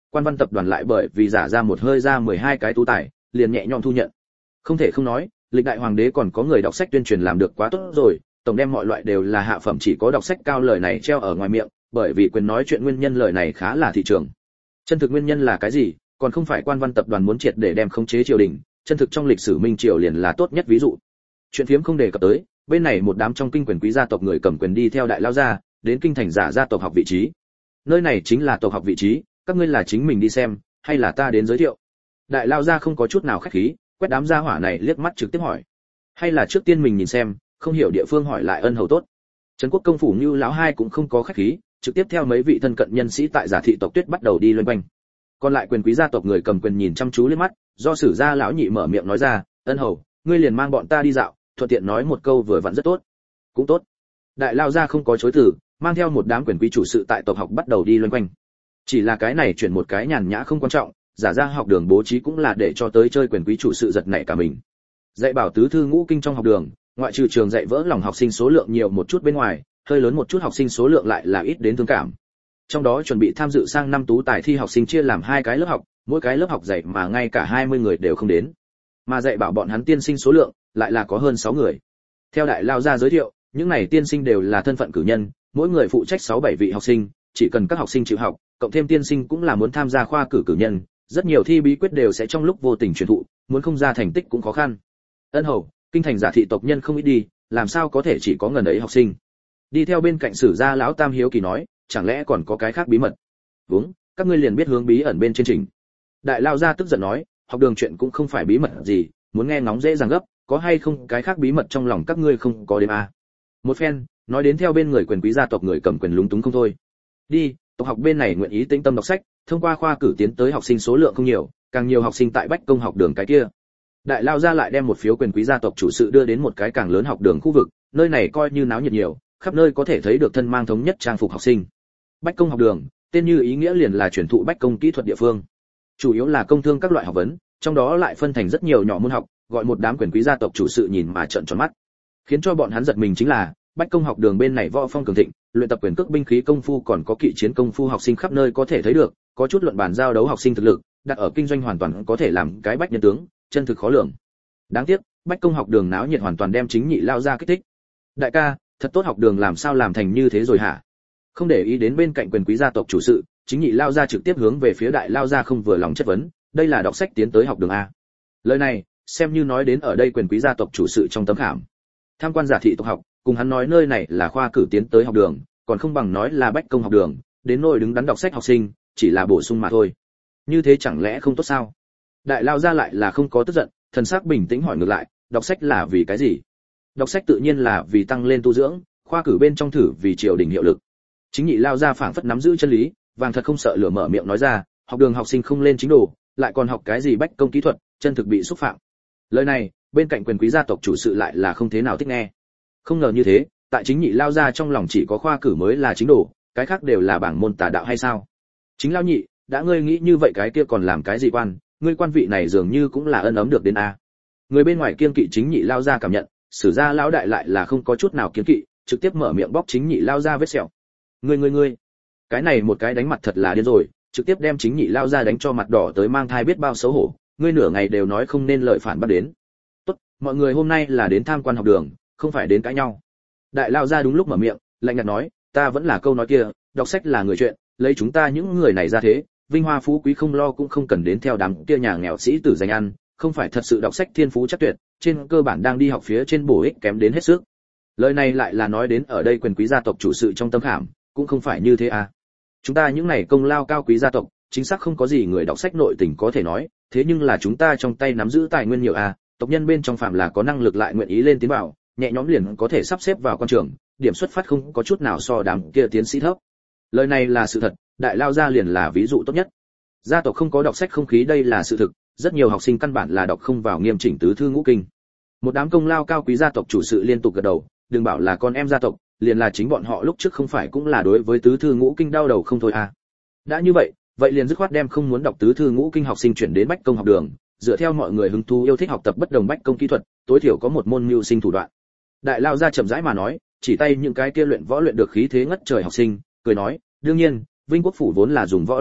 Quan Văn tập đoàn lại bởi vì giả ra một hơi ra 12 cái tú tài, liền nhẹ nhõm thu nhận. Không thể không nói, lịch đại hoàng đế còn có người đọc sách tuyên truyền làm được quá tốt rồi, tổng đem mọi loại đều là hạ phẩm, chỉ có đọc sách cao lời này treo ở ngoài miệng, bởi vì quyền nói chuyện nguyên nhân lời này khá là thị trường. Chân thực nguyên nhân là cái gì, còn không phải Quan Văn tập đoàn muốn triệt để đem khống chế triều đình, chân thực trong lịch sử Minh triều liền là tốt nhất ví dụ. Chuyện phiếm không đề cập tới, bên này một đám trong kinh quyền quý gia tộc người cầm quyền đi theo đại lao gia, đến kinh thành giả gia tộc học vị trí. Nơi này chính là tộc học vị trí, các ngươi là chính mình đi xem, hay là ta đến giới thiệu? Đại lao gia không có chút nào khách khí, quét đám gia hỏa này liếc mắt trực tiếp hỏi. Hay là trước tiên mình nhìn xem, không hiểu địa phương hỏi lại ân hầu tốt. Trấn Quốc công phủ Như lão hai cũng không có khách khí, trực tiếp theo mấy vị thân cận nhân sĩ tại giả thị tộc Tuyết bắt đầu đi loanh quanh. Còn lại quyền quý gia tộc người cầm quyền nhìn chăm chú liếc mắt, do sử gia lão nhị mở miệng nói ra, ân hầu, ngươi liền mang bọn ta đi dạo, thuận tiện nói một câu vừa vặn rất tốt. Cũng tốt. Đại lao gia không có chối từ, mang theo một đám quyền quý chủ sự tại tộc học bắt đầu đi loanh quanh. Chỉ là cái này chuyển một cái nhàn nhã không quan trọng, giả ra học đường bố trí cũng là để cho tới chơi quyền quý chủ sự giật nảy cả mình. Dạy bảo tứ thư ngũ kinh trong học đường, ngoại trừ trường dạy vỡ lòng học sinh số lượng nhiều một chút bên ngoài, hơi lớn một chút học sinh số lượng lại là ít đến thương cảm. Trong đó chuẩn bị tham dự sang năm tú tài thi học sinh chia làm 2 cái lớp học, mỗi cái lớp học dạy mà ngay cả 20 người đều không đến. Mà dạy bảo bọn hắn tiên sinh số lượng lại là có hơn 6 người. Theo đại lao gia giới thiệu, những này tiên sinh đều là thân phận cử nhân, mỗi người phụ trách 6-7 vị học sinh, chỉ cần các học sinh chịu học, cộng thêm tiên sinh cũng là muốn tham gia khoa cử nhân, rất nhiều thi bí quyết đều sẽ trong lúc vô tình truyền thụ, muốn không ra thành tích cũng khó khăn. Ân hầu, kinh thành giả thị tộc nhân không ít đi, làm sao có thể chỉ có ngần ấy học sinh? Đi theo bên cạnh sử gia lão tam hiếu kỳ nói, chẳng lẽ còn có cái khác bí mật? Đúng, các ngươi liền biết hướng bí ẩn bên trên trình. Đại lao gia tức giận nói, học đường chuyện cũng không phải bí mật gì, muốn nghe ngóng dễ dàng gấp, có hay không cái khác bí mật trong lòng các ngươi không có đếm à? Một phen, nói đến theo bên người quyền quý gia tộc người cầm quyền lúng túng không thôi. Đi, tộc học bên này nguyện ý tĩnh tâm đọc sách, thông qua khoa cử tiến tới học sinh số lượng không nhiều, càng nhiều học sinh tại Bách Công học đường cái kia. Đại lao gia lại đem một phiếu quyền quý gia tộc chủ sự đưa đến một cái càng lớn học đường khu vực, nơi này coi như náo nhiệt nhiều, khắp nơi có thể thấy được thân mang thống nhất trang phục học sinh. Bách Công học đường, tên như ý nghĩa liền là truyền thụ bách công kỹ thuật địa phương. Chủ yếu là công thương các loại học vấn, trong đó lại phân thành rất nhiều nhỏ môn học, gọi một đám quyền quý gia tộc chủ sự nhìn mà trợn tròn mắt. Khiến cho bọn hắn giật mình chính là, Bách Công học đường bên này võ phong cường thịnh, luyện tập quyền cước binh khí công phu còn có kỵ chiến công phu học sinh khắp nơi có thể thấy được, có chút luận bàn giao đấu học sinh thực lực, đặt ở kinh doanh hoàn toàn có thể làm cái bách nhân tướng, chân thực khó lường. Đáng tiếc, Bách Công học đường náo nhiệt hoàn toàn đem chính nhị lao ra kích thích. Đại ca, thật tốt học đường làm sao làm thành như thế rồi hả? Không để ý đến bên cạnh quyền quý gia tộc chủ sự, chính nhị lao ra trực tiếp hướng về phía đại lao ra không vừa lòng chất vấn, đây là đọc sách tiến tới học đường a. Lời này, xem như nói đến ở đây quyền quý gia tộc chủ sự trong tấm khảm. Tham quan giả thị tộc học, cùng hắn nói nơi này là khoa cử tiến tới học đường, còn không bằng nói là Bách Công học đường, đến nỗi đứng đắn đọc sách học sinh, chỉ là bổ sung mà thôi. Như thế chẳng lẽ không tốt sao? Đại lao ra lại là không có tức giận, thần sắc bình tĩnh hỏi ngược lại, đọc sách là vì cái gì? Đọc sách tự nhiên là vì tăng lên tu dưỡng, khoa cử bên trong thử vì triều đình hiệu lực. Chính nhị lao ra phảng phất nắm giữ chân lý, vàng thật không sợ lửa mở miệng nói ra, học đường học sinh không lên chính đồ, lại còn học cái gì bách công kỹ thuật, chân thực bị xúc phạm. Lời này, bên cạnh quyền quý gia tộc chủ sự lại là không thế nào thích nghe. Không ngờ như thế, tại chính nhị lao ra trong lòng chỉ có khoa cử mới là chính đồ, cái khác đều là bảng môn tà đạo hay sao? Chính lao nhị, đã ngươi nghĩ như vậy cái kia còn làm cái gì quan, ngươi quan vị này dường như cũng là ân ấm được đến a. Người bên ngoài kiêng kỵ chính nhị lao ra cảm nhận, sử gia lão đại lại là không có chút nào kiêng kỵ, trực tiếp mở miệng bóc chính nhị lao ra vết sẹo. Ngươi, cái này một cái đánh mặt thật là điên rồi, trực tiếp đem chính nhị lao ra đánh cho mặt đỏ tới mang thai biết bao xấu hổ, ngươi nửa ngày đều nói không nên lời phản bác đến. Tốt, mọi người hôm nay là đến tham quan học đường, không phải đến cãi nhau. Đại lao ra đúng lúc mở miệng, lạnh nhạt nói, ta vẫn là câu nói kia, đọc sách là người chuyện, lấy chúng ta những người này ra thế, vinh hoa phú quý không lo cũng không cần đến theo đám kia nhà nghèo sĩ tử danh ăn, không phải thật sự đọc sách thiên phú chắc tuyệt, trên cơ bản đang đi học phía trên bổ ích kém đến hết sức. Lời này lại là nói đến ở đây quyền quý gia tộc chủ sự trong tâm khảm, cũng không phải như thế à. Chúng ta những này công lao cao quý gia tộc, chính xác không có gì người đọc sách nội tình có thể nói, thế nhưng là chúng ta trong tay nắm giữ tài nguyên nhiều à, tộc nhân bên trong phạm là có năng lực lại nguyện ý lên tiến vào, nhẹ nhõm liền có thể sắp xếp vào quan trường, điểm xuất phát không có chút nào so đám kia tiến sĩ thấp. Lời này là sự thật, đại lao gia liền là ví dụ tốt nhất. Gia tộc không có đọc sách không khí đây là sự thực, rất nhiều học sinh căn bản là đọc không vào nghiêm chỉnh tứ thư ngũ kinh. Một đám công lao cao quý gia tộc chủ sự liên tục gật đầu, đừng bảo là con em gia tộc, liền là chính bọn họ lúc trước không phải cũng là đối với tứ thư ngũ kinh đau đầu không thôi à. Đã như vậy liền dứt khoát đem không muốn đọc tứ thư ngũ kinh học sinh chuyển đến Bách Công học đường, dựa theo mọi người hứng thú yêu thích học tập bất đồng bách công kỹ thuật, tối thiểu có một môn mưu sinh thủ đoạn. Đại lao gia chậm rãi mà nói, chỉ tay những cái kia luyện võ luyện được khí thế ngất trời học sinh, cười nói, đương nhiên, Vinh Quốc phủ vốn là dùng võ lập nghiệp,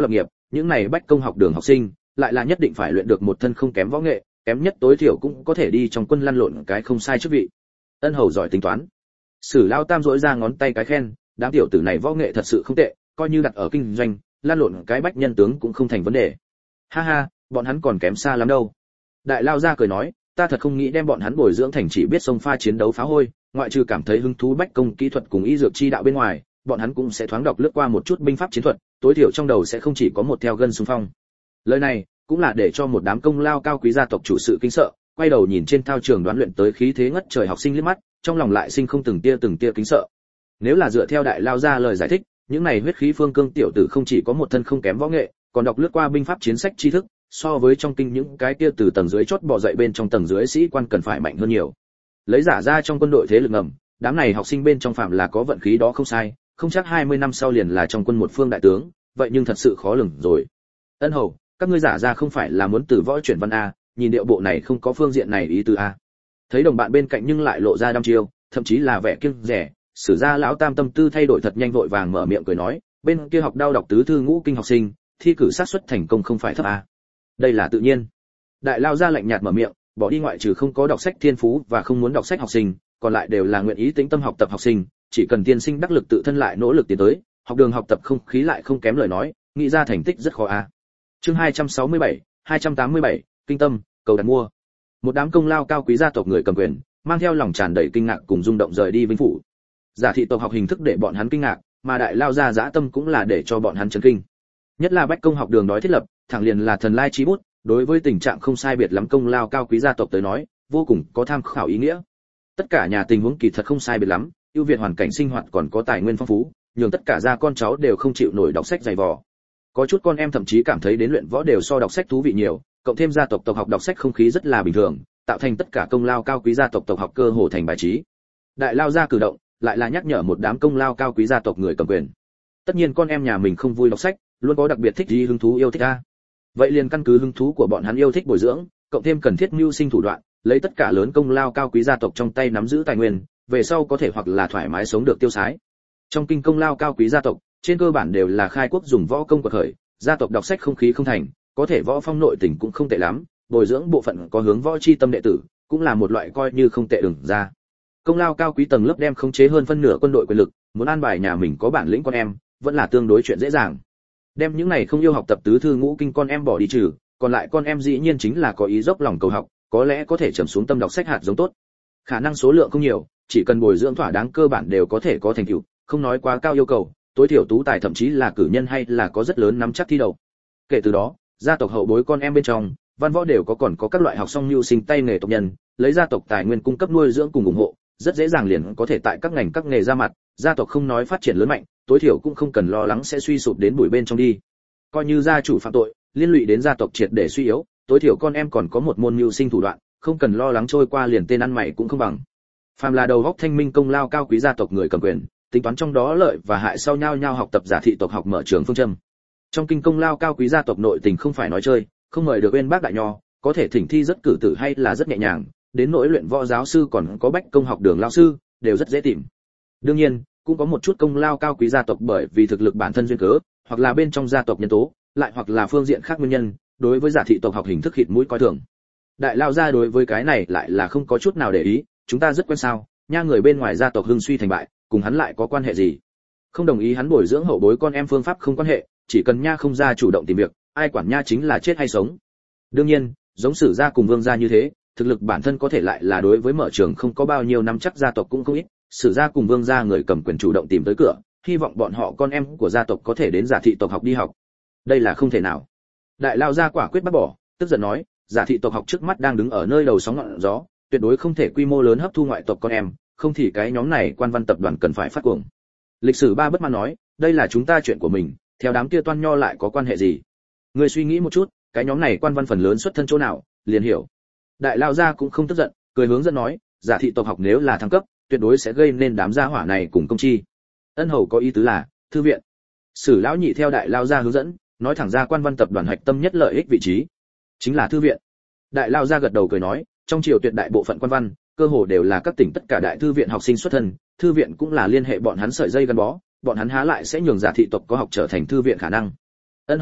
những này bách công học đường học sinh lại là nhất định phải luyện được một thân không kém võ nghệ, kém nhất tối thiểu cũng có thể đi trong quân lăn lộn cái không sai chức vị. Ân Hầu giỏi tính toán. Sử Lao Tam rỗi ra ngón tay cái khen, đám tiểu tử này võ nghệ thật sự không tệ, coi như đặt ở kinh doanh, lăn lộn cái bách nhân tướng cũng không thành vấn đề. Ha ha, bọn hắn còn kém xa lắm đâu. Đại Lao gia cười nói, ta thật không nghĩ đem bọn hắn bồi dưỡng thành chỉ biết xông pha chiến đấu phá hôi, ngoại trừ cảm thấy hứng thú bách công kỹ thuật cùng y dược chi đạo bên ngoài, bọn hắn cũng sẽ thoáng đọc lướt qua một chút binh pháp chiến thuật, tối thiểu trong đầu sẽ không chỉ có một theo gân xung phong. Lời này cũng là để cho một đám công lao cao quý gia tộc chủ sự kinh sợ, quay đầu nhìn trên thao trường đoán luyện tới khí thế ngất trời học sinh liếc mắt, trong lòng lại sinh không từng tia kính sợ. Nếu là dựa theo Đại Lao gia lời giải thích, những này huyết khí phương cương tiểu tử không chỉ có một thân không kém võ nghệ, còn đọc lướt qua binh pháp chiến sách tri thức, so với trong kinh những cái kia từ tầng dưới chót bò dậy bên trong tầng dưới sĩ quan cần phải mạnh hơn nhiều. Lấy giả ra trong quân đội thế lực ngầm, đám này học sinh bên trong phạm là có vận khí đó không sai, không chắc 20 năm sau liền là trong quân một phương đại tướng, vậy nhưng thật sự khó lường rồi. Ân Hầu, các ngươi giả ra không phải là muốn từ võ chuyển văn a, nhìn điệu bộ này không có phương diện này ý tứ a. Thấy đồng bạn bên cạnh nhưng lại lộ ra đăm chiêu, thậm chí là vẻ kiêng rẻ, Sử gia lão Tam tâm tư thay đổi thật nhanh, vội vàng mở miệng cười nói, bên kia học đao đọc tứ thư ngũ kinh học sinh, thi cử xác suất thành công không phải thấp a. Đây là tự nhiên. Đại Lao gia lạnh nhạt mở miệng, bỏ đi ngoại trừ không có đọc sách thiên phú và không muốn đọc sách học sinh, còn lại đều là nguyện ý tĩnh tâm học tập học sinh, chỉ cần tiên sinh đắc lực tự thân lại nỗ lực tiến tới, học đường học tập không khí lại không kém lời nói, nghĩ ra thành tích rất khó a. Chương 267, 287, kinh tâm, cầu đặt mua. Một đám công lao cao quý gia tộc người cầm quyền, mang theo lòng tràn đầy kinh ngạc cùng rung động rời đi Vinh phủ. Giả thị tộc học hình thức để bọn hắn kinh ngạc, mà Đại Lao gia dã tâm cũng là để cho bọn hắn chấn kinh. Nhất là bách công học đường đói thiết lập, thẳng liền là thần lai chí bút, đối với tình trạng không sai biệt lắm công lao cao quý gia tộc tới nói, vô cùng có tham khảo ý nghĩa. Tất cả nhà tình huống kỳ thật không sai biệt lắm, ưu việt hoàn cảnh sinh hoạt còn có tài nguyên phong phú, nhường tất cả gia con cháu đều không chịu nổi đọc sách dày vò. Có chút con em thậm chí cảm thấy đến luyện võ đều so đọc sách thú vị nhiều, cộng thêm gia tộc tộc học đọc sách không khí rất là bình thường, tạo thành tất cả công lao cao quý gia tộc tộc học cơ hồ thành bài trí. Đại Lao gia cử động, lại là nhắc nhở một đám công lao cao quý gia tộc người cầm quyền. Tất nhiên con em nhà mình không vui đọc sách, luôn có đặc biệt thích gì hứng thú yêu thích a. Vậy liền căn cứ hứng thú của bọn hắn yêu thích bồi dưỡng, cộng thêm cần thiết mưu sinh thủ đoạn, lấy tất cả lớn công lao cao quý gia tộc trong tay nắm giữ tài nguyên, về sau có thể hoặc là thoải mái sống được tiêu sái. Trong kinh công lao cao quý gia tộc, trên cơ bản đều là khai quốc dùng võ công quật khởi, gia tộc đọc sách không khí không thành, có thể võ phong nội tình cũng không tệ lắm, bồi dưỡng bộ phận có hướng võ chi tâm đệ tử, cũng là một loại coi như không tệ đường ra. Công lao cao quý tầng lớp đem khống chế hơn phân nửa quân đội quyền lực, muốn an bài nhà mình có bản lĩnh con em, vẫn là tương đối chuyện dễ dàng. Đem những này không yêu học tập tứ thư ngũ kinh con em bỏ đi trừ, còn lại con em dĩ nhiên chính là có ý dốc lòng cầu học, có lẽ có thể trầm xuống tâm đọc sách hạt giống tốt. Khả năng số lượng không nhiều, chỉ cần bồi dưỡng thỏa đáng cơ bản đều có thể có thành tựu, không nói quá cao yêu cầu, tối thiểu tú tài thậm chí là cử nhân hay là có rất lớn nắm chắc thi đậu. Kể từ đó, gia tộc hậu bối con em bên trong, văn võ đều còn có các loại học song nhu sinh tay nghề tộc nhân, lấy gia tộc tài nguyên cung cấp nuôi dưỡng cùng ủng hộ, rất dễ dàng liền có thể tại các ngành các nghề ra mặt, gia tộc không nói phát triển lớn mạnh, tối thiểu cũng không cần lo lắng sẽ suy sụp đến bụi bên trong đi. Coi như gia chủ phạm tội, liên lụy đến gia tộc triệt để suy yếu, tối thiểu con em còn có một môn mưu sinh thủ đoạn, không cần lo lắng trôi qua liền tên ăn mày cũng không bằng. Phàm là đầu góc thanh minh công lao cao quý gia tộc người cầm quyền, tính toán trong đó lợi và hại sau nhau nhau học tập giả thị tộc học mở trường phương châm. Trong kinh công lao cao quý gia tộc nội tình không phải nói chơi, không mời được bên bác đại nho, có thể thỉnh thi rất cử tử hay là rất nhẹ nhàng, đến nỗi luyện võ giáo sư còn có bách công học đường lao sư, đều rất dễ tìm. Đương nhiên, cũng có một chút công lao cao quý gia tộc bởi vì thực lực bản thân duyên cớ, hoặc là bên trong gia tộc nhân tố, lại hoặc là phương diện khác nguyên nhân, đối với giả thị tộc học hình thức khịt mũi coi thường. Đại Lao gia đối với cái này lại là không có chút nào để ý, chúng ta rất quen sao, nha người bên ngoài gia tộc hưng suy thành bại, cùng hắn lại có quan hệ gì? Không đồng ý hắn bồi dưỡng hậu bối con em phương pháp không quan hệ, chỉ cần nha không ra chủ động tìm việc, ai quản nha chính là chết hay sống. Đương nhiên, giống Sử gia cùng Vương gia như thế, thực lực bản thân có thể lại là đối với mở trường không có bao nhiêu năm chắc gia tộc cũng không ít, Sử gia cùng Vương gia người cầm quyền chủ động tìm tới cửa, hy vọng bọn họ con em của gia tộc có thể đến giả thị tộc học đi học. Đây là không thể nào. Đại Lao gia quả quyết bác bỏ, tức giận nói, giả thị tộc học trước mắt đang đứng ở nơi đầu sóng ngọn gió, tuyệt đối không thể quy mô lớn hấp thu ngoại tộc con em, không thì cái nhóm này quan văn tập đoàn cần phải phát cuồng. Lịch sử ba bất mãn nói, đây là chúng ta chuyện của mình, theo đám kia toan nho lại có quan hệ gì? Ngươi suy nghĩ một chút, cái nhóm này quan văn phần lớn xuất thân chỗ nào, liền hiểu. Đại Lao gia cũng không tức giận, cười hướng dẫn nói, giả thị tộc học nếu là thăng cấp, tuyệt đối sẽ gây nên đám gia hỏa này cùng công chi. Ân hầu có ý tứ là thư viện. Sử lão nhị theo Đại Lao gia hướng dẫn, nói thẳng ra quan văn tập đoàn hạch tâm nhất lợi ích vị trí chính là thư viện. Đại Lao gia gật đầu cười nói, trong triều tuyệt đại bộ phận quan văn, cơ hồ đều là các tỉnh tất cả đại thư viện học sinh xuất thân, thư viện cũng là liên hệ bọn hắn sợi dây gắn bó, bọn hắn há lại sẽ nhường giả thị tộc có học trở thành thư viện khả năng. Ân hầu,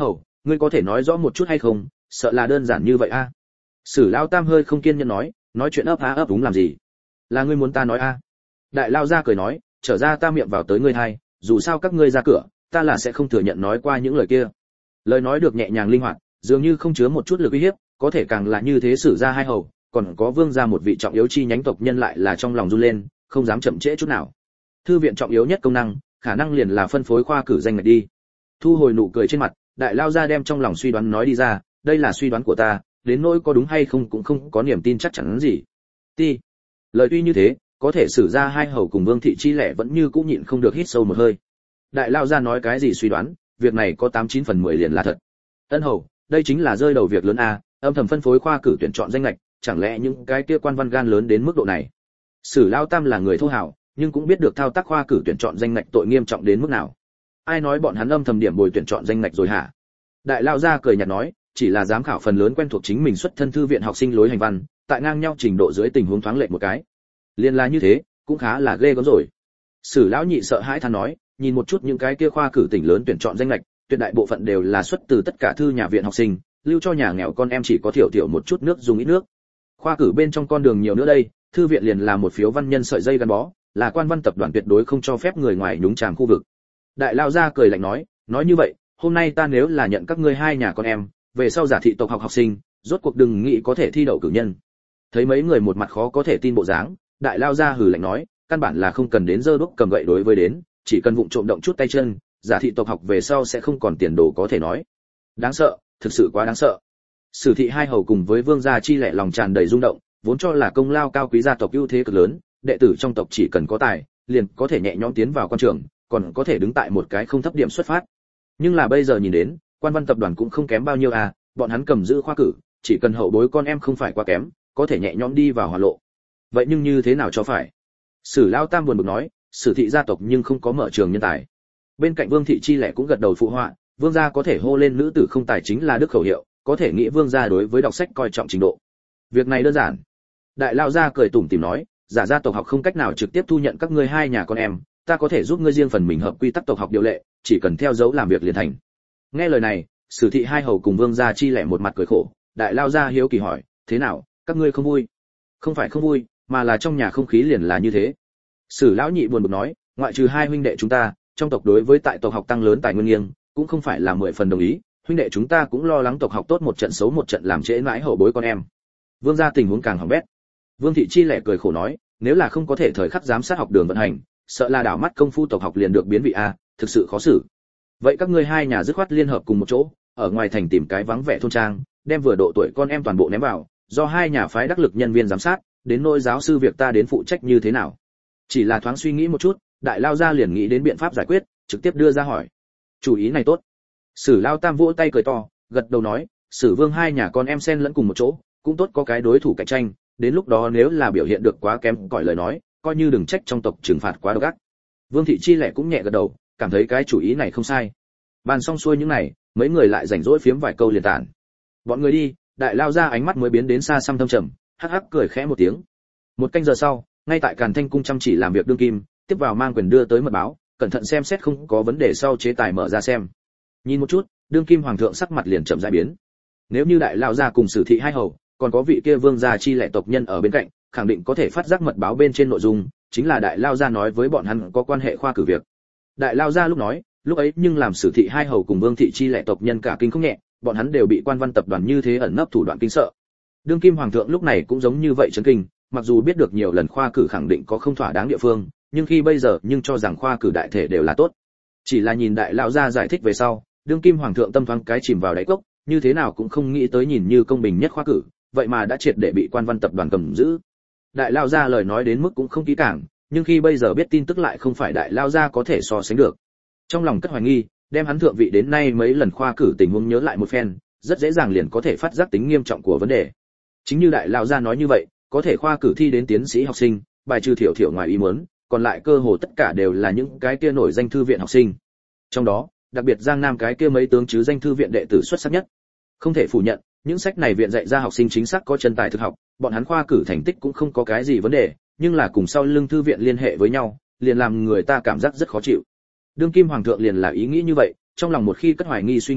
ngươi có thể nói rõ một chút hay không, sợ là đơn giản như vậy a. Sử Lão Tam hơi không kiên nhẫn nói chuyện ấp á ấp úng làm gì? Là ngươi muốn ta nói a? Đại Lao gia cười nói, trở ra ta miệng vào tới ngươi hai, dù sao các ngươi ra cửa, ta là sẽ không thừa nhận nói qua những lời kia. Lời nói được nhẹ nhàng linh hoạt, dường như không chứa một chút lực uy hiếp, có thể càng là như thế xử ra hai hầu, còn có vương gia một vị trọng yếu chi nhánh tộc nhân lại là trong lòng run lên, không dám chậm trễ chút nào. Thư viện trọng yếu nhất công năng, khả năng liền là phân phối khoa cử danh ngạch đi. Thu hồi nụ cười trên mặt, Đại Lao gia đem trong lòng suy đoán nói đi ra, đây là suy đoán của ta, đến nỗi có đúng hay không cũng không có niềm tin chắc chắn gì. Ti. Lời tuy như thế, có thể xử ra hai hầu cùng Vương thị chi lẻ vẫn như cũng nhịn không được hít sâu một hơi. Đại Lao gia nói cái gì suy đoán, việc này có 89 phần 10 liền là thật. Ân hầu, đây chính là rơi đầu việc lớn a, âm thầm phân phối khoa cử tuyển chọn danh lệch, chẳng lẽ những cái kia quan văn gan lớn đến mức độ này? Sử Lao Tam là người thô hảo, nhưng cũng biết được thao tác khoa cử tuyển chọn danh lệch tội nghiêm trọng đến mức nào. Ai nói bọn hắn âm thầm điểm bồi tuyển chọn danh lệch rồi hả? Đại Lao gia cười nhạt nói, chỉ là giám khảo phần lớn quen thuộc chính mình xuất thân thư viện học sinh lối hành văn, tại ngang nhau trình độ dưới tình huống thoáng lệch một cái. Liên là như thế, cũng khá là ghê gớm rồi. Sử lão nhị sợ hãi than nói, nhìn một chút những cái kia khoa cử tỉnh lớn tuyển chọn danh lệch, tuyệt đại bộ phận đều là xuất từ tất cả thư nhà viện học sinh, lưu cho nhà nghèo con em chỉ có thiểu thiểu một chút nước dùng ít nước. Khoa cử bên trong con đường nhiều nữa đây, thư viện liền là một phiếu văn nhân sợi dây gắn bó, là quan văn tập đoàn tuyệt đối không cho phép người ngoài nhúng chàm khu vực. Đại Lao gia cười lạnh nói như vậy, hôm nay ta nếu là nhận các ngươi hai nhà con em, về sau giả thị tộc học học sinh, rốt cuộc đừng nghĩ có thể thi đậu cử nhân. Thấy mấy người một mặt khó có thể tin bộ dáng, Đại Lao gia hừ lạnh nói, căn bản là không cần đến giơ đuốc cầm gậy đối với đến, chỉ cần vụng trộm động chút tay chân, giả thị tộc học về sau sẽ không còn tiền đồ có thể nói. Đáng sợ, thực sự quá đáng sợ. Sử thị hai hầu cùng với vương gia chi lẻ lòng tràn đầy rung động, vốn cho là công lao cao quý gia tộc ưu thế cực lớn, đệ tử trong tộc chỉ cần có tài, liền có thể nhẹ nhõm tiến vào quan trường, còn có thể đứng tại một cái không thấp điểm xuất phát. Nhưng là bây giờ nhìn đến, quan văn tập đoàn cũng không kém bao nhiêu à, bọn hắn cầm giữ khoa cử, chỉ cần hậu bối con em không phải quá kém, có thể nhẹ nhõm đi vào hoàn lộ. Vậy nhưng như thế nào cho phải? Sử Lao Tam buồn bực nói, Sử thị gia tộc nhưng không có mở trường nhân tài. Bên cạnh Vương thị chi lẻ cũng gật đầu phụ họa, vương gia có thể hô lên nữ tử không tài chính là đức khẩu hiệu, có thể nghĩ vương gia đối với đọc sách coi trọng trình độ. Việc này đơn giản. Đại Lao gia cười tủm tỉm nói, giả gia tộc học không cách nào trực tiếp thu nhận các ngươi hai nhà con em, ta có thể giúp ngươi riêng phần mình hợp quy tắc tộc học điều lệ, chỉ cần theo dấu làm việc liền thành. Nghe lời này, Sử thị hai hầu cùng vương gia chi lẻ một mặt cười khổ. Đại Lao gia hiếu kỳ hỏi, thế nào, các ngươi không vui? Không phải không vui, mà là trong nhà không khí liền là như thế. Sử lão nhị buồn bực nói, ngoại trừ hai huynh đệ chúng ta, trong tộc đối với tại tộc học tăng lớn tài nguyên nghiêng, cũng không phải là 10 phần đồng ý, huynh đệ chúng ta cũng lo lắng tộc học tốt một trận xấu một trận làm trễ mãi hậu bối con em. Vương gia tình huống càng hỏng bét. Vương thị chi lẻ cười khổ nói, nếu là không có thể thời khắc giám sát học đường vận hành, sợ là đảo mắt công phu tộc học liền được biến vị a, thực sự khó xử. Vậy các ngươi hai nhà dứt khoát liên hợp cùng một chỗ, ở ngoài thành tìm cái vắng vẻ thôn trang, đem vừa độ tuổi con em toàn bộ ném vào, do hai nhà phái đắc lực nhân viên giám sát, đến nỗi giáo sư việc ta đến phụ trách như thế nào. Chỉ là thoáng suy nghĩ một chút, Đại Lao gia liền nghĩ đến biện pháp giải quyết, trực tiếp đưa ra hỏi. Chủ ý này tốt. Sử Lao Tam vỗ tay cười to, gật đầu nói, Sử Vương hai nhà con em xen lẫn cùng một chỗ, cũng tốt có cái đối thủ cạnh tranh, đến lúc đó nếu là biểu hiện được quá kém cỏi lời nói, coi như đừng trách trong tộc trừng phạt quá độc ác. Vương thị chi lẻ cũng nhẹ gật đầu, cảm thấy cái chủ ý này không sai. Bàn xong xuôi những này, mấy người lại rảnh rỗi phiếm vài câu liền tản. Bọn người đi, Đại Lao gia ánh mắt mới biến đến xa xăm thâm trầm, hắc hắc cười khẽ một tiếng. Một canh giờ sau, ngay tại Càn Thanh cung chăm chỉ làm việc đương kim, tiếp vào mang quyền đưa tới mật báo, cẩn thận xem xét không có vấn đề sau chế tài mở ra xem. Nhìn một chút, đương kim hoàng thượng sắc mặt liền chậm rãi biến. Nếu như Đại Lao gia cùng Sử thị hai hầu, còn có vị kia vương gia chi lẻ tộc nhân ở bên cạnh, khẳng định có thể phát giác mật báo bên trên nội dung, chính là Đại Lao gia nói với bọn hắn có quan hệ khoa cử việc. Đại Lao gia lúc nói, lúc ấy nhưng làm Sử thị hai hầu cùng vương thị chi lẻ tộc nhân cả kinh không nhẹ, bọn hắn đều bị quan văn tập đoàn như thế ẩn nấp thủ đoạn kinh sợ. Đương kim hoàng thượng lúc này cũng giống như vậy chấn kinh, mặc dù biết được nhiều lần khoa cử khẳng định có không thỏa đáng địa phương, nhưng khi bây giờ nhưng cho rằng khoa cử đại thể đều là tốt. Chỉ là nhìn Đại Lão gia giải thích về sau, đương kim hoàng thượng tâm thoáng cái chìm vào đáy cốc, như thế nào cũng không nghĩ tới nhìn như công bình nhất khoa cử, vậy mà đã triệt để bị quan văn tập đoàn cầm giữ. Đại Lão gia lời nói đến mức cũng không kỹ càng, nhưng khi bây giờ biết tin tức lại không phải Đại Lão gia có thể so sánh được. Trong lòng cất hoài nghi, đem hắn thượng vị đến nay mấy lần khoa cử tình huống nhớ lại một phen, rất dễ dàng liền có thể phát giác tính nghiêm trọng của vấn đề. Chính như Đại Lão gia nói như vậy, có thể khoa cử thi đến tiến sĩ học sinh, bài trừ thiểu thiểu ngoài ý muốn, còn lại cơ hồ tất cả đều là những cái kia nổi danh thư viện học sinh. Trong đó, đặc biệt Giang Nam cái kia mấy tướng chứ danh thư viện đệ tử xuất sắc nhất. Không thể phủ nhận, những sách này viện dạy ra học sinh chính xác có chân tài thực học, bọn hắn khoa cử thành tích cũng không có cái gì vấn đề, nhưng là cùng sau lưng thư viện liên hệ với nhau, liền làm người ta cảm giác rất khó chịu. Đương kim hoàng thượng liền là ý nghĩ như vậy, trong lòng một khi cất hoài nghi suy nghĩ,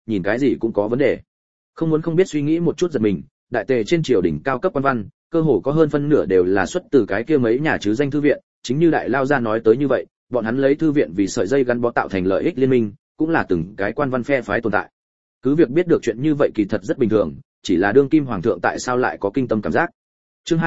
nhìn cái gì cũng có vấn đề. Không muốn không biết suy nghĩ một chút giật mình, đại tề trên triều đình cao cấp quan văn, cơ hồ có hơn phân nửa đều là xuất từ cái kia mấy nhà chứ danh thư viện, chính như đại lao gia nói tới như vậy, bọn hắn lấy thư viện vì sợi dây gắn bó tạo thành lợi ích liên minh, cũng là từng cái quan văn phe phái tồn tại. Cứ việc biết được chuyện như vậy kỳ thật rất bình thường, chỉ là đương kim hoàng thượng tại sao lại có kinh tâm cảm giác. Chương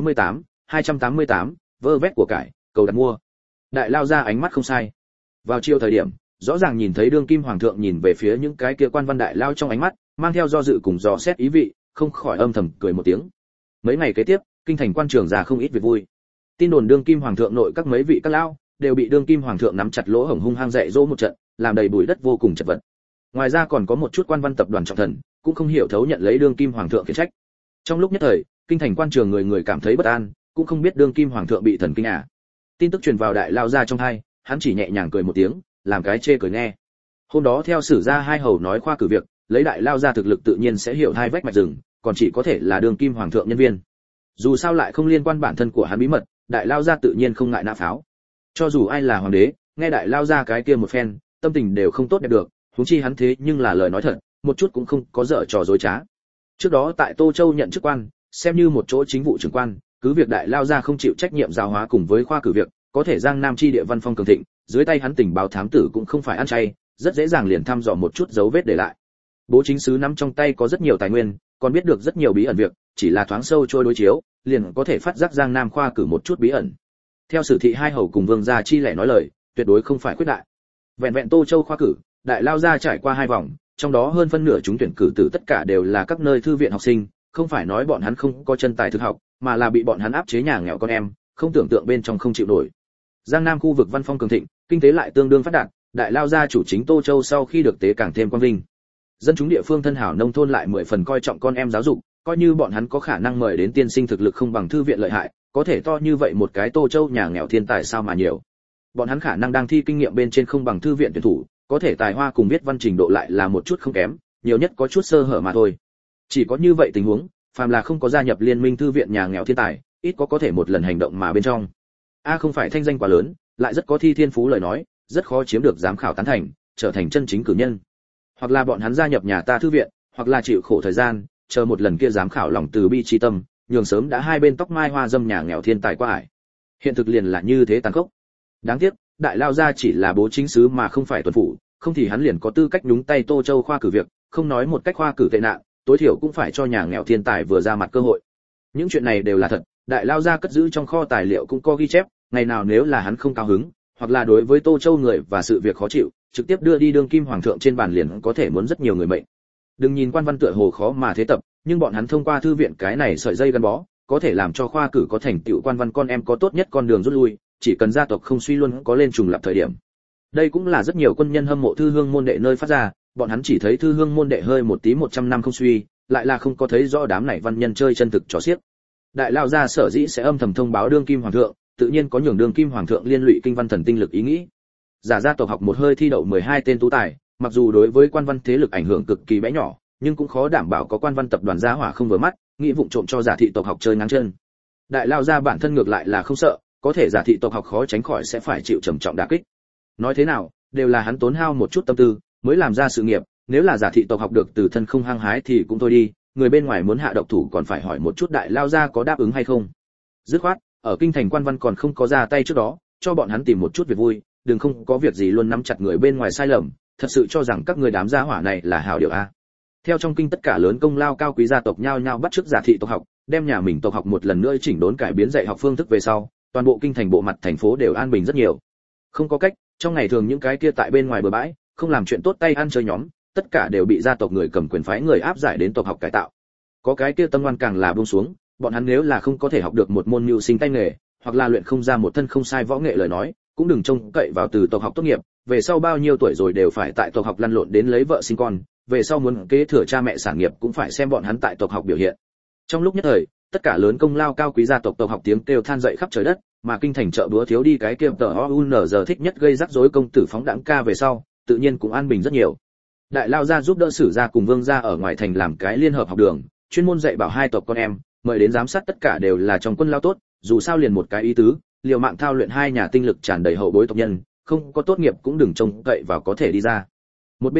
288, vơ vét của cải, cầu đặt mua. Đại lao gia ánh mắt không sai. Vào chiều thời điểm, rõ ràng nhìn thấy đương kim hoàng thượng nhìn về phía những cái kia quan văn đại lao trong ánh mắt, mang theo do dự cùng dò xét ý vị, không khỏi âm thầm cười một tiếng. Mấy ngày kế tiếp, kinh thành quan trường ra không ít việc vui. Tin đồn đương kim hoàng thượng nội các mấy vị các lão đều bị đương kim hoàng thượng nắm chặt lỗ hổng hung hăng dạy dỗ một trận, làm đầy bụi đất vô cùng chật vật. Ngoài ra còn có một chút quan văn tập đoàn trọng thần, cũng không hiểu thấu nhận lấy đương kim hoàng thượng khiển trách. Trong lúc nhất thời, kinh thành quan trường người người cảm thấy bất an, cũng không biết đương kim hoàng thượng bị thần kinh à. Tin tức truyền vào đại lao ra trong tai, hắn chỉ nhẹ nhàng cười một tiếng, làm cái chê cười nghe. Hôm đó theo sử gia hai hầu nói khoa cử việc, lấy đại lao ra thực lực tự nhiên sẽ hiểu hai vách mạch rừng, còn chỉ có thể là đương kim hoàng thượng nhân viên. Dù sao lại không liên quan bản thân của hắn bí mật, đại lao ra tự nhiên không ngại nã pháo. Cho dù ai là hoàng đế, nghe đại lao ra cái kia một phen, tâm tình đều không tốt đẹp được, huống chi hắn thế nhưng là lời nói thật, một chút cũng không có dở trò dối trá. Trước đó tại Tô Châu nhận chức quan, xem như một chỗ chính vụ trưởng quan, cứ việc đại lao ra không chịu trách nhiệm giáo hóa cùng với khoa cử việc, có thể Giang Nam chi địa văn phong cường thịnh, dưới tay hắn tình báo thám tử cũng không phải ăn chay, rất dễ dàng liền thăm dò một chút dấu vết để lại. Bố chính sứ nắm trong tay có rất nhiều tài nguyên, còn biết được rất nhiều bí ẩn việc, chỉ là thoáng sâu trôi đối chiếu, liền có thể phát giác Giang Nam khoa cử một chút bí ẩn. Theo sử thị hai hầu cùng vương gia chi lẻ nói lời, tuyệt đối không phải khuyết đại. Vẹn vẹn Tô Châu khoa cử, đại lao ra trải qua hai vòng, trong đó hơn phân nửa chúng tuyển cử tử tất cả đều là các nơi thư viện học sinh, không phải nói bọn hắn không có chân tài thực học, mà là bị bọn hắn áp chế nhà nghèo con em, không tưởng tượng bên trong không chịu nổi. Giang Nam khu vực văn phong cường thịnh, kinh tế lại tương đương phát đạt, đại lao gia chủ chính Tô Châu sau khi được tế càng thêm quang vinh. Dân chúng địa phương thân hảo nông thôn lại 10 phần coi trọng con em giáo dục, coi như bọn hắn có khả năng mời đến tiên sinh thực lực không bằng thư viện lợi hại, có thể to như vậy một cái Tô Châu nhà nghèo thiên tài sao mà nhiều. Bọn hắn khả năng đang thi kinh nghiệm bên trên không bằng thư viện tuyển thủ, có thể tài hoa cùng viết văn trình độ lại là một chút không kém, nhiều nhất có chút sơ hở mà thôi. Chỉ có như vậy tình huống, phàm là không có gia nhập liên minh thư viện nhà nghèo thiên tài, ít có thể một lần hành động mà bên trong. Không phải thanh danh quá lớn, lại rất có thi thiên phú lời nói, rất khó chiếm được giám khảo tán thành, trở thành chân chính cử nhân. Hoặc là bọn hắn gia nhập nhà ta thư viện, hoặc là chịu khổ thời gian, chờ một lần kia giám khảo lòng từ bi chi tâm, nhường sớm đã hai bên tóc mai hoa dâm nhà nghèo thiên tài qua ải. Hiện thực liền là như thế tàn khốc. Đáng tiếc, đại lao gia chỉ là bố chính sứ mà không phải tuần phủ, không thì hắn liền có tư cách nhúng tay Tô Châu khoa cử việc, không nói một cách khoa cử tệ nạn, tối thiểu cũng phải cho nhà nghèo thiên tài vừa ra mặt cơ hội. Những chuyện này đều là thật, đại lao gia cất giữ trong kho tài liệu cũng có ghi chép, ngày nào nếu là hắn không cao hứng, hoặc là đối với Tô Châu người và sự việc khó chịu, trực tiếp đưa đi đương kim hoàng thượng trên bàn liền có thể muốn rất nhiều người mệnh. Đừng nhìn quan văn tựa hồ khó mà thế tập, nhưng bọn hắn thông qua thư viện cái này sợi dây gắn bó, có thể làm cho khoa cử có thành tựu quan văn con em có tốt nhất con đường rút lui, chỉ cần gia tộc không suy luôn có lên trùng lập thời điểm. Đây cũng là rất nhiều quân nhân hâm mộ thư hương môn đệ nơi phát ra, bọn hắn chỉ thấy thư hương môn đệ hơi một tí 100 năm không suy, lại là không có thấy rõ đám này văn nhân chơi chân thực trò xiếc. Đại lao gia sở dĩ sẽ âm thầm thông báo đương kim hoàng thượng, tự nhiên có nhường đương kim hoàng thượng liên lụy kinh văn thần tinh lực ý nghĩ. Giả gia tộc học một hơi thi đậu 12 tên tú tài, mặc dù đối với quan văn thế lực ảnh hưởng cực kỳ bé nhỏ, nhưng cũng khó đảm bảo có quan văn tập đoàn gia hỏa không vừa mắt, nghĩ vụng trộm cho giả thị tộc học chơi ngang chân. Đại lao gia bản thân ngược lại là không sợ, có thể giả thị tộc học khó tránh khỏi sẽ phải chịu trầm trọng đả kích. Nói thế nào, đều là hắn tốn hao một chút tâm tư mới làm ra sự nghiệp, nếu là giả thị tộc học được từ thân không hăng hái thì cũng thôi đi, người bên ngoài muốn hạ độc thủ còn phải hỏi một chút đại lao gia có đáp ứng hay không. Dứt khoát, ở kinh thành quan văn còn không có ra tay trước đó, cho bọn hắn tìm một chút việc vui, đừng không có việc gì luôn nắm chặt người bên ngoài sai lầm, thật sự cho rằng các người đám gia hỏa này là hảo điều a. Theo trong kinh tất cả lớn công lao cao quý gia tộc nhao nhao bắt chước giả thị tộc học, đem nhà mình tộc học một lần nữa chỉnh đốn cải biến dạy học phương thức về sau, toàn bộ kinh thành bộ mặt thành phố đều an bình rất nhiều. Không có cách, trong ngày thường những cái kia tại bên ngoài bờ bãi, không làm chuyện tốt tay ăn chơi nhóm, tất cả đều bị gia tộc người cầm quyền phái người áp giải đến tộc học cải tạo. Có cái kia tâm ngoan càng là buông xuống, bọn hắn nếu là không có thể học được một môn mưu sinh tay nghề, hoặc là luyện không ra một thân không sai võ nghệ lời nói, cũng đừng trông cậy vào từ tộc học tốt nghiệp, về sau bao nhiêu tuổi rồi đều phải tại tộc học lăn lộn đến lấy vợ sinh con, về sau muốn kế thừa cha mẹ sản nghiệp cũng phải xem bọn hắn tại tộc học biểu hiện. Trong lúc nhất thời, tất cả lớn công lao cao quý gia tộc tộc học tiếng kêu than dậy khắp trời đất, mà kinh thành chợ búa thiếu đi cái kia tờ OUNZ thích nhất gây rắc rối công tử phóng đãng ca về sau, tự nhiên cũng an bình rất nhiều. Đại lao gia giúp đỡ sử gia cùng vương gia ở ngoài thành làm cái liên hợp học đường, chuyên môn dạy bảo hai tộc con em, mời đến giám sát tất cả đều là trong quân lao tốt, dù sao liền một cái ý tứ, liều mạng thao luyện hai nhà tinh lực tràn đầy hậu bối tộc nhân, không có tốt nghiệp cũng đừng trông cậy vào có thể đi ra. Một bên khác,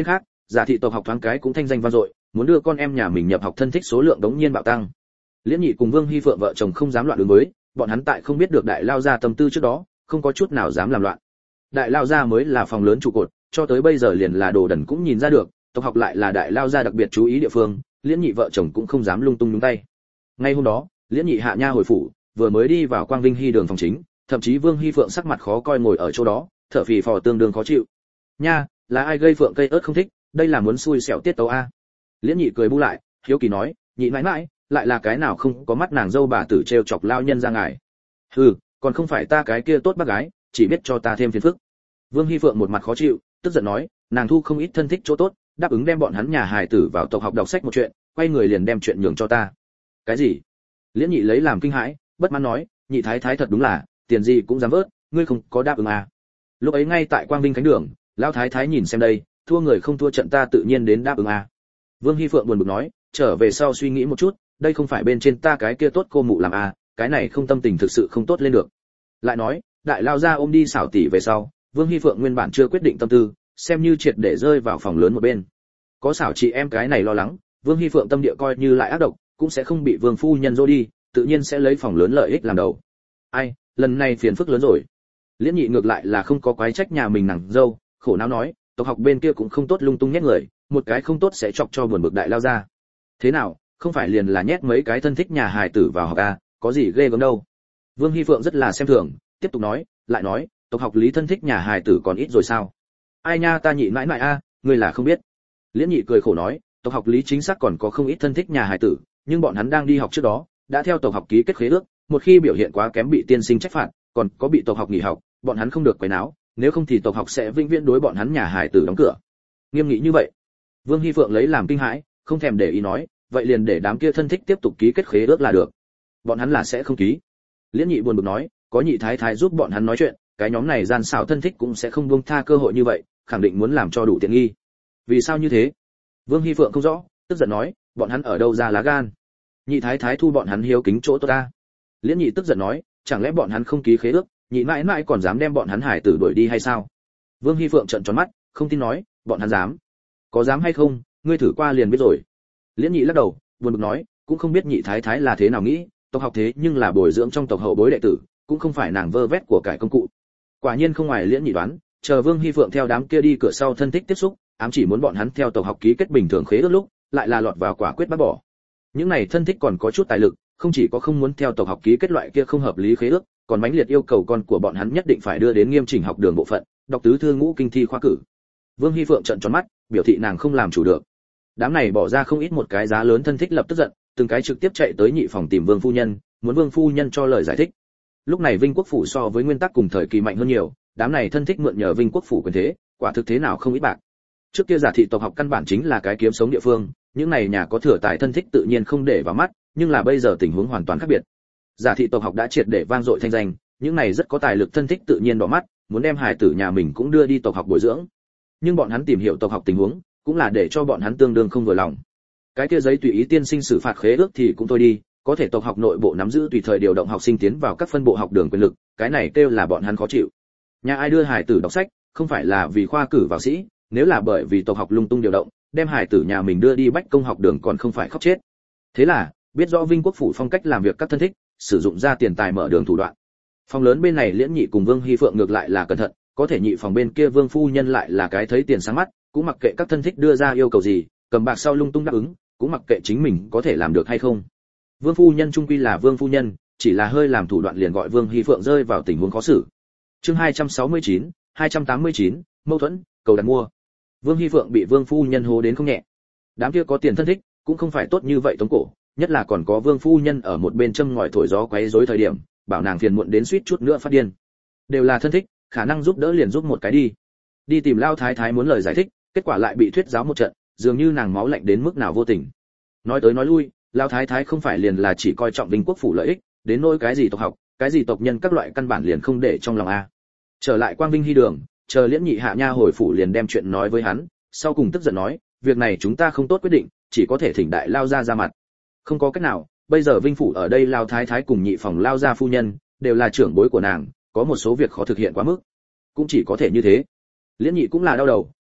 giả thị tộc học thoáng cái cũng thanh danh vang dội, muốn đưa con em nhà mình nhập học thân thích số lượng đống nhiên bạo tăng. Liễn Nhị cùng Vương Hi Phượng vợ chồng không dám loạn ứng với, bọn hắn tại không biết được đại lao gia tâm tư trước đó, không có chút nào dám làm loạn. Đại lao gia mới là phòng lớn trụ cột, cho tới bây giờ liền là đồ đần cũng nhìn ra được, tộc học lại là đại lao gia đặc biệt chú ý địa phương, Liễn Nhị vợ chồng cũng không dám lung tung nhúng tay. Ngay hôm đó, Liễn Nhị hạ nha hồi phủ, vừa mới đi vào Quang Vinh Hy đường phòng chính, thậm chí Vương Hi Phượng sắc mặt khó coi ngồi ở chỗ đó, thở phì phò tương đương khó chịu. Nha, là ai gây Phượng cây ớt không thích, đây là muốn xui xẻo tiết tấu a. Liễn Nhị cười bu lại, hiếu kỳ nói, Nhị mãi mãi, lại là cái nào không có mắt nàng dâu bà tử trêu chọc lao nhân ra ngài. Hừ, còn không phải ta cái kia tốt bác gái, chỉ biết cho ta thêm phiền phức. Vương Hi Phượng một mặt khó chịu, tức giận nói, nàng thu không ít thân thích chỗ tốt, đáp ứng đem bọn hắn nhà hài tử vào tộc học đọc sách một chuyện, quay người liền đem chuyện nhường cho ta. Cái gì? Liễn Nhị lấy làm kinh hãi, bất mãn nói, Nhị thái thái thật đúng là, tiền gì cũng dám vớt, ngươi không có đáp ứng à? Lúc ấy ngay tại Quang Vinh Khánh đường, lão thái thái nhìn xem đây, thua người không thua trận ta tự nhiên đến đáp ứng à? Vương Hi Phượng buồn bực nói, trở về sau suy nghĩ một chút, đây không phải bên trên ta cái kia tốt cô mụ làm à, cái này không tâm tình thực sự không tốt lên được. Lại nói, đại lao ra ôm đi xảo tỷ về sau, Vương Hi Phượng nguyên bản chưa quyết định tâm tư, xem như triệt để rơi vào phòng lớn một bên. Có xảo chị em cái này lo lắng, Vương Hi Phượng tâm địa coi như lại ác độc, cũng sẽ không bị Vương phu nhân dỗ đi, tự nhiên sẽ lấy phòng lớn lợi ích làm đầu. Ai, lần này phiền phức lớn rồi. Liễn Nhị ngược lại là không có quái trách nhà mình nàng dâu, khổ não nói, tộc học bên kia cũng không tốt lung tung nhét người, một cái không tốt sẽ chọc cho buồn bực đại lao ra. Thế nào, không phải liền là nhét mấy cái thân thích nhà hài tử vào học à, có gì ghê gớm đâu. Vương Hi Phượng rất là xem thường, tiếp tục nói, lại nói, tộc học lý thân thích nhà hài tử còn ít rồi sao? Ai nha, ta Nhị mãi mãi a, ngươi là không biết. Liễn Nhị cười khổ nói, tộc học lý chính xác còn có không ít thân thích nhà hài tử, nhưng bọn hắn đang đi học trước đó, đã theo tộc học ký kết khế ước, một khi biểu hiện quá kém bị tiên sinh trách phạt, còn có bị tộc học nghỉ học, bọn hắn không được quấy náo, nếu không thì tộc học sẽ vĩnh viễn đối bọn hắn nhà hài tử đóng cửa. Nghiêm nghị như vậy. Vương Hi Phượng lấy làm kinh hãi, không thèm để ý nói, vậy liền để đám kia thân thích tiếp tục ký kết khế ước là được. Bọn hắn là sẽ không ký. Liễn Nhị buồn bực nói, có Nhị thái thái giúp bọn hắn nói chuyện, cái nhóm này gian xảo thân thích cũng sẽ không buông tha cơ hội như vậy, khẳng định muốn làm cho đủ tiện nghi. Vì sao như thế? Vương Hi Phượng không rõ, tức giận nói, bọn hắn ở đâu ra lá gan? Nhị thái thái thu bọn hắn hiếu kính chỗ tốt ta. Liễn Nhị tức giận nói, chẳng lẽ bọn hắn không ký khế ước, Nhị mãi mãi còn dám đem bọn hắn hải tử đuổi đi hay sao? Vương Hi Phượng trợn tròn mắt, không tin nói, bọn hắn dám? Có dám hay không, ngươi thử qua liền biết rồi. Liễn Nhị lắc đầu, buồn bực nói, cũng không biết Nhị thái thái là thế nào nghĩ, tộc học thế nhưng là bồi dưỡng trong tộc hậu bối đệ tử, cũng không phải nàng vơ vét của cải công cụ. Quả nhiên không ngoài Liễn Nhị đoán, chờ Vương Hi Phượng theo đám kia đi cửa sau thân thích tiếp xúc, ám chỉ muốn bọn hắn theo tộc học ký kết bình thường khế ước lúc, lại là lọt vào quả quyết bác bỏ. Những này thân thích còn có chút tài lực, không chỉ có không muốn theo tộc học ký kết loại kia không hợp lý khế ước, còn mãnh liệt yêu cầu con của bọn hắn nhất định phải đưa đến nghiêm chỉnh học đường bộ phận, đọc tứ thư ngũ kinh thi khoa cử. Vương Hi Phượng trợn tròn mắt, biểu thị nàng không làm chủ được. Đám này bỏ ra không ít một cái giá lớn thân thích lập tức giận, từng cái trực tiếp chạy tới nhị phòng tìm Vương phu nhân, muốn Vương phu nhân cho lời giải thích. Lúc này Vinh Quốc phủ so với nguyên tắc cùng thời kỳ mạnh hơn nhiều, đám này thân thích mượn nhờ Vinh Quốc phủ quyền thế, quả thực thế nào không ít bạc. Trước kia giả thị tộc học căn bản chính là cái kiếm sống địa phương, những này nhà có thừa tài thân thích tự nhiên không để vào mắt, nhưng là bây giờ tình huống hoàn toàn khác biệt. Giả thị tộc học đã triệt để vang dội thanh danh, những này rất có tài lực thân thích tự nhiên đỏ mắt, muốn đem hài tử nhà mình cũng đưa đi tộc học bồi dưỡng. Nhưng bọn hắn tìm hiểu tộc học tình huống, cũng là để cho bọn hắn tương đương không vừa lòng. Cái kia giấy tùy ý tiên sinh xử phạt khế ước thì cũng thôi đi, có thể tộc học nội bộ nắm giữ tùy thời điều động học sinh tiến vào các phân bộ học đường quyền lực, cái này kêu là bọn hắn khó chịu. Nhà ai đưa hài tử đọc sách, không phải là vì khoa cử vào sĩ, nếu là bởi vì tộc học lung tung điều động, đem hài tử nhà mình đưa đi bách công học đường còn không phải khóc chết. Thế là, biết rõ Vinh Quốc phủ phong cách làm việc các thân thích, sử dụng ra tiền tài mở đường thủ đoạn. Phòng lớn bên này Liễn Nhị cùng Vương Hi Phượng ngược lại là cẩn thận, có thể nhị phòng bên kia Vương phu nhân lại là cái thấy tiền sáng mắt, cũng mặc kệ các thân thích đưa ra yêu cầu gì, cầm bạc sau lung tung đáp ứng, cũng mặc kệ chính mình có thể làm được hay không. Vương phu nhân trung quy là Vương phu nhân, chỉ là hơi làm thủ đoạn liền gọi Vương Hi Phượng rơi vào tình huống khó xử. Chương 269, 289, mâu thuẫn, cầu đặt mua. Vương Hi Phượng bị Vương phu nhân hố đến không nhẹ. Đám kia có tiền thân thích, cũng không phải tốt như vậy tống cổ, nhất là còn có Vương phu nhân ở một bên châm ngòi thổi gió quấy rối thời điểm, bảo nàng phiền muộn đến suýt chút nữa phát điên. Đều là thân thích, khả năng giúp đỡ liền giúp một cái đi. Đi tìm Lao thái thái muốn lời giải thích, kết quả lại bị thuyết giáo một trận, dường như nàng máu lạnh đến mức nào vô tình. Nói tới nói lui, Lao thái thái không phải liền là chỉ coi trọng Vinh Quốc phủ lợi ích, đến nỗi cái gì tộc học, cái gì tộc nhân các loại căn bản liền không để trong lòng a. Trở lại Quang Vinh Hy đường, chờ Liễn Nhị hạ nha hồi phủ liền đem chuyện nói với hắn, sau cùng tức giận nói, việc này chúng ta không tốt quyết định, chỉ có thể thỉnh đại lao ra mặt. Không có cách nào, bây giờ Vinh phủ ở đây Lao thái thái cùng nhị phòng Lao gia phu nhân đều là trưởng bối của nàng, có một số việc khó thực hiện quá mức, cũng chỉ có thể như thế. Liễn Nhị cũng là đau đầu,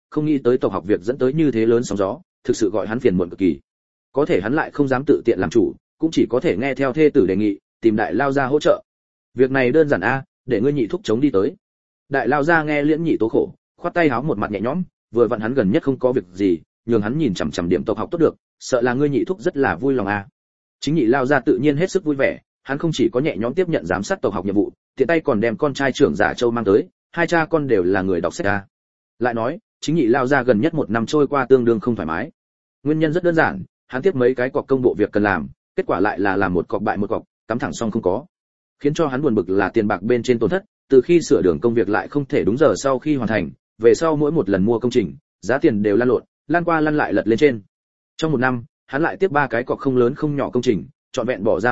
không nghĩ tới tộc học việc dẫn tới như thế lớn sóng gió, thực sự gọi hắn phiền muộn cực kỳ. Có thể hắn lại không dám tự tiện làm chủ, cũng chỉ có thể nghe theo thê tử đề nghị, tìm đại lao gia hỗ trợ. Việc này đơn giản a, để ngươi nhị thúc chống đi tới. Đại lao gia nghe Liễn Nhị tố khổ, khoát tay háo một mặt nhẹ nhõm, vừa vặn hắn gần nhất không có việc gì, nhường hắn nhìn chằm chằm điểm tộc học tốt được, sợ là ngươi nhị thúc rất là vui lòng a. Chính Nhị lao gia tự nhiên hết sức vui vẻ, hắn không chỉ có nhẹ nhõm tiếp nhận giám sát tộc học nhiệm vụ, tiện tay còn đem con trai trưởng Giả Châu mang tới, hai cha con đều là người đọc sách a. Lại nói, Chính Nhị lao gia gần nhất một năm trôi qua tương đương không thoải mái. Nguyên nhân rất đơn giản, hắn tiếp mấy cái cọc công bộ việc cần làm, kết quả lại là làm một cọc bại một cọc, cắm thẳng xong không có. Khiến cho hắn buồn bực là tiền bạc bên trên tổn thất, từ khi sửa đường công việc lại không thể đúng giờ sau khi hoàn thành, về sau mỗi một lần mua công trình, giá tiền đều lăn lộn, lăn qua lăn lại lật lên trên. Trong một năm, hắn lại tiếp ba cái cọc không lớn không nhỏ công trình, trọn vẹn bỏ ra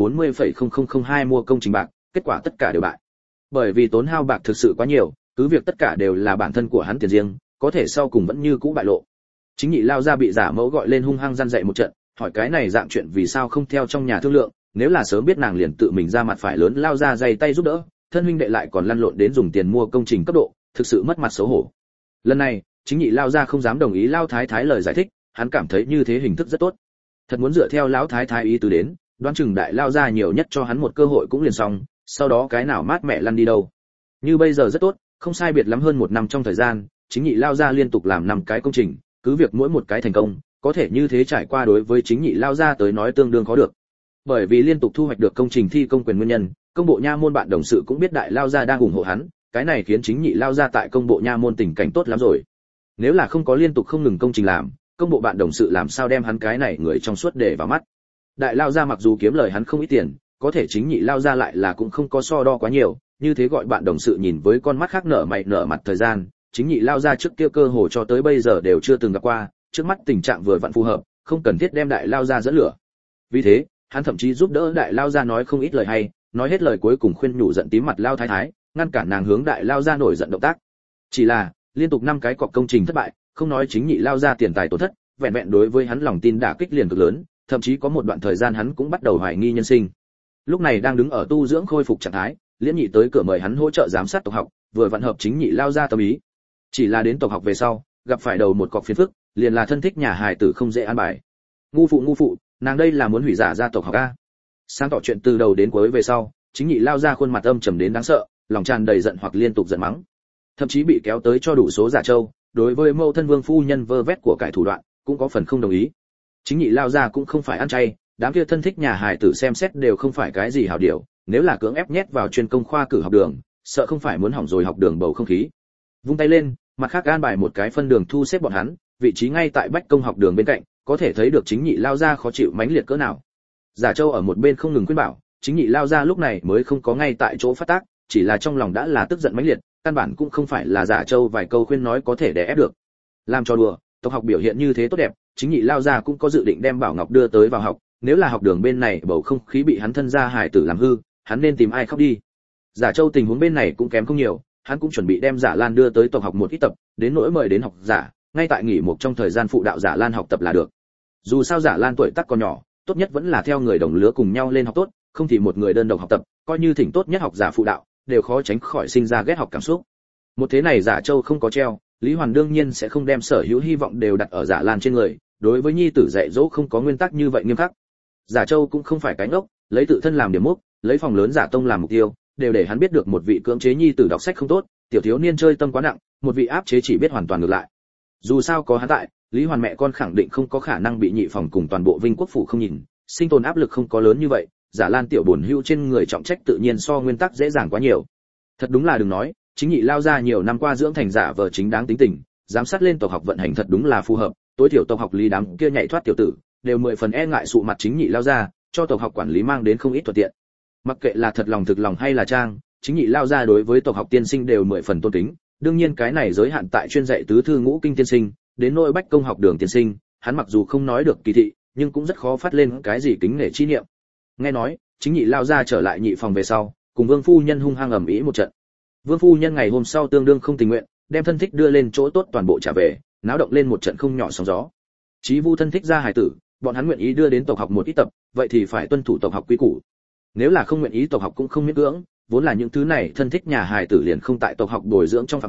140,0002 mua công trình bạc, kết quả tất cả đều bại. Bởi vì tốn hao bạc thực sự quá nhiều, cứ việc tất cả đều là bản thân của hắn tiền riêng, có thể sau cùng vẫn như cũ bại lộ. Chính Nhị lao ra bị giả mẫu gọi lên hung hăng răn dạy một trận, hỏi cái này dạng chuyện vì sao không theo trong nhà thương lượng, nếu là sớm biết nàng liền tự mình ra mặt phải lớn lao ra dày tay giúp đỡ, thân huynh đệ lại còn lăn lộn đến dùng tiền mua công trình cấp độ, thực sự mất mặt xấu hổ. Lần này, Chính Nhị lao ra không dám đồng ý lao thái thái lời giải thích, hắn cảm thấy như thế hình thức rất tốt. Thật muốn dựa theo lão thái thái ý tứ đến, đoán chừng đại lao ra nhiều nhất cho hắn một cơ hội cũng liền xong, sau đó cái nào mát mẹ lăn đi đâu. Như bây giờ rất tốt, không sai biệt lắm hơn một năm trong thời gian, Chính Nhị lao ra liên tục làm 5 cái công trình, cứ việc mỗi một cái thành công, có thể như thế trải qua đối với Chính Nhị lao ra tới nói tương đương khó được. Bởi vì liên tục thu hoạch được công trình thi công quyền nguyên nhân, công bộ nha môn bạn đồng sự cũng biết đại lao ra đang ủng hộ hắn, cái này khiến Chính Nhị lao ra tại công bộ nha môn tình cảnh tốt lắm rồi. Nếu là không có liên tục không ngừng công trình làm, công bộ bạn đồng sự làm sao đem hắn cái này người trong suốt để vào mắt. Đại lao ra mặc dù kiếm lời hắn không ít tiền, có thể Chính Nhị lao ra lại là cũng không có so đo quá nhiều, như thế gọi bạn đồng sự nhìn với con mắt khác nở mày nở mặt thời gian, Chính Nhị lao ra trước kia cơ hồ cho tới bây giờ đều chưa từng gặp qua, trước mắt tình trạng vừa vặn phù hợp, không cần thiết đem đại lao ra dẫn lửa. Vì thế, hắn thậm chí giúp đỡ đại lao ra nói không ít lời hay, nói hết lời cuối cùng khuyên nhủ giận tím mặt lao thái thái, ngăn cản nàng hướng đại lao ra nổi giận động tác. Chỉ là, liên tục 5 cái cọc công trình thất bại, không nói Chính Nhị lao ra tiền tài tổn thất, vẹn vẹn đối với hắn lòng tin đả kích liền cực lớn, thậm chí có một đoạn thời gian hắn cũng bắt đầu hoài nghi nhân sinh. Lúc này đang đứng ở tu dưỡng khôi phục trạng thái, Liễn Nhị tới cửa mời hắn hỗ trợ giám sát tộc học, vừa vận hợp Chính Nhị lao ra tâm ý. Chỉ là đến tộc học về sau, gặp phải đầu một cọc phiền phức, liền là thân thích nhà hài tử không dễ an bài. Ngu phụ, nàng đây là muốn hủy giả gia tộc học a. Sáng tỏ chuyện từ đầu đến cuối về sau, Chính Nhị lao ra khuôn mặt âm trầm đến đáng sợ, lòng tràn đầy giận hoặc liên tục giận mắng. Thậm chí bị kéo tới cho đủ số Giả Châu, đối với mâu thân Vương phu nhân vơ vét của cải thủ đoạn, cũng có phần không đồng ý. Chính Nhị lao ra cũng không phải ăn chay, đám kia thân thích nhà hài tử xem xét đều không phải cái gì hảo điều, nếu là cưỡng ép nhét vào chuyên công khoa cử học đường, sợ không phải muốn hỏng rồi học đường bầu không khí. Vung tay lên, mặt khác an bài một cái phân đường thu xếp bọn hắn, vị trí ngay tại bách công học đường bên cạnh, có thể thấy được Chính Nhị lao ra khó chịu mãnh liệt cỡ nào. Giả Châu ở một bên không ngừng khuyên bảo, Chính Nhị lao ra lúc này mới không có ngay tại chỗ phát tác, chỉ là trong lòng đã là tức giận mãnh liệt, căn bản cũng không phải là Giả Châu vài câu khuyên nói có thể đè ép được. Làm cho đùa, tộc học biểu hiện như thế tốt đẹp, Chính Nhị lao ra cũng có dự định đem Bảo Ngọc đưa tới vào học, nếu là học đường bên này bầu không khí bị hắn thân gia hải tử làm hư, hắn nên tìm ai khóc đi. Giả Châu tình huống bên này cũng kém không nhiều, hắn cũng chuẩn bị đem Giả Lan đưa tới tộc học một ít tập, đến nỗi mời đến học giả, ngay tại nghỉ một trong thời gian phụ đạo Giả Lan học tập là được. Dù sao Giả Lan tuổi tác còn nhỏ, tốt nhất vẫn là theo người đồng lứa cùng nhau lên học tốt, không thì một người đơn độc học tập, coi như thỉnh tốt nhất học giả phụ đạo, đều khó tránh khỏi sinh ra ghét học cảm xúc. Một thế này Giả Châu không có treo, Lý Hoàn đương nhiên sẽ không đem sở hữu hy vọng đều đặt ở Giả Lan trên người, đối với nhi tử dạy dỗ không có nguyên tắc như vậy nghiêm khắc. Giả Châu cũng không phải cái ngốc, lấy tự thân làm điểm mốc, lấy phòng lớn Giả Tông làm mục tiêu, đều để hắn biết được một vị cưỡng chế nhi tử đọc sách không tốt, tiểu thiếu niên chơi tâm quá nặng, một vị áp chế chỉ biết hoàn toàn ngược lại. Dù sao có hắn tại, Lý Hoàn mẹ con khẳng định không có khả năng bị nhị phòng cùng toàn bộ Vinh Quốc phủ không nhìn, sinh tồn áp lực không có lớn như vậy, Giả Lan tiểu bổn hữu trên người trọng trách tự nhiên so nguyên tắc dễ dàng quá nhiều. Thật đúng là đừng nói, Chính Nhị lao ra nhiều năm qua dưỡng thành giả vờ chính đáng tính tình, giám sát lên tộc học vận hành thật đúng là phù hợp, tối thiểu tộc học lý đám kia nhảy thoát tiểu tử, đều 10 phần e ngại sụ mặt Chính Nhị lao ra, cho tộc học quản lý mang đến không ít thuận tiện. Mặc kệ là thật lòng thực lòng hay là trang, Chính Nhị lao ra đối với tộc học tiên sinh đều 10 phần tôn kính, đương nhiên cái này giới hạn tại chuyên dạy tứ thư ngũ kinh tiên sinh, đến nỗi bách công học đường tiên sinh, hắn mặc dù không nói được kỳ thị, nhưng cũng rất khó phát lên cái gì kính nể chi niệm. Nghe nói, Chính Nhị lao ra trở lại nhị phòng về sau, cùng Vương phu nhân hung hăng ầm ĩ một trận. Vương phu nhân ngày hôm sau tương đương không tình nguyện, đem thân thích đưa lên chỗ tốt toàn bộ trả về, náo động lên một trận không nhỏ sóng gió. Chí Vu thân thích ra hài tử, bọn hắn nguyện ý đưa đến tộc học một ít tập, vậy thì phải tuân thủ tộc học quy củ. Nếu là không nguyện ý tộc học cũng không miễn cưỡng, vốn là những thứ này thân thích nhà hài tử liền không tại tộc học bồi dưỡng trong phạm vi,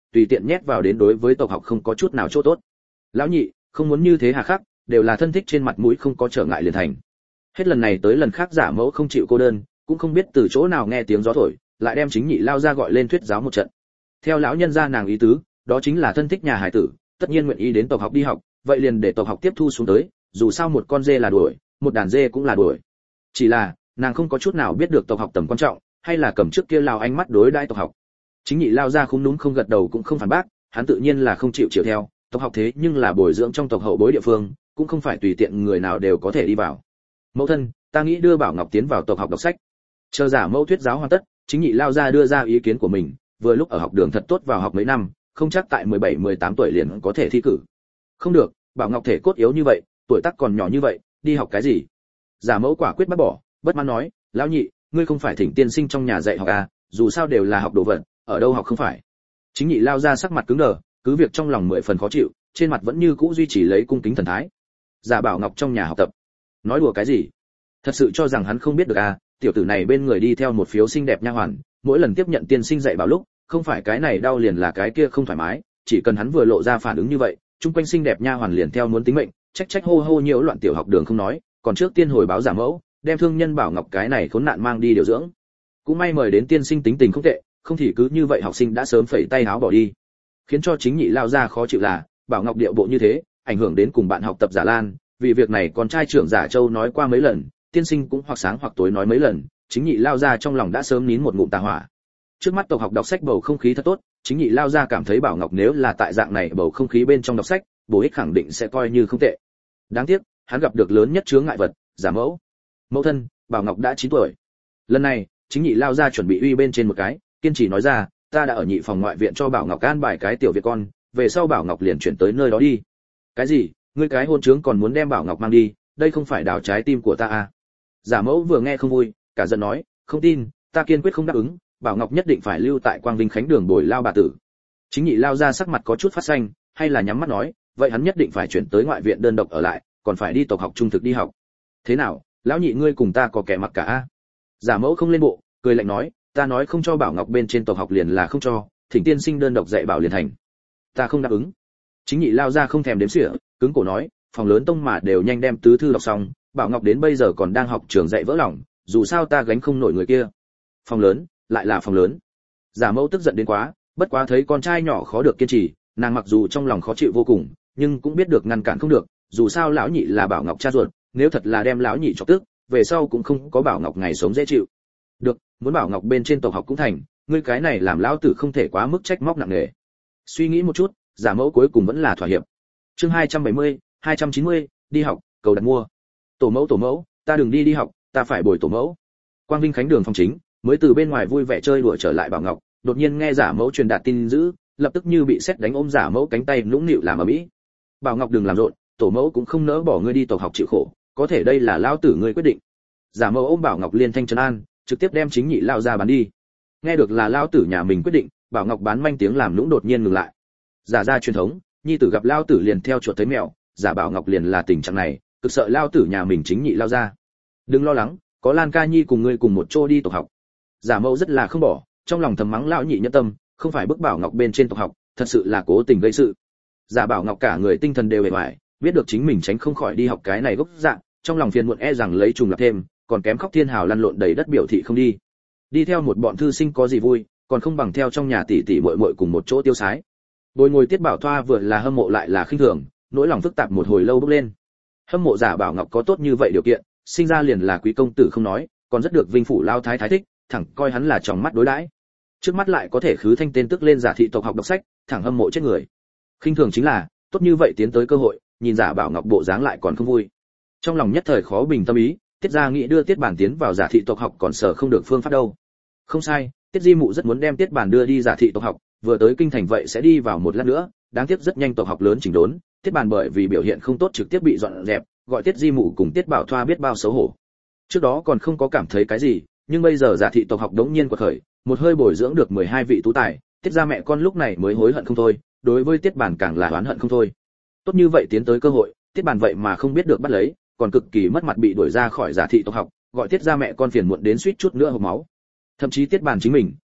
tùy tiện nhét vào đến đối với tộc học không có chút nào chỗ tốt. Lão nhị, không muốn như thế hà khắc, đều là thân thích trên mặt mũi không có trở ngại liền thành. Hết lần này tới lần khác giả mẫu không chịu cô đơn, cũng không biết từ chỗ nào nghe tiếng gió thổi, lại đem chính nhị lao ra gọi lên thuyết giáo một trận. Theo lão nhân gia nàng ý tứ, đó chính là thân thích nhà hải tử, tất nhiên nguyện ý đến tộc học đi học, vậy liền để tộc học tiếp thu xuống tới, dù sao một con dê là đuổi, một đàn dê cũng là đuổi. Chỉ là, nàng không có chút nào biết được tộc học tầm quan trọng, hay là cầm trước kia lao ánh mắt đối đãi tộc học. Chính nhị lao ra không đúng không gật đầu cũng không phản bác, hắn tự nhiên là không chịu chiều theo, tộc học thế nhưng là bồi dưỡng trong tộc hậu bối địa phương, cũng không phải tùy tiện người nào đều có thể đi vào. Mẫu thân, ta nghĩ đưa Bảo Ngọc tiến vào tộc học đọc sách. Chờ giả mẫu thuyết giáo hoàn tất, chính nhị lao ra đưa ra ý kiến của mình, vừa lúc ở học đường thật tốt vào học mấy năm, không chắc tại 17-18 tuổi liền có thể thi cử. Không được, Bảo Ngọc thể cốt yếu như vậy, tuổi tác còn nhỏ như vậy, đi học cái gì? Giả mẫu quả quyết bác bỏ, bất mãn nói, lão nhị, ngươi không phải thỉnh tiên sinh trong nhà dạy học à, dù sao đều là học đồ vật, ở đâu học không phải. Chính nhị lao ra sắc mặt cứng đờ, cứ việc trong lòng 10 phần khó chịu, trên mặt vẫn như cũ duy trì lấy cung kính thần thái. Giả Bảo Ngọc trong nhà học tập, nói đùa cái gì? Thật sự cho rằng hắn không biết được à, tiểu tử này bên người đi theo một phiếu xinh đẹp nha hoàn, mỗi lần tiếp nhận tiên sinh dạy bảo lúc, không phải cái này đau liền là cái kia không thoải mái, chỉ cần hắn vừa lộ ra phản ứng như vậy, chung quanh xinh đẹp nha hoàn liền theo muốn tính mệnh, trách hô hô nhiễu loạn tiểu học đường không nói, còn trước tiên hồi báo giả mẫu, đem thương nhân Bảo Ngọc cái này khốn nạn mang đi điều dưỡng. Cũng may mời đến tiên sinh tính tình không tệ, không thì cứ như vậy học sinh đã sớm phẩy tay áo bỏ đi. Khiến cho chính nhị lao ra khó chịu là, Bảo Ngọc điệu bộ như thế, ảnh hưởng đến cùng bạn học tập Giả Lan, vì việc này con trai trưởng Giả Châu nói qua mấy lần, tiên sinh cũng hoặc sáng hoặc tối nói mấy lần, chính nhị lao ra trong lòng đã sớm nín một ngụm tà hỏa. Trước mắt tộc học đọc sách bầu không khí thật tốt, chính nhị lao ra cảm thấy Bảo Ngọc nếu là tại dạng này bầu không khí bên trong đọc sách, bổ ích khẳng định sẽ coi như không tệ. Đáng tiếc, hắn gặp được lớn nhất chướng ngại vật, giả mẫu. Mẫu thân, Bảo Ngọc đã 9 tuổi. Lần này, chính nhị lao ra chuẩn bị uy bên trên một cái, kiên trì nói ra, ta đã ở nhị phòng ngoại viện cho Bảo Ngọc an bài cái tiểu viện con, về sau Bảo Ngọc liền chuyển tới nơi đó đi. Cái gì? Ngươi cái hôn trướng còn muốn đem Bảo Ngọc mang đi, đây không phải đào trái tim của ta à? Giả mẫu vừa nghe không vui, cả giận nói, không tin, ta kiên quyết không đáp ứng, Bảo Ngọc nhất định phải lưu tại Quang Vinh Khánh đường bồi lao bà tử. Chính nhị lao ra sắc mặt có chút phát xanh, hay là nhắm mắt nói, vậy hắn nhất định phải chuyển tới ngoại viện đơn độc ở lại, còn phải đi tộc học trung thực đi học. Thế nào, lão nhị ngươi cùng ta có kẻ mặc cả a? Giả mẫu không lên bộ, cười lạnh nói, ta nói không cho Bảo Ngọc bên trên tộc học liền là không cho, thỉnh tiên sinh đơn độc dạy bảo liền thành. Ta không đáp ứng. Chính nhị lao ra không thèm đếm xỉa, cứng cổ nói, phòng lớn tông mà đều nhanh đem tứ thư đọc xong, Bảo Ngọc đến bây giờ còn đang học trường dạy vỡ lòng, dù sao ta gánh không nổi người kia. Phòng lớn, lại là phòng lớn. Giả mẫu tức giận đến quá, bất quá thấy con trai nhỏ khó được kiên trì, nàng mặc dù trong lòng khó chịu vô cùng, nhưng cũng biết được ngăn cản không được, dù sao lão nhị là Bảo Ngọc cha ruột, nếu thật là đem lão nhị chọc tức, về sau cũng không có Bảo Ngọc ngày sống dễ chịu. Được, muốn Bảo Ngọc bên trên tộc học cũng thành, ngươi cái này làm lão tử không thể quá mức trách móc nặng nề. Suy nghĩ một chút, giả mẫu cuối cùng vẫn là thỏa hiệp. Chương 270, 290, đi học, cầu đặt mua. Tổ mẫu, ta đừng đi học, ta phải bồi tổ mẫu. Quang Vinh Khánh đường phòng chính, mới từ bên ngoài vui vẻ chơi đùa trở lại Bảo Ngọc, đột nhiên nghe giả mẫu truyền đạt tin dữ, lập tức như bị sét đánh ôm giả mẫu cánh tay nũng nịu làm ở mỹ. Bảo Ngọc đừng làm rộn, tổ mẫu cũng không nỡ bỏ ngươi đi tộc học chịu khổ, có thể đây là lão tử ngươi quyết định. Giả mẫu ôm Bảo Ngọc liên thanh trấn an, trực tiếp đem chính nhị lao ra bán đi. Nghe được là lão tử nhà mình quyết định, Bảo Ngọc bán manh tiếng làm nũng đột nhiên ngừng lại. Giả ra truyền thống, nhi tử gặp lão tử liền theo chuột thấy mèo, giả Bảo Ngọc liền là tình trạng này, cực sợ lão tử nhà mình chính nhị lao ra. Đừng lo lắng, có Lan Ca Nhi cùng ngươi cùng một chỗ đi tộc học. Giả mẫu rất là không bỏ, trong lòng thầm mắng lão nhị nhẫn tâm, không phải bức Bảo Ngọc bên trên tộc học, thật sự là cố tình gây sự. Giả Bảo Ngọc cả người tinh thần đều bề ngoài, biết được chính mình tránh không khỏi đi học cái này gốc dạng, trong lòng phiền muộn e rằng lấy trùng lập thêm, còn kém khóc thiên hào lăn lộn đầy đất biểu thị không đi. Đi theo một bọn thư sinh có gì vui, còn không bằng theo trong nhà tỷ tỷ muội muội cùng một chỗ tiêu sái. Bồi ngồi Tiết Bảo Thoa vừa là hâm mộ lại là khinh thường, nỗi lòng phức tạp một hồi lâu bốc lên. Hâm mộ Giả Bảo Ngọc có tốt như vậy điều kiện, sinh ra liền là quý công tử không nói, còn rất được Vinh phủ lao thái thái thích, thẳng coi hắn là tròng mắt đối đãi. Trước mắt lại có thể khứ thanh tên tức lên Giả thị tộc học đọc sách, thẳng hâm mộ chết người. Khinh thường chính là, tốt như vậy tiến tới cơ hội, nhìn Giả Bảo Ngọc bộ dáng lại còn không vui. Trong lòng nhất thời khó bình tâm ý, Tiết gia nghĩ đưa Tiết Bản tiến vào Giả thị tộc học còn sợ không được phương pháp đâu. Không sai, Tiết Di mụ rất muốn đem Tiết Bản đưa đi Giả thị tộc học, vừa tới kinh thành vậy sẽ đi vào một lát nữa, đáng tiếc rất nhanh tộc học lớn chỉnh đốn, Tiết Bản bởi vì biểu hiện không tốt trực tiếp bị dọn dẹp, gọi Tiết Di mụ cùng Tiết Bảo Thoa biết bao xấu hổ. Trước đó còn không có cảm thấy cái gì, nhưng bây giờ Giả thị tộc học đống nhiên quật khởi, một hơi bồi dưỡng được 12 vị tú tài, Tiết gia mẹ con lúc này mới hối hận không thôi, đối với Tiết Bản càng là oán hận không thôi. Tốt như vậy tiến tới cơ hội, Tiết Bản vậy mà không biết được bắt lấy, còn cực kỳ mất mặt bị đuổi ra khỏi Giả thị tộc học, gọi Tiết gia mẹ con phiền muộn đến suýt chút nữa hộc máu. Thậm chí Tiết Bản chính mình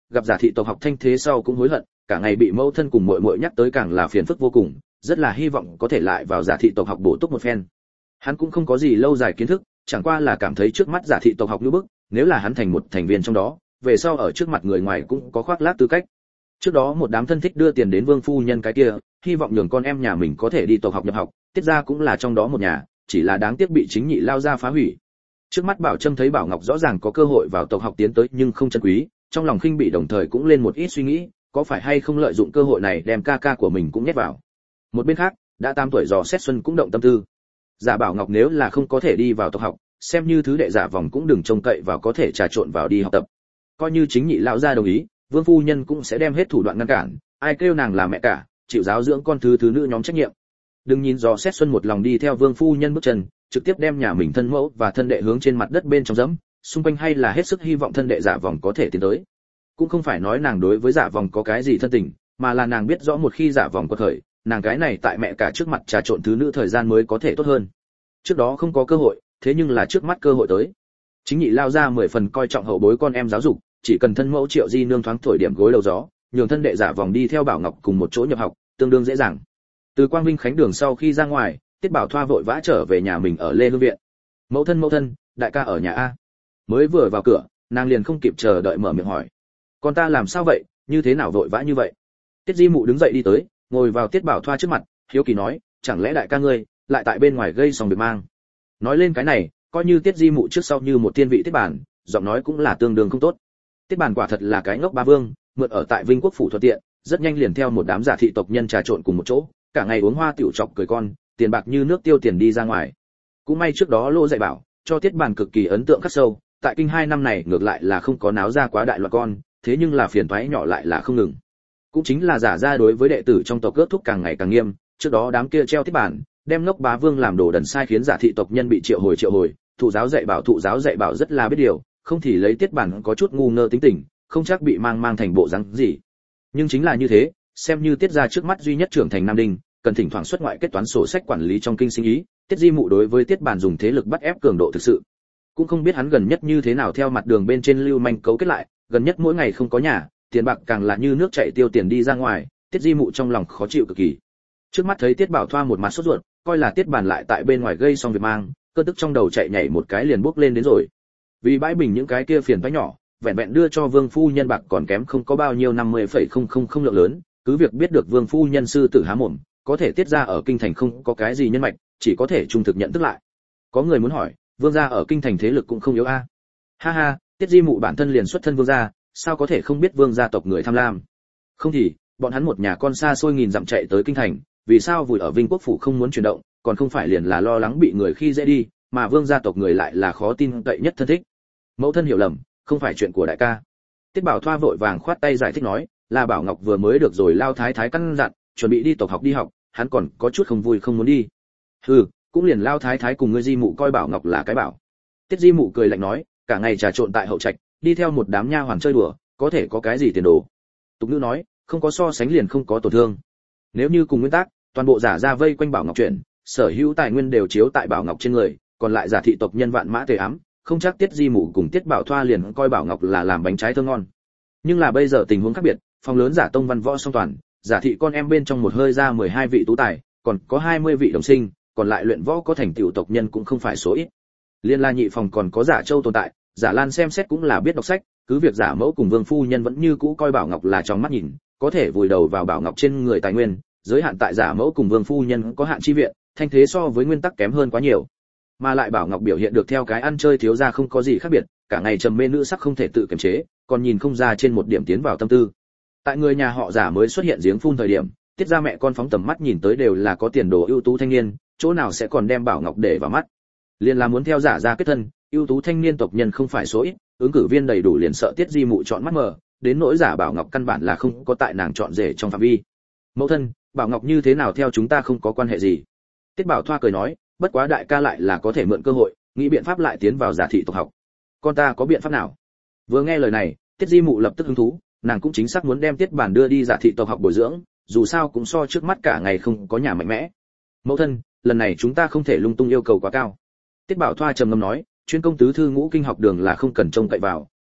gặp giả thị tộc học thanh thế sau cũng hối hận, cả ngày bị mẫu thân cùng muội muội nhắc tới càng là phiền phức vô cùng, rất là hy vọng có thể lại vào giả thị tộc học bổ túc một phen. Hắn cũng không có gì lâu dài kiến thức, chẳng qua là cảm thấy trước mắt giả thị tộc học như bức, nếu là hắn thành một thành viên trong đó, về sau ở trước mặt người ngoài cũng có khoác lác tư cách. Trước đó một đám thân thích đưa tiền đến Vương phu nhân cái kia, hy vọng nhường con em nhà mình có thể đi tộc học nhập học, Tiết gia cũng là trong đó một nhà, chỉ là đáng tiếc bị chính nhị lao ra phá hủy. Trước mắt Bảo Trâm thấy Bảo Ngọc rõ ràng có cơ hội vào tộc học tiến tới nhưng không chân quý, trong lòng khinh bị đồng thời cũng lên một ít suy nghĩ, có phải hay không lợi dụng cơ hội này đem ca ca của mình cũng nhét vào. Một bên khác, đã 8 tuổi Dò Xét Xuân cũng động tâm tư. Giả Bảo Ngọc nếu là không có thể đi vào tộc học, xem như thứ đệ giả vòng cũng đừng trông cậy vào có thể trà trộn vào đi học tập. Coi như chính nhị lão gia đồng ý, Vương phu nhân cũng sẽ đem hết thủ đoạn ngăn cản, ai kêu nàng là mẹ cả, chịu giáo dưỡng con thứ nữ nhóm trách nhiệm. Đừng nhìn Dò Xét Xuân một lòng đi theo Vương phu nhân bước chân, trực tiếp đem nhà mình thân mẫu và thân đệ hướng trên mặt đất bên trong dẫm, xung quanh hay là hết sức hy vọng thân đệ giả vòng có thể tiến tới. Cũng không phải nói nàng đối với giả vòng có cái gì thân tình, mà là nàng biết rõ một khi giả vòng có khởi, nàng cái này tại mẹ cả trước mặt trà trộn thứ nữ thời gian mới có thể tốt hơn. Trước đó không có cơ hội, thế nhưng là trước mắt cơ hội tới. Chính nhị lao ra 10 phần coi trọng hậu bối con em giáo dục, chỉ cần thân mẫu Triệu Di nương thoáng thổi điểm gối đầu gió, nhường thân đệ giả vòng đi theo Bảo Ngọc cùng một chỗ nhập học, tương đương dễ dàng. Từ Quang Vinh Khánh đường sau khi ra ngoài, Tiết Bảo Thoa vội vã trở về nhà mình ở Lê Hương viện. Mẫu thân, đại ca ở nhà a. Mới vừa vào cửa, nàng liền không kịp chờ đợi mở miệng hỏi. Con ta làm sao vậy, như thế nào vội vã như vậy? Tiết Di mụ đứng dậy đi tới, ngồi vào Tiết Bảo Thoa trước mặt, hiếu kỳ nói, chẳng lẽ đại ca ngươi lại tại bên ngoài gây sòng việc mang? Nói lên cái này, coi như Tiết Di mụ trước sau như một tiên vị Tiết Bản, giọng nói cũng là tương đương không tốt. Tiết Bản quả thật là cái ngốc ba vương, mượn ở tại Vinh Quốc phủ thuận tiện, rất nhanh liền theo một đám giả thị tộc nhân trà trộn cùng một chỗ, cả ngày uống hoa tiểu chọc cười con, tiền bạc như nước tiêu tiền đi ra ngoài. Cũng may trước đó Lô dạy bảo, cho Tiết Bản cực kỳ ấn tượng khắc sâu, tại kinh 2 năm này ngược lại là không có náo ra quá đại loạn con, thế nhưng là phiền toái nhỏ lại là không ngừng. Cũng chính là giả ra đối với đệ tử trong tộc cướp thúc càng ngày càng nghiêm, trước đó đám kia treo Tiết Bản, đem ngốc bá vương làm đồ đần sai khiến giả thị tộc nhân bị triệu hồi, thụ giáo dạy bảo rất là biết điều, không thì lấy Tiết Bản có chút ngu ngơ tính tình, không chắc bị mang thành bộ dáng gì. Nhưng chính là như thế, xem như Tiết gia trước mắt duy nhất trưởng thành Nam Đinh, cần thỉnh thoảng xuất ngoại kết toán sổ sách quản lý trong kinh sinh ý, Tiết Di mụ đối với Tiết Bản dùng thế lực bắt ép cường độ thực sự. Cũng không biết hắn gần nhất như thế nào theo mặt đường bên trên lưu manh cấu kết lại, gần nhất mỗi ngày không có nhà, tiền bạc càng là như nước chảy tiêu tiền đi ra ngoài, Tiết Di mụ trong lòng khó chịu cực kỳ. Trước mắt thấy Tiết Bảo Thoa một mặt sốt ruột, coi là Tiết Bản lại tại bên ngoài gây xong việc mang, cơn tức trong đầu chạy nhảy một cái liền bốc lên đến rồi. Vì bãi bình những cái kia phiền toái nhỏ, vẹn vẹn đưa cho Vương phu nhân bạc còn kém không có bao nhiêu 50,000 lượng lớn, cứ việc biết được Vương phu nhân sư tử há mồm, có thể Tiết gia ở kinh thành không có cái gì nhân mạch, chỉ có thể trung thực nhận tức lại. Có người muốn hỏi, Vương gia ở kinh thành thế lực cũng không yếu a. Ha ha, Tiết Di mụ bản thân liền xuất thân Vương gia, sao có thể không biết Vương gia tộc người tham lam. Không thì, bọn hắn một nhà con xa xôi nghìn dặm chạy tới kinh thành, vì sao vùi ở Vinh Quốc phủ không muốn chuyển động, còn không phải liền là lo lắng bị người khi dễ đi, mà Vương gia tộc người lại là khó tin cậy nhất thân thích. Mẫu thân hiểu lầm, không phải chuyện của đại ca. Tiết Bảo Thoa vội vàng khoát tay giải thích nói, là Bảo Ngọc vừa mới được rồi lao thái thái căn dặn, chuẩn bị đi tộc học đi học, hắn còn có chút không vui không muốn đi. Hừ, cũng liền lao thái thái cùng ngươi Di mụ coi Bảo Ngọc là cái bảo. Tiết Di mụ cười lạnh nói, cả ngày trà trộn tại hậu trạch, đi theo một đám nha hoàn chơi đùa, có thể có cái gì tiền đồ. Tục ngữ nói, không có so sánh liền không có tổn thương. Nếu như cùng nguyên tắc, toàn bộ giả ra vây quanh Bảo Ngọc chuyện, sở hữu tài nguyên đều chiếu tại Bảo Ngọc trên người, còn lại giả thị tộc nhân vạn mã tề ám, không chắc Tiết Di mụ cùng Tiết Bảo Thoa liền coi Bảo Ngọc là làm bánh trái thơm ngon. Nhưng là bây giờ tình huống khác biệt, phòng lớn giả tông văn võ song toàn, giả thị con em bên trong một hơi ra 12 vị tú tài, còn có 20 vị đồng sinh, còn lại luyện võ có thành tựu tộc nhân cũng không phải số ít. Liên La nhị phòng còn có giả Châu tồn tại, giả Lan xem xét cũng là biết đọc sách, cứ việc giả mẫu cùng Vương phu nhân vẫn như cũ coi Bảo Ngọc là trong mắt nhìn, có thể vùi đầu vào Bảo Ngọc trên người tài nguyên, giới hạn tại giả mẫu cùng Vương phu nhân có hạn chi viện, thanh thế so với nguyên tắc kém hơn quá nhiều. Mà lại Bảo Ngọc biểu hiện được theo cái ăn chơi thiếu gia không có gì khác biệt, cả ngày trầm mê nữ sắc không thể tự kiềm chế, còn nhìn không ra trên một điểm tiến vào tâm tư. Tại người nhà họ giả mới xuất hiện giếng phun thời điểm, Tiết gia mẹ con phóng tầm mắt nhìn tới đều là có tiền đồ ưu tú thanh niên, chỗ nào sẽ còn đem Bảo Ngọc để vào mắt. Liên là muốn theo giả ra kết thân, ưu tú thanh niên tộc nhân không phải số ít, ứng cử viên đầy đủ liền sợ Tiết Di mụ chọn mắt mờ, đến nỗi giả Bảo Ngọc căn bản là không có tại nàng chọn rể trong phạm vi. Mẫu thân, Bảo Ngọc như thế nào theo chúng ta không có quan hệ gì. Tiết Bảo Thoa cười nói, bất quá đại ca lại là có thể mượn cơ hội, nghĩ biện pháp lại tiến vào giả thị tộc học. Con ta có biện pháp nào? Vừa nghe lời này, Tiết Di mụ lập tức hứng thú, nàng cũng chính xác muốn đem Tiết Bản đưa đi giả thị tộc học bồi dưỡng, dù sao cũng so trước mắt cả ngày không có nhà mạnh mẽ. Mẫu thân, lần này chúng ta không thể lung tung yêu cầu quá cao. Tiết Bảo Thoa trầm ngâm nói, chuyên công tứ thư ngũ kinh học đường là không cần trông cậy vào,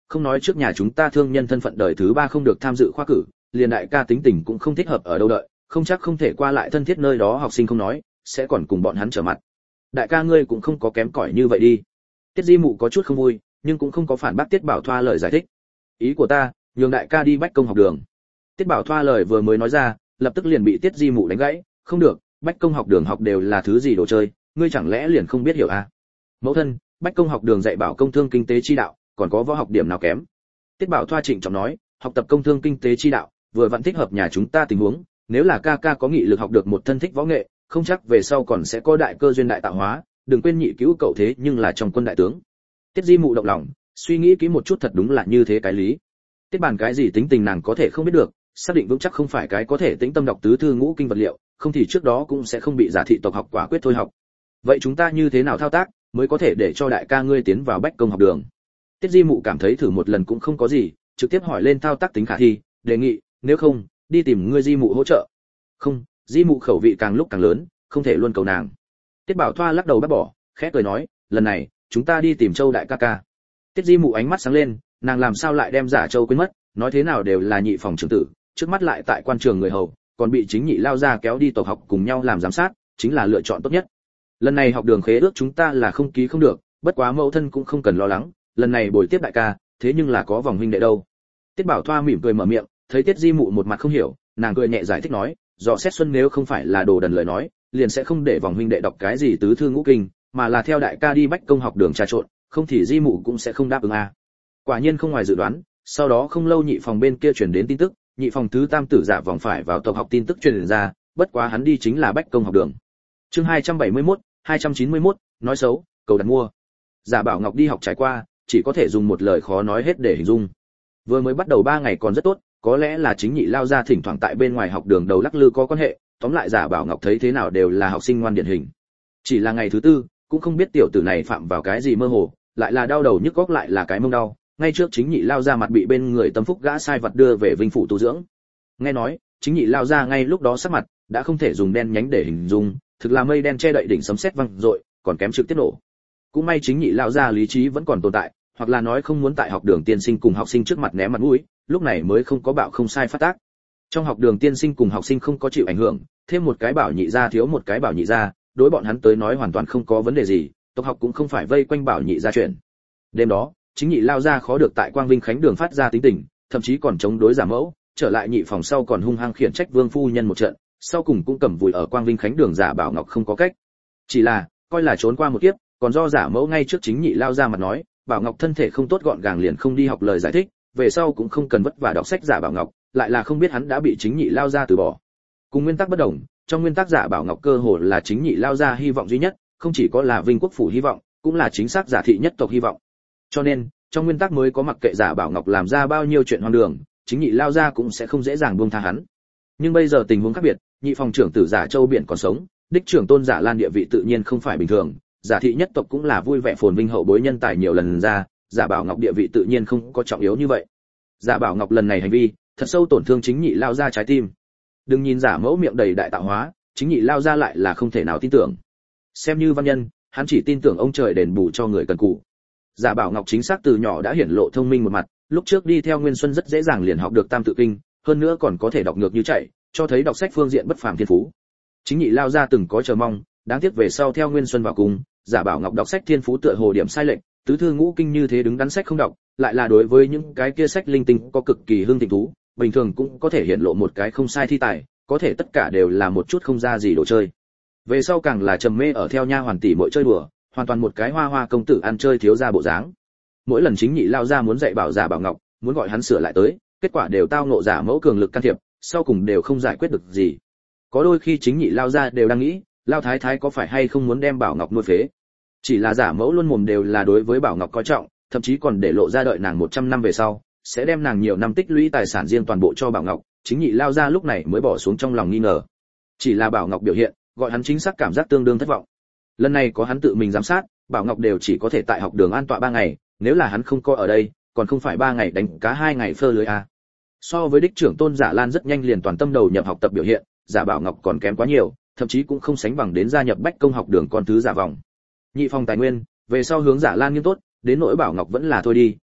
không nói trước nhà chúng ta thương nhân thân phận đời thứ 3 không được tham dự khoa cử, liền đại ca tính tình cũng không thích hợp ở đâu đợi, không chắc không thể qua lại thân thiết nơi đó học sinh không nói, sẽ còn cùng bọn hắn trở mặt. Đại ca ngươi cũng không có kém cỏi như vậy đi. Tiết Di Mụ có chút không vui, nhưng cũng không có phản bác Tiết Bảo Thoa lời giải thích. Ý của ta, nhường đại ca đi Bách Công học đường. Tiết Bảo Thoa lời vừa mới nói ra, lập tức liền bị Tiết Di Mụ đánh gãy, không được, Bách Công học đường học đều là thứ gì đồ chơi, ngươi chẳng lẽ liền không biết hiểu à? Mẫu thân, Bách Công học đường dạy bảo công thương kinh tế chi đạo, còn có võ học điểm nào kém? Tiết Bảo Thoa trịnh trọng nói, học tập công thương kinh tế chi đạo, vừa vặn thích hợp nhà chúng ta tình huống, nếu là ca ca có nghị lực học được một thân thích võ nghệ, không chắc về sau còn sẽ có đại cơ duyên đại tạo hóa, đừng quên nhị cứu cậu thế nhưng là trong quân đại tướng. Tiết Di Mụ động lòng, suy nghĩ kỹ một chút thật đúng là như thế cái lý. Tiết Bàn cái gì tính tình nàng có thể không biết được, xác định vững chắc không phải cái có thể tĩnh tâm đọc tứ thư ngũ kinh vật liệu, không thì trước đó cũng sẽ không bị giả thị tộc học quả quyết thôi học. Vậy chúng ta như thế nào thao tác mới có thể để cho đại ca ngươi tiến vào Bách Công học đường? Tiết Di Mụ cảm thấy thử một lần cũng không có gì, trực tiếp hỏi lên thao tác tính khả thi, đề nghị, nếu không, đi tìm ngươi Di Mụ hỗ trợ. Không, Di Mụ khẩu vị càng lúc càng lớn, không thể luôn cầu nàng. Tiết Bảo Thoa lắc đầu bác bỏ, khẽ cười nói, lần này, chúng ta đi tìm Châu đại ca ca. Tiết Di Mụ ánh mắt sáng lên, nàng làm sao lại đem giả Châu quên mất, nói thế nào đều là nhị phòng trưởng tử, trước mắt lại tại quan trường người hầu, còn bị chính nhị lao ra kéo đi tộc học cùng nhau làm giám sát, chính là lựa chọn tốt nhất. Lần này học đường khế ước chúng ta là không ký không được, bất quá mẫu thân cũng không cần lo lắng, lần này bồi tiếp đại ca, thế nhưng là có vòng huynh đệ đâu. Tiết Bảo Thoa mỉm cười mở miệng, thấy Tiết Di Mụ một mặt không hiểu, nàng cười nhẹ giải thích nói, dò xét Xuân nếu không phải là đồ đần lời nói, liền sẽ không để vòng huynh đệ đọc cái gì tứ thư ngũ kinh, mà là theo đại ca đi Bách Công học đường trà trộn, không thì Di Mụ cũng sẽ không đáp ứng a. Quả nhiên không ngoài dự đoán, sau đó không lâu nhị phòng bên kia truyền đến tin tức, nhị phòng thứ tam tử Giả Vòng phải vào tộc học tin tức truyền ra, bất quá hắn đi chính là Bách Công học đường. Chương 271, 291, nói xấu, cầu đặt mua. Giả Bảo Ngọc đi học trải qua, chỉ có thể dùng một lời khó nói hết để hình dung. Vừa mới bắt đầu 3 ngày còn rất tốt, có lẽ là chính nhị lao ra thỉnh thoảng tại bên ngoài học đường đầu lắc lư có quan hệ, tóm lại Giả Bảo Ngọc thấy thế nào đều là học sinh ngoan điển hình. Chỉ là ngày thứ tư, cũng không biết tiểu tử này phạm vào cái gì mơ hồ, lại là đau đầu nhức góc lại là cái mông đau, ngay trước chính nhị lao ra mặt bị bên người tâm phúc gã sai vật đưa về Vinh phủ tu dưỡng. Nghe nói, chính nhị lao ra ngay lúc đó sắc mặt đã không thể dùng đen nhánh để hình dung, thực là mây đen che đậy đỉnh sấm sét vang dội, còn kém trực tiếp nổ. Cũng may chính nhị lao ra lý trí vẫn còn tồn tại, hoặc là nói không muốn tại học đường tiên sinh cùng học sinh trước mặt ném mặt mũi, lúc này mới không có bạo không sai phát tác. Trong học đường tiên sinh cùng học sinh không có chịu ảnh hưởng, thêm một cái bảo nhị gia thiếu một cái bảo nhị gia, đối bọn hắn tới nói hoàn toàn không có vấn đề gì, tộc học cũng không phải vây quanh bảo nhị gia chuyện. Đêm đó, chính nhị lao ra khó được tại Quang Vinh Khánh đường phát ra tính tình, thậm chí còn chống đối Giả Mẫu, trở lại nhị phòng sau còn hung hăng khiển trách Vương phu nhân một trận, sau cùng cũng cầm vùi ở Quang Vinh Khánh đường Giả Bảo Ngọc không có cách. Chỉ là, coi là trốn qua một kiếp, còn do Giả Mẫu ngay trước chính nhị lao ra mặt nói, Bảo Ngọc thân thể không tốt gọn gàng liền không đi học lời giải thích, về sau cũng không cần vất vả đọc sách. Giả Bảo Ngọc lại là không biết hắn đã bị chính nhị lao ra từ bỏ. Cùng nguyên tắc bất đồng, trong nguyên tắc Giả Bảo Ngọc cơ hồ là chính nhị lao ra hy vọng duy nhất, không chỉ có là Vinh quốc phủ hy vọng, cũng là chính xác Giả thị nhất tộc hy vọng. Cho nên, trong nguyên tắc mới có mặc kệ Giả Bảo Ngọc làm ra bao nhiêu chuyện hoang đường, chính nhị lao ra cũng sẽ không dễ dàng buông tha hắn. Nhưng bây giờ tình huống khác biệt, nhị phòng trưởng tử Giả Châu Biển còn sống, đích trưởng tôn Giả Lan địa vị tự nhiên không phải bình thường, Giả thị nhất tộc cũng là vui vẻ phồn vinh hậu bối nhân tài nhiều lần ra, Giả Bảo Ngọc địa vị tự nhiên không có trọng yếu như vậy. Giả Bảo Ngọc lần này hành vi, thật sâu tổn thương chính nhị lao ra trái tim. Đừng nhìn Giả Mẫu miệng đầy đại tạo hóa, chính nhị lao ra lại là không thể nào tin tưởng. Xem như văn nhân, hắn chỉ tin tưởng ông trời đền bù cho người cần cù. Giả Bảo Ngọc chính xác từ nhỏ đã hiển lộ thông minh một mặt, lúc trước đi theo Nguyên Xuân rất dễ dàng liền học được Tam tự kinh, hơn nữa còn có thể đọc ngược như chạy, cho thấy đọc sách phương diện bất phàm thiên phú. Chính nhị lao ra từng có chờ mong, đáng tiếc về sau theo Nguyên Xuân vào cùng, Giả Bảo Ngọc đọc sách thiên phú tựa hồ điểm sai lệch, tứ thư ngũ kinh như thế đứng đắn sách không đọc, lại là đối với những cái kia sách linh tinh có cực kỳ hương tình thú, bình thường cũng có thể hiện lộ một cái không sai thi tài, có thể tất cả đều là một chút không ra gì đồ chơi. Về sau càng là trầm mê ở theo nha hoàn tỷ muội chơi đùa, hoàn toàn một cái hoa hoa công tử ăn chơi thiếu gia bộ dáng. Mỗi lần chính nhị lao ra muốn dạy bảo Giả Bảo Ngọc, muốn gọi hắn sửa lại tới, kết quả đều tao ngộ Giả Mẫu cường lực can thiệp, sau cùng đều không giải quyết được gì. Có đôi khi chính nhị lao ra đều đang nghĩ, lao thái thái có phải hay không muốn đem Bảo Ngọc nuôi phế. Chỉ là Giả Mẫu luôn mồm đều là đối với Bảo Ngọc coi trọng, thậm chí còn để lộ ra đợi nàng 100 năm về sau, sẽ đem nàng nhiều năm tích lũy tài sản riêng toàn bộ cho Bảo Ngọc, chính nhị lao ra lúc này mới bỏ xuống trong lòng nghi ngờ. Chỉ là Bảo Ngọc biểu hiện, gọi hắn chính xác cảm giác tương đương thất vọng. Lần này có hắn tự mình giám sát, Bảo Ngọc đều chỉ có thể tại học đường an tọa 3 ngày, nếu là hắn không coi ở đây, còn không phải 3 ngày đánh cá 2 ngày phơ lưới à. So với đích trưởng tôn Giả Lan rất nhanh liền toàn tâm đầu nhập học tập biểu hiện, Giả Bảo Ngọc còn kém quá nhiều, thậm chí cũng không sánh bằng đến gia nhập Bách Công học đường con thứ Giả Vòng. Nhị phòng tài nguyên, về sau hướng Giả Lan nghiêm tốt, đến nỗi Bảo Ngọc vẫn là thôi đi,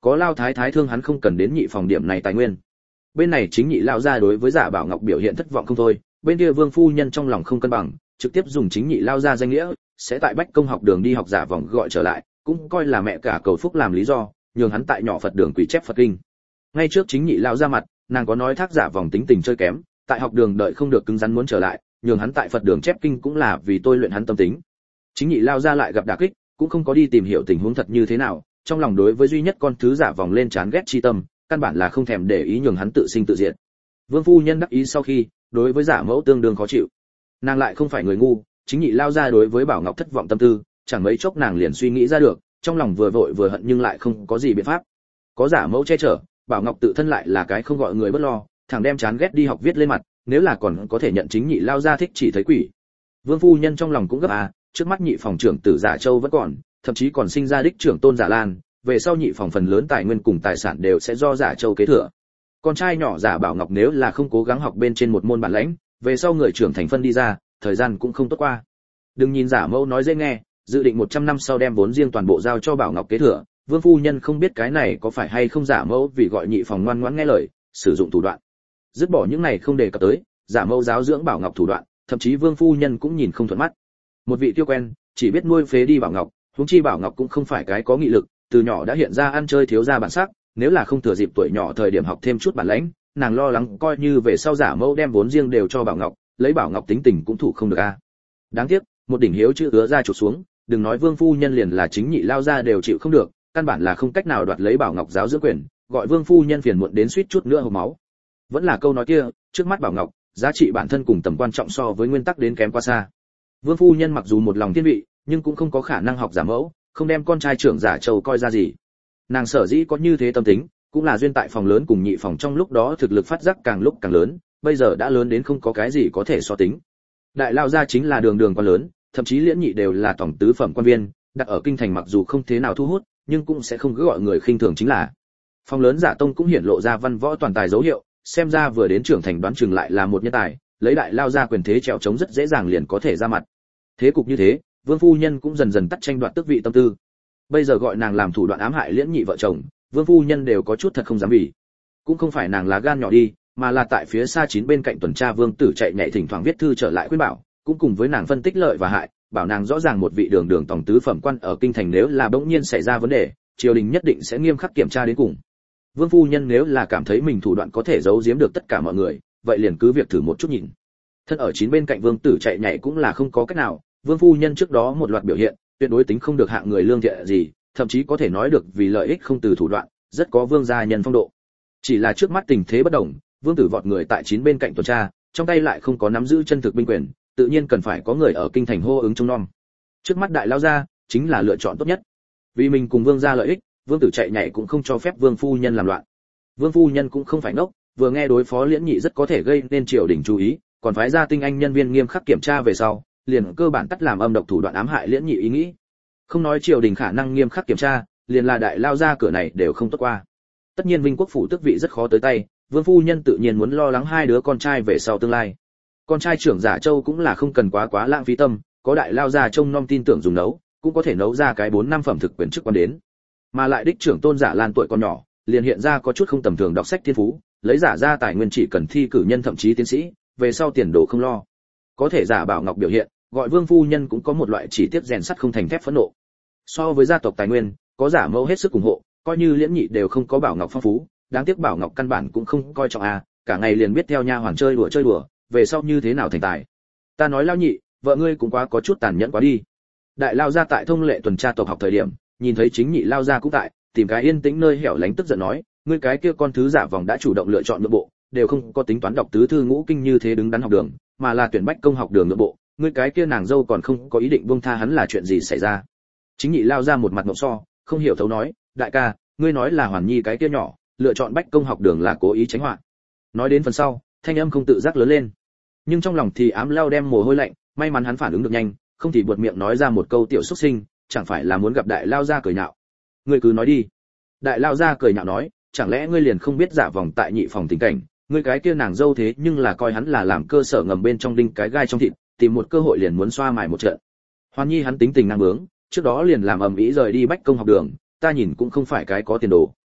có lao thái thái thương hắn không cần đến nhị phòng điểm này tài nguyên. Bên này chính nhị lao ra đối với Giả Bảo Ngọc biểu hiện thất vọng không thôi, bên kia Vương phu nhân trong lòng không cân bằng, trực tiếp dùng chính nhị lao ra danh nghĩa, sẽ tại Bách Công học đường đi học giả vòng gọi trở lại, cũng coi là mẹ cả cầu phúc làm lý do, nhường hắn tại nhỏ Phật đường quỷ chép Phật kinh. Ngay trước chính nhị lao ra mặt, nàng có nói thác giả vòng tính tình chơi kém, tại học đường đợi không được cứng rắn muốn trở lại, nhường hắn tại Phật đường chép kinh cũng là vì tôi luyện hắn tâm tính. Chính nhị lao ra lại gặp đả kích, cũng không có đi tìm hiểu tình huống thật như thế nào, trong lòng đối với duy nhất con thứ giả vòng lên chán ghét chi tâm, căn bản là không thèm để ý nhường hắn tự sinh tự diệt. Vương phu nhân đắc ý sau khi, đối với giả mẫu tương đương khó chịu. Nàng lại không phải người ngu, chính nhị lao ra đối với Bảo Ngọc thất vọng tâm tư, chẳng mấy chốc nàng liền suy nghĩ ra được, trong lòng vừa vội vừa hận nhưng lại không có gì biện pháp. Có giả mẫu che chở, Bảo Ngọc tự thân lại là cái không gọi người bất lo, thằng đem chán ghét đi học viết lên mặt, nếu là còn có thể nhận chính nhị lao ra thích chỉ thấy quỷ. Vương phu nhân trong lòng cũng gấp trước mắt nhị phòng trưởng tử Giả Châu vẫn còn, thậm chí còn sinh ra đích trưởng tôn Giả Lan, về sau nhị phòng phần lớn tài nguyên cùng tài sản đều sẽ do Giả Châu kế thừa. Con trai nhỏ Giả Bảo Ngọc nếu là không cố gắng học bên trên một môn bản lĩnh, về sau người trưởng thành phân đi ra, thời gian cũng không tốt qua. Đừng nhìn giả mẫu nói dễ nghe, dự định 100 năm sau đem vốn riêng toàn bộ giao cho Bảo Ngọc kế thừa, Vương phu nhân không biết cái này có phải hay không giả mẫu vì gọi nhị phòng ngoan ngoãn nghe lời, sử dụng thủ đoạn. Dứt bỏ những này không đề cập tới, giả mẫu giáo dưỡng Bảo Ngọc thủ đoạn, thậm chí Vương phu nhân cũng nhìn không thuận mắt. Một vị tiêu quen, chỉ biết nuôi phế đi Bảo Ngọc, huống chi Bảo Ngọc cũng không phải cái có nghị lực, từ nhỏ đã hiện ra ăn chơi thiếu gia bản sắc, nếu là không thừa dịp tuổi nhỏ thời điểm học thêm chút bản lĩnh, nàng lo lắng coi như về sau giả mẫu đem vốn riêng đều cho Bảo Ngọc, lấy Bảo Ngọc tính tình cũng thủ không được Đáng tiếc, một đỉnh hiếu chữ ứa ra chụp xuống, đừng nói Vương phu nhân liền là chính nhị lao ra đều chịu không được, căn bản là không cách nào đoạt lấy Bảo Ngọc giáo dưỡng quyền, gọi Vương phu nhân phiền muộn đến suýt chút nữa hộc máu. Vẫn là câu nói kia, trước mắt Bảo Ngọc, giá trị bản thân cùng tầm quan trọng so với nguyên tắc đến kém quá xa. Vương phu nhân mặc dù một lòng thiên vị, nhưng cũng không có khả năng học giả mẫu, không đem con trai trưởng Giả Châu coi ra gì. Nàng sở dĩ có như thế tâm tính, cũng là duyên tại phòng lớn cùng nhị phòng trong lúc đó thực lực phát giác càng lúc càng lớn, bây giờ đã lớn đến không có cái gì có thể so tính. Đại lao gia chính là đường đường quan lớn, thậm chí liễn nhị đều là tổng tứ phẩm quan viên, đặt ở kinh thành mặc dù không thế nào thu hút, nhưng cũng sẽ không cứ gọi người khinh thường chính là. Phòng lớn Giả Tông cũng hiển lộ ra văn võ toàn tài dấu hiệu, xem ra vừa đến trưởng thành đoán chừng lại là một nhân tài, lấy đại lao gia quyền thế trèo chống rất dễ dàng liền có thể ra mặt. Thế cục như thế, Vương phu nhân cũng dần dần tắt tranh đoạt tước vị tâm tư. Bây giờ gọi nàng làm thủ đoạn ám hại liễn nhị vợ chồng, Vương phu nhân đều có chút thật không dám vì. Cũng không phải nàng là gan nhỏ đi, mà là tại phía xa chín bên cạnh tuần tra Vương tử chạy nhảy thỉnh thoảng viết thư trở lại khuyên bảo, cũng cùng với nàng phân tích lợi và hại, bảo nàng rõ ràng một vị đường đường tổng tứ phẩm quan ở kinh thành nếu là bỗng nhiên xảy ra vấn đề, triều đình nhất định sẽ nghiêm khắc kiểm tra đến cùng. Vương phu nhân nếu là cảm thấy mình thủ đoạn có thể giấu giếm được tất cả mọi người, vậy liền cứ việc thử một chút nhìn. Thân ở chín bên cạnh Vương tử chạy nhảy cũng là không có cách nào, Vương phu nhân trước đó một loạt biểu hiện, tuyệt đối tính không được hạng người lương thiện gì, thậm chí có thể nói được vì lợi ích không từ thủ đoạn, rất có vương gia nhân phong độ. Chỉ là trước mắt tình thế bất đồng, Vương tử vọt người tại chín bên cạnh tuần tra, trong tay lại không có nắm giữ chân thực binh quyền, tự nhiên cần phải có người ở kinh thành hô ứng trông nom. Trước mắt đại lao gia chính là lựa chọn tốt nhất. Vì mình cùng vương gia lợi ích, Vương tử chạy nhảy cũng không cho phép Vương phu nhân làm loạn. Vương phu nhân cũng không phải ngốc, vừa nghe đối phó liễn nhị rất có thể gây nên triều đình chú ý, còn phái ra tinh anh nhân viên nghiêm khắc kiểm tra về sau, liền cơ bản tắt làm âm độc thủ đoạn ám hại liễn nhị ý nghĩ. Không nói triều đình khả năng nghiêm khắc kiểm tra, liền là đại lao gia cửa này đều không tốt qua. Tất nhiên Vinh quốc phủ tước vị rất khó tới tay, Vương phu nhân tự nhiên muốn lo lắng hai đứa con trai về sau tương lai. Con trai trưởng Giả Châu cũng là không cần quá lãng phí tâm, có đại lao gia trông nom tin tưởng dùng nấu, cũng có thể nấu ra cái 4-5 phẩm thực quyền chức quan đến. Mà lại đích trưởng tôn Giả Lan tuổi còn nhỏ, liền hiện ra có chút không tầm thường đọc sách thiên phú, lấy giả ra tài nguyên chỉ cần thi cử nhân thậm chí tiến sĩ, về sau tiền đồ không lo. Có thể Giả Bảo Ngọc biểu hiện, gọi Vương phu nhân cũng có một loại chỉ tiếc rèn sắt không thành thép phẫn nộ. So với gia tộc tài nguyên, có Giả mẫu hết sức ủng hộ, coi như liễn nhị đều không có Bảo Ngọc phong phú, đáng tiếc Bảo Ngọc căn bản cũng không coi trọng cả ngày liền biết theo nha hoàn chơi đùa, về sau như thế nào thành tài. Ta nói lao nhị, vợ ngươi cũng quá có chút tàn nhẫn quá đi. Đại lao gia tại thông lệ tuần tra tộc học thời điểm, nhìn thấy chính nhị lao gia cũng tại, tìm cái yên tĩnh nơi hẻo lánh tức giận nói, ngươi cái kia con thứ giả vòng đã chủ động lựa chọn nội bộ, đều không có tính toán đọc tứ thư ngũ kinh như thế đứng đắn học đường, mà là tuyển Bách Công học đường nội bộ, ngươi cái kia nàng dâu còn không có ý định buông tha hắn là chuyện gì xảy ra. Chính nhị lao ra một mặt ngộp so, không hiểu thấu nói, đại ca, ngươi nói là Hoàn Nhi cái kia nhỏ, lựa chọn Bách Công học đường là cố ý tránh họa. Nói đến phần sau, thanh âm không tự giác lớn lên, nhưng trong lòng thì ám lao đem mồ hôi lạnh, may mắn hắn phản ứng được nhanh, không thì buột miệng nói ra một câu tiểu xuất sinh, chẳng phải là muốn gặp đại lao ra cười nhạo. Ngươi cứ nói đi. Đại lao ra cười nhạo nói, chẳng lẽ ngươi liền không biết giả vòng tại nhị phòng tình cảnh, ngươi cái kia nàng dâu thế nhưng là coi hắn là làm cơ sở ngầm bên trong đinh cái gai trong thịt, tìm một cơ hội liền muốn xoa mài một trận. Hoàn Nhi hắn tính tình năng bướng, trước đó liền làm ầm ĩ rời đi Bách Công học đường, ta nhìn cũng không phải cái có tiền đồ.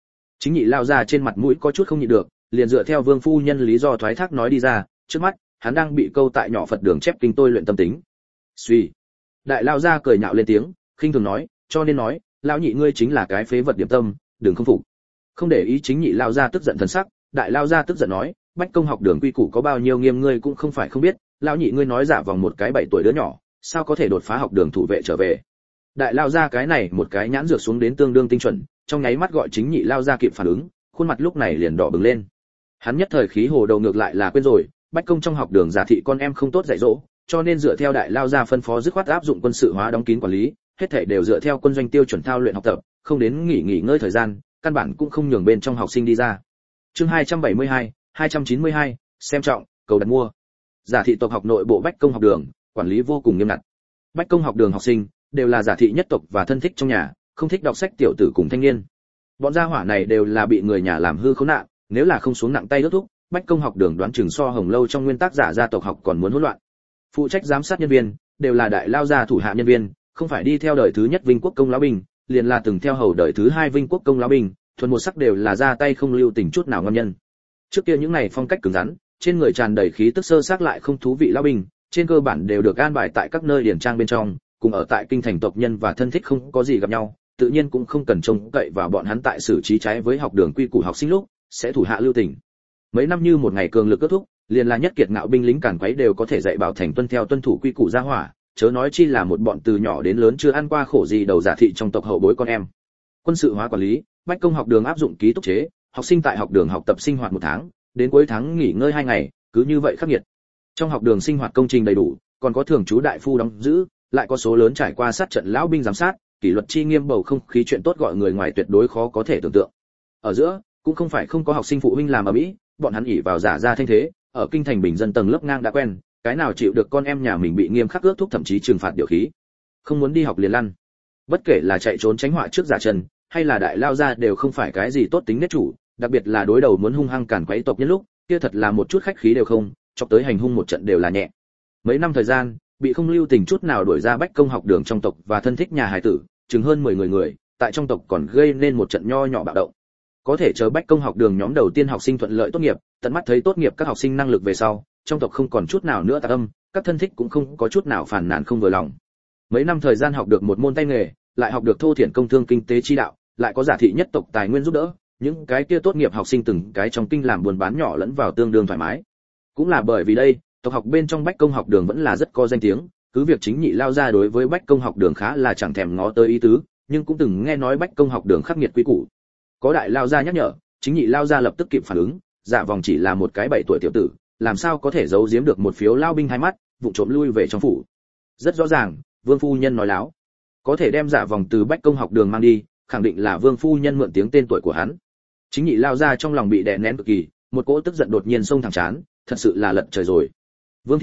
Chính nhị lao ra trên mặt mũi có chút không nhịn được, liền dựa theo Vương phu nhân lý do thoái thác nói đi ra, trước mắt hắn đang bị câu tại nhỏ Phật đường chép kinh tôi luyện tâm tính. Suy. Đại lao ra cười nhạo lên tiếng, khinh thường nói, cho nên nói, lão nhị ngươi chính là cái phế vật điểm tâm, đừng không phục. Không để ý chính nhị lao ra tức giận thần sắc, đại lao ra tức giận nói, bách công học đường quy củ có bao nhiêu nghiêm ngươi cũng không phải không biết, lão nhị ngươi nói giả vòng một cái 7 tuổi đứa nhỏ, sao có thể đột phá học đường thủ vệ trở về. Đại lao ra cái này một cái nhãn dược xuống đến tương đương tinh chuẩn, trong nháy mắt gọi chính nhị lao ra kịp phản ứng, khuôn mặt lúc này liền đỏ bừng lên. Hắn nhất thời khí hồ đầu ngược lại là quên rồi, bách công trong học đường giả thị con em không tốt dạy dỗ, cho nên dựa theo đại lao ra phân phó dứt khoát áp dụng quân sự hóa đóng kín quản lý, hết thảy đều dựa theo quân doanh tiêu chuẩn thao luyện học tập, không đến nghỉ ngơi thời gian, căn bản cũng không nhường bên trong học sinh đi ra. Chương 272, 292, xem trọng, cầu đặt mua. Giả thị tộc học nội bộ bách công học đường, quản lý vô cùng nghiêm ngặt. Bách công học đường học sinh đều là giả thị nhất tộc và thân thích trong nhà, không thích đọc sách tiểu tử cùng thanh niên. Bọn gia hỏa này đều là bị người nhà làm hư khốn nạn, nếu là không xuống nặng tay đốt thúc, bách công học đường đoán chừng so Hồng Lâu trong nguyên tắc giả gia tộc học còn muốn hỗn loạn. Phụ trách giám sát nhân viên đều là đại lao gia thủ hạ nhân viên, không phải đi theo đời thứ nhất Vinh Quốc công lão binh, liền là từng theo hầu đời thứ hai Vinh Quốc công lão binh, thuần một sắc đều là ra tay không lưu tình chút nào ngon nhân. Trước kia những này phong cách cứng rắn, trên người tràn đầy khí tức sơ xác lại không thú vị lão binh, trên cơ bản đều được an bài tại các nơi điển trang bên trong, cùng ở tại kinh thành tộc nhân và thân thích không có gì gặp nhau, tự nhiên cũng không cần trông cậy vào bọn hắn tại xử trí trái với học đường quy củ học sinh lúc sẽ thủ hạ lưu tình. Mấy năm như một ngày cường lực kết thúc, liền là nhất kiệt ngạo binh lính càn quấy đều có thể dạy bảo thành tuân thủ quy củ gia hỏa, chớ nói chi là một bọn từ nhỏ đến lớn chưa ăn qua khổ gì đầu giả thị trong tộc hậu bối con em. Quân sự hóa quản lý, bách công học đường áp dụng ký túc chế, học sinh tại học đường học tập sinh hoạt 1 tháng, đến cuối tháng nghỉ ngơi 2 ngày, cứ như vậy khắc nghiệt. Trong học đường sinh hoạt công trình đầy đủ, còn có thường trú đại phu đóng giữ, lại có số lớn trải qua sát trận lão binh giám sát, kỷ luật chi nghiêm, bầu không khí chuyện tốt gọi người ngoài tuyệt đối khó có thể tưởng tượng. Ở giữa cũng không phải không có học sinh phụ huynh làm ở mỹ, bọn hắn ỷ vào giả ra thanh thế, ở kinh thành bình dân tầng lớp ngang đã quen, cái nào chịu được con em nhà mình bị nghiêm khắc ước thúc, thậm chí trừng phạt điều khí. Không muốn đi học liền lăn. Bất kể là chạy trốn tránh họa trước giả trần, hay là đại lao ra đều không phải cái gì tốt tính nết chủ, đặc biệt là đối đầu muốn hung hăng cản quấy tộc nhân lúc, kia thật là một chút khách khí đều không, chọc tới hành hung một trận đều là nhẹ. Mấy năm thời gian, bị không lưu tình chút nào đuổi ra bách công học đường trong tộc và thân thích nhà hài tử, chừng hơn 10 người, tại trong tộc còn gây nên một trận nho nhỏ bạo động. Có thể chờ bách công học đường nhóm đầu tiên học sinh thuận lợi tốt nghiệp, tận mắt thấy tốt nghiệp các học sinh năng lực về sau, trong tộc không còn chút nào nữa tạc âm, các thân thích cũng không có chút nào phản nàn không vừa lòng. Mấy năm thời gian học được một môn tay nghề, lại học được thô thiển công thương kinh tế chi đạo, lại có giả thị nhất tộc tài nguyên giúp đỡ, những cái kia tốt nghiệp học sinh từng cái trong kinh làm buôn bán nhỏ lẫn vào tương đương thoải mái. Cũng là bởi vì đây, tộc học bên trong bách công học đường vẫn là rất có danh tiếng, cứ việc chính nhị lao ra đối với bách công học đường khá là chẳng thèm ngó tới ý tứ, nhưng cũng từng nghe nói bách công học đường khắc nghiệt quy củ. Có đại lao ra nhắc nhở, chính nhị lao ra lập tức kịp phản ứng, giả vòng chỉ là một cái 7 tuổi tiểu tử, làm sao có thể giấu giếm được một phiếu lao binh hai mắt, vụ trộm lui về trong phủ. Rất rõ ràng, Vương phu nhân nói láo. Có thể đem giả vòng từ bách công học đường mang đi, khẳng định là Vương phu nhân mượn tiếng tên tuổi của hắn. Chính nhị lao ra trong lòng bị đè nén cực kỳ, một cỗ tức giận đột nhiên xông thẳng trán, thật sự là lật trời rồi. Vương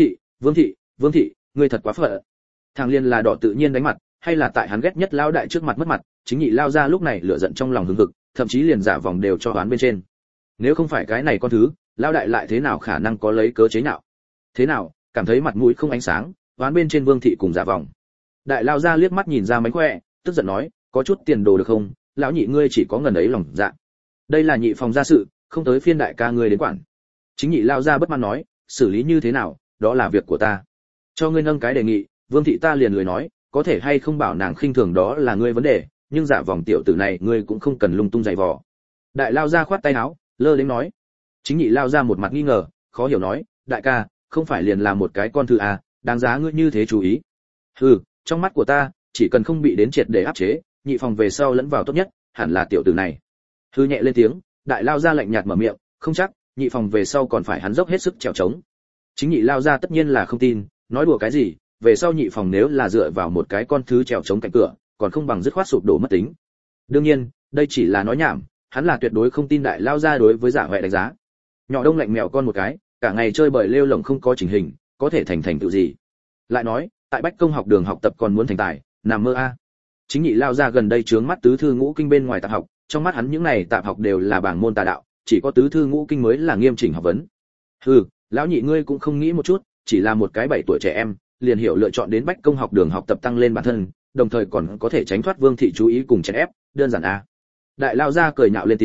thị, ngươi thật quá phận. Thằng liên là đỏ tự nhiên đánh mặt, hay là tại hắn ghét nhất lao đại trước mặt mất mặt, chính nhị lao ra lúc này lửa giận trong lòng hừng hực, thậm chí liền giả vòng đều cho đoán bên trên. Nếu không phải cái này con thứ, lao đại lại thế nào khả năng có lấy cớ chế nào? Thế nào, cảm thấy mặt mũi không ánh sáng, đoán bên trên Vương thị cùng giả vòng. Đại lao ra liếc mắt nhìn ra mánh khỏe, tức giận nói, có chút tiền đồ được không, lão nhị ngươi chỉ có ngần ấy lòng dạ. Đây là nhị phòng gia sự, không tới phiên đại ca ngươi đến quản. Chính nhị lao ra bất mãn nói, xử lý như thế nào, đó là việc của ta. Cho ngươi nâng cái đề nghị, Vương thị ta liền lười nói, có thể hay không bảo nàng khinh thường đó là ngươi vấn đề, nhưng giả vòng tiểu tử này ngươi cũng không cần lung tung giày vò. Đại lao ra khoát tay áo, lơ đến nói. Chính nhị lao ra một mặt nghi ngờ, khó hiểu nói, đại ca, không phải liền là một cái con thư à, đáng giá ngươi như thế chú ý. Hừ, trong mắt của ta, chỉ cần không bị đến triệt để áp chế, nhị phòng về sau lẫn vào tốt nhất, hẳn là tiểu tử này. Hừ nhẹ lên tiếng, đại lao ra lạnh nhạt mở miệng, không chắc, nhị phòng về sau còn phải hắn dốc hết sức trèo trống. Chính nhị lao ra tất nhiên là không tin, nói đùa cái gì, về sau nhị phòng nếu là dựa vào một cái con thứ trèo trống cạnh cửa, còn không bằng dứt khoát sụp đổ mất tính. Đương nhiên, đây chỉ là nói nhảm, hắn là tuyệt đối không tin đại lao ra đối với giả huệ đánh giá. Nhỏ đông lạnh mèo con một cái, cả ngày chơi bời lêu lổng không có chỉnh hình, có thể thành tựu gì? Lại nói, tại bách công học đường học tập còn muốn thành tài, nằm mơ a. Chính nhị lao ra gần đây trướng mắt tứ thư ngũ kinh bên ngoài tạp học, trong mắt hắn những này tạp học đều là bảng môn tà đạo, chỉ có tứ thư ngũ kinh mới là nghiêm chỉnh học vấn. Hừ, lão nhị ngươi cũng không nghĩ một chút, chỉ là một cái 7 tuổi trẻ em, liền hiểu lựa chọn đến bách công học đường học tập tăng lên bản thân, đồng thời còn có thể tránh thoát Vương thị chú ý cùng chèn ép, đơn giản a. Đại lao ra cười nhạo lên tiếng,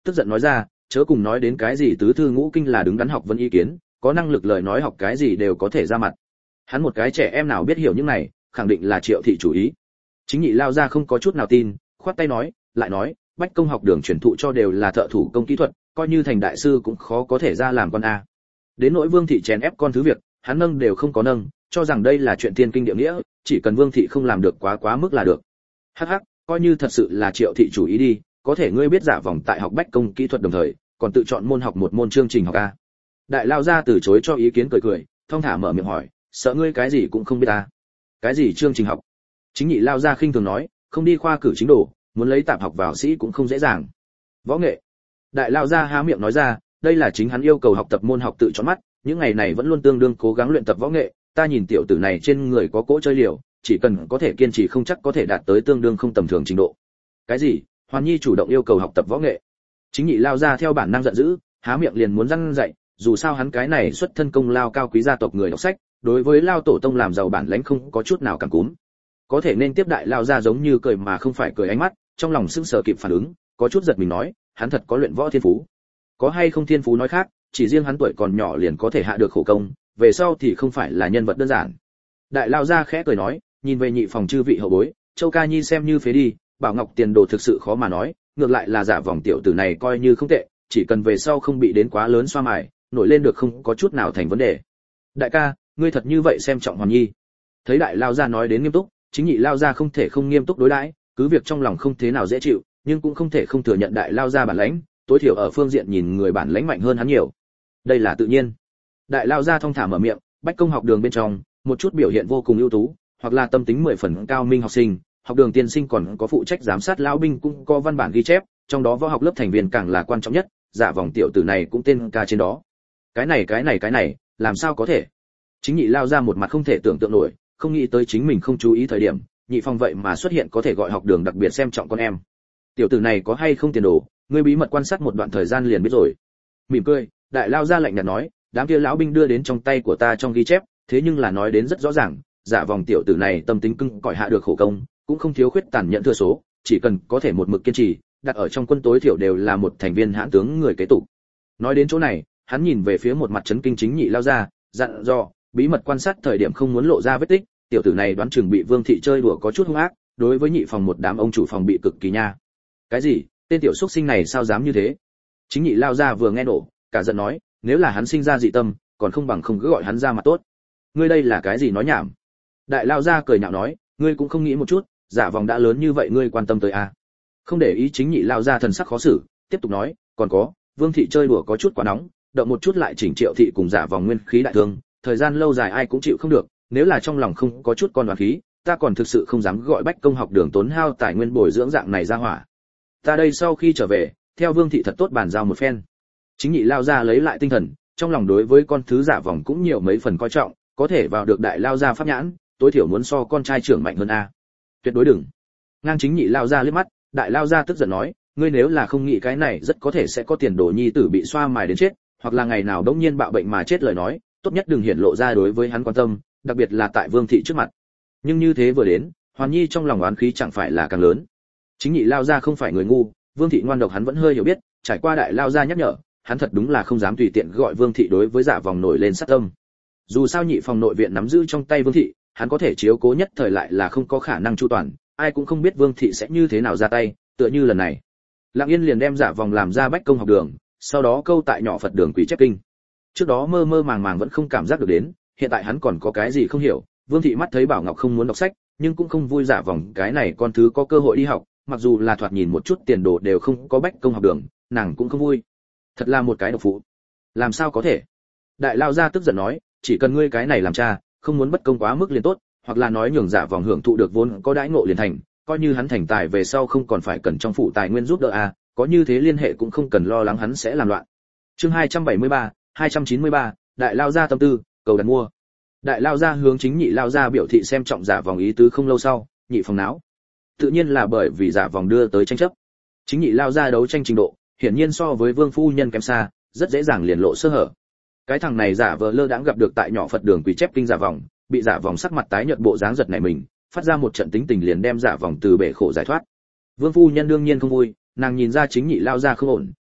tức giận nói ra, chớ cùng nói đến cái gì tứ thư ngũ kinh là đứng đắn học vấn ý kiến, có năng lực lời nói học cái gì đều có thể ra mặt. Hắn một cái trẻ em nào biết hiểu những này, khẳng định là Triệu thị chủ ý. Chính nhị lao ra không có chút nào tin, khoát tay nói, lại nói, Bách Công học đường truyền thụ cho đều là thợ thủ công kỹ thuật, coi như thành đại sư cũng khó có thể ra làm con a. Đến nỗi Vương thị chèn ép con thứ việc, hắn nâng đều không có nâng, cho rằng đây là chuyện thiên kinh địa nghĩa, chỉ cần Vương thị không làm được quá mức là được. Hắc hắc, coi như thật sự là Triệu thị chủ ý đi, có thể ngươi biết giả vòng tại học Bách Công kỹ thuật đồng thời, còn tự chọn môn học một môn chương trình học a. Đại lao ra từ chối cho ý kiến cười, thong thả mở miệng hỏi, sợ ngươi cái gì cũng không biết ta. Cái gì chương trình học? Chính nhị lao ra khinh thường nói, không đi khoa cử chính đồ, muốn lấy tạp học vào sĩ cũng không dễ dàng. Võ nghệ. Đại lao ra há miệng nói ra, đây là chính hắn yêu cầu học tập môn học tự chọn mắt, những ngày này vẫn luôn tương đương cố gắng luyện tập võ nghệ, ta nhìn tiểu tử này trên người có cỗ chơi liều, chỉ cần có thể kiên trì không chắc có thể đạt tới tương đương không tầm thường trình độ. Cái gì? Hoàn Nhi chủ động yêu cầu học tập võ nghệ? Chính nhị lao ra theo bản năng giận dữ, há miệng liền muốn răn dạy, dù sao hắn cái này xuất thân công lao cao quý gia tộc người đọc sách, đối với lao tổ tông làm giàu bản lãnh không có chút nào cảm cúm. Có thể nên tiếp đại lao ra giống như cười mà không phải cười ánh mắt, trong lòng sững sờ kịp phản ứng, có chút giật mình nói, hắn thật có luyện võ thiên phú. Có hay không thiên phú nói khác, chỉ riêng hắn tuổi còn nhỏ liền có thể hạ được khổ công, về sau thì không phải là nhân vật đơn giản. Đại lao ra khẽ cười nói, nhìn về nhị phòng chư vị hậu bối, Châu Ca Nhi xem như phế đi, Bảo Ngọc tiền đồ thực sự khó mà nói, ngược lại là giả vòng tiểu tử này coi như không tệ, chỉ cần về sau không bị đến quá lớn xoa mài, nổi lên được không có chút nào thành vấn đề. Đại ca, ngươi thật như vậy xem trọng Hoàn Nhi? Thấy đại lao ra nói đến nghiêm túc, chính nhị lao ra không thể không nghiêm túc đối đãi, cứ việc trong lòng không thế nào dễ chịu, nhưng cũng không thể không thừa nhận đại lao ra bản lãnh, tối thiểu ở phương diện nhìn người bản lãnh mạnh hơn hắn nhiều. Đây là tự nhiên. Đại lao ra thong thả mở miệng, Bách Công học đường bên trong, một chút biểu hiện vô cùng ưu tú, hoặc là tâm tính 10 phần cao minh học sinh, học đường tiên sinh còn có phụ trách giám sát lão binh cũng có văn bản ghi chép, trong đó võ học lớp thành viên càng là quan trọng nhất, giả vòng tiểu tử này cũng tên ca trên đó. Cái này, làm sao có thể? Chính nhị lao ra một mặt không thể tưởng tượng nổi, không nghĩ tới chính mình không chú ý thời điểm, nhị phong vậy mà xuất hiện có thể gọi học đường đặc biệt xem trọng con em. Tiểu tử này có hay không tiền đồ, ngươi bí mật quan sát một đoạn thời gian liền biết rồi. Mỉm cười, đại lao ra lạnh nhạt nói, đám kia lão binh đưa đến trong tay của ta trong ghi chép, thế nhưng là nói đến rất rõ ràng, giả vòng tiểu tử này tâm tính cứng cỏi hạ được khổ công, cũng không thiếu khuyết tàn nhẫn thừa số, chỉ cần có thể một mực kiên trì, đặt ở trong quân tối thiểu đều là một thành viên hãn tướng người kế tục. Nói đến chỗ này, hắn nhìn về phía một mặt chấn kinh chính nhị lao ra, dặn dò, bí mật quan sát thời điểm không muốn lộ ra vết tích, tiểu tử này đoán chừng bị Vương thị chơi đùa có chút hung ác, đối với nhị phòng một đám ông chủ phòng bị cực kỳ nha. Cái gì? Tên tiểu xuất sinh này sao dám như thế? Chính nhị lao ra vừa nghe nổ, cả giận nói, nếu là hắn sinh ra dị tâm, còn không bằng không cứ gọi hắn ra mặt tốt. Ngươi đây là cái gì nói nhảm? Đại lao ra cười nhạo nói, ngươi cũng không nghĩ một chút, giả vòng đã lớn như vậy ngươi quan tâm tới à? Không để ý chính nhị lao ra thần sắc khó xử, tiếp tục nói, còn có, Vương thị chơi đùa có chút quá nóng, động một chút lại chỉnh Triệu thị cùng giả vòng nguyên khí đại thương, thời gian lâu dài ai cũng chịu không được, nếu là trong lòng không có chút con đoán khí, ta còn thực sự không dám gọi Bách Công học đường tốn hao tài nguyên bồi dưỡng dạng này ra hỏa. Ta đây sau khi trở về, theo Vương thị thật tốt bàn giao một phen. Chính nhị lao ra lấy lại tinh thần, trong lòng đối với con thứ giả vòng cũng nhiều mấy phần coi trọng, có thể vào được đại lao ra pháp nhãn, tối thiểu muốn so con trai trưởng mạnh hơn a. Tuyệt đối đừng. Ngang chính nhị lao ra liếc mắt, đại lao ra tức giận nói, ngươi nếu là không nghĩ cái này rất có thể sẽ có tiền đồ nhi tử bị xoa mài đến chết, hoặc là ngày nào đống nhiên bạo bệnh mà chết lời nói, tốt nhất đừng hiển lộ ra đối với hắn quan tâm, đặc biệt là tại Vương thị trước mặt. Nhưng như thế vừa đến, Hoàn Nhi trong lòng oán khí chẳng phải là càng lớn. Chính nhị lao ra không phải người ngu, Vương thị ngoan độc hắn vẫn hơi hiểu biết, trải qua đại lao ra nhắc nhở, hắn thật đúng là không dám tùy tiện gọi Vương thị đối với giả vòng nổi lên sát tâm. Dù sao nhị phòng nội viện nắm giữ trong tay Vương thị, hắn có thể chiếu cố nhất thời lại là không có khả năng chu toàn, ai cũng không biết Vương thị sẽ như thế nào ra tay, tựa như lần này. Lặng Yên liền đem giả vòng làm ra Bách Công học đường, sau đó câu tại nhỏ Phật đường Quỷ chép kinh. Trước đó mơ mơ màng màng vẫn không cảm giác được đến, hiện tại hắn còn có cái gì không hiểu. Vương thị mắt thấy Bảo Ngọc không muốn đọc sách, nhưng cũng không vui giả vòng cái này con thứ có cơ hội đi học, mặc dù là thoạt nhìn một chút tiền đồ đều không có Bách Công học đường, nàng cũng không vui. Thật là một cái độc phụ. Làm sao có thể? Đại lao gia tức giận nói, chỉ cần ngươi cái này làm cha, không muốn bất công quá mức liền tốt, hoặc là nói nhường giả vòng hưởng thụ được vốn có đãi ngộ liền thành, coi như hắn thành tài về sau không còn phải cần trong phủ tài nguyên giúp đỡ a, có như thế liên hệ cũng không cần lo lắng hắn sẽ làm loạn. Chương 293, đại lao gia tâm tư, cầu đặt mua. Đại lao gia hướng chính nhị lao gia biểu thị xem trọng giả vòng ý tứ không lâu sau, nhị phòng não. Tự nhiên là bởi vì giả vòng đưa tới tranh chấp. Chính nhị lao gia đấu tranh trình độ, hiển nhiên so với Vương phu nhân kém xa, rất dễ dàng liền lộ sơ hở. Cái thằng này giả vờ lơ đãng gặp được tại nhỏ Phật đường Quỷ chép kinh giả vòng, bị giả vòng sắc mặt tái nhợt bộ dáng giật nảy mình, phát ra một trận tính tình liền đem giả vòng từ bể khổ giải thoát. Vương phu nhân đương nhiên không vui, nàng nhìn ra chính nhị lao gia không ổn,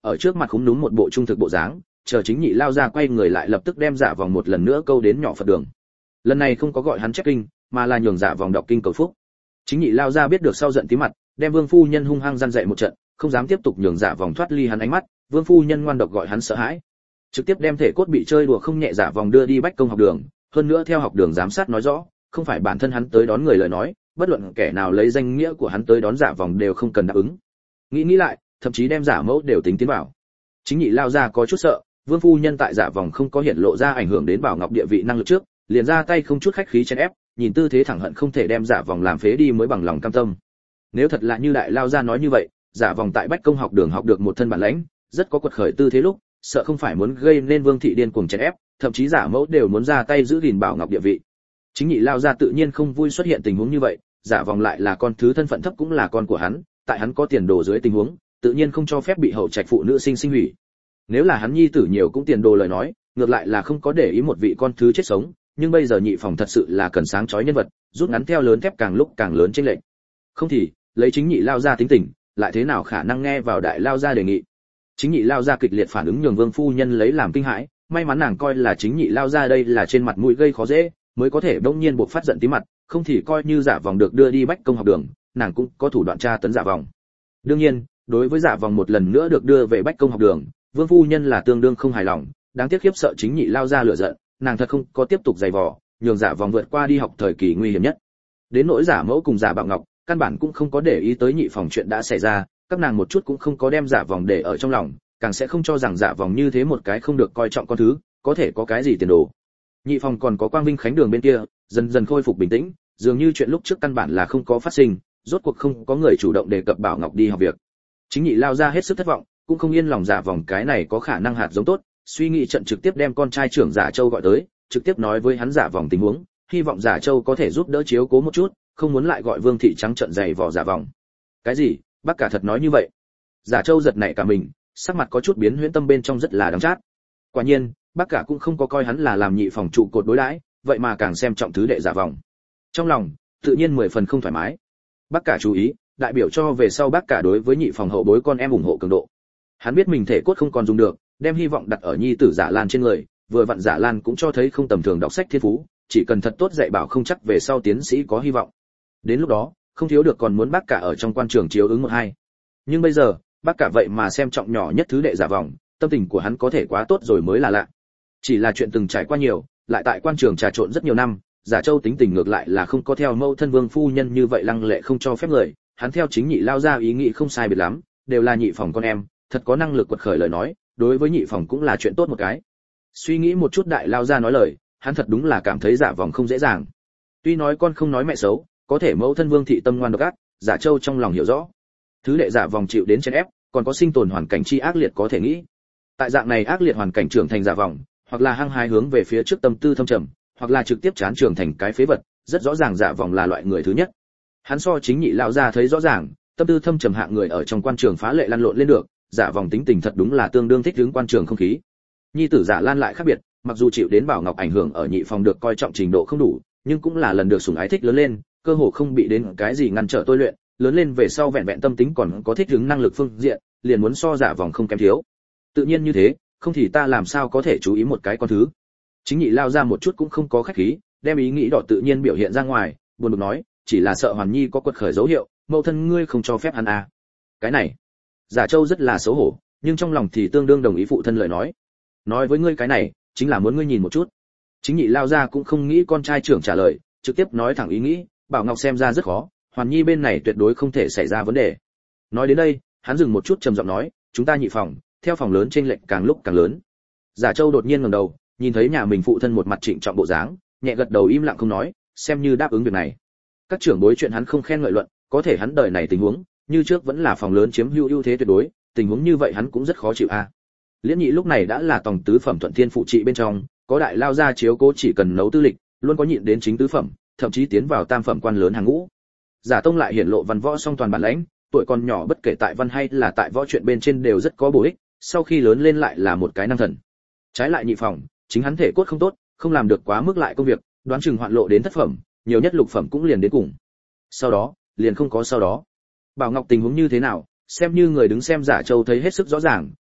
ở trước mặt khúm núm một bộ trung thực bộ dáng, chờ chính nhị lao ra quay người lại lập tức đem giả vòng một lần nữa câu đến nhỏ Phật đường. Lần này không có gọi hắn chép kinh, mà là nhường giả vòng đọc kinh cầu phúc. Chính nhị lao ra biết được sau giận tí mặt, đem Vương phu nhân hung hăng răn dạy một trận, không dám tiếp tục nhường giả vòng thoát ly hắn ánh mắt. Vương phu nhân ngoan độc gọi hắn sợ hãi, trực tiếp đem thể cốt bị chơi đùa không nhẹ giả vòng đưa đi bách công học đường, hơn nữa theo học đường giám sát nói rõ, không phải bản thân hắn tới đón người lời nói, bất luận kẻ nào lấy danh nghĩa của hắn tới đón giả vòng đều không cần đáp ứng. Nghĩ lại, thậm chí đem giả mẫu đều tính tiến vào. Chính nhị lao ra có chút sợ, Vương phu nhân tại giả vòng không có hiện lộ ra ảnh hưởng đến Bảo Ngọc địa vị năng lực trước, liền ra tay không chút khách khí chen ép, nhìn tư thế thẳng hận không thể đem giả vòng làm phế đi mới bằng lòng cam tâm. Nếu thật là như đại lao ra nói như vậy, giả vòng tại bách công học đường học được một thân bản lĩnh, rất có quật khởi tư thế lúc, sợ không phải muốn gây nên Vương thị điên cuồng chen ép, thậm chí giả mẫu đều muốn ra tay giữ gìn Bảo Ngọc địa vị. Chính nhị lao ra tự nhiên không vui xuất hiện tình huống như vậy, giả vòng lại là con thứ thân phận thấp cũng là con của hắn, tại hắn có tiền đồ dưới tình huống, tự nhiên không cho phép bị hậu trạch phụ nữ sinh hủy. Nếu là hắn nhi tử nhiều cũng tiền đồ lời nói, ngược lại là không có để ý một vị con thứ chết sống, nhưng bây giờ nhị phòng thật sự là cần sáng chói nhân vật, rút ngắn theo lớn thép càng lúc càng lớn chênh lệch. Không thì, lấy chính nhị lao ra tính tình, lại thế nào khả năng nghe vào đại lao ra đề nghị. Chính nhị lao ra kịch liệt phản ứng nhường Vương phu nhân lấy làm kinh hãi, may mắn nàng coi là chính nhị lao ra đây là trên mặt mũi gây khó dễ, mới có thể đột nhiên buộc phát giận tí mặt, không thì coi như giả vòng được đưa đi bách công học đường, nàng cũng có thủ đoạn tra tấn giả vòng. Đương nhiên, đối với giả vòng một lần nữa được đưa về bách công học đường, Vương phu nhân là tương đương không hài lòng, đáng tiếc khiếp sợ chính nhị lao ra lửa giận, nàng thật không có tiếp tục giày vò, nhường giả vòng vượt qua đi học thời kỳ nguy hiểm nhất. Đến nỗi giả mẫu cùng giả Bảo Ngọc, căn bản cũng không có để ý tới nhị phòng chuyện đã xảy ra, các nàng một chút cũng không có đem giả vòng để ở trong lòng, càng sẽ không cho rằng giả vòng như thế một cái không được coi trọng con thứ, có thể có cái gì tiền đồ. Nhị phòng còn có Quang Vinh Khánh đường bên kia, dần dần khôi phục bình tĩnh, dường như chuyện lúc trước căn bản là không có phát sinh, rốt cuộc không có người chủ động đề cập Bảo Ngọc đi học việc. Chính nhị lao ra hết sức thất vọng, cũng không yên lòng giả vòng cái này có khả năng hạt giống tốt, suy nghĩ trận trực tiếp đem con trai trưởng giả Châu gọi tới, trực tiếp nói với hắn giả vòng tình huống, hy vọng giả Châu có thể giúp đỡ chiếu cố một chút, không muốn lại gọi Vương thị trắng trợn giày vò giả vòng. Cái gì? Bác cả thật nói như vậy? Giả Châu giật nảy cả mình, sắc mặt có chút biến huyễn, tâm bên trong rất là đắng chát. Quả nhiên, bác cả cũng không có coi hắn là làm nhị phòng trụ cột đối đãi, vậy mà càng xem trọng thứ đệ giả vòng. Trong lòng, tự nhiên 10 phần không thoải mái. Bác cả chú ý, đại biểu cho về sau bác cả đối với nhị phòng hậu bối con em ủng hộ cường độ. Hắn biết mình thể cốt không còn dùng được, đem hy vọng đặt ở nhi tử Giả Lan trên người, vừa vặn Giả Lan cũng cho thấy không tầm thường đọc sách thiên phú, chỉ cần thật tốt dạy bảo không chắc về sau tiến sĩ có hy vọng. Đến lúc đó, không thiếu được còn muốn bác cả ở trong quan trường chiếu ứng một hai. Nhưng bây giờ, bác cả vậy mà xem trọng nhỏ nhất thứ đệ giả vòng, tâm tình của hắn có thể quá tốt rồi mới là lạ. Chỉ là chuyện từng trải qua nhiều, lại tại quan trường trà trộn rất nhiều năm, Giả Châu tính tình ngược lại là không có theo mẫu thân Vương phu nhân như vậy lăng lệ không cho phép người, hắn theo chính nhị lao ra ý nghĩ không sai biệt lắm, đều là nhị phòng con em, thật có năng lực quật khởi lời nói, đối với nhị phòng cũng là chuyện tốt một cái. Suy nghĩ một chút đại lao ra nói lời, hắn thật đúng là cảm thấy Giả vòng không dễ dàng. Tuy nói con không nói mẹ xấu, có thể mẫu thân Vương thị tâm ngoan độc ác, Giả Châu trong lòng hiểu rõ. Thứ đệ Giả vòng chịu đến chèn ép, còn có sinh tồn hoàn cảnh chi ác liệt có thể nghĩ. Tại dạng này ác liệt hoàn cảnh trưởng thành Giả vòng, hoặc là hăng hái hướng về phía trước tâm tư thâm trầm, hoặc là trực tiếp chán trưởng thành cái phế vật, rất rõ ràng Giả vòng là loại người thứ nhất. Hắn so chính nhị lão gia thấy rõ ràng, tâm tư thâm trầm hạng người ở trong quan trường phá lệ lăn lộn lên được, Giả vòng tính tình thật đúng là tương đương thích ứng quan trường không khí. Nhi tử Giả Lan lại khác biệt, mặc dù chịu đến Bảo Ngọc ảnh hưởng ở nhị phòng được coi trọng trình độ không đủ, nhưng cũng là lần được sủng ái thích lớn lên, cơ hồ không bị đến cái gì ngăn trở tôi luyện, lớn lên về sau vẹn vẹn tâm tính còn có thích ứng năng lực phương diện, liền muốn so Giả vòng không kém thiếu. Tự nhiên như thế, không thì ta làm sao có thể chú ý một cái con thứ. Chính nhị lao ra một chút cũng không có khách khí, đem ý nghĩ đỏ tự nhiên biểu hiện ra ngoài, buồn bực nói, chỉ là sợ Hoàn Nhi có quật khởi dấu hiệu, mẫu thân ngươi không cho phép hắn à. Cái này, Giả Châu rất là xấu hổ, nhưng trong lòng thì tương đương đồng ý phụ thân lời nói. Nói với ngươi cái này, chính là muốn ngươi nhìn một chút. Chính nhị lao ra cũng không nghĩ con trai trưởng trả lời, trực tiếp nói thẳng ý nghĩ, Bảo Ngọc xem ra rất khó, Hoàn Nhi bên này tuyệt đối không thể xảy ra vấn đề. Nói đến đây, hắn dừng một chút trầm giọng nói, chúng ta nhị phòng, theo phòng lớn trên lệnh càng lúc càng lớn. Giả Châu đột nhiên ngẩng đầu, nhìn thấy nhà mình phụ thân một mặt trịnh trọng bộ dáng, nhẹ gật đầu im lặng không nói, xem như đáp ứng việc này. Các trưởng bối chuyện hắn không khen ngợi luận, có thể hắn đời này tình huống, như trước vẫn là phòng lớn chiếm ưu thế tuyệt đối, tình huống như vậy hắn cũng rất khó chịu a. Liễn Nhị lúc này đã là tổng tứ phẩm thuận thiên phụ trị bên trong, có đại lao ra chiếu cố chỉ cần nấu tư lịch, luôn có nhịn đến chính tứ phẩm, thậm chí tiến vào tam phẩm quan lớn hàng ngũ. Giả Tông lại hiển lộ văn võ song toàn bản lãnh, tuổi còn nhỏ bất kể tại văn hay là tại võ chuyện bên trên đều rất có bổ ích, sau khi lớn lên lại là một cái năng thần. Trái lại nhị phòng, chính hắn thể cốt không tốt, không làm được quá mức lại công việc, đoán chừng hoạn lộ đến thất phẩm, nhiều nhất lục phẩm cũng liền đến cùng. Sau đó, liền không có sau đó. Bảo Ngọc tình huống như thế nào, xem như người đứng xem Giả Châu thấy hết sức rõ ràng,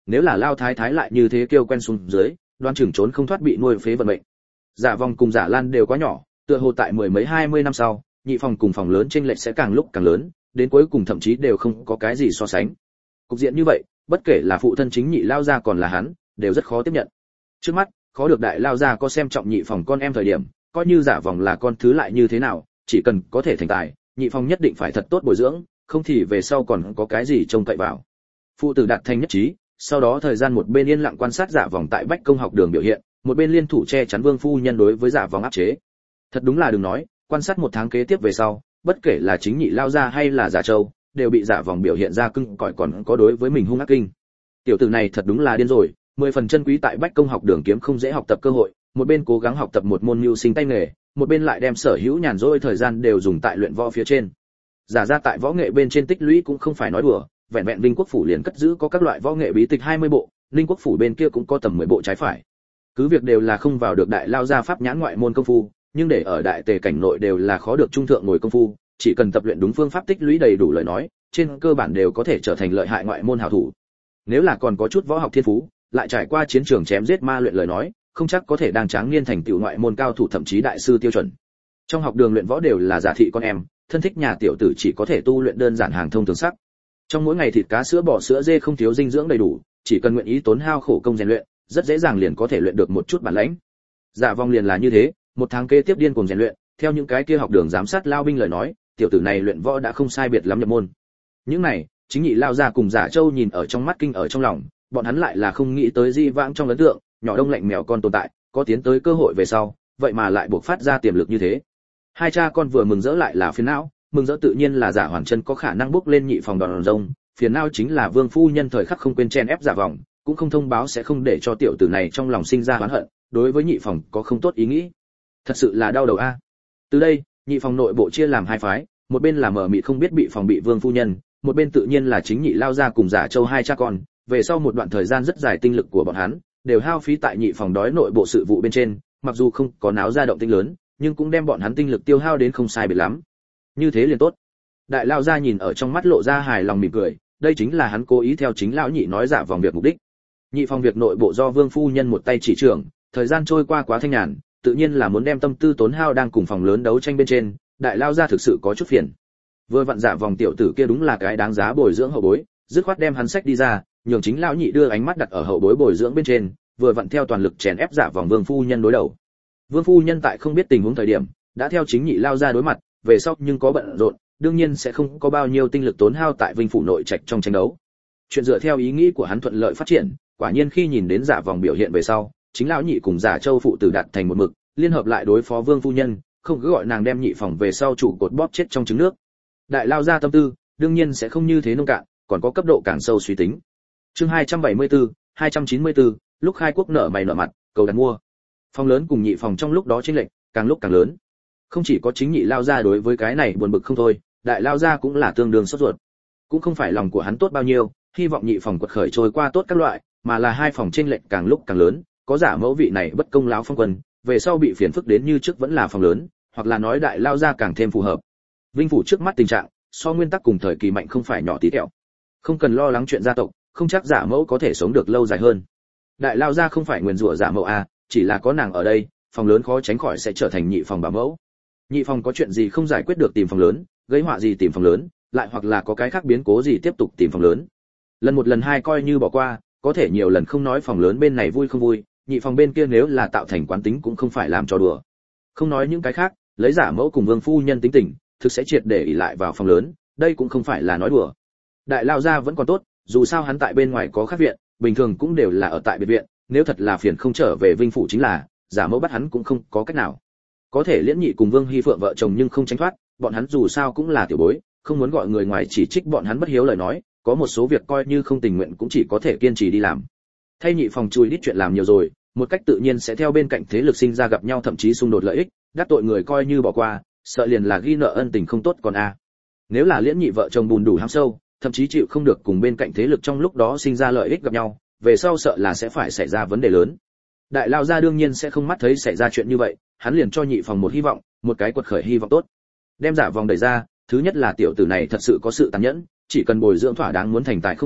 nếu là lao thái thái lại như thế kêu quen xuống dưới, đoan chừng trốn không thoát bị nuôi phế vận mệnh. Giả Vòng cùng Giả Lan đều quá nhỏ, tựa hồ tại mười mấy 20 năm sau, nhị phòng cùng phòng lớn chênh lệch sẽ càng lúc càng lớn, đến cuối cùng thậm chí đều không có cái gì so sánh. Cục diện như vậy, bất kể là phụ thân chính nhị lao gia còn là hắn, đều rất khó tiếp nhận. Trước mắt, khó được đại lao gia có xem trọng nhị phòng con em thời điểm, coi như Giả Vòng là con thứ lại như thế nào, chỉ cần có thể thành tài, nhị phòng nhất định phải thật tốt bồi dưỡng, không thì về sau còn có cái gì trông cậy vào. Phụ tử đạt thành nhất trí, sau đó thời gian một bên yên lặng quan sát Giả Vòng tại Bách Công học đường biểu hiện, một bên liên thủ che chắn Vương phu nhân đối với Giả Vòng áp chế. Thật đúng là đừng nói, quan sát một tháng kế tiếp về sau, bất kể là chính nhị lao gia hay là Giả Châu, đều bị Giả Vòng biểu hiện ra cưng cõi còn có đối với mình hung ác kinh. Tiểu tử này thật đúng là điên rồi, 10 phần chân quý tại Bách Công học đường kiếm không dễ học tập cơ hội, một bên cố gắng học tập một môn mưu sinh tay nghề, một bên lại đem sở hữu nhàn rỗi thời gian đều dùng tại luyện võ phía trên. Giả ra tại võ nghệ bên trên tích lũy cũng không phải nói đùa, vẹn vẹn Linh Quốc phủ liền cất giữ có các loại võ nghệ bí tịch 20 bộ, Linh Quốc phủ bên kia cũng có tầm 10 bộ trái phải. Cứ việc đều là không vào được đại lao gia pháp nhãn ngoại môn công phu, nhưng để ở đại tề cảnh nội đều là khó được trung thượng ngồi công phu, chỉ cần tập luyện đúng phương pháp tích lũy đầy đủ lời nói, trên cơ bản đều có thể trở thành lợi hại ngoại môn hảo thủ. Nếu là còn có chút võ học thiên phú, lại trải qua chiến trường chém giết ma luyện lời nói, không chắc có thể đang tráng niên thành tựu ngoại môn cao thủ thậm chí đại sư tiêu chuẩn. Trong học đường luyện võ đều là giả thị con em, thân thích nhà tiểu tử chỉ có thể tu luyện đơn giản hàng thông thường sắc. Trong mỗi ngày thịt cá sữa bò sữa dê không thiếu dinh dưỡng đầy đủ, chỉ cần nguyện ý tốn hao khổ công rèn luyện, rất dễ dàng liền có thể luyện được một chút bản lĩnh. Giả Vong liền là như thế, một tháng kế tiếp điên cuồng rèn luyện, theo những cái kia học đường giám sát lao binh lời nói, tiểu tử này luyện võ đã không sai biệt lắm nhập môn. Những này, chính nhị lao ra cùng Giả Châu nhìn ở trong mắt kinh ở trong lòng, bọn hắn lại là không nghĩ tới di vãng trong ấn tượng, nhỏ đông lạnh mèo con tồn tại, có tiến tới cơ hội về sau, vậy mà lại buộc phát ra tiềm lực như thế. Hai cha con vừa mừng rỡ lại là phiền não, mừng rỡ tự nhiên là Giả Hoàn Chân có khả năng bước lên nhị phòng đòn rông, phiền não chính là Vương phu nhân thời khắc không quên chen ép Giả Vọng, cũng không thông báo sẽ không để cho tiểu tử này trong lòng sinh ra oán hận, đối với nhị phòng có không tốt ý nghĩ. Thật sự là đau đầu a. Từ đây, nhị phòng nội bộ chia làm hai phái, một bên là mở mịt không biết bị phòng bị Vương phu nhân, một bên tự nhiên là chính nhị lao ra cùng Giả Châu hai cha con, về sau một đoạn thời gian rất dài tinh lực của bọn hắn đều hao phí tại nhị phòng đói nội bộ sự vụ bên trên, mặc dù không có náo ra động tĩnh lớn, nhưng cũng đem bọn hắn tinh lực tiêu hao đến không sai biệt lắm. Như thế liền tốt. Đại lao gia nhìn ở trong mắt lộ ra hài lòng mỉm cười, đây chính là hắn cố ý theo chính lão nhị nói Giả vòng việc mục đích. Nhị phòng việc nội bộ do Vương phu nhân một tay chỉ trưởng, thời gian trôi qua quá thanh nhàn, tự nhiên là muốn đem tâm tư tốn hao đang cùng phòng lớn đấu tranh bên trên, đại lao gia thực sự có chút phiền. Vừa vặn Giả vòng tiểu tử kia đúng là cái đáng giá bồi dưỡng hậu bối, dứt khoát đem hắn sách đi ra, nhường chính lão nhị đưa ánh mắt đặt ở hậu bối bồi dưỡng bên trên, vừa vặn theo toàn lực chèn ép Giả vòng Vương phu nhân đối đầu. Vương phu nhân tại không biết tình huống thời điểm, đã theo chính nhị lao ra đối mặt, về sau nhưng có bận rộn, đương nhiên sẽ không có bao nhiêu tinh lực tốn hao tại Vinh phủ nội trạch trong tranh đấu. Chuyện dựa theo ý nghĩ của hắn thuận lợi phát triển, quả nhiên khi nhìn đến Giả vòng biểu hiện về sau, chính lão nhị cùng Giả Châu phụ tử đạt thành một mực, liên hợp lại đối phó Vương phu nhân, không cứ gọi nàng đem nhị phòng về sau trụ cột bóp chết trong trứng nước. Đại lao ra tâm tư, đương nhiên sẽ không như thế nông cạn, còn có cấp độ càng sâu suy tính. Chương 274, 294, lúc khai quốc nợ mày nợ mặt, cầu đặt mua. Phòng lớn cùng nhị phòng trong lúc đó chênh lệch càng lúc càng lớn. Không chỉ có chính nhị lao ra đối với cái này buồn bực không thôi, đại lao ra cũng là tương đương sốt ruột. Cũng không phải lòng của hắn tốt bao nhiêu, hy vọng nhị phòng quật khởi trôi qua tốt các loại, mà là hai phòng chênh lệch càng lúc càng lớn, có giả mẫu vị này bất công láo phong quân, về sau bị phiền phức đến như trước vẫn là phòng lớn, hoặc là nói đại lao ra càng thêm phù hợp. Vinh phủ trước mắt tình trạng, so nguyên tắc cùng thời kỳ mạnh không phải nhỏ tí tẹo. Không cần lo lắng chuyện gia tộc, không chắc giả mẫu có thể sống được lâu dài hơn. Đại lao ra không phải nguyền rủa giả mẫu a, chỉ là có nàng ở đây, phòng lớn khó tránh khỏi sẽ trở thành nhị phòng bảo mẫu. Nhị phòng có chuyện gì không giải quyết được tìm phòng lớn, gây họa gì tìm phòng lớn, lại hoặc là có cái khác biến cố gì tiếp tục tìm phòng lớn. Lần một lần hai coi như bỏ qua, có thể nhiều lần không nói phòng lớn bên này vui không vui, nhị phòng bên kia nếu là tạo thành quán tính cũng không phải làm trò đùa. Không nói những cái khác, lấy giả mẫu cùng Vương phu nhân tính tình, thực sẽ triệt để ỷ lại vào phòng lớn, đây cũng không phải là nói đùa. Đại lao gia vẫn còn tốt, dù sao hắn tại bên ngoài có khác viện, bình thường cũng đều là ở tại biệt viện, nếu thật là phiền không trở về Vinh phủ chính là, giả mẫu bắt hắn cũng không có cách nào. Có thể Liễn Nhị cùng Vương Hy Phượng vợ chồng nhưng không tránh thoát, bọn hắn dù sao cũng là tiểu bối, không muốn gọi người ngoài chỉ trích bọn hắn bất hiếu lời nói, có một số việc coi như không tình nguyện cũng chỉ có thể kiên trì đi làm. Thay nhị phòng chui đít chuyện làm nhiều rồi, một cách tự nhiên sẽ theo bên cạnh thế lực sinh ra gặp nhau thậm chí xung đột lợi ích, đắc tội người coi như bỏ qua, sợ liền là ghi nợ ân tình không tốt còn a. Nếu là Liễn Nhị vợ chồng bùn đủ ham sâu, thậm chí chịu không được cùng bên cạnh thế lực trong lúc đó sinh ra lợi ích gặp nhau, về sau sợ là sẽ phải xảy ra vấn đề lớn. Đại lao gia đương nhiên sẽ không mắt thấy xảy ra chuyện như vậy, hắn liền cho nhị phòng một hy vọng, một cái quật khởi hy vọng tốt. Đem Giả vòng đẩy ra, thứ nhất là tiểu tử này thật sự có sự tàn nhẫn, chỉ cần bồi dưỡng thỏa đáng muốn thành tài không khó,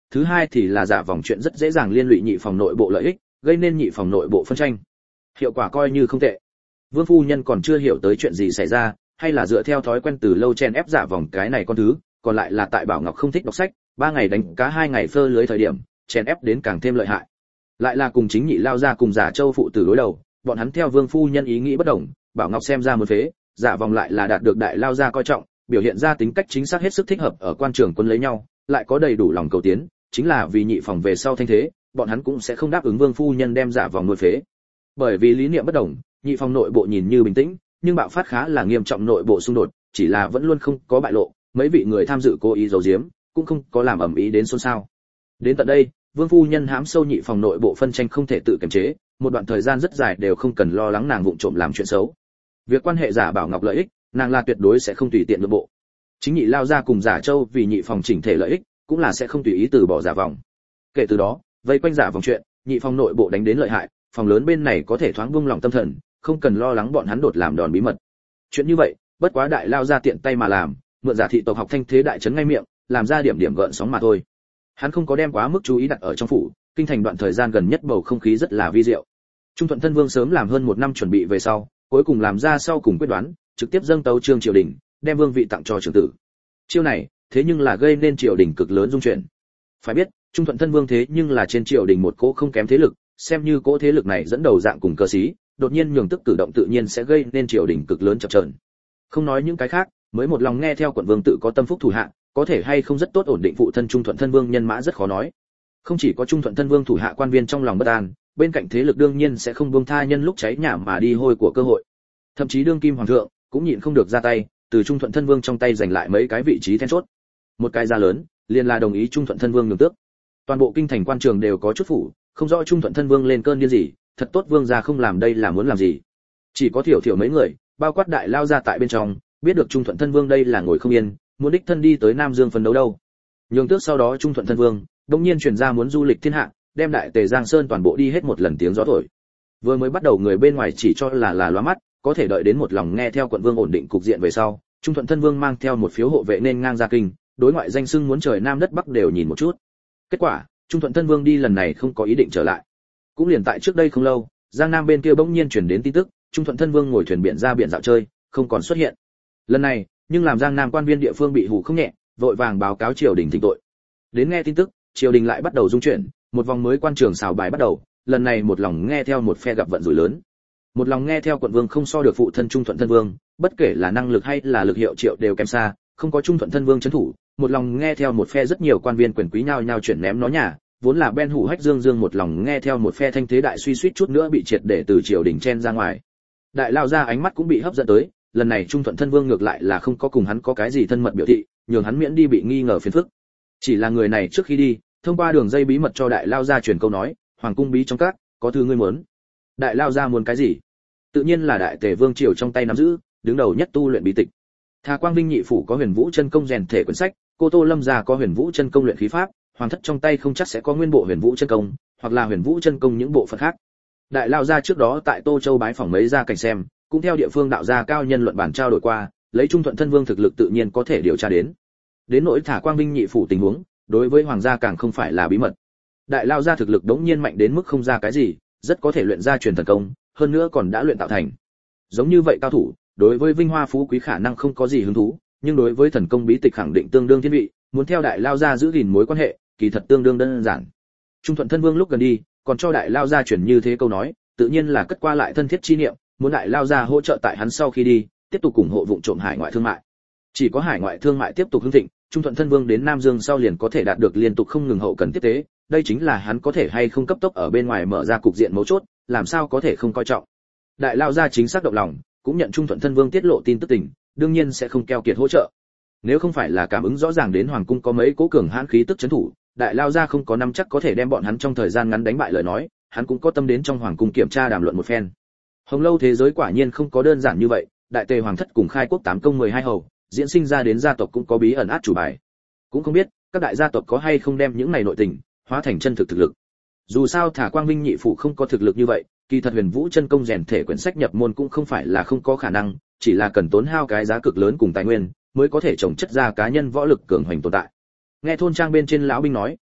thứ hai thì là giả vòng chuyện rất dễ dàng liên lụy nhị phòng nội bộ lợi ích, gây nên nhị phòng nội bộ phân tranh. Hiệu quả coi như không tệ. Vương phu nhân còn chưa hiểu tới chuyện gì xảy ra, hay là dựa theo thói quen từ lâu chen ép giả vòng cái này con thứ, còn lại là tại Bảo Ngọc không thích đọc sách, 3 ngày đánh cá 2 ngày phơ lưới thời điểm, chen ép đến càng thêm lợi hại. Lại là cùng chính nhị lao ra cùng giả Châu phụ tử đối đầu, bọn hắn theo Vương phu nhân ý nghĩ bất đồng, Bảo Ngọc xem ra một phế, giả vòng lại là đạt được đại lao ra coi trọng, biểu hiện ra tính cách chính xác hết sức thích hợp ở quan trường quân lấy nhau, lại có đầy đủ lòng cầu tiến, chính là vì nhị phòng về sau thanh thế, bọn hắn cũng sẽ không đáp ứng Vương phu nhân đem giả vòng nuôi phế. Bởi vì lý niệm bất đồng, nhị phòng nội bộ nhìn như bình tĩnh, nhưng bạo phát khá là nghiêm trọng nội bộ xung đột, chỉ là vẫn luôn không có bại lộ, mấy vị người tham dự cố ý giấu giếm, cũng không có làm ầm ĩ đến xôn xao. Đến tận đây, Vương phu nhân hãm sâu nhị phòng nội bộ phân tranh không thể tự kiềm chế, một đoạn thời gian rất dài đều không cần lo lắng nàng vụng trộm làm chuyện xấu. Việc quan hệ giả Bảo Ngọc lợi ích, nàng là tuyệt đối sẽ không tùy tiện nhượng bộ. Chính nhị lao ra cùng giả Châu vì nhị phòng chỉnh thể lợi ích, cũng là sẽ không tùy ý từ bỏ giả vòng. Kể từ đó, vây quanh giả vòng chuyện, nhị phòng nội bộ đánh đến lợi hại, phòng lớn bên này có thể thoáng buông lòng tâm thần, không cần lo lắng bọn hắn đột làm đòn bí mật. Chuyện như vậy, bất quá đại lao ra tiện tay mà làm, mượn giả thị tộc học thanh thế đại trấn ngay miệng, làm ra điểm điểm gợn sóng mà thôi. Hắn không có đem quá mức chú ý đặt ở trong phủ, kinh thành đoạn thời gian gần nhất bầu không khí rất là vi diệu. Trung Thuận Thân Vương sớm làm hơn 1 năm chuẩn bị về sau, cuối cùng làm ra sau cùng quyết đoán, trực tiếp dâng tấu trương triều đình, đem vương vị tặng cho trưởng tử. Chiêu này, thế nhưng là gây nên triều đình cực lớn rung chuyển. Phải biết, Trung Thuận Thân Vương thế nhưng là trên triều đình một cỗ không kém thế lực, xem như cỗ thế lực này dẫn đầu dạng cùng cơ sĩ, đột nhiên nhường tức cử động tự nhiên sẽ gây nên triều đình cực lớn chập chờn. Không nói những cái khác, mới một lòng nghe theo quận vương tự có tâm phúc thủ hạ, có thể hay không rất tốt ổn định phụ thân Trung Thuận Thân Vương nhân mã rất khó nói. Không chỉ có Trung Thuận Thân Vương thủ hạ quan viên trong lòng bất an, bên cạnh thế lực đương nhiên sẽ không buông tha nhân lúc cháy nhà mà đi hôi của cơ hội. Thậm chí đương kim hoàng thượng cũng nhịn không được ra tay, từ Trung Thuận Thân Vương trong tay giành lại mấy cái vị trí then chốt. Một cái giá lớn, liền là đồng ý Trung Thuận Thân Vương nhường tước. Toàn bộ kinh thành quan trường đều có chút phủ, không rõ Trung Thuận Thân Vương lên cơn điên gì, thật tốt vương gia không làm đây là muốn làm gì. Chỉ có thiểu mấy người, bao quát đại lao ra tại bên trong, biết được Trung Thuận Thân Vương đây là ngồi không yên, muốn đích thân đi tới Nam Dương phấn đấu đâu. Nhường tước sau đó Trung Thuận Thân Vương, đột nhiên truyền ra muốn du lịch thiên hạ, đem đại tề Giang Sơn toàn bộ đi hết một lần tiếng gió thổi. Vừa mới bắt đầu người bên ngoài chỉ cho là lóa mắt, có thể đợi đến một lòng nghe theo quận vương ổn định cục diện về sau, Trung Thuận Thân Vương mang theo một phiếu hộ vệ nên ngang ra kinh, đối ngoại danh xưng muốn trời nam đất bắc đều nhìn một chút. Kết quả, Trung Thuận Thân Vương đi lần này không có ý định trở lại. Cũng liền tại trước đây không lâu, Giang Nam bên kia bỗng nhiên truyền đến tin tức, Trung Thuận Thân Vương ngồi thuyền biển ra biển dạo chơi, không còn xuất hiện. Lần này, nhưng làm Giang Nam quan viên địa phương bị hù không nhẹ, vội vàng báo cáo triều đình thỉnh tội. Đến nghe tin tức, triều đình lại bắt đầu dung chuyển, một vòng mới quan trường xào bài bắt đầu, lần này một lòng nghe theo một phe gặp vận rủi lớn. Một lòng nghe theo quận vương không so được phụ thân Trung Thuận Thân Vương, bất kể là năng lực hay là lực hiệu triệu đều kém xa, không có Trung Thuận Thân Vương trấn thủ, một lòng nghe theo một phe rất nhiều quan viên quyền quý nhao nhao chuyển ném nó nhà, vốn là Ben Hủ Hách Dương một lòng nghe theo một phe thanh thế đại suy suýt chút nữa bị triệt để từ triều đình chen ra ngoài. Đại lao ra ánh mắt cũng bị hấp dẫn tới, lần này Trung Thuận Thân Vương ngược lại là không có cùng hắn có cái gì thân mật biểu thị, nhường hắn miễn đi bị nghi ngờ phiền phức. Chỉ là người này trước khi đi, thông qua đường dây bí mật cho đại lao ra truyền câu nói, hoàng cung bí trong các, có thứ ngươi muốn. Đại lao ra muốn cái gì? Tự nhiên là đại tề vương triều trong tay nắm giữ, đứng đầu nhất tu luyện bí tịch. Thà Quang Vinh nhị phủ có Huyền Vũ chân công rèn thể quyển sách, cô Tô Lâm gia có Huyền Vũ chân công luyện khí pháp, hoàng thất trong tay không chắc sẽ có nguyên bộ Huyền Vũ chân công, hoặc là Huyền Vũ chân công những bộ phận khác. Đại lao gia trước đó tại Tô Châu bái phỏng mấy gia cảnh xem, cũng theo địa phương đạo gia cao nhân luận bản trao đổi qua, lấy Trung Thuận Thân Vương thực lực tự nhiên có thể điều tra đến. Đến nỗi Thà Quang Vinh nhị phủ tình huống, đối với hoàng gia càng không phải là bí mật. Đại lao gia thực lực đống nhiên mạnh đến mức không ra cái gì, rất có thể luyện ra truyền thần công, hơn nữa còn đã luyện tạo thành. Giống như vậy cao thủ, đối với vinh hoa phú quý khả năng không có gì hứng thú, nhưng đối với thần công bí tịch khẳng định tương đương thiên vị, muốn theo đại lao gia giữ gìn mối quan hệ, kỳ thật tương đương đơn giản. Trung Thuận Thân Vương lúc gần đi, còn cho đại lao gia truyền như thế câu nói, tự nhiên là cất qua lại thân thiết chi niệm, muốn đại lao gia hỗ trợ tại hắn sau khi đi, tiếp tục ủng hộ vụng trộm hải ngoại thương mại. Chỉ có hải ngoại thương mại tiếp tục hưng thịnh, Trung Thuận Thân Vương đến Nam Dương sau liền có thể đạt được liên tục không ngừng hậu cần tiếp tế, đây chính là hắn có thể hay không cấp tốc ở bên ngoài mở ra cục diện mấu chốt, làm sao có thể không coi trọng. Đại lao gia chính xác động lòng, cũng nhận Trung Thuận Thân Vương tiết lộ tin tức tình, đương nhiên sẽ không keo kiệt hỗ trợ. Nếu không phải là cảm ứng rõ ràng đến hoàng cung có mấy cố cường hãn khí tức trấn thủ, đại lao gia không có nắm chắc có thể đem bọn hắn trong thời gian ngắn đánh bại lời nói, hắn cũng có tâm đến trong hoàng cung kiểm tra đàm luận một phen. Hồng lâu thế giới quả nhiên không có đơn giản như vậy, đại tề hoàng thất cùng khai quốc 8 công 12 hầu, diễn sinh ra đến gia tộc cũng có bí ẩn át chủ bài. Cũng không biết các đại gia tộc có hay không đem những này nội tình hóa thành chân thực thực lực. Dù sao Thà Quang Vinh nhị phủ không có thực lực như vậy, kỳ thật Huyền Vũ chân công rèn thể quyển sách nhập môn cũng không phải là không có khả năng, chỉ là cần tốn hao cái giá cực lớn cùng tài nguyên, mới có thể trồng chất ra cá nhân võ lực cường hoành tồn tại. Nghe thôn trang bên trên lão binh nói,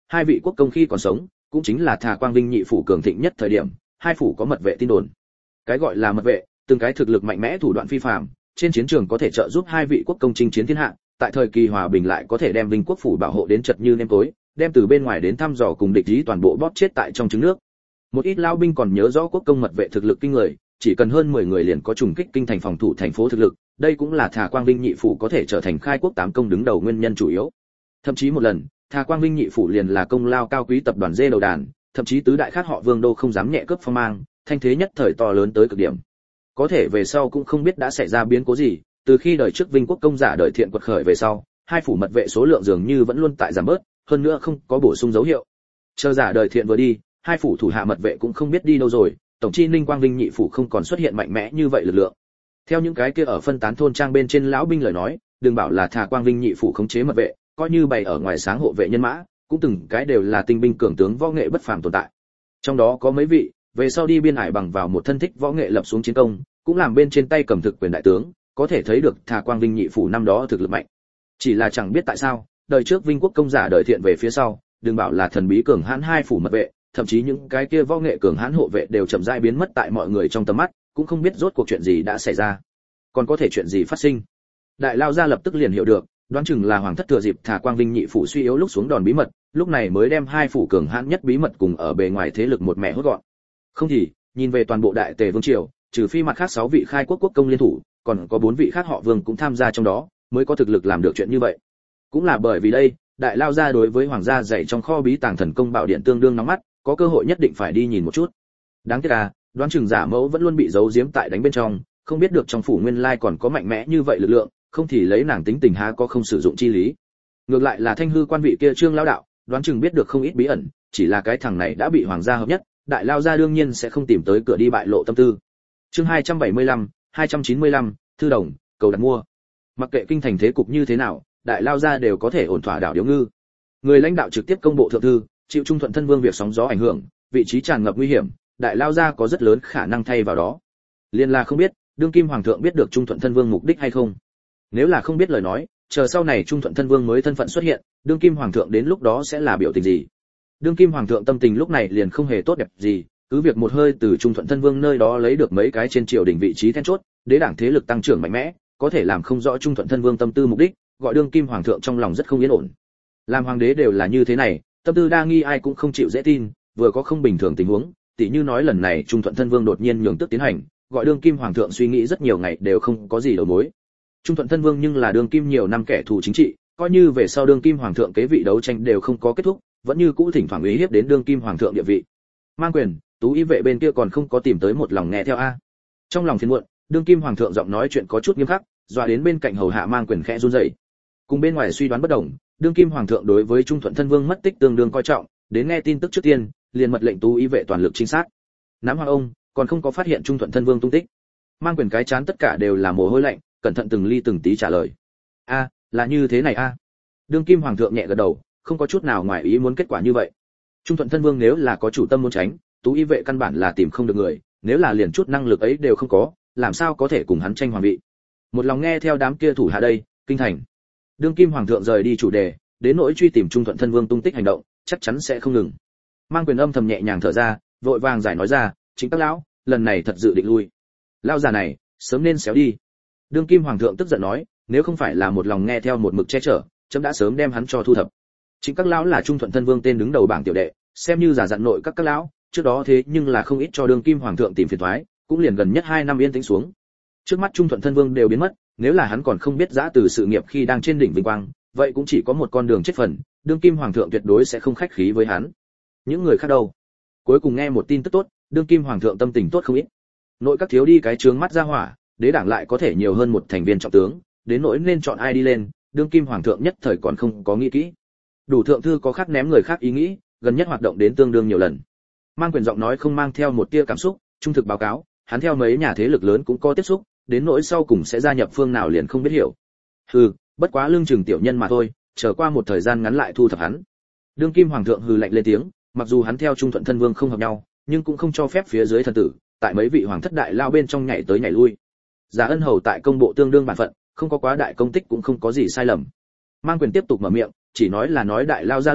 hai vị quốc công khi còn sống, cũng chính là Thà Quang Vinh nhị phủ cường thịnh nhất thời điểm, hai phủ có mật vệ tin đồn. Cái gọi là mật vệ, từng cái thực lực mạnh mẽ thủ đoạn phi phàm, trên chiến trường có thể trợ giúp hai vị quốc công chinh chiến thiên hạ, tại thời kỳ hòa bình lại có thể đem Vinh quốc phủ bảo hộ đến chật như nêm tối, đem từ bên ngoài đến thăm dò cùng địch ý toàn bộ bóp chết tại trong trứng nước. Một ít lao binh còn nhớ rõ quốc công mật vệ thực lực kinh người, chỉ cần hơn 10 người liền có trùng kích kinh thành phòng thủ thành phố thực lực, đây cũng là Thà Quang Vinh nhị phủ có thể trở thành khai quốc tám công đứng đầu nguyên nhân chủ yếu. Thậm chí một lần, Thà Quang Vinh nhị phủ liền là công lao cao quý tập đoàn dê đầu đàn, thậm chí tứ đại khác họ Vương đô không dám nhẹ cướp phong mang, thanh thế nhất thời to lớn tới cực điểm. Có thể về sau cũng không biết đã xảy ra biến cố gì, từ khi đời trước Vinh quốc công giả đời thiện quật khởi về sau, hai phủ mật vệ số lượng dường như vẫn luôn tại giảm bớt, hơn nữa không có bổ sung dấu hiệu. Chờ giả đời thiện vừa đi, hai phủ thủ hạ mật vệ cũng không biết đi đâu rồi, tổng chi Ninh Quang Vinh nhị phủ không còn xuất hiện mạnh mẽ như vậy lực lượng. Theo những cái kia ở phân tán thôn trang bên trên lão binh lời nói, đừng bảo là Thà Quang Vinh nhị phủ khống chế mật vệ, coi như bày ở ngoài sáng hộ vệ nhân mã, cũng từng cái đều là tinh binh cường tướng võ nghệ bất phàm tồn tại. Trong đó có mấy vị, về sau đi biên ải bằng vào một thân thích võ nghệ lập xuống chiến công, cũng làm bên trên tay cầm thực quyền đại tướng, có thể thấy được Thà Quang Vinh nhị phủ năm đó thực lực mạnh. Chỉ là chẳng biết tại sao, đời trước Vinh quốc công giả đời thiện về phía sau, đừng bảo là thần bí cường hãn hai phủ mật vệ, thậm chí những cái kia võ nghệ cường hãn hộ vệ đều chậm rãi biến mất tại mọi người trong tầm mắt, cũng không biết rốt cuộc chuyện gì đã xảy ra, còn có thể chuyện gì phát sinh. Đại lao gia lập tức liền hiểu được, đoán chừng là hoàng thất thừa dịp Thà Quang Vinh nhị phủ suy yếu lúc xuống đòn bí mật, lúc này mới đem hai phủ cường hãn nhất bí mật cùng ở bề ngoài thế lực một mẹ hốt gọn. Không thì, nhìn về toàn bộ đại tề vương triều, trừ phi mặt khác 6 vị khai quốc quốc công liên thủ, còn có 4 vị khác họ Vương cũng tham gia trong đó, mới có thực lực làm được chuyện như vậy. Cũng là bởi vì đây, đại lao gia đối với hoàng gia dạy trong kho bí tàng thần công bảo điện tương đương nóng mắt, có cơ hội nhất định phải đi nhìn một chút. Đáng tiếc là, đoán chừng giả mẫu vẫn luôn bị giấu giếm tại đánh bên trong, không biết được trong phủ nguyên lai còn có mạnh mẽ như vậy lực lượng, không thì lấy nàng tính tình há có không sử dụng chi lý. Ngược lại là Thanh hư quan vị kia Trương lão đạo, đoán chừng biết được không ít bí ẩn, chỉ là cái thằng này đã bị hoàng gia hợp nhất, đại lao gia đương nhiên sẽ không tìm tới cửa đi bại lộ tâm tư. Chương 275, 295, thư đồng, cầu đặt mua. Mặc kệ kinh thành thế cục như thế nào, đại lao gia đều có thể ổn thỏa đảo điếu ngư. Người lãnh đạo trực tiếp công bộ thượng thư, chịu trung thuận thân vương việc sóng gió ảnh hưởng, vị trí tràn ngập nguy hiểm, đại lao gia có rất lớn khả năng thay vào đó. Liên là không biết, đương kim hoàng thượng biết được trung thuận thân vương mục đích hay không. Nếu là không biết lời nói, chờ sau này trung thuận thân vương mới thân phận xuất hiện, đương kim hoàng thượng đến lúc đó sẽ là biểu tình gì? Đương kim hoàng thượng tâm tình lúc này liền không hề tốt đẹp gì, cứ việc một hơi từ trung thuận thân vương nơi đó lấy được mấy cái trên triều đình vị trí then chốt, đế đảng thế lực tăng trưởng mạnh mẽ, có thể làm không rõ trung thuận thân vương tâm tư mục đích, gọi đương kim hoàng thượng trong lòng rất không yên ổn. Làm hoàng đế đều là như thế này, tâm tư đa nghi ai cũng không chịu dễ tin, vừa có không bình thường tình huống, tỉ như nói lần này trung thuận thân vương đột nhiên nhường tước tiến hành, gọi đương kim hoàng thượng suy nghĩ rất nhiều ngày đều không có gì đầu mối. Trung thuận thân vương nhưng là đương kim nhiều năm kẻ thù chính trị, coi như về sau đương kim hoàng thượng kế vị đấu tranh đều không có kết thúc, vẫn như cũ thỉnh thoảng uy hiếp đến đương kim hoàng thượng địa vị. Mang quyền, tú y vệ bên kia còn không có tìm tới một lòng nghe theo a. Trong lòng phiền muộn, đương kim hoàng thượng giọng nói chuyện có chút nghiêm khắc, dọa đến bên cạnh hầu hạ Mang quyền khẽ run rẩy. Cùng bên ngoài suy đoán bất đồng, đương kim hoàng thượng đối với trung thuận thân vương mất tích tương đương coi trọng, đến nghe tin tức trước tiên, liền mật lệnh tú y vệ toàn lực trinh sát. Nắm hoàng ông, còn không có phát hiện trung thuận thân vương tung tích. Mang quyền cái chán tất cả đều là mồ hôi lạnh, cẩn thận từng ly từng tí trả lời. A, là như thế này a. Đương kim hoàng thượng nhẹ gật đầu, không có chút nào ngoài ý muốn kết quả như vậy. Trung thuận thân vương nếu là có chủ tâm muốn tránh, tú y vệ căn bản là tìm không được người, nếu là liền chút năng lực ấy đều không có, làm sao có thể cùng hắn tranh hoàng vị. Một lòng nghe theo đám kia thủ hạ đây, kinh thành. Đương kim hoàng thượng rời đi chủ đề, đến nỗi truy tìm trung thuận thân vương tung tích hành động, chắc chắn sẽ không ngừng. Mang quyền âm thầm nhẹ nhàng thở ra, vội vàng giải nói ra, chính các lão, lần này thật dự định lui. Lão già này, sớm nên xéo đi. Đương kim hoàng thượng tức giận nói, nếu không phải là một lòng nghe theo một mực che chở, chấm đã sớm đem hắn cho thu thập. Chính các lão là trung thuận thân vương tên đứng đầu bảng tiểu đệ, xem như giả dặn nội các lão, trước đó thế nhưng là không ít cho đương kim hoàng thượng tìm phiền toái, cũng liền gần nhất 2 năm yên tĩnh xuống. Trước mắt trung thuận thân vương đều biến mất, nếu là hắn còn không biết giã từ sự nghiệp khi đang trên đỉnh vinh quang, vậy cũng chỉ có một con đường chết phần, đương kim hoàng thượng tuyệt đối sẽ không khách khí với hắn. Những người khác đâu? Cuối cùng nghe một tin tức tốt, đương kim hoàng thượng tâm tình tốt không ít. Nội các thiếu đi cái trướng mắt ra hỏa, đế đảng lại có thể nhiều hơn một thành viên trọng tướng, đến nỗi nên chọn ai đi lên, đương kim hoàng thượng nhất thời còn không có nghĩ kỹ. Đủ thượng thư có khác ném người khác ý nghĩ, gần nhất hoạt động đến tương đương nhiều lần. Mang quyền giọng nói không mang theo một tia cảm xúc, trung thực báo cáo, hắn theo mấy nhà thế lực lớn cũng có tiếp xúc, đến nỗi sau cùng sẽ gia nhập phương nào liền không biết hiểu. Hừ, bất quá lương chừng tiểu nhân mà thôi, chờ qua một thời gian ngắn lại thu thập hắn. Đương kim hoàng thượng hừ lạnh lên tiếng, mặc dù hắn theo trung thuận thân vương không hợp nhau, nhưng cũng không cho phép phía dưới thần tử, tại mấy vị hoàng thất đại lao bên trong nhảy tới nhảy lui. Giả ân hầu tại công bộ tương đương bản phận, không có quá đại công tích cũng không có gì sai lầm. Mang quyền tiếp tục mở miệng, chỉ nói là nói đại lao ra lúc,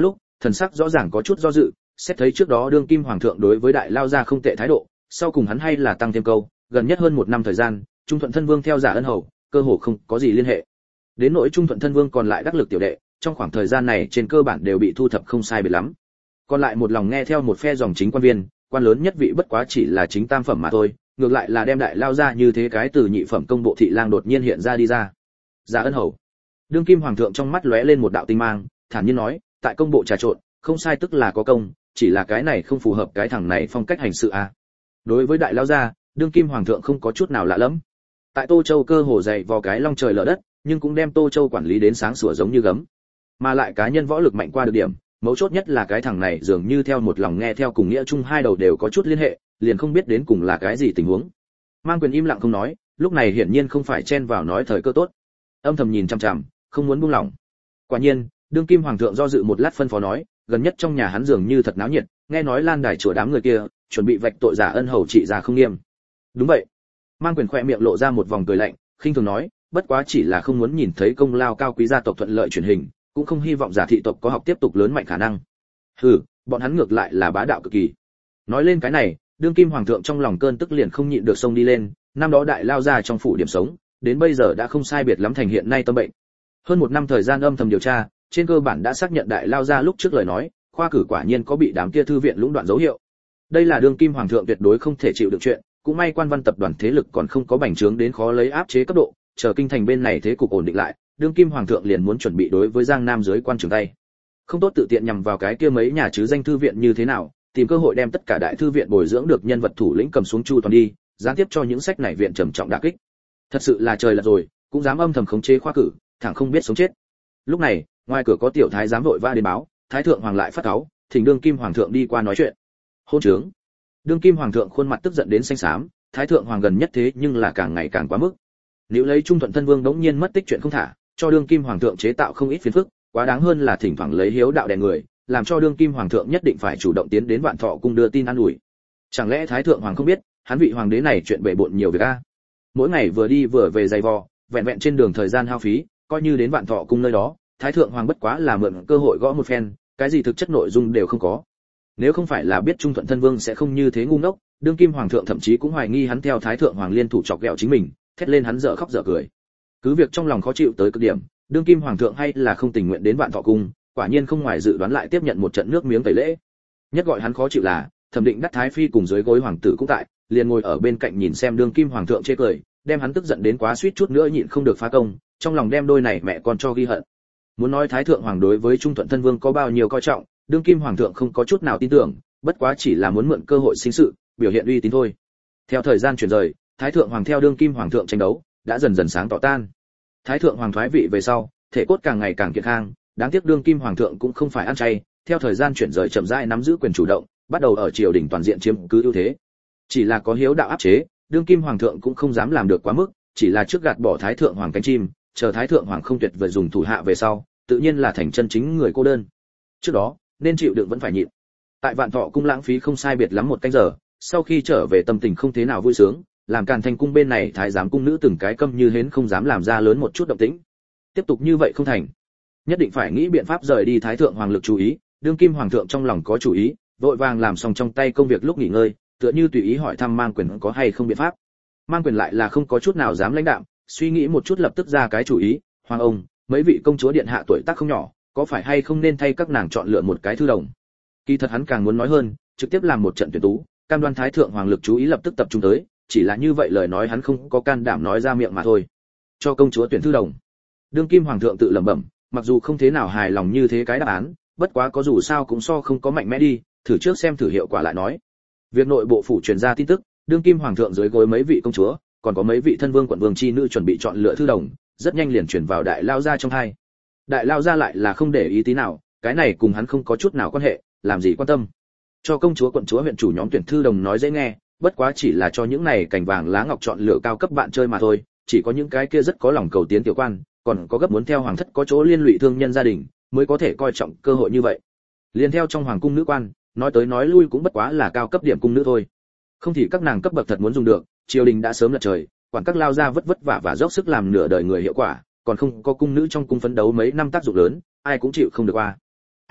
thần sắc rõ ràng có chút do dự, xét thấy trước đó đương kim hoàng thượng đối với đại lao gia không tệ thái độ, sau cùng hắn hay là tăng thêm câu, gần nhất hơn 1 năm thời gian, Trung Thuận Thân Vương theo Giả Ân Hầu, cơ hồ không có gì liên hệ. Đến nỗi Trung Thuận Thân Vương còn lại đắc lực tiểu đệ, trong khoảng thời gian này trên cơ bản đều bị thu thập không sai biệt lắm. Còn lại một lòng nghe theo một phe dòng chính quan viên, quan lớn nhất vị bất quá chỉ là chính tam phẩm mà thôi, ngược lại là đem đại lao ra như thế cái từ nhị phẩm công bộ thị lang đột nhiên hiện ra đi ra. Giả Ân Hầu. Đương kim hoàng thượng trong mắt lóe lên một đạo tinh mang, thản nhiên nói, tại công bộ trà trộn, không sai tức là có công, chỉ là cái này không phù hợp cái thằng này phong cách hành sự a. Đối với đại lao gia, đương kim hoàng thượng không có chút nào lạ lẫm. Tại Tô Châu cơ hồ dày vò cái long trời lở đất, nhưng cũng đem Tô Châu quản lý đến sáng sủa giống như gấm. Mà lại cá nhân võ lực mạnh qua được điểm, mấu chốt nhất là cái thằng này dường như theo một lòng nghe theo cùng nghĩa chung hai đầu đều có chút liên hệ, liền không biết đến cùng là cái gì tình huống. Mang Quyền im lặng không nói, lúc này hiển nhiên không phải chen vào nói thời cơ tốt. Âm thầm nhìn chằm chằm, không muốn buông lỏng. Quả nhiên, đương kim hoàng thượng do dự một lát phân phó nói, gần nhất trong nhà hắn dường như thật náo nhiệt, nghe nói Lan Đài chùa đám người kia chuẩn bị vạch tội Giả Ân Hầu trị Giả không nghiêm. Đúng vậy. Mang Quyền khẽ miệng lộ ra một vòng cười lạnh, khinh thường nói, bất quá chỉ là không muốn nhìn thấy công lao cao quý gia tộc thuận lợi truyền hình, cũng không hy vọng Giả thị tộc có học tiếp tục lớn mạnh khả năng. Hừ, bọn hắn ngược lại là bá đạo cực kỳ. Nói lên cái này, đương kim hoàng thượng trong lòng cơn tức liền không nhịn được xông đi lên, năm đó đại lao ra trong phủ điểm sống, đến bây giờ đã không sai biệt lắm thành hiện nay tâm bệnh. Hơn 1 năm thời gian âm thầm điều tra, trên cơ bản đã xác nhận đại lao ra lúc trước lời nói, khoa cử quả nhiên có bị đám kia thư viện lũng đoạn dấu hiệu. Đây là đương kim hoàng thượng tuyệt đối không thể chịu được chuyện, cũng may quan văn tập đoàn thế lực còn không có bành trướng đến khó lấy áp chế cấp độ, chờ kinh thành bên này thế cục ổn định lại, đương kim hoàng thượng liền muốn chuẩn bị đối với Giang Nam dưới quan trường tay. Không tốt tự tiện nhằm vào cái kia mấy nhà chứ danh thư viện như thế nào, tìm cơ hội đem tất cả đại thư viện bồi dưỡng được nhân vật thủ lĩnh cầm xuống chu toàn đi, gián tiếp cho những sách này viện trầm trọng đả kích. Thật sự là trời lật rồi, cũng dám âm thầm khống chế khoa cử, thẳng không biết sống chết. Lúc này, ngoài cửa có tiểu thái giám vội vã đến báo, thái thượng hoàng lại phát cáu, thỉnh đương kim hoàng thượng đi qua nói chuyện. Hôn trướng. Đương kim hoàng thượng khuôn mặt tức giận đến xanh xám, thái thượng hoàng gần nhất thế nhưng là càng ngày càng quá mức. Nếu lấy Trung Thuận Thân Vương đống nhiên mất tích chuyện không thả, cho đương kim hoàng thượng chế tạo không ít phiền phức, quá đáng hơn là thỉnh thoảng lấy hiếu đạo đè người, làm cho đương kim hoàng thượng nhất định phải chủ động tiến đến Vạn Thọ cung đưa tin an ủi. Chẳng lẽ thái thượng hoàng không biết, hắn vị hoàng đế này chuyện bể bộn nhiều việc a. Mỗi ngày vừa đi vừa về dày vò, vẹn vẹn trên đường thời gian hao phí, coi như đến Vạn Thọ cung nơi đó, thái thượng hoàng bất quá là mượn cơ hội gõ một phen, cái gì thực chất nội dung đều không có. Nếu không phải là biết Trung Thuận Thân Vương sẽ không như thế ngu ngốc, đương kim hoàng thượng thậm chí cũng hoài nghi hắn theo thái thượng hoàng liên thủ chọc ghẹo chính mình, thét lên hắn dở khóc dở cười. Cứ việc trong lòng khó chịu tới cực điểm, đương kim hoàng thượng hay là không tình nguyện đến Vạn Thọ cung, quả nhiên không ngoài dự đoán lại tiếp nhận một trận nước miếng tẩy lễ. Nhất gọi hắn khó chịu là, Thẩm Định Đắc thái phi cùng dưới gối hoàng tử cũng tại, liền ngồi ở bên cạnh nhìn xem đương kim hoàng thượng chê cười, đem hắn tức giận đến quá suýt chút nữa nhịn không được phá công, trong lòng đem đôi này mẹ con cho ghi hận. Muốn nói thái thượng hoàng đối với Trung Thuận Thân Vương có bao nhiêu coi trọng, đương kim hoàng thượng không có chút nào tin tưởng, bất quá chỉ là muốn mượn cơ hội sinh sự, biểu hiện uy tín thôi. Theo thời gian chuyển rời, thái thượng hoàng theo đương kim hoàng thượng tranh đấu, đã dần dần sáng tỏ tan. Thái thượng hoàng thoái vị về sau, thể cốt càng ngày càng kiệt khang, đáng tiếc đương kim hoàng thượng cũng không phải ăn chay, theo thời gian chuyển rời chậm rãi nắm giữ quyền chủ động, bắt đầu ở triều đình toàn diện chiếm cứ ưu thế. Chỉ là có hiếu đạo áp chế, đương kim hoàng thượng cũng không dám làm được quá mức, chỉ là trước gạt bỏ thái thượng hoàng cánh chim, chờ thái thượng hoàng không tuyệt vời dùng thủ hạ về sau, tự nhiên là thành chân chính người cô đơn. Trước đó, nên chịu đựng vẫn phải nhịn. Tại Vạn Thọ cung lãng phí không sai biệt lắm 1 canh giờ, sau khi trở về tâm tình không thế nào vui sướng, làm Càn Thành cung bên này thái giám cung nữ từng cái câm như hến không dám làm ra lớn một chút động tĩnh. Tiếp tục như vậy không thành, nhất định phải nghĩ biện pháp rời đi thái thượng hoàng lực chú ý. Đương kim hoàng thượng trong lòng có chủ ý, vội vàng làm xong trong tay công việc lúc nghỉ ngơi, tựa như tùy ý hỏi thăm Mang Quyền có hay không biện pháp. Mang Quyền lại là không có chút nào dám lãnh đạm, suy nghĩ một chút lập tức ra cái chủ ý, hoàng ông, mấy vị công chúa điện hạ tuổi tác không nhỏ, có phải hay không nên thay các nàng chọn lựa một cái thư đồng. Kỳ thật hắn càng muốn nói hơn, trực tiếp làm một trận tuyển tú, cam đoan thái thượng hoàng lực chú ý lập tức tập trung tới, chỉ là như vậy lời nói hắn không có can đảm nói ra miệng mà thôi. Cho công chúa tuyển thư đồng. Đương kim hoàng thượng tự lẩm bẩm, mặc dù không thế nào hài lòng như thế cái đáp án, bất quá có dù sao cũng so không có mạnh mẽ đi, thử trước xem thử hiệu quả lại nói. Việc nội bộ phủ truyền ra tin tức, đương kim hoàng thượng dưới gối mấy vị công chúa, còn có mấy vị thân vương quận vương chi nữ chuẩn bị chọn lựa thư đồng, rất nhanh liền truyền vào đại lao gia trong hai. Đại lao gia lại là không để ý tí nào, cái này cùng hắn không có chút nào quan hệ, làm gì quan tâm. Cho công chúa quận chúa huyện chủ nhóm tuyển thư đồng nói dễ nghe, bất quá chỉ là cho những này cành vàng lá ngọc chọn lựa cao cấp bạn chơi mà thôi, chỉ có những cái kia rất có lòng cầu tiến tiểu quan, còn có gấp muốn theo hoàng thất có chỗ liên lụy thương nhân gia đình, mới có thể coi trọng cơ hội như vậy. Liên theo trong hoàng cung nữ quan, nói tới nói lui cũng bất quá là cao cấp điểm cung nữ thôi. Không thì các nàng cấp bậc thật muốn dùng được, triều đình đã sớm lật trời, quản các lao ra vất vất vả và dốc sức làm nửa đời người hiệu quả, còn không có cung nữ trong cung phấn đấu mấy năm tác dụng lớn, ai cũng chịu không được qua.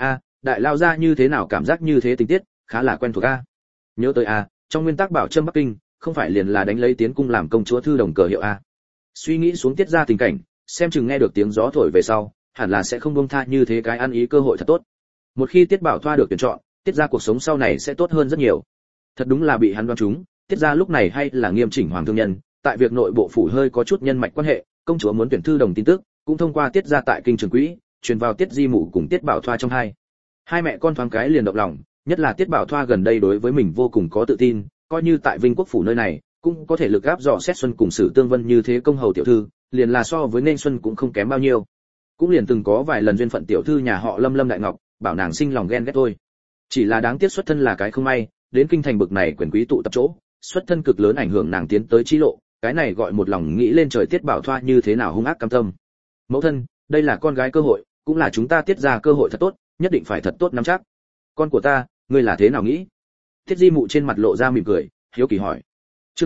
đại lao ra như thế nào cảm giác như thế tình tiết khá là quen thuộc a. Nhớ tới a, trong nguyên tắc bảo trâm Bắc Kinh không phải liền là đánh lấy tiến cung làm công chúa thư đồng cờ hiệu a. Suy nghĩ xuống tiết ra tình cảnh, xem chừng nghe được tiếng gió thổi về sau, hẳn là sẽ không buông tha như thế cái ăn ý cơ hội thật tốt. Một khi tiết bảo thoa được tuyển chọn, tiết ra cuộc sống sau này sẽ tốt hơn rất nhiều. Thật đúng là bị hắn đoán trúng, tiết ra lúc này hay là nghiêm chỉnh hoàng thương nhân, tại việc nội bộ phủ hơi có chút nhân mạch quan hệ, công chúa muốn tuyển thư đồng tin tức, cũng thông qua tiết ra tại kinh trường quỹ, truyền vào tiết di mụ cùng tiết bảo thoa trong hai mẹ con thoáng cái liền động lòng, nhất là tiết bảo thoa gần đây đối với mình vô cùng có tự tin, coi như tại Vinh Quốc phủ nơi này, cũng có thể lực gáp dò xét Xuân cùng Sử Tương Vân như thế công hầu tiểu thư, liền là so với nên Xuân cũng không kém bao nhiêu. Cũng liền từng có vài lần duyên phận tiểu thư nhà họ Lâm Lâm Đại Ngọc, bảo nàng sinh lòng ghen ghét thôi. Chỉ là đáng tiếc xuất thân là cái không may, đến kinh thành bực này quyền quý tụ tập chỗ, xuất thân cực lớn ảnh hưởng nàng tiến tới chi lộ, cái này gọi một lòng nghĩ lên trời tiết bảo thoa như thế nào hung ác cam tâm. Mẫu thân, đây là con gái cơ hội, cũng là chúng ta tiết ra cơ hội thật tốt, nhất định phải thật tốt nắm chắc. Con của ta, ngươi là thế nào nghĩ? Tiết Di Mụ trên mặt lộ ra mỉm cười, hiếu kỳ hỏi. Chương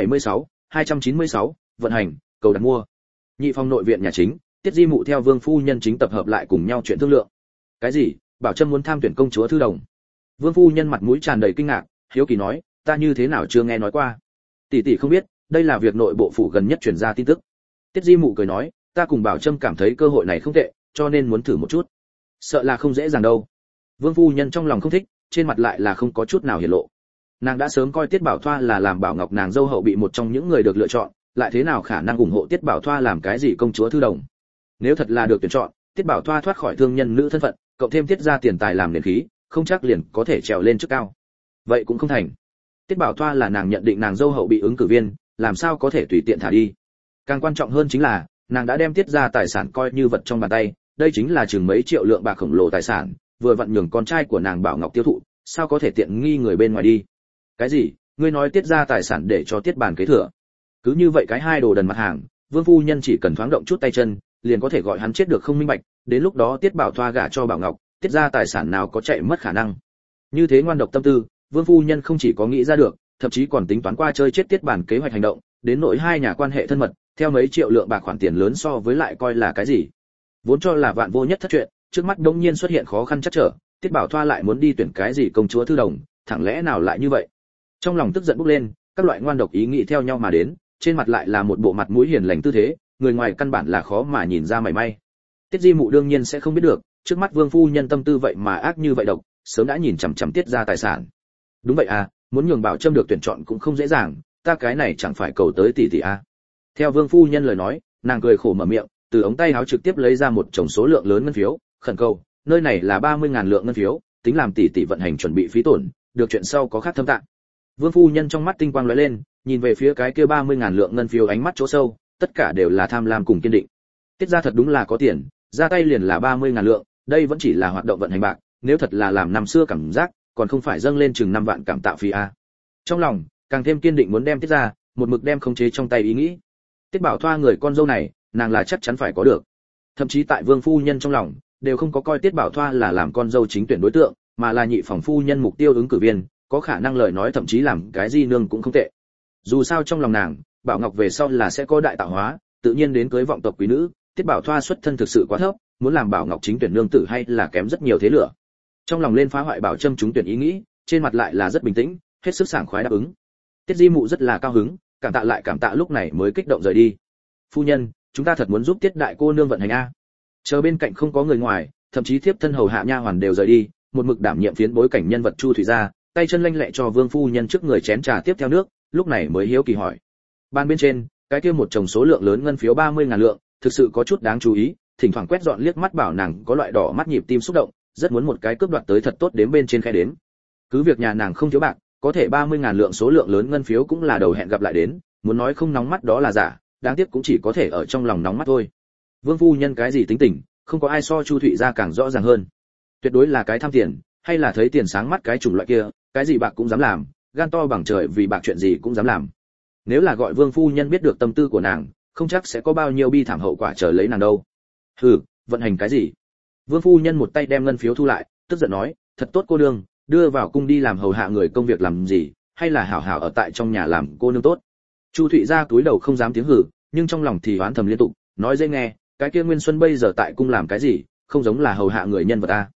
276, vận hành, cầu đặt mua. Nhị phòng nội viện nhà chính, Tiết Di Mụ theo Vương phu nhân chính tập hợp lại cùng nhau chuyện thương lượng. Cái gì? Bảo Trâm muốn tham tuyển công chúa thư đồng? Vương phu nhân mặt mũi tràn đầy kinh ngạc, hiếu kỳ nói, ta như thế nào chưa nghe nói qua. Tỷ tỷ không biết, đây là việc nội bộ phủ gần nhất truyền ra tin tức. Tiết Di Mụ cười nói, ta cùng Bảo Trâm cảm thấy cơ hội này không tệ, cho nên muốn thử một chút. Sợ là không dễ dàng đâu. Vương phu nhân trong lòng không thích, trên mặt lại là không có chút nào hiển lộ. Nàng đã sớm coi Tiết Bảo Thoa là làm Bảo Ngọc nàng dâu hậu bị một trong những người được lựa chọn, lại thế nào khả năng ủng hộ Tiết Bảo Thoa làm cái gì công chúa thư đồng. Nếu thật là được tuyển chọn, Tiết Bảo Thoa thoát khỏi thương nhân nữ thân phận, cộng thêm tiết ra tiền tài làm nền khí, không chắc liền có thể trèo lên chức cao. Vậy cũng không thành. Tiết Bảo Thoa là nàng nhận định nàng dâu hậu bị ứng cử viên, làm sao có thể tùy tiện thả đi. Càng quan trọng hơn chính là, nàng đã đem tiết ra tài sản coi như vật trong bàn tay, đây chính là chừng mấy triệu lượng bạc khổng lồ tài sản, vừa vặn nhường con trai của nàng Bảo Ngọc tiêu thụ, sao có thể tiện nghi người bên ngoài đi. Cái gì? Ngươi nói tiết ra tài sản để cho tiết bàn kế thừa? Cứ như vậy cái hai đồ đần mặt hàng, Vương phu nhân chỉ cần thoáng động chút tay chân, liền có thể gọi hắn chết được không minh bạch, đến lúc đó Tiết Bảo Thoa gả cho Bảo Ngọc, tiết ra tài sản nào có chạy mất khả năng. Như thế ngoan độc tâm tư, Vương phu nhân không chỉ có nghĩ ra được, thậm chí còn tính toán qua chơi chết tiết bản kế hoạch hành động, đến nỗi hai nhà quan hệ thân mật, theo mấy triệu lượng bạc khoản tiền lớn so với lại coi là cái gì. Vốn cho là vạn vô nhất thất chuyện, trước mắt đống nhiên xuất hiện khó khăn chắc trở, Tiết Bảo Thoa lại muốn đi tuyển cái gì công chúa thư đồng, thẳng lẽ nào lại như vậy. Trong lòng tức giận bốc lên, các loại ngoan độc ý nghĩ theo nhau mà đến, trên mặt lại là một bộ mặt mũi hiền lành tư thế, người ngoài căn bản là khó mà nhìn ra mảy may. Tiết Di Mụ đương nhiên sẽ không biết được, trước mắt Vương phu nhân tâm tư vậy mà ác như vậy độc, sớm đã nhìn chằm chằm tiết ra tài sản. Đúng vậy à, muốn nhường Bảo Trâm được tuyển chọn cũng không dễ dàng, ta cái này chẳng phải cầu tới tỷ tỷ à. Theo Vương phu nhân lời nói, nàng cười khổ mở miệng, từ ống tay áo trực tiếp lấy ra một chồng số lượng lớn ngân phiếu, khẩn cầu, nơi này là 30.000 lượng ngân phiếu, tính làm tỷ tỷ vận hành chuẩn bị phí tổn, được chuyện sau có khác thâm tạng. Vương phu nhân trong mắt tinh quang lóe lên, nhìn về phía cái kia 30.000 lượng ngân phiếu ánh mắt chỗ sâu, tất cả đều là tham lam cùng kiên định. Tiết ra thật đúng là có tiền, ra tay liền là 30.000 lượng, đây vẫn chỉ là hoạt động vận hành bạc, nếu thật là làm năm xưa cảm giác, còn không phải dâng lên chừng 5 vạn cảm tạ phí a. Trong lòng, càng thêm kiên định muốn đem Tiết ra, một mực đem khống chế trong tay ý nghĩ. Tiết Bảo Thoa người con dâu này, nàng là chắc chắn phải có được. Thậm chí tại Vương phu nhân trong lòng, đều không có coi Tiết Bảo Thoa là làm con dâu chính tuyển đối tượng, mà là nhị phòng phu nhân mục tiêu ứng cử viên, có khả năng lời nói thậm chí làm cái gì nương cũng không tệ. Dù sao trong lòng nàng, Bảo Ngọc về sau là sẽ có đại tạo hóa, tự nhiên đến cưới vọng tộc quý nữ, Tiết Bảo Thoa xuất thân thực sự quá thấp, muốn làm Bảo Ngọc chính tuyển nương tử hay là kém rất nhiều thế lửa. Trong lòng lên phá hoại Bảo Trâm chúng tuyển ý nghĩ, trên mặt lại là rất bình tĩnh, hết sức sảng khoái đáp ứng. Tiết Di Mụ rất là cao hứng, cảm tạ lúc này mới kích động rời đi. Phu nhân, chúng ta thật muốn giúp Tiết đại cô nương vận hành a. Chờ bên cạnh không có người ngoài, thậm chí thiếp thân hầu hạ nha hoàn đều rời đi, một mực đảm nhiệm phiến bối cảnh nhân vật Chu Thủy gia, tay chân lanh lẹ cho Vương phu nhân trước người chén trà tiếp theo nước, lúc này mới hiếu kỳ hỏi. Ban bên trên, cái kia một chồng số lượng lớn ngân phiếu 30.000 lượng, thực sự có chút đáng chú ý, thỉnh thoảng quét dọn liếc mắt bảo nàng có loại đỏ mắt nhịp tim xúc động, rất muốn một cái cướp đoạt tới thật tốt đến bên trên khe đến. Cứ việc nhà nàng không thiếu bạc, có thể 30.000 lượng số lượng lớn ngân phiếu cũng là đầu hẹn gặp lại đến, muốn nói không nóng mắt đó là giả, đáng tiếc cũng chỉ có thể ở trong lòng nóng mắt thôi. Vương phu nhân cái gì tính tình, không có ai so Chu Thụy gia càng rõ ràng hơn. Tuyệt đối là cái tham tiền, hay là thấy tiền sáng mắt cái chủng loại kia, cái gì bạc cũng dám làm, gan to bằng trời vì bạc chuyện gì cũng dám làm. Nếu là gọi Vương phu nhân biết được tâm tư của nàng, không chắc sẽ có bao nhiêu bi thảm hậu quả chờ lấy nàng đâu. Hừ, vận hành cái gì? Vương phu nhân một tay đem ngân phiếu thu lại, tức giận nói, thật tốt cô nương, đưa vào cung đi làm hầu hạ người công việc làm gì, hay là hảo hảo ở tại trong nhà làm cô nương tốt. Chu Thụy gia túi đầu không dám tiếng hử, nhưng trong lòng thì oán thầm liên tục, nói dễ nghe, cái kia Nguyên Xuân bây giờ tại cung làm cái gì, không giống là hầu hạ người nhân vật ta.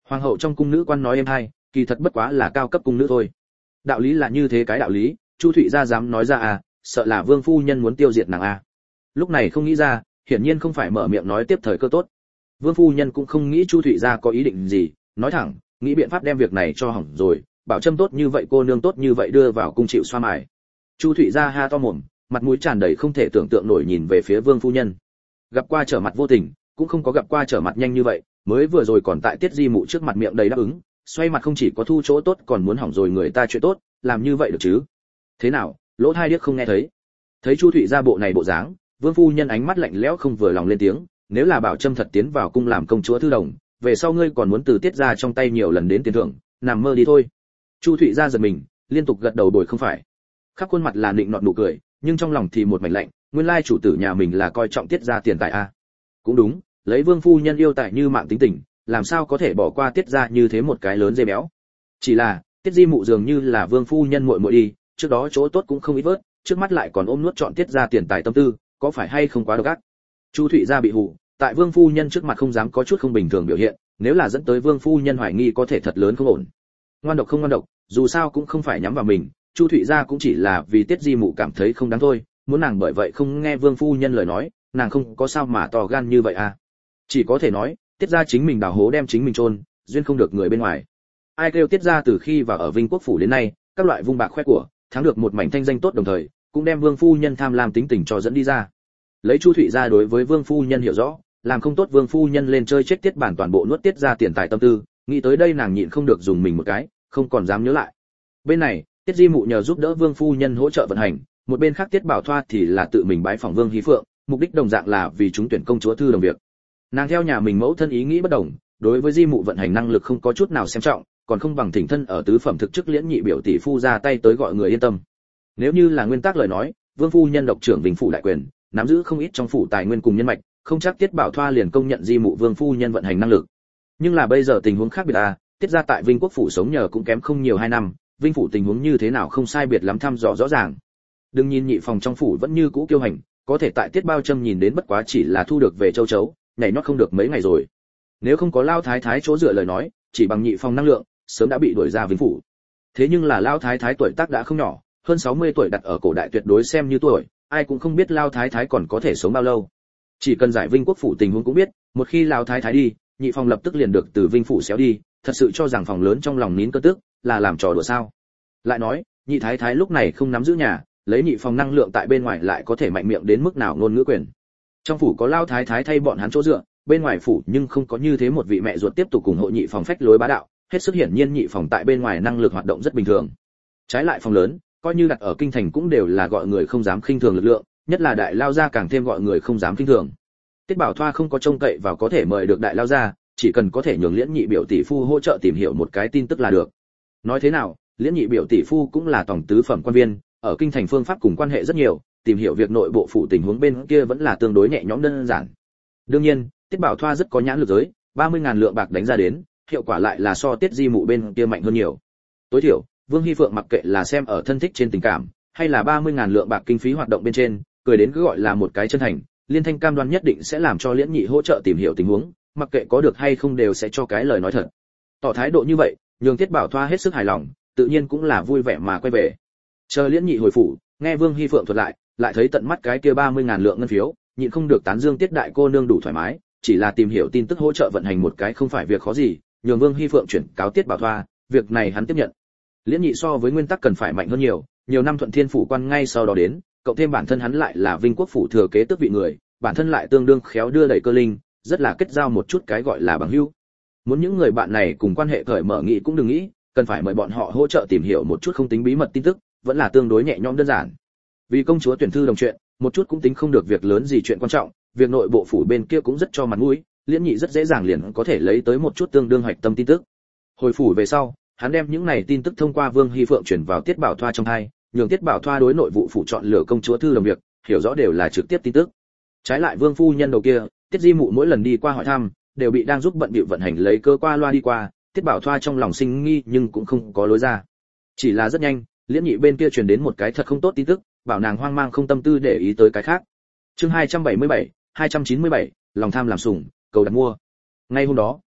Hoàng hậu trong cung nữ quan nói êm hay, kỳ thật bất quá là cao cấp cung nữ thôi. Đạo lý là như thế cái đạo lý, Chu Thụy gia dám nói ra à, sợ là vương phu nhân muốn tiêu diệt nàng à. Lúc này không nghĩ ra, hiển nhiên không phải mở miệng nói tiếp thời cơ tốt. Vương phu nhân cũng không nghĩ Chu Thụy gia có ý định gì, nói thẳng, nghĩ biện pháp đem việc này cho hỏng rồi, bảo Trâm tốt như vậy cô nương tốt như vậy đưa vào cung chịu xoa mài. Chu Thụy gia ha to mồm, mặt mũi tràn đầy không thể tưởng tượng nổi nhìn về phía Vương phu nhân. Gặp qua trở mặt vô tình, cũng không có gặp qua trở mặt nhanh như vậy, mới vừa rồi còn tại Tiết Di Mụ trước mặt miệng đầy đáp ứng, xoay mặt không chỉ có thu chỗ tốt còn muốn hỏng rồi người ta chuyện tốt, làm như vậy được chứ? Thế nào, lỗ tai điếc không nghe thấy? Thấy Chu Thụy gia bộ này bộ dáng, Vương phu nhân ánh mắt lạnh lẽo không vừa lòng lên tiếng, nếu là bảo Trâm thật tiến vào cung làm công chúa thư đồng, về sau ngươi còn muốn từ Tiết gia trong tay nhiều lần đến tiền thưởng, nằm mơ đi thôi. Chu Thụy gia giật mình, liên tục gật đầu bồi không phải. Khắp khuôn mặt là nịnh nọt nụ cười, nhưng trong lòng thì một mảnh lạnh, nguyên lai chủ tử nhà mình là coi trọng Tiết gia tiền tài a. Cũng đúng, lấy Vương phu nhân yêu tài như mạng tính tình, làm sao có thể bỏ qua Tiết gia như thế một cái lớn dê béo. Chỉ là, Tiết Di Mụ dường như là Vương phu nhân muội muội đi, trước đó chỗ tốt cũng không ít vớt, trước mắt lại còn ôm nuốt chọn Tiết gia tiền tài tâm tư, có phải hay không quá độc ác. Chu Thụy gia bị hù, tại Vương phu nhân trước mặt không dám có chút không bình thường biểu hiện, nếu là dẫn tới Vương phu nhân hoài nghi có thể thật lớn không ổn. Ngoan độc không ngoan độc, dù sao cũng không phải nhắm vào mình, Chu Thụy gia cũng chỉ là vì Tiết Di Mụ cảm thấy không đáng thôi, muốn nàng bởi vậy không nghe Vương phu nhân lời nói, nàng không có sao mà to gan như vậy à. Chỉ có thể nói, Tiết gia chính mình đào hố đem chính mình chôn, duyên không được người bên ngoài. Ai kêu Tiết gia từ khi vào ở Vinh Quốc phủ đến nay, các loại vung bạc khoe của, thắng được một mảnh thanh danh tốt đồng thời, cũng đem Vương phu nhân tham lam tính tình cho dẫn đi ra. Lấy Chu Thụy gia đối với Vương phu nhân hiểu rõ, làm không tốt Vương phu nhân lên chơi chết Tiết bản toàn bộ nuốt Tiết gia tiền tài tâm tư, nghĩ tới đây nàng nhịn không được dùng mình một cái, không còn dám nhớ lại. Bên này, Tiết Di Mụ nhờ giúp đỡ Vương phu nhân hỗ trợ vận hành, một bên khác Tiết Bảo Thoa thì là tự mình bái phỏng Vương Hí Phượng, mục đích đồng dạng là vì chúng tuyển công chúa thư đồng việc. Nàng theo nhà mình mẫu thân ý nghĩ bất đồng, đối với Di Mụ vận hành năng lực không có chút nào xem trọng, còn không bằng thỉnh thân ở tứ phẩm thực chức Liễn Nhị biểu tỷ phu ra tay tới gọi người yên tâm. Nếu như là nguyên tắc lời nói, Vương phu nhân độc trưởng Vinh phủ đại quyền, nắm giữ không ít trong phủ tài nguyên cùng nhân mạch, không chắc Tiết Bảo Thoa liền công nhận Di Mụ Vương phu nhân vận hành năng lực. Nhưng là bây giờ tình huống khác biệt à, Tiết gia tại Vinh Quốc phủ sống nhờ cũng kém không nhiều 2 năm, Vinh phủ tình huống như thế nào không sai biệt lắm thăm dò rõ ràng. Đừng nhìn nhị phòng trong phủ vẫn như cũ kiêu hành, có thể tại Tiết Bao Trâm nhìn đến bất quá chỉ là thu được về châu chấu, nhảy nhót không được mấy ngày rồi. Nếu không có Lao Thái Thái chỗ dựa lời nói, chỉ bằng nhị phòng năng lượng, sớm đã bị đuổi ra Vinh phủ. Thế nhưng là Lao Thái Thái tuổi tác đã không nhỏ, hơn 60 tuổi đặt ở cổ đại tuyệt đối xem như tuổi, ai cũng không biết Lao Thái Thái còn có thể sống bao lâu. Chỉ cần giải Vinh Quốc phủ tình huống cũng biết, một khi Lao Thái Thái đi, nhị phòng lập tức liền được từ Vinh phủ xéo đi, thật sự cho rằng phòng lớn trong lòng nín cơn tức, là làm trò đùa sao? Lại nói, nhị thái thái lúc này không nắm giữ nhà, lấy nhị phòng năng lượng tại bên ngoài lại có thể mạnh miệng đến mức nào ngôn ngữ quyền. Trong phủ có Lao Thái Thái thay bọn hắn chỗ dựa, bên ngoài phủ nhưng không có như thế một vị mẹ ruột tiếp tục ủng hộ nhị phòng phách lối bá đạo, hết sức hiển nhiên nhị phòng tại bên ngoài năng lực hoạt động rất bình thường. Trái lại phòng lớn, coi như đặt ở kinh thành cũng đều là gọi người không dám khinh thường lực lượng, nhất là đại lao gia càng thêm gọi người không dám khinh thường. Tiết Bảo Thoa không có trông cậy vào có thể mời được đại lao gia, chỉ cần có thể nhường Liễn Nhị biểu tỷ phu hỗ trợ tìm hiểu một cái tin tức là được. Nói thế nào, Liễn Nhị biểu tỷ phu cũng là tổng tứ phẩm quan viên, ở kinh thành phương pháp cùng quan hệ rất nhiều, tìm hiểu việc nội bộ phủ tình huống bên kia vẫn là tương đối nhẹ nhõm đơn giản. Đương nhiên, Tiết Bảo Thoa rất có nhãn lực giới, 30.000 lượng bạc đánh ra đến, hiệu quả lại là so Tiết Di Mụ bên kia mạnh hơn nhiều. Tối thiểu, Vương Hi Phượng mặc kệ là xem ở thân thích trên tình cảm, hay là 30.000 lượng bạc kinh phí hoạt động bên trên, cười đến cứ gọi là một cái chân thành, Liên Thanh cam đoan nhất định sẽ làm cho Liễn Nhị hỗ trợ tìm hiểu tình huống, mặc kệ có được hay không đều sẽ cho cái lời nói thật. Tỏ thái độ như vậy, nhường Tiết Bảo Thoa hết sức hài lòng, tự nhiên cũng là vui vẻ mà quay về. Chờ Liễn Nhị hồi phủ, nghe Vương Hi Phượng thuật lại thấy tận mắt cái kia 30.000 lượng ngân phiếu, nhịn không được tán dương Tiết đại cô nương đủ thoải mái, chỉ là tìm hiểu tin tức hỗ trợ vận hành một cái không phải việc khó gì, nhường Vương Hi Phượng chuyển cáo Tiết Bảo Thoa, việc này hắn tiếp nhận. Liễn Nhị so với nguyên tắc cần phải mạnh hơn nhiều năm thuận thiên phủ quan ngay sau đó đến, cộng thêm bản thân hắn lại là Vinh Quốc phủ thừa kế tước vị người, bản thân lại tương đương khéo đưa đẩy cơ linh, rất là kết giao một chút cái gọi là bằng hữu. Muốn những người bạn này cùng quan hệ cởi mở nghị cũng đừng nghĩ, cần phải mời bọn họ hỗ trợ tìm hiểu một chút không tính bí mật tin tức, vẫn là tương đối nhẹ nhõm đơn giản. Vì công chúa tuyển thư đồng chuyện, một chút cũng tính không được việc lớn gì chuyện quan trọng, việc nội bộ phủ bên kia cũng rất cho mặt mũi, Liễn Nhị rất dễ dàng liền có thể lấy tới một chút tương đương hoạch tâm tin tức. Hồi phủ về sau, hắn đem những này tin tức thông qua Vương Hi Phượng chuyển vào Tiết Bảo Thoa trong hai, nhường Tiết Bảo Thoa đối nội vụ phủ chọn lựa công chúa thư đồng việc, hiểu rõ đều là trực tiếp tin tức. Trái lại Vương phu nhân đầu kia, Tiết Di Mụ mỗi lần đi qua hỏi thăm, đều bị đang giúp bận bịu vận hành lấy cơ qua loa đi qua, Tiết Bảo Thoa trong lòng sinh nghi nhưng cũng không có lối ra. Chỉ là rất nhanh, Liễn Nhị bên kia truyền đến một cái thật không tốt tin tức, bảo nàng hoang mang không tâm tư để ý tới cái khác. Chương 277, 297, lòng tham làm sủng, cầu đặt mua. Ngay hôm đó,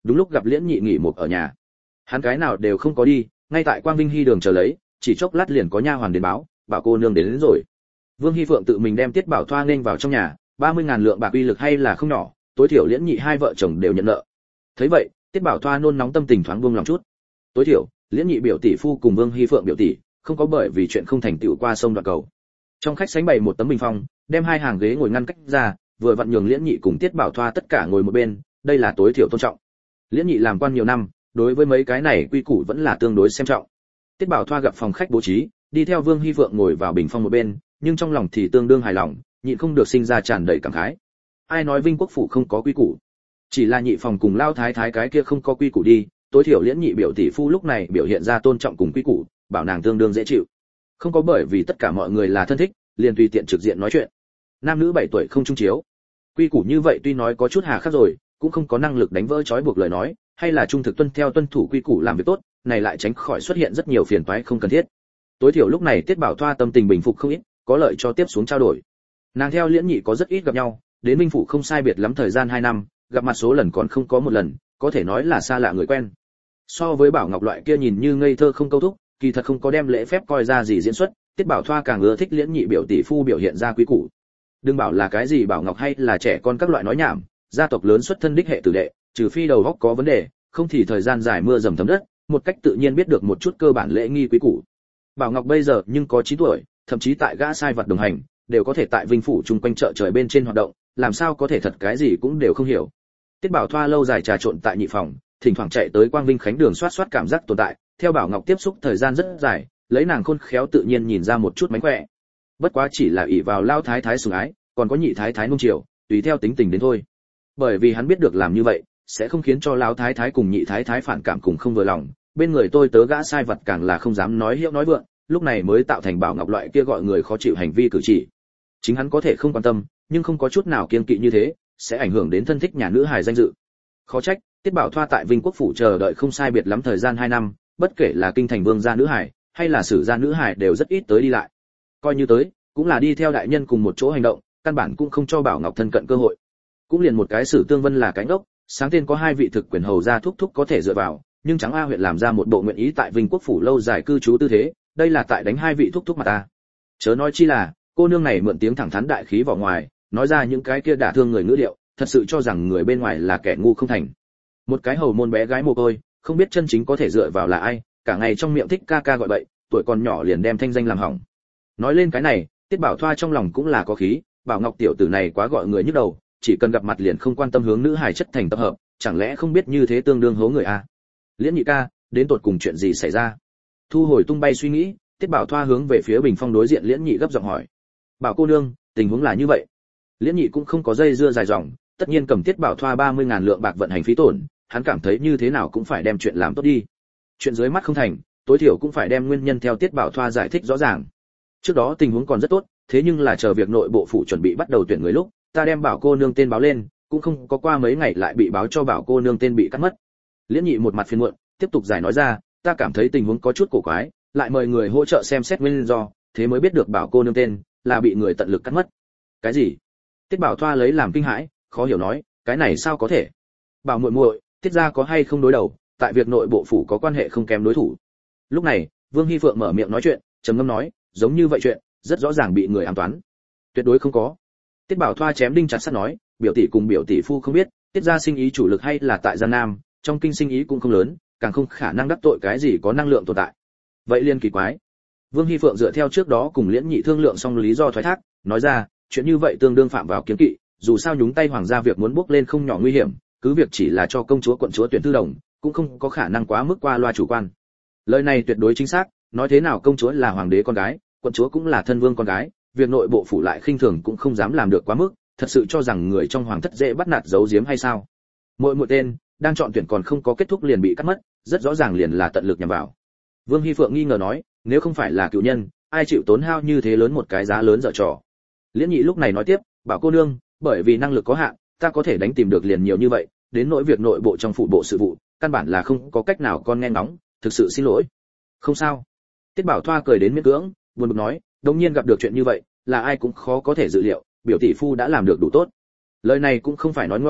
đúng lúc gặp Liễn Nhị nghỉ một ở nhà. Hắn cái nào đều không có đi, ngay tại Quang Vinh Hy đường chờ lấy, chỉ chốc lát liền có nha hoàn đến báo, bảo cô nương đến rồi. Vương Hy Phượng tự mình đem Tiết Bảo Thoa nên vào trong nhà, 30.000 lượng bạc uy lực hay là không nhỏ, tối thiểu Liễn Nhị hai vợ chồng đều nhận nợ. Thấy vậy, Tiết Bảo Thoa nôn nóng tâm tình thoáng buông lòng chút. Tối thiểu, Liễn Nhị biểu tỷ phu cùng Vương Hy Phượng biểu tỷ, không có bởi vì chuyện không thành tựu qua sông đoạn cầu. Trong khách sánh bày một tấm bình phong, đem hai hàng ghế ngồi ngăn cách ra, vừa vặn nhường Liễn Nhị cùng Tiết Bảo Thoa tất cả ngồi một bên, đây là tối thiểu tôn trọng. Liễn Nhị làm quan nhiều năm, đối với mấy cái này quy củ vẫn là tương đối xem trọng. Tiết Bảo Thoa gặp phòng khách bố trí, đi theo Vương Hy Phượng ngồi vào bình phong một bên, nhưng trong lòng thì tương đương hài lòng, nhịn không được sinh ra tràn đầy cảm khái. Ai nói Vinh Quốc phủ không có quy củ? Chỉ là Nhị phòng cùng Lao Thái Thái cái kia không có quy củ đi, tối thiểu Liễn Nhị biểu tỷ phu lúc này biểu hiện ra tôn trọng cùng quy củ, bảo nàng tương đương dễ chịu. Không có bởi vì tất cả mọi người là thân thích, liền tùy tiện trực diện nói chuyện. Nam nữ 7 tuổi không chung chiếu. Quy củ như vậy tuy nói có chút hà khắc rồi, cũng không có năng lực đánh vỡ trói buộc lời nói, hay là trung thực tuân thủ quy củ làm việc tốt, này lại tránh khỏi xuất hiện rất nhiều phiền toái không cần thiết. Tối thiểu lúc này Tiết Bảo Thoa tâm tình bình phục không ít, có lợi cho tiếp xuống trao đổi. Nàng theo Liễn Nhị có rất ít gặp nhau, đến Minh phủ không sai biệt lắm thời gian 2 năm, gặp mặt số lần còn không có một lần, có thể nói là xa lạ người quen. So với Bảo Ngọc loại kia nhìn như ngây thơ không câu thúc, kỳ thật không có đem lễ phép coi ra gì diễn xuất, Tiết Bảo Thoa càng ưa thích Liễn Nhị biểu tỷ phu biểu hiện ra quý củ. Đừng bảo là cái gì Bảo Ngọc hay là trẻ con các loại nói nhảm, gia tộc lớn xuất thân đích hệ tử đệ, trừ phi đầu óc có vấn đề, không thì thời gian dài mưa dầm thấm đất, một cách tự nhiên biết được một chút cơ bản lễ nghi quý củ. Bảo Ngọc bây giờ nhưng có 9 tuổi, thậm chí tại gã sai vật đồng hành, đều có thể tại Vinh phủ chung quanh chợ trời bên trên hoạt động, làm sao có thể thật cái gì cũng đều không hiểu. Tiết Bảo Thoa lâu dài trà trộn tại Nhị phòng, thỉnh thoảng chạy tới Quang Vinh Khánh đường soát cảm giác tồn tại, theo Bảo Ngọc tiếp xúc thời gian rất dài, lấy nàng khôn khéo tự nhiên nhìn ra một chút mánh khỏe. Bất quá chỉ là ỷ vào Lao Thái Thái sủng ái, còn có Nhị Thái Thái nung chiều, tùy theo tính tình đến thôi. Bởi vì hắn biết được làm như vậy sẽ không khiến cho Lão Thái Thái cùng Nhị Thái Thái phản cảm cùng không vừa lòng, bên người tôi tớ gã sai vật càng là không dám nói hiệu nói vượng, lúc này mới tạo thành Bảo Ngọc loại kia gọi người khó chịu hành vi cử chỉ. Chính hắn có thể không quan tâm, nhưng không có chút nào kiêng kỵ như thế, sẽ ảnh hưởng đến thân thích nhà nữ hài danh dự. Khó trách, Tiết Bảo Thoa tại Vinh Quốc phủ chờ đợi không sai biệt lắm thời gian 2 năm, bất kể là kinh thành vương gia nữ hài, hay là sử gia nữ hài đều rất ít tới đi lại. Coi như tới, cũng là đi theo đại nhân cùng một chỗ hành động, căn bản cũng không cho Bảo Ngọc thân cận cơ hội. Cũng liền một cái Sử Tương Vân là cánh ốc, sáng tên có 2 vị thực quyền hầu gia thúc có thể dựa vào, nhưng Trắng A huyện làm ra một bộ nguyện ý tại Vinh Quốc phủ lâu dài cư trú tư thế, đây là tại đánh 2 vị thúc mà ta. Chớ nói chi là, cô nương này mượn tiếng thẳng thắn đại khí vào ngoài, nói ra những cái kia đả thương người ngữ điệu, thật sự cho rằng người bên ngoài là kẻ ngu không thành. Một cái hầu môn bé gái mồ côi, không biết chân chính có thể dựa vào là ai, cả ngày trong miệng thích ca ca gọi bậy, tuổi còn nhỏ liền đem thanh danh làm hỏng. Nói lên cái này, Tiết Bảo Thoa trong lòng cũng là có khí, Bảo Ngọc tiểu tử này quá gọi người nhức đầu, chỉ cần gặp mặt liền không quan tâm hướng nữ hài chất thành tập hợp, chẳng lẽ không biết như thế tương đương hố người à? Liễn Nhị ca, đến tột cùng chuyện gì xảy ra? Thu hồi tung bay suy nghĩ, Tiết Bảo Thoa hướng về phía bình phong đối diện Liễn Nhị gấp giọng hỏi. Bảo cô nương, tình huống là như vậy. Liễn Nhị cũng không có dây dưa dài dòng, tất nhiên cầm Tiết Bảo Thoa 30.000 lượng bạc vận hành phí tổn, hắn cảm thấy như thế nào cũng phải đem chuyện làm tốt đi. Chuyện dưới mắt không thành, tối thiểu cũng phải đem nguyên nhân theo Tiết Bảo Thoa giải thích rõ ràng. Trước đó tình huống còn rất tốt, thế nhưng là chờ việc nội bộ phủ chuẩn bị bắt đầu tuyển người lúc, ta đem Bảo cô nương tên báo lên, cũng không có qua mấy ngày lại bị báo cho Bảo cô nương tên bị cắt mất. Liễn Nhị một mặt phiền muộn, tiếp tục giải nói ra, ta cảm thấy tình huống có chút cổ quái, lại mời người hỗ trợ xem xét nguyên do, thế mới biết được Bảo cô nương tên là bị người tận lực cắt mất. Cái gì? Tiết Bảo Thoa lấy làm kinh hãi, khó hiểu nói, cái này sao có thể? Bảo muội muội, Tiết gia có hay không đối đầu, tại việc nội bộ phủ có quan hệ không kém đối thủ. Lúc này, Vương Hy Phượng mở miệng nói chuyện, trầm ngâm nói, giống như vậy chuyện, rất rõ ràng bị người ám toán. Tuyệt đối không có. Tiết Bảo Thoa chém đinh chặt sắt nói, biểu tỷ cùng biểu tỷ phu không biết, Tiết gia sinh ý chủ lực hay là tại Giang Nam, trong kinh sinh ý cũng không lớn, càng không khả năng đắc tội cái gì có năng lượng tồn tại. Vậy liên kỳ quái. Vương Hy Phượng dựa theo trước đó cùng Liễn Nhị thương lượng xong lý do thoái thác, nói ra, chuyện như vậy tương đương phạm vào kiếm kỵ, dù sao nhúng tay hoàng gia việc muốn bước lên không nhỏ nguy hiểm, cứ việc chỉ là cho công chúa quận chúa tuyển thư đồng, cũng không có khả năng quá mức qua loa chủ quan. Lời này tuyệt đối chính xác, nói thế nào công chúa là hoàng đế con gái, quận chúa cũng là thân vương con gái, việc nội bộ phủ lại khinh thường cũng không dám làm được quá mức, thật sự cho rằng người trong hoàng thất dễ bắt nạt giấu giếm hay sao? Mỗi tên đang chọn tuyển còn không có kết thúc liền bị cắt mất, rất rõ ràng liền là tận lực nhằm vào. Vương Hy Phượng nghi ngờ nói, nếu không phải là cựu nhân, ai chịu tốn hao như thế lớn một cái giá lớn dở trò. Liễn Nhị lúc này nói tiếp, Bảo cô nương, bởi vì năng lực có hạn, ta có thể đánh tìm được liền nhiều như vậy, đến nỗi việc nội bộ trong phủ bộ sự vụ, căn bản là không có cách nào con nghe ngóng, thực sự xin lỗi. Không sao. Tiết Bảo Thoa cười đến miễn cưỡng, buồn bực nói, đương nhiên gặp được chuyện như vậy, là ai cũng khó có thể dự liệu, biểu tỷ phu đã làm được đủ tốt. Lời này cũng không phải nói ngoa,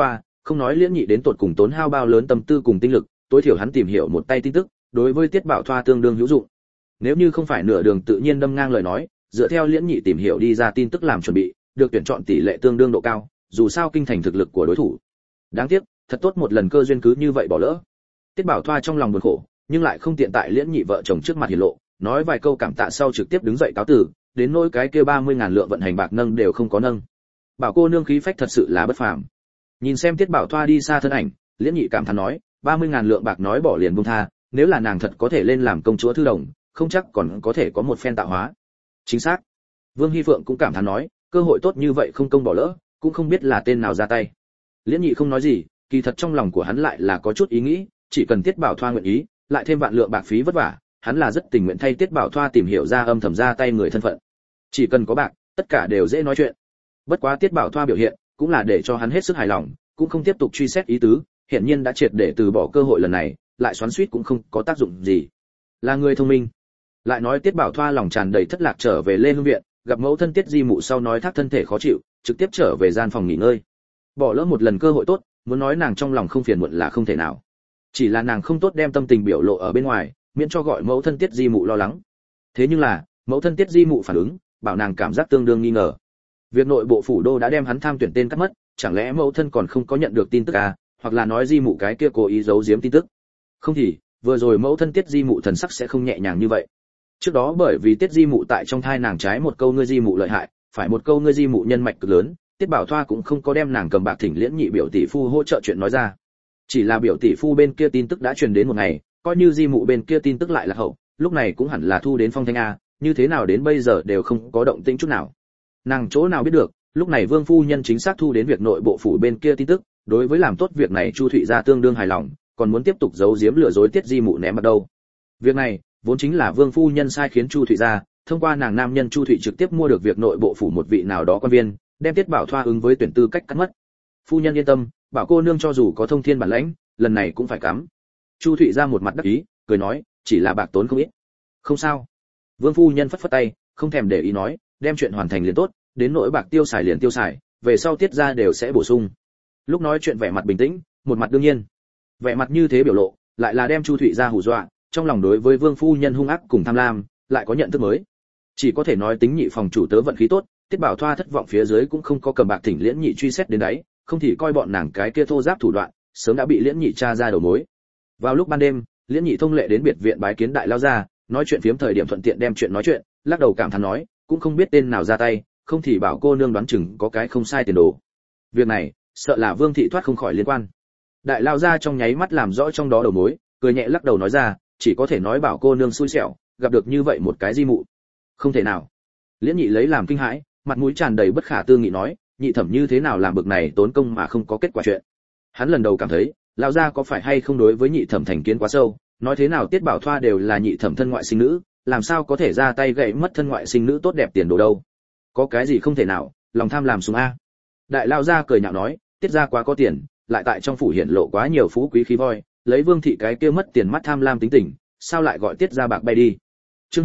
Không nói Liễn Nhị đến tột cùng tốn hao bao lớn tâm tư cùng tinh lực, tối thiểu hắn tìm hiểu một tay tin tức, đối với Tiết Bảo Thoa tương đương hữu dụng. Nếu như không phải nửa đường tự nhiên đâm ngang lời nói, dựa theo Liễn Nhị tìm hiểu đi ra tin tức làm chuẩn bị, được tuyển chọn tỷ lệ tương đương độ cao, dù sao kinh thành thực lực của đối thủ. Đáng tiếc, thật tốt một lần cơ duyên cứ như vậy bỏ lỡ. Tiết Bảo Thoa trong lòng buồn khổ, nhưng lại không tiện tại Liễn Nhị vợ chồng trước mặt hiển lộ, nói vài câu cảm tạ sau trực tiếp đứng dậy cáo từ, đến nỗi cái kia 30.000 lượng vận hành bạc nâng đều không có nâng. Bảo cô nương khí phách thật sự là bất phàm. Nhìn xem Tiết Bảo Thoa đi xa thân ảnh, Liễn Nhị cảm thán nói, 30.000 lượng bạc nói bỏ liền buông tha, nếu là nàng thật có thể lên làm công chúa thư đồng, không chắc còn có thể có một phen tạo hóa. Chính xác. Vương Hi Phượng cũng cảm thán nói, cơ hội tốt như vậy không công bỏ lỡ, cũng không biết là tên nào ra tay. Liễn Nhị không nói gì, kỳ thật trong lòng của hắn lại là có chút ý nghĩ, chỉ cần Tiết Bảo Thoa nguyện ý, lại thêm vạn lượng bạc phí vất vả, hắn là rất tình nguyện thay Tiết Bảo Thoa tìm hiểu ra âm thầm ra tay người thân phận. Chỉ cần có bạc, tất cả đều dễ nói chuyện. Bất quá Tiết Bảo Thoa biểu hiện, cũng là để cho hắn hết sức hài lòng, cũng không tiếp tục truy xét ý tứ, hiển nhiên đã triệt để từ bỏ cơ hội lần này, lại xoắn xuýt cũng không có tác dụng gì. Là người thông minh. Lại nói Tiết Bảo Thoa lòng tràn đầy thất lạc trở về Lê Hương viện, gặp mẫu thân Tiết Di Mụ sau nói thác thân thể khó chịu, trực tiếp trở về gian phòng nghỉ ngơi. Bỏ lỡ một lần cơ hội tốt, muốn nói nàng trong lòng không phiền muộn là không thể nào. Chỉ là nàng không tốt đem tâm tình biểu lộ ở bên ngoài, miễn cho gọi mẫu thân Tiết Di Mụ lo lắng. Thế nhưng là, mẫu thân Tiết Di Mụ phản ứng, bảo nàng cảm giác tương đương nghi ngờ. Việc nội bộ phủ đô đã đem hắn tham tuyển tên cắt mất, chẳng lẽ mẫu thân còn không có nhận được tin tức à, hoặc là nói Di Mụ cái kia cố ý giấu giếm tin tức. Không thì, vừa rồi mẫu thân Tiết Di Mụ thần sắc sẽ không nhẹ nhàng như vậy. Trước đó bởi vì Tiết Di Mụ tại trong thai nàng trái một câu ngươi Di Mụ lợi hại, phải một câu ngươi Di Mụ nhân mạch cực lớn, Tiết Bảo Thoa cũng không có đem nàng cầm bạc thỉnh Liễn Nhị biểu tỷ phu hỗ trợ chuyện nói ra. Chỉ là biểu tỷ phu bên kia tin tức đã truyền đến một ngày, coi như Di Mụ bên kia tin tức lại là hậu, lúc này cũng hẳn là thu đến phong thanh a, như thế nào đến bây giờ đều không có động tĩnh chút nào. Nàng chỗ nào biết được, lúc này Vương phu nhân chính xác thu đến việc nội bộ phủ bên kia tin tức, đối với làm tốt việc này Chu Thụy gia tương đương hài lòng, còn muốn tiếp tục giấu giếm lừa dối Tiết Di Mụ ném mặt đâu. Việc này vốn chính là Vương phu nhân sai khiến Chu Thụy gia, thông qua nàng nam nhân Chu Thụy trực tiếp mua được việc nội bộ phủ một vị nào đó quan viên, đem Tiết Bảo Thoa ứng với tuyển tư cách cắt mất. Phu nhân yên tâm, bảo cô nương cho dù có thông thiên bản lãnh, lần này cũng phải cắm. Chu Thụy ra một mặt đắc ý, cười nói, chỉ là bạc tốn không ít. Không sao. Vương phu nhân phất phất tay, không thèm để ý nói, đem chuyện hoàn thành liền tốt, đến nỗi bạc tiêu xài liền tiêu xài, về sau Tiết gia đều sẽ bổ sung. Lúc nói chuyện vẻ mặt bình tĩnh, một mặt đương nhiên. Vẻ mặt như thế biểu lộ, lại là đem Chu Thụy ra hù dọa, trong lòng đối với Vương phu nhân hung ác cùng tham lam, lại có nhận thức mới. Chỉ có thể nói tính nhị phòng chủ tớ vận khí tốt, Tiết Bảo Thoa thất vọng phía dưới cũng không có cầm bạc thỉnh Liễn Nhị truy xét đến đấy, không thì coi bọn nàng cái kia thô giáp thủ đoạn, sớm đã bị Liễn Nhị tra ra đầu mối. Vào lúc ban đêm, Liễn Nhị thông lệ đến biệt viện bái kiến đại lao gia, nói chuyện phiếm thời điểm thuận tiện đem chuyện nói chuyện, lắc đầu cảm thán nói, cũng không biết tên nào ra tay, không thì bảo cô nương đoán chừng có cái không sai tiền đồ. Việc này, sợ là Vương thị thoát không khỏi liên quan. Đại lao gia trong nháy mắt làm rõ trong đó đầu mối, cười nhẹ lắc đầu nói ra, chỉ có thể nói bảo cô nương xui xẻo, gặp được như vậy một cái Di Mụ. Không thể nào. Liễn Nhị lấy làm kinh hãi, mặt mũi tràn đầy bất khả tư nghị nói, nhị thẩm như thế nào làm bực này tốn công mà không có kết quả chuyện. Hắn lần đầu cảm thấy, lão gia có phải hay không đối với nhị thẩm thành kiến quá sâu, nói thế nào Tiết Bảo Thoa đều là nhị thẩm thân ngoại sinh nữ, làm sao có thể ra tay gậy mất thân ngoại sinh nữ tốt đẹp tiền đồ đâu. Có cái gì không thể nào, lòng tham làm sùng a. Đại lão gia cười nhạo nói, Tiết gia quá có tiền, lại tại trong phủ hiện lộ quá nhiều phú quý khí voi, lấy Vương thị cái kia mất tiền mắt tham lam tính tình, sao lại gọi Tiết gia bạc bay đi. Chương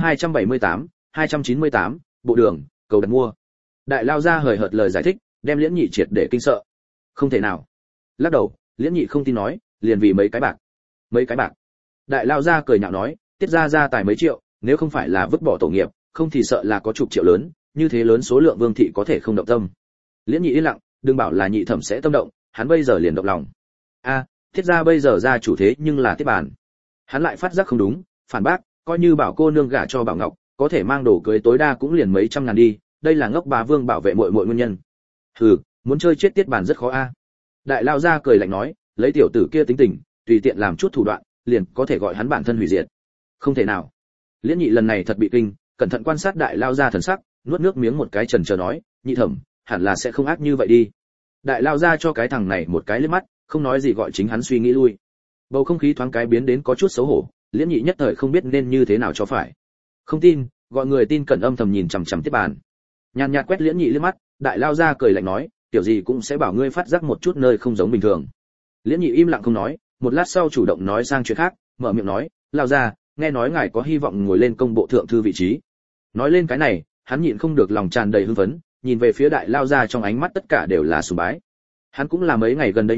298, bộ đường, cầu đặt mua. Đại lao ra hời hợt lời giải thích, đem Liễn Nhị triệt để kinh sợ. Không thể nào. Lắc đầu, Liễn Nhị không tin nói, liền vì mấy cái bạc. Mấy cái bạc. Đại lao ra cười nhạo nói, Tiết gia gia tài mấy triệu, nếu không phải là vứt bỏ tổ nghiệp, không thì sợ là có chục triệu lớn, như thế lớn số lượng Vương thị có thể không động tâm. Liễn Nhị yên lặng, đừng bảo là nhị thẩm sẽ tâm động, hắn bây giờ liền động lòng. A, Tiết gia bây giờ gia chủ thế nhưng là Tiết Bàn. Hắn lại phát giác không đúng, phản bác, coi như bảo cô nương gả cho Bảo Ngọc, có thể mang đồ cưới tối đa cũng liền mấy trăm ngàn đi, đây là ngốc bà Vương bảo vệ muội muội nguyên nhân. Hừ, muốn chơi chết Tiết Bàn rất khó a. Đại lao gia cười lạnh nói, lấy tiểu tử kia tính tình, tùy tiện làm chút thủ đoạn, liền có thể gọi hắn bản thân hủy diệt. Không thể nào. Liễn Nhị lần này thật bị kinh, cẩn thận quan sát đại lao gia thần sắc, nuốt nước miếng một cái chần chờ nói, nhị thẩm, hẳn là sẽ không ác như vậy đi. Đại lao gia cho cái thằng này một cái liếc mắt, không nói gì gọi chính hắn suy nghĩ lui. Bầu không khí thoáng cái biến đến có chút xấu hổ, Liễn Nhị nhất thời không biết nên như thế nào cho phải. Không tin, gọi người tin cẩn âm thầm nhìn chằm chằm Tiết Bàn. Nhàn nhạt quét Liễn Nhị liếc mắt, đại lao gia cười lạnh nói, tiểu gì cũng sẽ bảo ngươi phát giác một chút nơi không giống bình thường. Liễn Nhị im lặng không nói, một lát sau chủ động nói sang chuyện khác, mở miệng nói, lao gia, nghe nói ngài có hy vọng ngồi lên công bộ thượng thư vị trí. Nói lên cái này, hắn nhịn không được lòng tràn đầy hưng phấn, nhìn về phía đại lao gia trong ánh mắt tất cả đều là sùng bái. Hắn cũng là mấy ngày gần đây nhất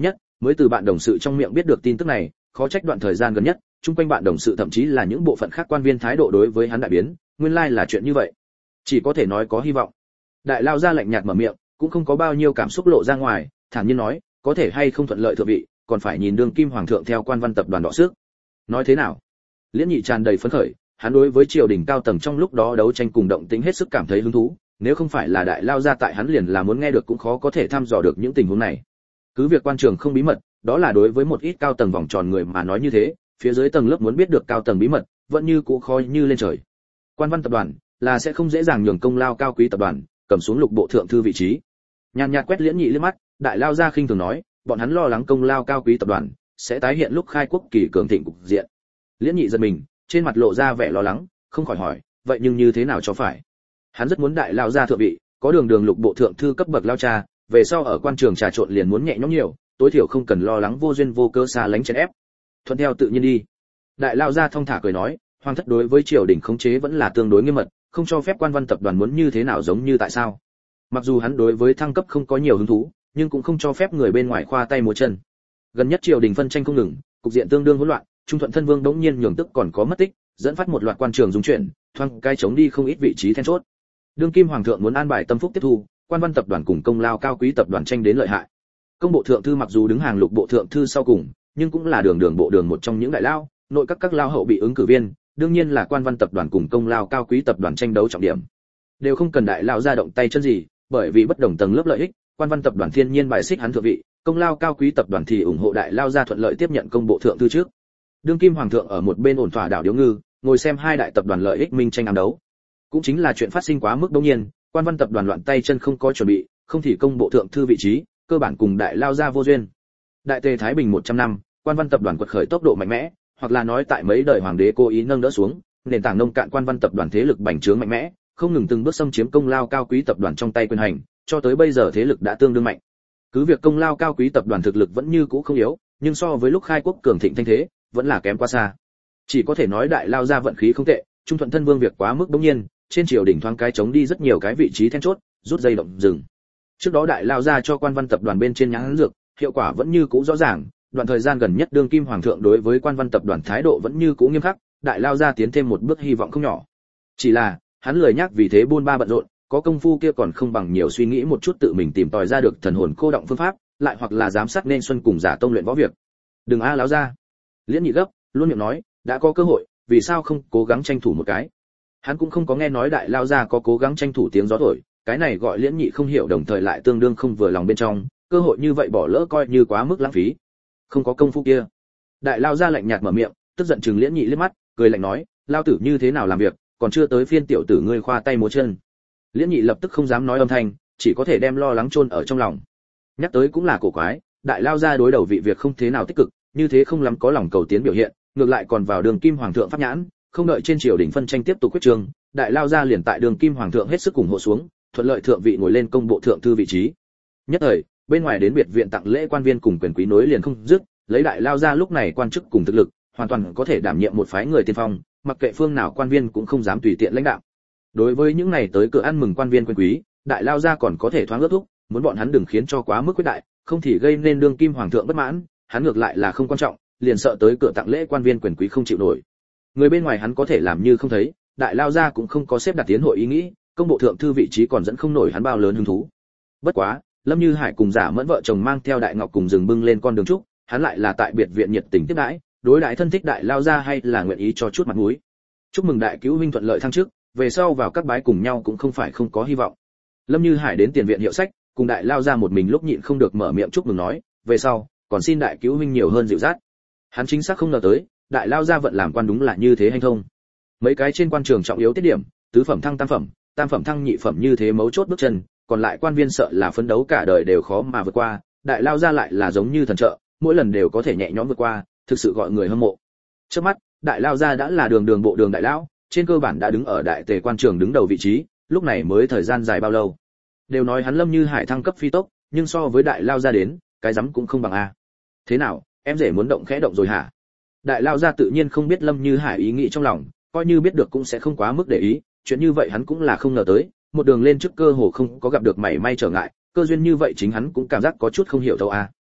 mới từ bạn đồng sự trong miệng biết được tin tức này, khó trách đoạn thời gian gần nhất chung quanh bạn đồng sự thậm chí là những bộ phận khác quan viên thái độ đối với hắn đại biến, nguyên lai là chuyện như vậy. Chỉ có thể nói có hy vọng. Đại lao ra lạnh nhạt mở miệng, cũng không có bao nhiêu cảm xúc lộ ra ngoài, thản nhiên nói, có thể hay không thuận lợi thượng vị, còn phải nhìn đương kim hoàng thượng theo Quan Văn tập đoàn đọ sức. Nói thế nào? Liễn Nhị tràn đầy phấn khởi, hắn đối với triều đình cao tầng trong lúc đó đấu tranh cùng động tĩnh hết sức cảm thấy hứng thú, nếu không phải là đại lao ra tại hắn liền là muốn nghe được cũng khó có thể thăm dò được những tình huống này. Cứ việc quan trường không bí mật, đó là đối với một ít cao tầng vòng tròn người mà nói như thế, phía dưới tầng lớp muốn biết được cao tầng bí mật, vẫn như cũ khó như lên trời. Quan Văn tập đoàn là sẽ không dễ dàng nhường công lao cao quý tập đoàn cầm xuống lục bộ thượng thư vị trí. Nhàn nhạt quét Liễn Nhị liếc mắt, đại lao ra khinh thường nói, bọn hắn lo lắng công lao cao quý tập đoàn sẽ tái hiện lúc khai quốc kỳ cường thịnh cục diện. Liễn Nhị giật mình, trên mặt lộ ra vẻ lo lắng, không khỏi hỏi, vậy nhưng như thế nào cho phải? Hắn rất muốn đại lao ra thượng vị, có đường lục bộ thượng thư cấp bậc lao cha, về sau ở quan trường trà trộn liền muốn nhẹ nhõm nhiều, tối thiểu không cần lo lắng vô duyên vô cớ xa lánh chèn ép. Thuận theo tự nhiên đi. Đại lao ra thong thả cười nói, hoàng thất đối với triều đình khống chế vẫn là tương đối nghiêm mật, không cho phép Quan Văn tập đoàn muốn như thế nào giống như tại sao. Mặc dù hắn đối với thăng cấp không có nhiều hứng thú, nhưng cũng không cho phép người bên ngoài khoa tay múa chân. Gần nhất triều đình phân tranh không ngừng, cục diện tương đương hỗn loạn, Trung Thuận thân vương đống nhiên nhường tức còn có mất tích, dẫn phát một loạt quan trường dung chuyển, thoáng cai chống đi không ít vị trí then chốt. Đương kim hoàng thượng muốn an bài tâm phúc tiếp thu, Quan Văn tập đoàn cùng công lao cao quý tập đoàn tranh đến lợi hại. Công bộ thượng thư mặc dù đứng hàng lục bộ thượng thư sau cùng, nhưng cũng là đường bộ đường một trong những đại lao, nội các lao hậu bị ứng cử viên, đương nhiên là Quan Văn tập đoàn cùng công lao cao quý tập đoàn tranh đấu trọng điểm. Đều không cần đại lao ra động tay chân gì, bởi vì bất đồng tầng lớp lợi ích, Quan Văn tập đoàn thiên nhiên bài xích hắn thượng vị, công lao cao quý tập đoàn thì ủng hộ đại lao ra thuận lợi tiếp nhận công bộ thượng thư trước. Đương kim hoàng thượng ở một bên ổn thỏa đảo điếu ngư, ngồi xem hai đại tập đoàn lợi ích minh tranh ám đấu. Cũng chính là chuyện phát sinh quá mức đột nhiên, Quan Văn tập đoàn loạn tay chân không có chuẩn bị, không thì công bộ thượng thư vị trí, cơ bản cùng đại lao ra vô duyên. Đại tề thái bình 100 năm, Quan Văn tập đoàn quật khởi tốc độ mạnh mẽ, hoặc là nói tại mấy đời hoàng đế cố ý nâng đỡ xuống, nền tảng nông cạn Quan Văn tập đoàn thế lực bành trướng mạnh mẽ, không ngừng từng bước xâm chiếm công lao cao quý tập đoàn trong tay quyền hành, cho tới bây giờ thế lực đã tương đương mạnh. Cứ việc công lao cao quý tập đoàn thực lực vẫn như cũ không yếu, nhưng so với lúc khai quốc cường thịnh thanh thế, vẫn là kém quá xa. Chỉ có thể nói đại lao ra vận khí không tệ, Trung Thuận thân vương việc quá mức bỗng nhiên, trên triều đình thoáng cái chống đi rất nhiều cái vị trí then chốt, rút dây động rừng. Trước đó đại lao ra cho Quan Văn tập đoàn bên trên nhãn dược, hiệu quả vẫn như cũ rõ ràng, đoạn thời gian gần nhất đương kim hoàng thượng đối với Quan Văn tập đoàn thái độ vẫn như cũ nghiêm khắc, đại lao ra tiến thêm một bước hy vọng không nhỏ. Chỉ là, hắn lười nhắc vì thế buôn ba bận rộn, có công phu kia còn không bằng nhiều suy nghĩ một chút tự mình tìm tòi ra được thần hồn cô động phương pháp, lại hoặc là giám sát nên xuân cùng giả tông luyện võ việc. Đừng a láo ra. Liễn Nhị gấp, luôn miệng nói, đã có cơ hội, vì sao không cố gắng tranh thủ một cái. Hắn cũng không có nghe nói đại lao ra có cố gắng tranh thủ tiếng gió thổi, cái này gọi Liễn Nhị không hiểu, đồng thời lại tương đương không vừa lòng bên trong, cơ hội như vậy bỏ lỡ coi như quá mức lãng phí. Không có công phu kia. Đại lao ra lạnh nhạt mở miệng, tức giận chừng Liễn Nhị liếc mắt, cười lạnh nói, lao tử như thế nào làm việc, còn chưa tới phiên tiểu tử ngươi khoa tay múa chân. Liễn Nhị lập tức không dám nói âm thanh, chỉ có thể đem lo lắng chôn ở trong lòng. Nhắc tới cũng là cổ quái, đại lao ra đối đầu vị việc không thế nào tích cực, như thế không lắm có lòng cầu tiến biểu hiện, ngược lại còn vào đường kim hoàng thượng pháp nhãn, không đợi trên triều đình phân tranh tiếp tục quyết trường, đại lao ra liền tại đường kim hoàng thượng hết sức ủng hộ xuống, thuận lợi thượng vị ngồi lên công bộ thượng thư vị trí. Nhất thời, bên ngoài đến biệt viện tặng lễ quan viên cùng quyền quý nối liền không dứt, lấy đại lao ra lúc này quan chức cùng thực lực, hoàn toàn có thể đảm nhiệm một phái người tiên phong, mặc kệ phương nào quan viên cũng không dám tùy tiện lãnh đạo. Đối với những này tới cửa ăn mừng quan viên quyền quý, đại lao ra còn có thể thoáng ước thúc, muốn bọn hắn đừng khiến cho quá mức quyết đại, không thì gây nên đương kim hoàng thượng bất mãn, hắn ngược lại là không quan trọng, liền sợ tới cửa tặng lễ quan viên quyền quý không chịu nổi. Người bên ngoài hắn có thể làm như không thấy, đại lao ra cũng không có xếp đặt tiến hội ý nghĩ, công bộ thượng thư vị trí còn dẫn không nổi hắn bao lớn hứng thú. Bất quá, Lâm Như Hải cùng Giả Mẫn vợ chồng mang theo Đại Ngọc cùng rừng bưng lên con đường trúc, hắn lại là tại biệt viện nhiệt tình tiếp đãi, đối đãi thân thích đại lao ra hay là nguyện ý cho chút mặt mũi. Chúc mừng đại cứu huynh thuận lợi thăng chức, về sau vào các bái cùng nhau cũng không phải không có hy vọng. Lâm Như Hải đến tiền viện hiệu sách, cùng đại lao ra một mình lúc nhịn không được mở miệng chúc mừng nói, về sau còn xin đại cứu huynh nhiều hơn dịu dắt. Hắn chính xác không ngờ tới, đại lao ra vận làm quan đúng là như thế hành thông. Mấy cái trên quan trường trọng yếu tiết điểm, tứ phẩm thăng tam phẩm thăng nhị phẩm như thế mấu chốt bước chân, còn lại quan viên sợ là phấn đấu cả đời đều khó mà vượt qua, đại lao ra lại là giống như thần trợ, mỗi lần đều có thể nhẹ nhõm vượt qua, thực sự gọi người hâm mộ. Trước mắt, đại lao ra đã là đường bộ đường đại lão, trên cơ bản đã đứng ở đại tề quan trường đứng đầu vị trí, lúc này mới thời gian dài bao lâu. Đều nói hắn Lâm Như Hải thăng cấp phi tốc, nhưng so với đại lao ra đến, cái rắm cũng không bằng a. Thế nào, em rể muốn động khẽ động rồi hả? Đại lao ra tự nhiên không biết Lâm Như Hải ý nghĩ trong lòng, coi như biết được cũng sẽ không quá mức để ý, chuyện như vậy hắn cũng là không ngờ tới, một đường lên trước cơ hồ không có gặp được mảy may trở ngại, cơ duyên như vậy chính hắn cũng cảm giác có chút không hiểu đâu a.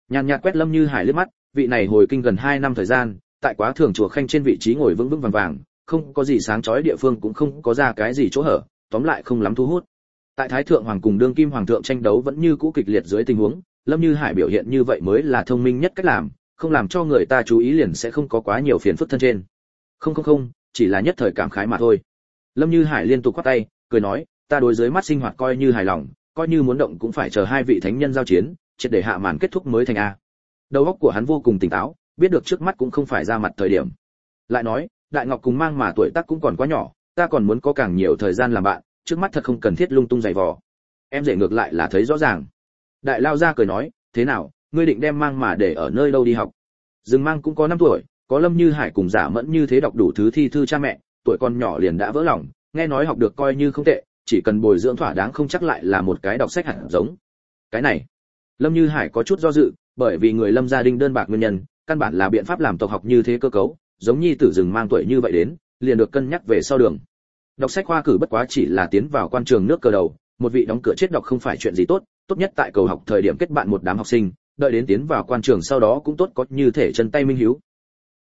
Nhàn nhạt quét Lâm Như Hải liếc mắt, vị này hồi kinh gần 2 năm thời gian, tại Quá Thường chùa Khanh trên vị trí ngồi vững vững vàng vàng, không có gì sáng chói địa phương cũng không có ra cái gì chỗ hở, tóm lại không lắm thu hút. Tại Thái thượng hoàng cùng đương kim hoàng thượng tranh đấu vẫn như cũ kịch liệt dưới tình huống, Lâm Như Hải biểu hiện như vậy mới là thông minh nhất cách làm, không làm cho người ta chú ý liền sẽ không có quá nhiều phiền phức thân trên. Không, chỉ là nhất thời cảm khái mà thôi. Lâm Như Hải liên tục quát tay, cười nói, ta đối dưới mắt sinh hoạt coi như hài lòng, coi như muốn động cũng phải chờ hai vị thánh nhân giao chiến, triệt để hạ màn kết thúc mới thành a. Đầu óc của hắn vô cùng tỉnh táo, biết được trước mắt cũng không phải ra mặt thời điểm. Lại nói, Đại Ngọc cùng Mang mà tuổi tác cũng còn quá nhỏ, ta còn muốn có càng nhiều thời gian làm bạn, trước mắt thật không cần thiết lung tung giày vò. Em dễ ngược lại là thấy rõ ràng. Đại lao ra cười nói, thế nào, ngươi định đem Mang mà để ở nơi đâu đi học? Dương Mang cũng có 5 tuổi, có Lâm Như Hải cùng Giả Mẫn như thế đọc đủ thứ thi thư cha mẹ, tuổi còn nhỏ liền đã vỡ lòng, nghe nói học được coi như không tệ, chỉ cần bồi dưỡng thỏa đáng không chắc lại là một cái đọc sách hạt giống. Cái này, Lâm Như Hải có chút do dự, bởi vì người Lâm gia đình đơn bạc nguyên nhân, căn bản là biện pháp làm tộc học như thế cơ cấu, giống nhi tử Dương Mang tuổi như vậy đến, liền được cân nhắc về sau đường. Đọc sách khoa cử bất quá chỉ là tiến vào quan trường nước cờ đầu, một vị đóng cửa chết đọc không phải chuyện gì tốt, tốt nhất tại cầu học thời điểm kết bạn một đám học sinh, đợi đến tiến vào quan trường sau đó cũng tốt có như thể chân tay minh hiếu,